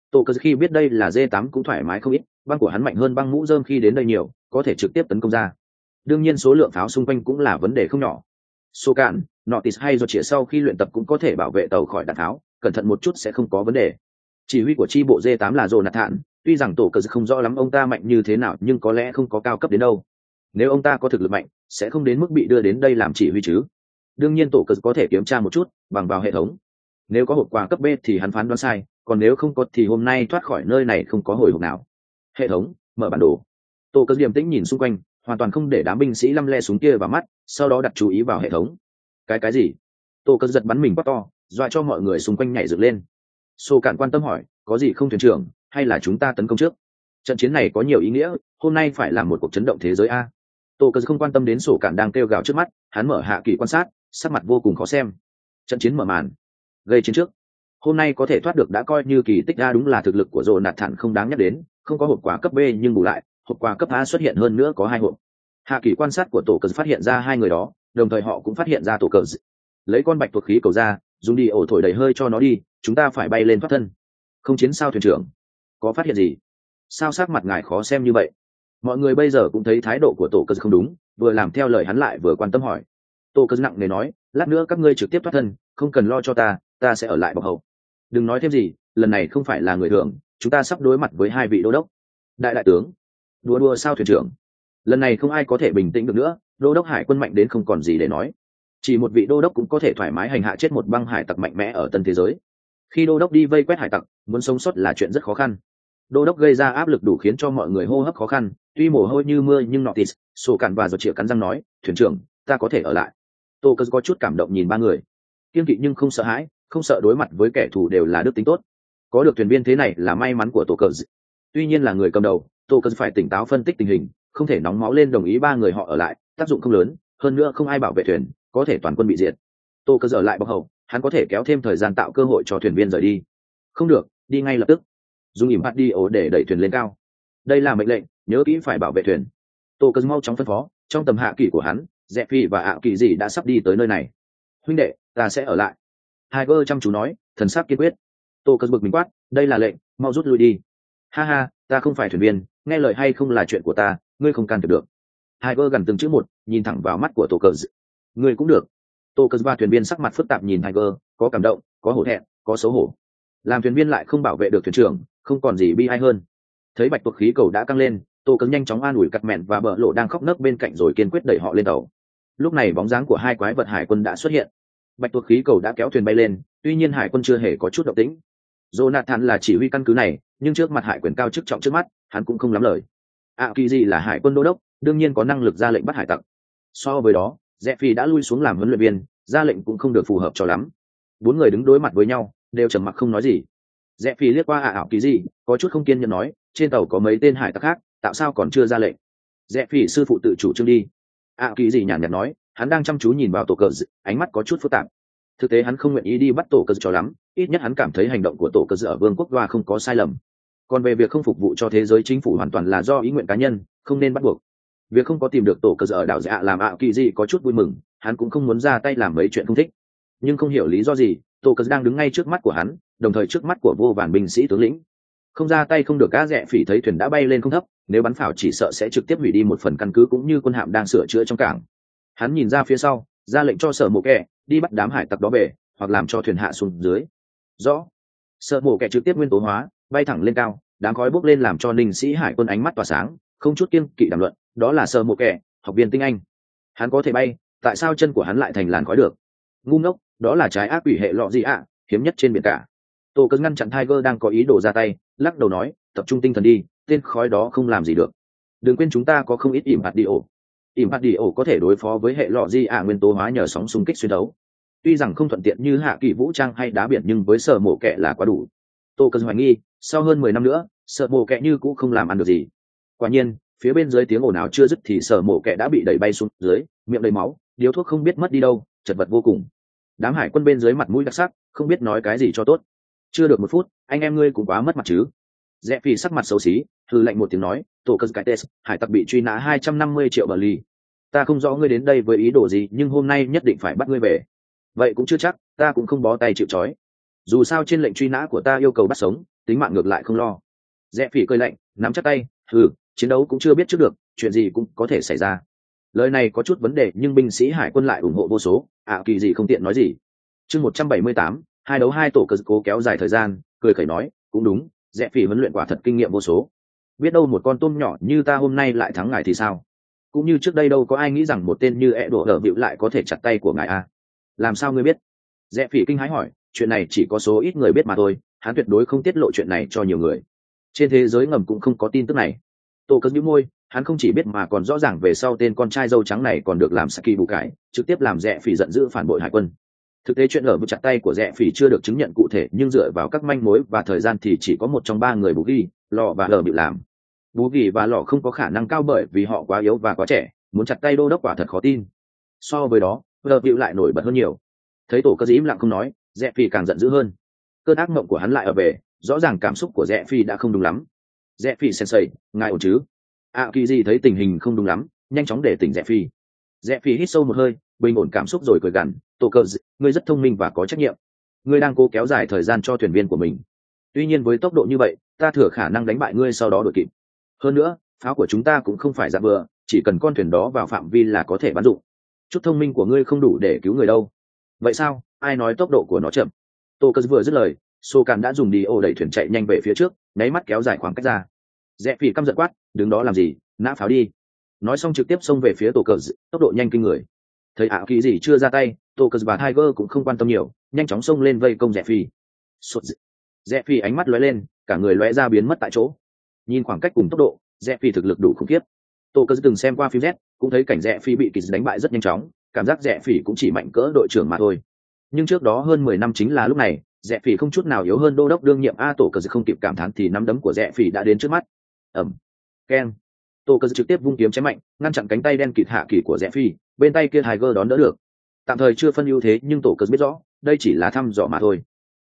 Tô Cờ khi biết đây là D8 cũng thoải mái không ít, băng của hắn mạnh hơn băng mũ rơm khi đến đây nhiều, có thể trực tiếp tấn công ra. Đương nhiên số lượng pháo xung quanh cũng là vấn đề không nhỏ. Số cạn, Notis hay rồi chỉ sau khi luyện tập cũng có thể bảo vệ tàu khỏi đạn tháo, cẩn thận một chút sẽ không có vấn đề. Chỉ huy của chi bộ D8 là Jonathan, tuy rằng Tổ Cờ không rõ lắm ông ta mạnh như thế nào nhưng có lẽ không có cao cấp đến đâu. Nếu ông ta có thực lực mạnh, sẽ không đến mức bị đưa đến đây làm chỉ huy chứ. Đương nhiên Tổ Cờ có thể kiểm tra một chút bằng vào hệ thống. Nếu có hộp quà cấp B thì hắn phán đoán sai, còn nếu không có thì hôm nay thoát khỏi nơi này không có hồi hộp nào. Hệ thống, mở bản đồ. Tổ Cờ điềm tĩnh nhìn xung quanh, hoàn toàn không để đám binh sĩ lăm le súng kia vào mắt, sau đó đặt chú ý vào hệ thống. Cái gì? Tổ Cờ giật bắn mình quá to, dọa cho mọi người xung quanh nhảy dựng lên. Sô Cạn quan tâm hỏi, có gì không thuyền trưởng, hay là chúng ta tấn công trước? Trận chiến này có nhiều ý nghĩa, hôm nay phải là một cuộc chấn động thế giới a. Tổ Cờ không quan tâm đến Sô Cạn đang kêu gào trước mắt, hắn mở hạ kỳ quan sát, sắc mặt vô cùng khó xem. Trận chiến mở màn, gây chiến trước. Hôm nay có thể thoát được đã coi như kỳ tích a, đúng là thực lực của Jonathan không đáng nhắc đến, không có hộp quà cấp B nhưng bù lại, hộp quà cấp A xuất hiện hơn nữa có 2 hộp. Hạ kỳ quan sát của Tổ Cờ phát hiện ra 2 người đó, đồng thời họ cũng phát hiện ra Tổ Cờ. Lấy con bạch tuộc khí cầu ra, dùng đi ổ thổi đầy hơi cho nó đi, chúng ta phải bay lên thoát thân. Không chiến sao thuyền trưởng? Có phát hiện gì? Sao sắc mặt ngài khó xem như vậy? Mọi người bây giờ cũng thấy thái độ của Tổ Cờ không đúng, vừa làm theo lời hắn lại vừa quan tâm hỏi. Tổ Cờ nặng nề nói, lát nữa các ngươi trực tiếp thoát thân, không cần lo cho ta sẽ ở lại bọc hậu. Đừng nói thêm gì, lần này không phải là người thường, chúng ta sắp đối mặt với 2 vị đô đốc. Đại tướng, đùa sao thuyền trưởng? Lần này không ai có thể bình tĩnh được nữa, đô đốc hải quân mạnh đến không còn gì để nói. Chỉ một vị đô đốc cũng có thể thoải mái hành hạ chết một băng hải tặc mạnh mẽ ở tân thế giới. Khi đô đốc đi vây quét hải tặc, muốn sống sót là chuyện rất khó khăn. Đô đốc gây ra áp lực đủ khiến cho mọi người hô hấp khó khăn, tuy mồ hôi như mưa nhưng Notis, Sô Cạn và Giọt Chĩa cắn răng nói, thuyền trưởng, ta có thể ở lại. Tô Cờ có chút cảm động nhìn 3 người, kiên kỵ nhưng không sợ hãi, không sợ đối mặt với kẻ thù đều là đức tính tốt. Có được thuyền viên thế này là may mắn của Tô Cờ. Tuy nhiên là người cầm đầu, Tô Cờ phải tỉnh táo phân tích tình hình, không thể nóng máu lên đồng ý 3 người họ ở lại, tác dụng không lớn, hơn nữa không ai bảo vệ thuyền, có thể toàn quân bị diệt. Tô Cờ ở lại bọc hậu, hắn có thể kéo thêm thời gian tạo cơ hội cho thuyền viên rời đi. Không được, đi ngay lập tức. Dùng ỉm hạt đi ổ để đẩy thuyền lên cao. Đây là mệnh lệnh, nhớ kỹ phải bảo vệ thuyền. Tô Cờ mau chóng phân phó, trong tầm hạ kỳ của hắn, Dẹp Phi và ạ kỳ gì đã sắp đi tới nơi này. Huynh đệ, ta sẽ ở lại. Tiger chăm chú nói, thần sắc kiên quyết. Tô Cờ bực mình quát, đây là lệnh, mau rút lui đi. Ha ha, ta không phải thuyền viên, nghe lời hay không là chuyện của ta, ngươi không can thiệp được. Tiger gần từng chữ một, nhìn thẳng vào mắt của Tô Cờ. Ngươi cũng được. Tô Cờ và thuyền viên sắc mặt phức tạp nhìn Tiger, có cảm động, có hổ thẹn, có xấu hổ. Làm thuyền viên lại không bảo vệ được thuyền trưởng, không còn gì bi ai hơn. Thấy bạch tuộc khí cầu đã căng lên, Tô Cờ nhanh chóng an ủi cặt mẹn và bờ lộ đang khóc nấc bên cạnh rồi kiên quyết đẩy họ lên tàu. Lúc này bóng dáng của 2 quái vật hải quân đã xuất hiện. Bạch tuộc khí cầu đã kéo thuyền bay lên, tuy nhiên hải quân chưa hề có chút động tĩnh. Jonathan là chỉ huy căn cứ này, nhưng trước mặt hải quyền cao chức trọng trước mắt, hắn cũng không lắm lời. Kỳ gì là hải quân đô đốc, đương nhiên có năng lực ra lệnh bắt hải tặc. So với đó, Phi đã lui xuống làm huấn luyện viên, ra lệnh cũng không được phù hợp cho lắm. 4 người đứng đối mặt với nhau, đều trầm mặc không nói gì. Phi liếc qua Kỳ gì, có chút không kiên nhẫn nói, trên tàu có mấy tên hải tặc khác, tạo sao còn chưa ra lệnh? Phi sư phụ tự chủ trương đi. Kỳ gì nhàn nhạt nói, hắn đang chăm chú nhìn vào Tổ Cờ, ánh mắt có chút phức tạp. Thực tế hắn không nguyện ý đi bắt Tổ Cờ cho lắm, ít nhất hắn cảm thấy hành động của Tổ Cờ ở Vương quốc Đoa không có sai lầm. Còn về việc không phục vụ cho thế giới chính phủ hoàn toàn là do ý nguyện cá nhân, không nên bắt buộc. Việc không có tìm được Tổ Cờ ở đảo Dạ làm Kỳ gì có chút vui mừng, hắn cũng không muốn ra tay làm mấy chuyện không thích. Nhưng không hiểu lý do gì, Tổ Cờ đang đứng ngay trước mắt của hắn, đồng thời trước mắt của vô vàn binh sĩ tướng lĩnh. Không ra tay không được. Cá Rẽ Phỉ thấy thuyền đã bay lên không thấp, nếu bắn pháo chỉ sợ sẽ trực tiếp hủy đi một phần căn cứ cũng như quân hạm đang sửa chữa trong cảng. Hắn nhìn ra phía sau, ra lệnh cho Sở Mộ Kẻ đi bắt đám hải tặc đó về, hoặc làm cho thuyền hạ xuống dưới. Rõ. Sở Mộ Kẻ trực tiếp nguyên tố hóa, bay thẳng lên cao, đám khói bốc lên làm cho ninh sĩ hải quân ánh mắt tỏa sáng, không chút kiêng kỵ đàm luận, đó là Sở Mộ Kẻ, học viên tinh anh. Hắn có thể bay, tại sao chân của hắn lại thành làn khói được? Ngu ngốc, đó là trái ác quỷ hệ lọ gì ạ, hiếm nhất trên biển cả. Tô Cấn ngăn chặn Tiger đang có ý đồ ra tay, lắc đầu nói, tập trung tinh thần đi, tên khói đó không làm gì được. Đừng quên chúng ta có không ít ỉm hạt đi ổ. Ỉm hạt đi ổ có thể đối phó với hệ lọ gì ạ nguyên tố hóa nhờ sóng xung kích xuyên đấu. Tuy rằng không thuận tiện như hạ kỳ vũ trang hay đá biển nhưng với Sở Mộ Kẻ là quá đủ. Tô Cấn hoài nghi, sau hơn 10 năm nữa, Sở Mộ Kẻ như cũng không làm ăn được gì. Quả nhiên, phía bên dưới tiếng ồn ào chưa dứt thì Sở Mộ Kẻ đã bị đẩy bay xuống dưới, miệng đầy máu, điếu thuốc không biết mất đi đâu, chật vật vô cùng. Đám hải quân bên dưới mặt mũi đặc sắc, không biết nói cái gì cho tốt. Chưa được 1 phút, anh em ngươi cũng quá mất mặt chứ. Rẽ Phi sắc mặt xấu xí, hừ lạnh một tiếng nói, Tổ Cấn cái test, hải tặc bị truy nã 250 triệu bờ ly. Ta không rõ ngươi đến đây với ý đồ gì, nhưng hôm nay nhất định phải bắt ngươi về. Vậy cũng chưa chắc, ta cũng không bó tay chịu trói. Dù sao trên lệnh truy nã của ta yêu cầu bắt sống, tính mạng ngược lại không lo. Rẽ phỉ cười lạnh, nắm chắc tay, chiến đấu cũng chưa biết trước được, chuyện gì cũng có thể xảy ra. Lời này có chút vấn đề nhưng binh sĩ hải quân lại ủng hộ vô số, kỳ gì không tiện nói gì. Chương 178, hai đấu hai tổ cơ cố kéo dài thời gian, cười khẩy nói, cũng đúng, Rẽ phỉ huấn luyện quả thật kinh nghiệm vô số. Biết đâu một con tôm nhỏ như ta hôm nay lại thắng ngài thì sao? Cũng như trước đây đâu có ai nghĩ rằng một tên như ẹ đổ hở bịu lại có thể chặt tay của ngài a. Làm sao ngươi biết? Rẽ phỉ kinh hãi hỏi, chuyện này chỉ có số ít người biết mà thôi, hắn tuyệt đối không tiết lộ chuyện này cho nhiều người. Trên thế giới ngầm cũng không có tin tức này. Tô cất nhíu môi, hắn không chỉ biết mà còn rõ ràng về sau tên con trai dâu trắng này còn được làm Saki bù cải, trực tiếp làm Rẽ phỉ giận dữ phản bội hải quân. Thực tế chuyện ở vụ chặt tay của Rẽ phỉ chưa được chứng nhận cụ thể, nhưng dựa vào các manh mối và thời gian thì chỉ có một trong ba người Bù Ghi, Lọ và Lờ bị làm. Bù Ghi và Lọ không có khả năng cao bởi vì họ quá yếu và quá trẻ, muốn chặt tay đô đốc quả thật khó tin. So với đó, Lờ bị lại nổi bật hơn nhiều. Thấy tổ cơ im lặng không nói, Rẽ phỉ càng giận dữ hơn. Cơn ác mộng của hắn lại ở về, rõ ràng cảm xúc của Rẽ phỉ đã không đúng lắm. Rẽ phỉ sensei, ngài ổn chứ? Kỳ gì thấy tình hình không đúng lắm, nhanh chóng để tỉnh Rẽ phỉ. Rẽ phỉ hít sâu một hơi, bình ổn cảm xúc rồi cười gằn, tổ cơ, ngươi rất thông minh và có trách nhiệm. Ngươi đang cố kéo dài thời gian cho thuyền viên của mình. Tuy nhiên với tốc độ như vậy, ta thừa khả năng đánh bại ngươi sau đó đuổi kịp. Hơn nữa, pháo của chúng ta cũng không phải dạng bừa, chỉ cần con thuyền đó vào phạm vi là có thể bắn dụng. Chút thông minh của ngươi không đủ để cứu người đâu. Vậy sao? Ai nói tốc độ của nó chậm? Tô cơ vừa dứt lời, Sô Càn đã dùng đi ô đẩy thuyền chạy nhanh về phía trước, nháy mắt kéo dài khoảng cách ra. Rẽ phỉ căm giận quát, đứng đó làm gì, nã pháo đi. Nói xong trực tiếp xông về phía tổ cờ, tốc độ nhanh kinh người. Thấy kỳ gì chưa ra tay, tổ cờ và Tiger cũng không quan tâm nhiều, nhanh chóng xông lên vây công Rẽ phỉ. Rẽ phỉ ánh mắt lóe lên, cả người lóe ra biến mất tại chỗ. Nhìn khoảng cách cùng tốc độ, Rẽ phỉ thực lực đủ khủng khiếp. Tổ cờ từng xem qua phim Z, cũng thấy cảnh Rẽ phỉ bị kỳ đánh bại rất nhanh chóng, cảm giác Rẽ phỉ cũng chỉ mạnh cỡ đội trưởng mà thôi. Nhưng trước đó hơn 10 năm chính là lúc này, Rẽ phỉ không chút nào yếu hơn đô đốc đương nhiệm tổ cờ không kịp cảm thán thì nắm đấm của Rẽ phỉ đã đến trước mắt. Keng. Tổ cờ trực tiếp vung kiếm chém mạnh, ngăn chặn cánh tay đen kịt hạ kỳ của Rẽ phỉ, bên tay kia Tiger đón đỡ được. Tạm thời chưa phân ưu thế nhưng tổ cờ biết rõ, đây chỉ là thăm dò mà thôi.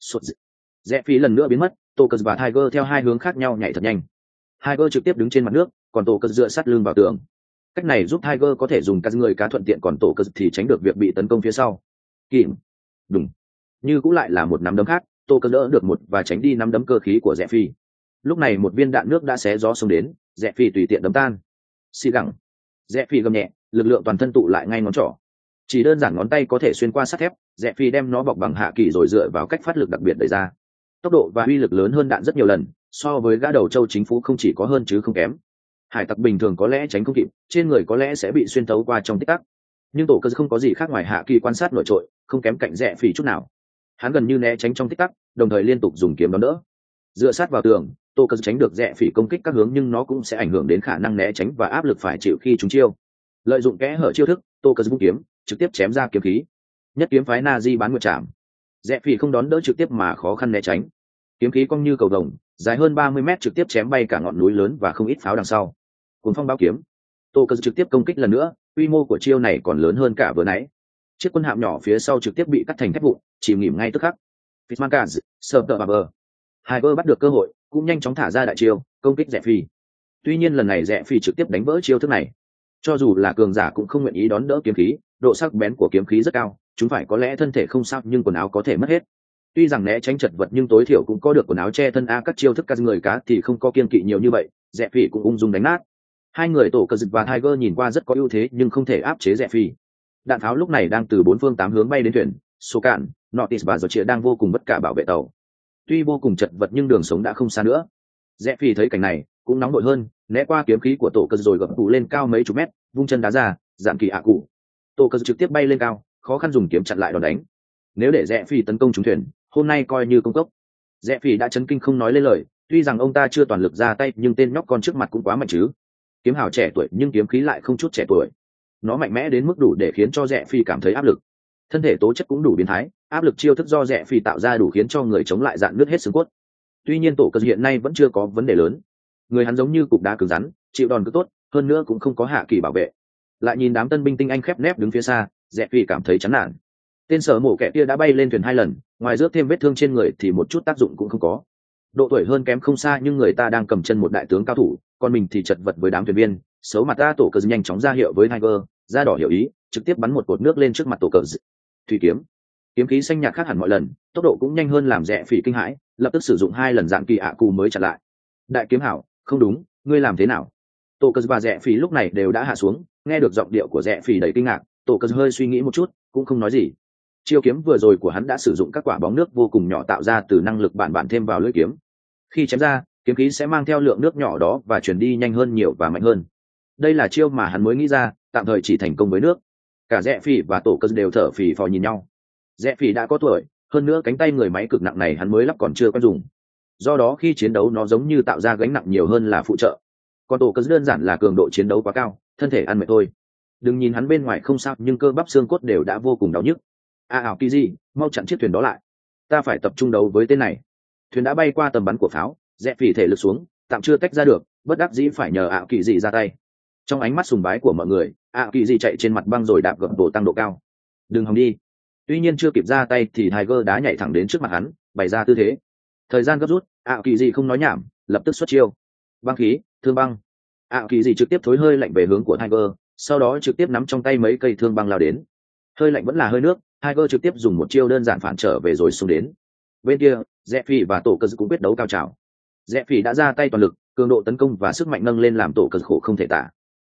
Rẽ phỉ lần nữa biến mất, tổ cờ và Tiger theo hai hướng khác nhau nhảy thật nhanh. Tiger trực tiếp đứng trên mặt nước, còn tổ cờ dựa sát lưng vào tường. Cách này giúp Tiger có thể dùng các người cá thuận tiện, còn tổ cờ thì tránh được việc bị tấn công phía sau. Kìm. Đúng. Như cũng lại là một nắm đấm khác, tổ cờ đỡ được một và tránh đi nắm đấm cơ khí của Rẽ phỉ. Lúc này một viên đạn nước đã xé gió xông đến, Rẽ phỉ tùy tiện đấm tan. Xì gẳng. Rẽ phỉ gầm nhẹ, lực lượng toàn thân tụ lại ngay ngón trỏ. Chỉ đơn giản ngón tay có thể xuyên qua sắt thép, Rẽ phỉ đem nó bọc bằng hạ kỳ rồi dựa vào cách phát lực đặc biệt đẩy ra. Tốc độ và uy lực lớn hơn đạn rất nhiều lần, so với gã đầu châu chính phủ không chỉ có hơn chứ không kém. Hải tặc bình thường có lẽ tránh không kịp, trên người có lẽ sẽ bị xuyên thấu qua trong tích tắc. Nhưng tổ cơ không có gì khác ngoài hạ kỳ quan sát nổi trội, không kém cạnh Rẽ phỉ chút nào. Hắn gần như né tránh trong tích tắc, đồng thời liên tục dùng kiếm đón đỡ. Dựa sát vào tường, tô cơ tránh được Rẽ phỉ công kích các hướng, nhưng nó cũng sẽ ảnh hưởng đến khả năng né tránh và áp lực phải chịu khi chúng chiêu. Lợi dụng kẽ hở chiêu thức, tô cơ vung kiếm trực tiếp chém ra kiếm khí. Nhất kiếm phái na di bán nguyệt trảm. Rẽ phỉ không đón đỡ trực tiếp mà khó khăn né tránh. Kiếm khí cong như cầu vồng, dài hơn 30 mét trực tiếp chém bay cả ngọn núi lớn và không ít pháo đằng sau. Cuốn phong báo kiếm, tô cơ trực tiếp công kích lần nữa, quy mô của chiêu này còn lớn hơn cả vừa nãy. Chiếc quân hạm nhỏ phía sau trực tiếp bị cắt thành thép vụn, chìm nghỉm ngay tức khắc. Fitzmancaz, Serper, Tiger bắt được cơ hội, cũng nhanh chóng thả ra đại chiêu, công kích Rẽ phỉ. Tuy nhiên lần này Rẽ phỉ trực tiếp đánh vỡ chiêu thức này. Cho dù là cường giả cũng không nguyện ý đón đỡ kiếm khí, độ sắc bén của kiếm khí rất cao, chúng phải có lẽ thân thể không sao nhưng quần áo có thể mất hết. Tuy rằng né tránh chật vật nhưng tối thiểu cũng có được quần áo che thân các chiêu thức các người cá thì không có kiên kỵ nhiều như vậy, Rẽ phỉ cũng ung dung đánh nát. Hai người tổ cờ và Tiger nhìn qua rất có ưu thế nhưng không thể áp chế Rẽ phỉ. Đạn pháo lúc này đang từ bốn phương tám hướng bay đến thuyền, số cạn, Notis và Giọt đang vô cùng bất cả bảo vệ tàu. Tuy vô cùng chật vật nhưng đường sống đã không xa nữa. Rẽ phỉ thấy cảnh này cũng nóng nội hơn, né qua kiếm khí của tổ cờ rồi gập cụ lên cao mấy chục mét, vung chân đá ra, dạng kỳ cụ. Tổ cờ trực tiếp bay lên cao, khó khăn dùng kiếm chặn lại đòn đánh. Nếu để Rẽ phỉ tấn công trúng thuyền, hôm nay coi như công cốc. Rẽ phỉ đã chấn kinh không nói lên lời, tuy rằng ông ta chưa toàn lực ra tay nhưng tên nhóc con trước mặt cũng quá mạnh chứ. Kiếm hào trẻ tuổi nhưng kiếm khí lại không chút trẻ tuổi. Nó mạnh mẽ đến mức đủ để khiến cho Rẽ phỉ cảm thấy áp lực. Thân thể tố chất cũng đủ biến thái, áp lực chiêu thức do Rẽ phỉ tạo ra đủ khiến cho người chống lại dạn nứt hết xương cốt. Tuy nhiên tổ cờ hiện nay vẫn chưa có vấn đề lớn. Người hắn giống như cục đá cứng rắn, chịu đòn cứ tốt, hơn nữa cũng không có hạ kỳ bảo vệ. Lại nhìn đám tân binh tinh anh khép nép đứng phía xa, Rẽ phỉ cảm thấy chán nản. Tên sở mổ kẻ kia đã bay lên thuyền 2 lần, ngoài rước thêm vết thương trên người thì một chút tác dụng cũng không có. Độ tuổi hơn kém không xa nhưng người ta đang cầm chân một đại tướng cao thủ, còn mình thì chật vật với đám thuyền viên. Xấu mặt ta tổ cờ nhanh chóng ra hiệu với Tiger, ra đỏ hiểu ý, trực tiếp bắn một cột nước lên trước mặt tổ cờ. Thủy kiếm. kiếm khí xanh nhạt khác hẳn mọi lần, tốc độ cũng nhanh hơn làm rẽ phỉ kinh hãi, lập tức sử dụng 2 lần dạng kỳ ạ cù mới chặn lại. Đại kiếm hảo, không đúng, ngươi làm thế nào? Tô Cờ và rẽ phỉ lúc này đều đã hạ xuống, nghe được giọng điệu của rẽ phỉ đầy kinh ngạc, Tô Cờ hơi suy nghĩ một chút, cũng không nói gì. Chiêu kiếm vừa rồi của hắn đã sử dụng các quả bóng nước vô cùng nhỏ tạo ra từ năng lực bản thêm vào lưỡi kiếm. Khi chém ra, kiếm khí sẽ mang theo lượng nước nhỏ đó và chuyển đi nhanh hơn nhiều và mạnh hơn. Đây là chiêu mà hắn mới nghĩ ra, tạm thời chỉ thành công với nước. Cả rẽ phỉ và Tổ Cờ đều thở phì phò nhìn nhau. Rẽ phỉ đã có tuổi, hơn nữa cánh tay người máy cực nặng này hắn mới lắp còn chưa quen dùng. Do đó khi chiến đấu nó giống như tạo ra gánh nặng nhiều hơn là phụ trợ. Còn Tổ Cờ đơn giản là cường độ chiến đấu quá cao, thân thể ăn mệt thôi. Đừng nhìn hắn bên ngoài không sao nhưng cơ bắp xương cốt đều đã vô cùng đau nhức. Ảo kỳ gì, mau chặn chiếc thuyền đó lại. Ta phải tập trung đấu với tên này. Thuyền đã bay qua tầm bắn của pháo, rẽ phỉ thể lực xuống, tạm chưa tách ra được, bất đắc dĩ phải nhờ ảo kỳ gì ra tay. Trong ánh mắt sùng bái của mọi người, ảo kỳ gì chạy trên mặt băng rồi đạp gập bộ tăng độ cao. Đừng hòng đi. Tuy nhiên chưa kịp ra tay thì Tiger đã nhảy thẳng đến trước mặt hắn, bày ra tư thế. Thời gian gấp rút, ảo kỳ gì không nói nhảm, lập tức xuất chiêu. Băng khí, thương băng. Ảo kỳ gì trực tiếp thối hơi lạnh về hướng của Tiger, sau đó trực tiếp nắm trong tay mấy cây thương băng lao đến. Hơi lạnh vẫn là hơi nước, Tiger trực tiếp dùng một chiêu đơn giản phản trở về rồi xông đến. Bên kia, Rẽ Phi và Tổ Cờ cũng quyết đấu cao trào. Rẽ Phi đã ra tay toàn lực, cường độ tấn công và sức mạnh nâng lên làm Tổ Cờ khổ không thể tả.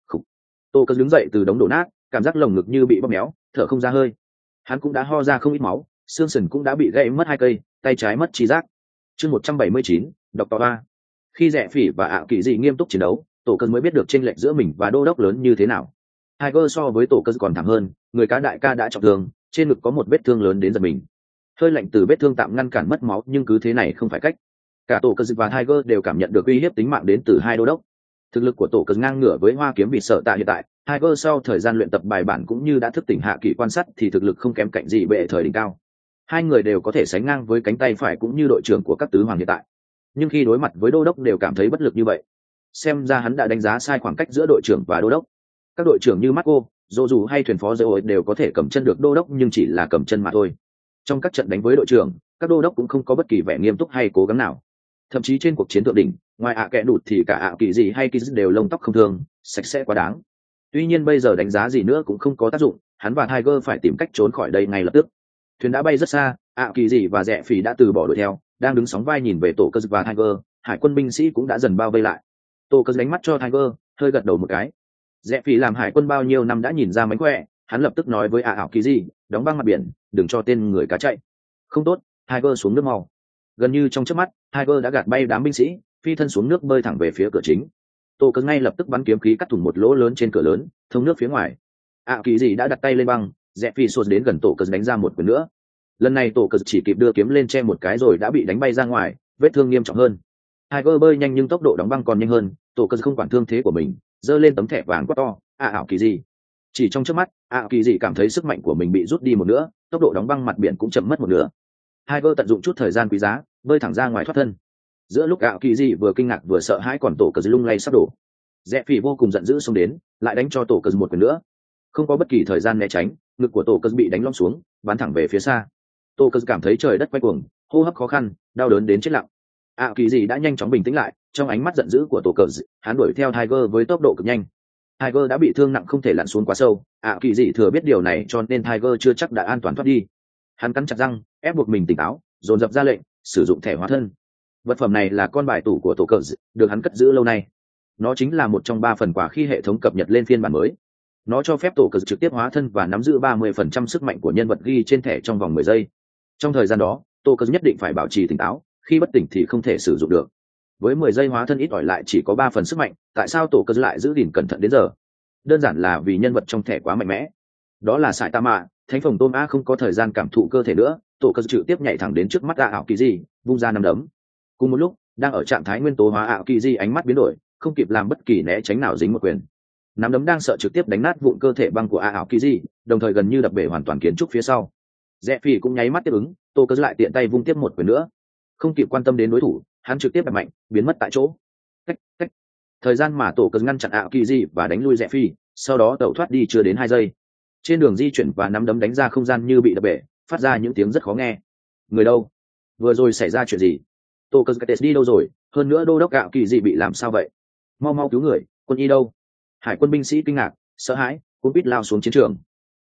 Tổ Cờ đứng dậy từ đống đổ nát, cảm giác lồng ngực như bị bóp méo, thở không ra hơi. Hắn cũng đã ho ra không ít máu, xương sườn cũng đã bị gãy mất 2 cây, tay trái mất trí giác. Chương 179, Dr. Ba. Khi Rẽ Phi và ảo kỳ dị nghiêm túc chiến đấu, Tổ Cờ mới biết được chênh lệch giữa mình và đô đốc lớn như thế nào. Tiger so với Tổ Cờ còn thảm hơn, người cá đại ca đã trọng thương, trên ngực có một vết thương lớn đến giật mình. Hơi lạnh từ vết thương tạm ngăn cản mất máu nhưng cứ thế này không phải cách. Cả Tổ Cờ và Tiger đều cảm nhận được uy hiếp tính mạng đến từ hai đô đốc. Thực lực của Tổ Cờ ngang ngửa với Hoa Kiếm Vịt Sợ Tạ hiện tại, Tiger sau thời gian luyện tập bài bản cũng như đã thức tỉnh hạ kỳ quan sát thì thực lực không kém cạnh gì bệ thời đỉnh cao. Hai người đều có thể sánh ngang với cánh tay phải cũng như đội trưởng của các tứ hoàng hiện tại. Nhưng khi đối mặt với đô đốc đều cảm thấy bất lực như vậy. Xem ra hắn đã đánh giá sai khoảng cách giữa đội trưởng và đô đốc. Các đội trưởng như Marco, dù hay thuyền phó Zeus đều có thể cầm chân được đô đốc nhưng chỉ là cầm chân mà thôi. Trong các trận đánh với đội trưởng, các đô đốc cũng không có bất kỳ vẻ nghiêm túc hay cố gắng nào. Thậm chí trên cuộc chiến thượng đỉnh, ngoài kẻ đụt thì cả kỳ gì hay kỳ đều lông tóc không thương, sạch sẽ quá đáng. Tuy nhiên bây giờ đánh giá gì nữa cũng không có tác dụng, hắn và Tiger phải tìm cách trốn khỏi đây ngay lập tức. Thuyền đã bay rất xa, kỳ gì và Rẽ Phỉ đã từ bỏ đuổi theo, đang đứng sóng vai nhìn về Tổ Cờ và Tiger, hải quân binh sĩ cũng đã dần bao vây lại. Tổ Cờ đánh mắt cho Tiger, hơi gật đầu một cái. Rẽ Phỉ làm hải quân bao nhiêu năm đã nhìn ra mánh khỏe, hắn lập tức nói với ảo kỳ gì, đóng băng mặt biển, đừng cho tên người cá chạy. Không tốt, Tiger xuống nước mau. Gần như trong chớp mắt, Tiger đã gạt bay đám binh sĩ, phi thân xuống nước bơi thẳng về phía cửa chính. Tổ Cờ ngay lập tức bắn kiếm khí cắt thủng một lỗ lớn trên cửa lớn, thông nước phía ngoài. Kỳ gì đã đặt tay lên băng, Rẽ Phỉ sụt đến gần Tổ Cờ đánh ra một quyền nữa. Lần này Tổ Cờ chỉ kịp đưa kiếm lên che một cái rồi đã bị đánh bay ra ngoài, vết thương nghiêm trọng hơn. Tiger bơi nhanh nhưng tốc độ đóng băng còn nhanh hơn, Tổ Cờ không quản thương thế của mình, giơ lên tấm thẻ vàng quát to, ảo kỳ gì. Chỉ trong chớp mắt, kỳ gì cảm thấy sức mạnh của mình bị rút đi một nửa, tốc độ đóng băng mặt biển cũng chậm mất một nửa. Tiger tận dụng chút thời gian quý giá, bơi thẳng ra ngoài thoát thân. Giữa lúc kỳ gì vừa kinh ngạc vừa sợ hãi còn Tổ Cờ lung lay sắp đổ. Rẽ Phỉ vô cùng giận dữ xông đến, lại đánh cho Tổ Cờ một quyền nữa. Không có bất kỳ thời gian né tránh, ngực của Tổ Cờ bị đánh lõm xuống, bắn thẳng về phía xa. Tổ Cờ cảm thấy trời đất quay cuồng, hô hấp khó khăn, đau đớn đến chết lặng. Kỳ gì đã nhanh chóng bình tĩnh lại, trong ánh mắt giận dữ của Tổ Cờ, hắn đuổi theo Tiger với tốc độ cực nhanh. Tiger đã bị thương nặng không thể lặn xuống quá sâu, kỳ gì thừa biết điều này cho nên Tiger chưa chắc đã an toàn thoát đi. Hắn cắn chặt răng, ép buộc mình tỉnh táo, dồn dập ra lệnh, sử dụng thẻ hóa thân. Vật phẩm này là con bài tủ của Tổ Cờ, được hắn cất giữ lâu nay. Nó chính là một trong 3 phần quà khi hệ thống cập nhật lên phiên bản mới. Nó cho phép Tổ Cờ trực tiếp hóa thân và nắm giữ 30% sức mạnh của nhân vật ghi trên thẻ trong vòng 10 giây. Trong thời gian đó, Tổ Cờ nhất định phải bảo trì tỉnh táo, khi bất tỉnh thì không thể sử dụng được. Với 10 giây hóa thân ít ỏi lại chỉ có 3 phần sức mạnh, tại sao Tổ Cờ lại giữ gìn cẩn thận đến giờ? Đơn giản là vì nhân vật trong thẻ quá mạnh mẽ. Đó là Sải Tam Mạ, Thánh Phồng Tôm A không có thời gian cảm thụ cơ thể nữa, Tổ Cờ trực tiếp nhảy thẳng đến trước mắt ảo kỳ gì, vung ra nắm đấm. Cùng một lúc, đang ở trạng thái nguyên tố hóa ảo kỳ gì ánh mắt biến đổi, không kịp làm bất kỳ né tránh nào dính một quyền. Nắm đấm đang sợ trực tiếp đánh nát vụn cơ thể băng của ảo kỳ gì, đồng thời gần như đập bể hoàn toàn kiến trúc phía sau. Rẽ Phỉ cũng nháy mắt tiếp ứng, Tổ Cờ lại tiện tay vung tiếp một quyền nữa. Không kịp quan tâm đến đối thủ, hắn trực tiếp đập mạnh, biến mất tại chỗ. Cách. Thời gian mà Tổ Cờ ngăn chặn ảo kỳ gì và đánh lui Rẽ Phi, sau đó tẩu thoát đi chưa đến 2 giây. Trên đường di chuyển và nắm đấm đánh ra không gian như bị đập bể, phát ra những tiếng rất khó nghe. Người đâu? Vừa rồi xảy ra chuyện gì? Tổ Cờ đi đâu rồi? Hơn nữa đô đốc ảo kỳ gì bị làm sao vậy? Mau cứu người, quân y đâu? Hải quân binh sĩ kinh ngạc, sợ hãi, cuống quýt lao xuống chiến trường.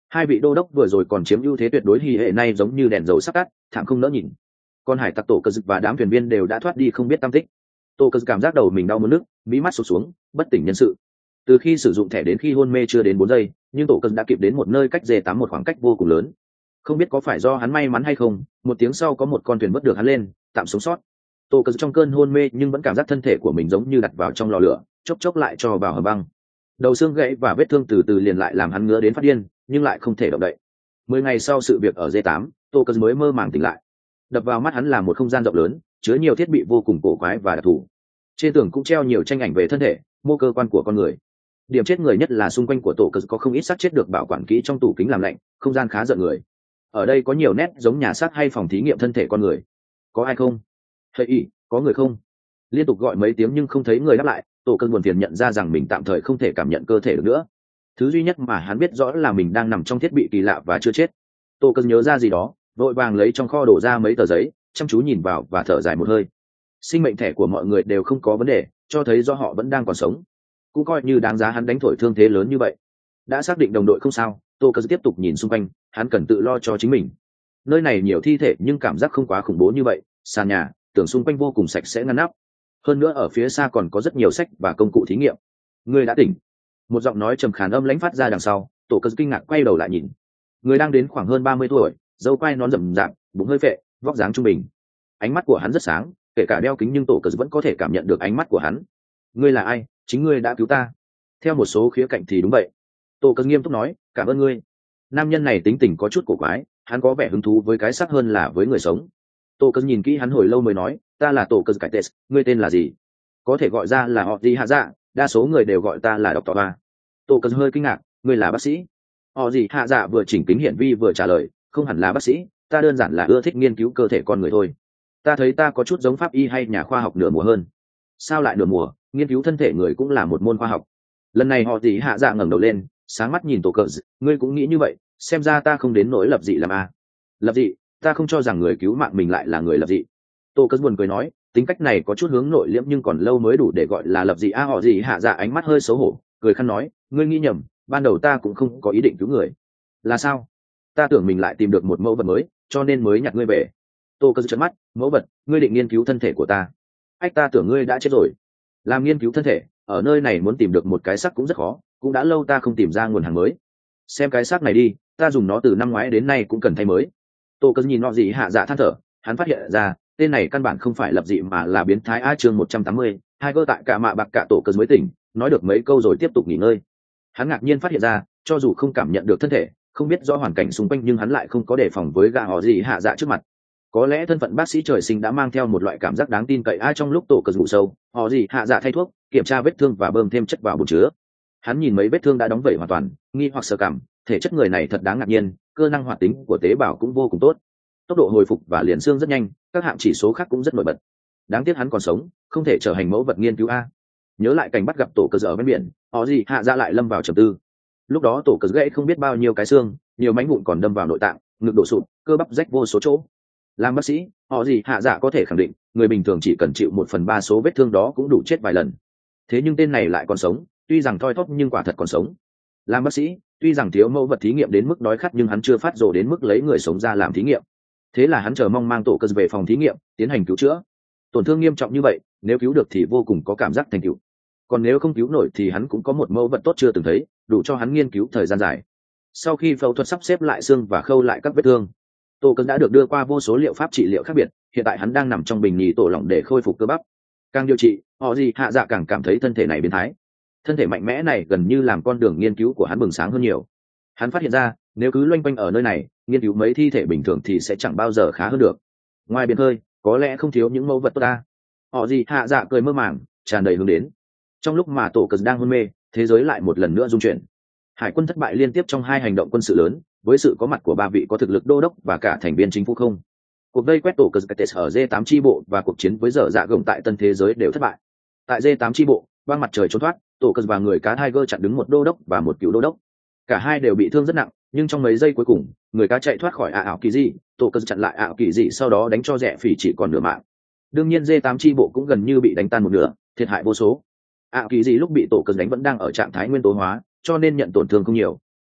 Hai vị đô đốc vừa rồi còn chiếm ưu thế tuyệt đối, hy hệ nay giống như đèn dầu sắp tắt, thảm không nỡ nhìn. Con hải tặc tổ cơ dực và đám thuyền viên đều đã thoát đi không biết tăm tích. Tổ cơ cảm giác đầu mình đau muốn nức, mí mắt sụt xuống, bất tỉnh nhân sự. Từ khi sử dụng thẻ đến khi hôn mê chưa đến 4 giây, nhưng tổ cơ đã kịp đến một nơi cách D8 một khoảng cách vô cùng lớn. Không biết có phải do hắn may mắn hay không, một tiếng sau có một con thuyền vớt được hắn lên, tạm sống sót. Tổ cơ trong cơn hôn mê nhưng vẫn cảm giác thân thể của mình giống như đặt vào trong lò lửa, chốc chốc lại cho vào hầm băng. Đầu xương gãy và vết thương từ từ liền lại làm hắn ngứa đến phát điên, nhưng lại không thể động đậy. 10 ngày sau sự việc ở D8, Tô Cơn mới mơ màng tỉnh lại. Đập vào mắt hắn là một không gian rộng lớn, chứa nhiều thiết bị vô cùng cổ quái và đặc thù. Trên tường cũng treo nhiều tranh ảnh về thân thể, mô cơ quan của con người. Điểm chết người nhất là xung quanh của Tô Cơn có không ít xác chết được bảo quản kỹ trong tủ kính làm lạnh, không gian khá rợn người. Ở đây có nhiều nét giống nhà xác hay phòng thí nghiệm thân thể con người. Có ai không? Hây y, có người không? Liên tục gọi mấy tiếng nhưng không thấy người đáp lại. Tô Cơn buồn phiền nhận ra rằng mình tạm thời không thể cảm nhận cơ thể được nữa. Thứ duy nhất mà hắn biết rõ là mình đang nằm trong thiết bị kỳ lạ và chưa chết. Tô Cơn nhớ ra gì đó, vội vàng lấy trong kho đổ ra mấy tờ giấy, chăm chú nhìn vào và thở dài một hơi. Sinh mệnh thẻ của mọi người đều không có vấn đề, cho thấy do họ vẫn đang còn sống. Cũng coi như đáng giá hắn đánh thổi thương thế lớn như vậy. Đã xác định đồng đội không sao, Tô Cơn tiếp tục nhìn xung quanh, hắn cần tự lo cho chính mình. Nơi này nhiều thi thể nhưng cảm giác không quá khủng bố như vậy, sàn nhà, tường xung quanh vô cùng sạch sẽ ngăn nắp. Hơn nữa ở phía xa còn có rất nhiều sách và công cụ thí nghiệm. Người đã tỉnh. Một giọng nói trầm khàn âm lãnh phát ra đằng sau. Tổ Cơn kinh ngạc quay đầu lại nhìn. Người đang đến khoảng hơn 30 tuổi, râu quai nón rậm rạp, bụng hơi phệ, vóc dáng trung bình. Ánh mắt của hắn rất sáng, kể cả đeo kính nhưng Tổ Cơn vẫn có thể cảm nhận được ánh mắt của hắn. Ngươi là ai? Chính ngươi đã cứu ta. Theo một số khía cạnh thì đúng vậy. Tổ Cơn nghiêm túc nói, cảm ơn ngươi. Nam nhân này tính tình có chút cổ quái, hắn có vẻ hứng thú với cái xác hơn là với người sống. Tổ Cơn nhìn kỹ hắn hồi lâu mới nói, ta là Tổ Cơn Cải Tệ, ngươi tên là gì? Có thể gọi ra là họ gì hạ dạ, đa số người đều gọi ta là Dr. Ba. Tổ Cơn hơi kinh ngạc, ngươi là bác sĩ? Họ gì hạ dạ vừa chỉnh kính hiển vi vừa trả lời, không hẳn là bác sĩ, ta đơn giản là ưa thích nghiên cứu cơ thể con người thôi. Ta thấy ta có chút giống pháp y hay nhà khoa học nửa mùa hơn. Sao lại nửa mùa? Nghiên cứu thân thể người cũng là một môn khoa học. Lần này họ gì hạ dạ ngẩng đầu lên, sáng mắt nhìn Tổ Cơn, ngươi cũng nghĩ như vậy, xem ra ta không đến nỗi lập dị làm a. Lập dị? Ta không cho rằng người cứu mạng mình lại là người lập dị. Tổ Cơn buồn cười nói, tính cách này có chút hướng nội liễm nhưng còn lâu mới đủ để gọi là lập dị a. Họ gì hạ dạ ánh mắt hơi xấu hổ, cười khăn nói, ngươi nghĩ nhầm, ban đầu ta cũng không có ý định cứu người. Là sao? Ta tưởng mình lại tìm được một mẫu vật mới, cho nên mới nhặt ngươi về. Tô Cơn trợn mắt, mẫu vật? Ngươi định nghiên cứu thân thể của ta? Ách, ta tưởng ngươi đã chết rồi. Làm nghiên cứu thân thể, ở nơi này muốn tìm được một cái xác cũng rất khó, cũng đã lâu ta không tìm ra nguồn hàng mới. Xem cái xác này đi, ta dùng nó từ năm ngoái đến nay cũng cần thay mới. Tô Cơn nhìn Họ gì hạ dạ than thở, hắn phát hiện ra tên này căn bản không phải lập dị mà là biến thái. A chương 180, hai cơ tại cả mạ bạc cả. Tổ Cơn mới tỉnh, nói được mấy câu rồi tiếp tục nghỉ ngơi. Hắn ngạc nhiên phát hiện ra, cho dù không cảm nhận được thân thể, không biết rõ hoàn cảnh xung quanh nhưng hắn lại không có đề phòng với gã Họ gì hạ dạ trước mặt. Có lẽ thân phận bác sĩ trời sinh đã mang theo một loại cảm giác đáng tin cậy. Trong lúc Tổ Cơn ngủ sâu, Họ gì hạ dạ thay thuốc, kiểm tra vết thương và bơm thêm chất vào bồn chứa. Hắn nhìn mấy vết thương đã đóng vẩy hoàn toàn, nghi hoặc sơ cảm, thể chất người này thật đáng ngạc nhiên, cơ năng hoạt tính của tế bào cũng vô cùng tốt, tốc độ hồi phục và liền xương rất nhanh, các hạng chỉ số khác cũng rất nổi bật. Đáng tiếc hắn còn sống, không thể trở thành mẫu vật nghiên cứu a. Nhớ lại cảnh bắt gặp Tổ Cơn ở bên biển, Họ gì hạ dạ lại lâm vào trầm tư. Lúc đó Tổ Cơn gãy không biết bao nhiêu cái xương, nhiều mảnh vụn còn đâm vào nội tạng, ngực đổ sụp, cơ bắp rách vô số chỗ. Làm bác sĩ, Họ gì hạ dạ có thể khẳng định, người bình thường chỉ cần chịu 1/3 số vết thương đó cũng đủ chết vài lần. Thế nhưng tên này lại còn sống, tuy rằng thoi thóp nhưng quả thật còn sống. Làm bác sĩ, tuy rằng thiếu mẫu vật thí nghiệm đến mức đói khát nhưng hắn chưa phát rồ đến mức lấy người sống ra làm thí nghiệm. Thế là hắn chờ mong mang Tổ Cơn về phòng thí nghiệm, tiến hành cứu chữa. Tổn thương nghiêm trọng như vậy, nếu cứu được thì vô cùng có cảm giác thành tựu. Còn nếu không cứu nổi thì hắn cũng có một mẫu vật tốt chưa từng thấy, đủ cho hắn nghiên cứu thời gian dài. Sau khi phẫu thuật sắp xếp lại xương và khâu lại các vết thương, Tổ Cơn đã được đưa qua vô số liệu pháp trị liệu khác biệt, hiện tại hắn đang nằm trong bình nhì tổ lỏng để khôi phục cơ bắp. Càng điều trị, Họ gì hạ dạ càng cảm thấy thân thể này biến thái. Thân thể mạnh mẽ này gần như làm con đường nghiên cứu của hắn bừng sáng hơn nhiều. Hắn phát hiện ra, nếu cứ loanh quanh ở nơi này, nghiên cứu mấy thi thể bình thường thì sẽ chẳng bao giờ khá hơn được. Ngoài biển hơi, có lẽ không thiếu những mẫu vật tốt ta. Họ gì hạ dạ cười mơ màng, tràn đầy hướng đến. Trong lúc mà Tổ Cơn đang hôn mê, thế giới lại một lần nữa rung chuyển. Hải quân thất bại liên tiếp trong 2 hành động quân sự lớn, với sự có mặt của 3 vị có thực lực đô đốc và cả thành viên chính phủ không. Cuộc vây quét Tổ Cơn ở D8 chi bộ và cuộc chiến với dở dạ gồng tại tân thế giới đều thất bại. Tại D8 chi bộ, băng mặt trời trốn thoát, Tổ Cơn và người cá Tiger chặn đứng một đô đốc và một cựu đô đốc. Cả hai đều bị thương rất nặng, nhưng trong mấy giây cuối cùng, người cá chạy thoát khỏi ảo kỳ dị, Tổ Cơn chặn lại ảo kỳ dị sau đó đánh cho rẻ phỉ chỉ còn nửa mạng. Đương nhiên D8 chi bộ cũng gần như bị đánh tan một nửa, thiệt hại vô số. Ảo kỳ dị lúc bị Tổ Cơn đánh vẫn đang ở trạng thái nguyên tố hóa, cho nên nhận tổn thương không nhiều.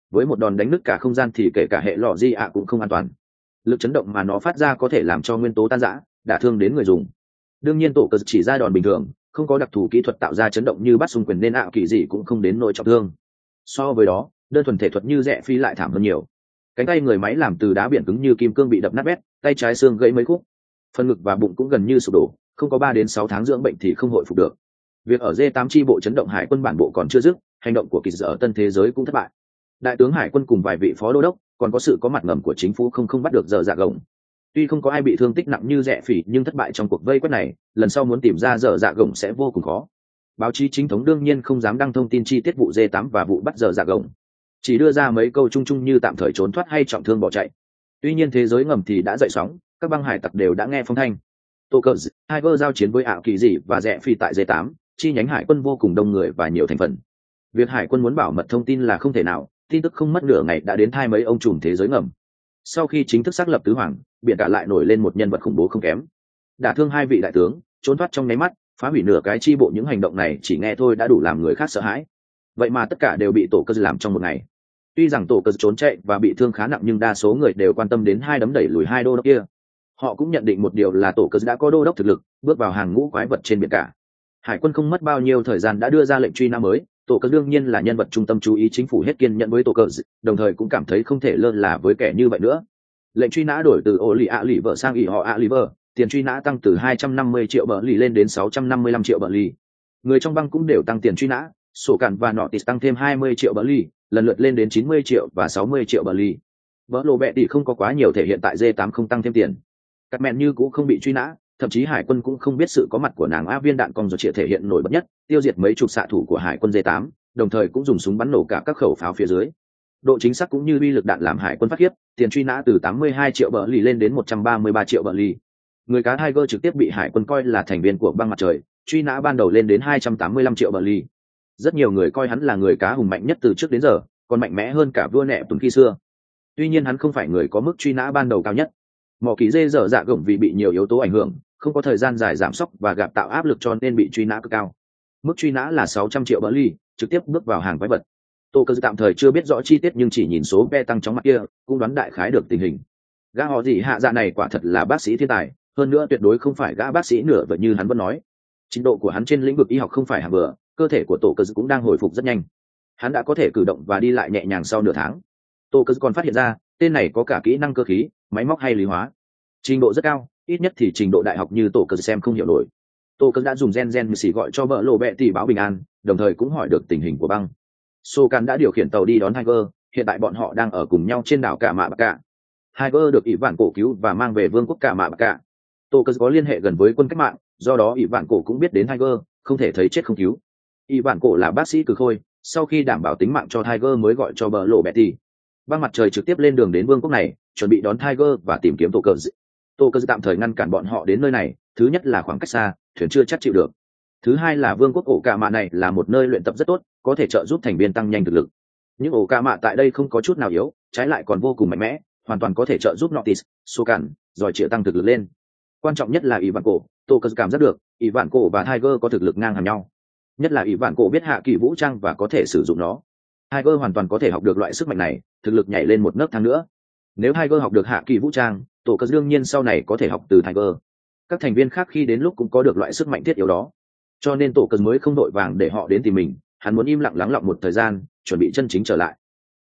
với một đòn đánh nứt cả không gian thì kể cả hệ lọ di ạ cũng không an toàn. Lực chấn động mà nó phát ra có thể làm cho nguyên tố tan rã, đả thương đến người dùng. Đương nhiên tổ cờ chỉ ra đòn bình thường, không có đặc thù kỹ thuật tạo ra chấn động như bắt xung quyền nên ạ kỳ gì cũng không đến nỗi trọng thương. So với đó, đơn thuần thể thuật như rẽ phi lại thảm hơn nhiều. Cánh tay người máy làm từ đá biển cứng như kim cương bị đập nát bét, tay trái xương gãy mấy khúc, phần ngực và bụng cũng gần như sụp đổ, không có 3 đến 6 tháng dưỡng bệnh thì không hồi phục được. Việc ở D8 chi bộ chấn động hải quân bản bộ còn chưa dứt, hành động của kỳ ở tân thế giới cũng thất bại. Đại tướng hải quân cùng vài vị phó đô đốc, còn có sự có mặt ngầm của chính phủ không bắt được giờ dạ gồng. Tuy không có ai bị thương tích nặng như rẽ phỉ nhưng thất bại trong cuộc vây quét này, lần sau muốn tìm ra giờ dạ gồng sẽ vô cùng khó. Báo chí chính thống đương nhiên không dám đăng thông tin chi tiết vụ D8 và vụ bắt giờ dạ gồng, chỉ đưa ra mấy câu chung chung như tạm thời trốn thoát hay trọng thương bỏ chạy. Tuy nhiên thế giới ngầm thì đã dậy sóng, các băng hải tặc đều đã nghe phong thanh. Tô Cờ, Tiger giao chiến với ảo kỳ dị và rẽ phi tại D8, chi nhánh hải quân vô cùng đông người và nhiều thành phần. Việc hải quân muốn bảo mật thông tin là không thể nào, tin tức không mất nửa ngày đã đến thai mấy ông trùm thế giới ngầm. Sau khi chính thức xác lập tứ hoàng, biển cả lại nổi lên một nhân vật khủng bố không kém, đả thương 2 vị đại tướng, trốn thoát trong nháy mắt, phá hủy nửa cái chi bộ. Những hành động này chỉ nghe thôi đã đủ làm người khác sợ hãi, vậy mà tất cả đều bị tổ cơ làm trong một ngày. Tuy rằng tổ cơ trốn chạy và bị thương khá nặng nhưng đa số người đều quan tâm đến 2 đấm đẩy lùi 2 đô đốc kia. Họ cũng nhận định một điều là tổ cơ đã có đô đốc thực lực, bước vào hàng ngũ quái vật trên biển cả. Hải quân không mất bao nhiêu thời gian đã đưa ra lệnh truy nã mới. Tổ cơ đương nhiên là nhân vật trung tâm chú ý, chính phủ hết kiên nhẫn với tổ cơ, đồng thời cũng cảm thấy không thể lơ là với kẻ như vậy nữa. Lệnh truy nã đổi từ ô lì ạ lì vợ sang ỉ họ ạ lì vợ, tiền truy nã tăng từ 250 triệu bờ lì lên đến 655 triệu bờ lì. Người trong băng cũng đều tăng tiền truy nã, sổ cản và nọ tịt tăng thêm 20 triệu bờ lì, lần lượt lên đến 90 triệu và 60 triệu bờ lì. Vỡ lộ bẹ thì không có quá nhiều thể hiện tại D8 không tăng thêm tiền. Các mẹn như cũng không bị truy nã, thậm chí hải quân cũng không biết sự có mặt của nàng A viên đạn cong rồi chỉ thể hiện nổi bật nhất, tiêu diệt mấy chục xạ thủ của hải quân D8, đồng thời cũng dùng súng bắn nổ cả các khẩu pháo phía dưới. Độ chính xác cũng như uy lực đạn làm hải quân phát khiếp, tiền truy nã từ 82 triệu bờ lì lên đến 133 triệu bờ lì. Người cá Tiger trực tiếp bị hải quân coi là thành viên của băng mặt trời, truy nã ban đầu lên đến 285 triệu bờ lì. Rất nhiều người coi hắn là người cá hùng mạnh nhất từ trước đến giờ, còn mạnh mẽ hơn cả vua nẹ tuần khi xưa. Tuy nhiên hắn không phải người có mức truy nã ban đầu cao nhất. Mỏ kỳ dê dở dạ gồng vì bị nhiều yếu tố ảnh hưởng, không có thời gian dài giảm sốc và gặp tạo áp lực cho nên bị truy nã cực cao. Mức truy nã là 600 triệu bờ lì, trực tiếp bước vào hàng quái vật. Tô Cơ tạm thời chưa biết rõ chi tiết nhưng chỉ nhìn số be tăng chóng mặt kia, cũng đoán đại khái được tình hình. Gã họ gì hạ dạ này quả thật là bác sĩ thiên tài, hơn nữa tuyệt đối không phải gã bác sĩ nửa vời như hắn vẫn nói. Trình độ của hắn trên lĩnh vực y học không phải hạng vừa, cơ thể của Tô Cơ cũng đang hồi phục rất nhanh. Hắn đã có thể cử động và đi lại nhẹ nhàng sau nửa tháng. Tô Cơ còn phát hiện ra, tên này có cả kỹ năng cơ khí, máy móc hay lý hóa. Trình độ rất cao, ít nhất thì trình độ đại học như Tô Cơ xem không hiểu nổi. Tô Cơ đã dùng gen xỉ gọi cho vợ lộ bẹ tỷ báo bình an, đồng thời cũng hỏi được tình hình của băng. Sokan đã điều khiển tàu đi đón Tiger, hiện tại bọn họ đang ở cùng nhau trên đảo Cả Mạ Bạc Cả. Tiger được ỷ vạn cổ cứu và mang về vương quốc Cả Mạ Bạc Cả. Tô Cơ có liên hệ gần với quân cách mạng, do đó ỷ vạn cổ cũng biết đến Tiger, không thể thấy chết không cứu. ỷ vạn cổ là bác sĩ cừ khôi, sau khi đảm bảo tính mạng cho Tiger mới gọi cho bờ lộ Betty. Băng mặt trời trực tiếp lên đường đến vương quốc này, chuẩn bị đón Tiger và tìm kiếm Tô Cơ. Tô Cơ tạm thời ngăn cản bọn họ đến nơi này, thứ nhất là khoảng cách xa, thuyền chưa chắc chịu được. Thứ hai là vương quốc ổ Cả Mạ này là một nơi luyện tập rất tốt, có thể trợ giúp thành viên tăng nhanh thực lực. Những ổ Cả Mạ tại đây không có chút nào yếu, trái lại còn vô cùng mạnh mẽ, hoàn toàn có thể trợ giúp Notis, Sokan, rồi chĩa tăng thực lực lên. Quan trọng nhất là Ivan Cổ, Tô Cơ cảm giác được, Ivan Cổ và Tiger có thực lực ngang hàng nhau. Nhất là Ivan Cổ biết hạ kỳ vũ trang và có thể sử dụng nó. Tiger hoàn toàn có thể học được loại sức mạnh này, thực lực nhảy lên một nấc thang nữa. Nếu Tiger học được hạ kỳ vũ trang, Tô Cơ đương nhiên sau này có thể học từ Tiger. Các thành viên khác khi đến lúc cũng có được loại sức mạnh thiết yếu đó. Cho nên Tô Cơ mới không đội vàng để họ đến tìm mình, hắn muốn im lặng lắng lặng một thời gian, chuẩn bị chân chính trở lại.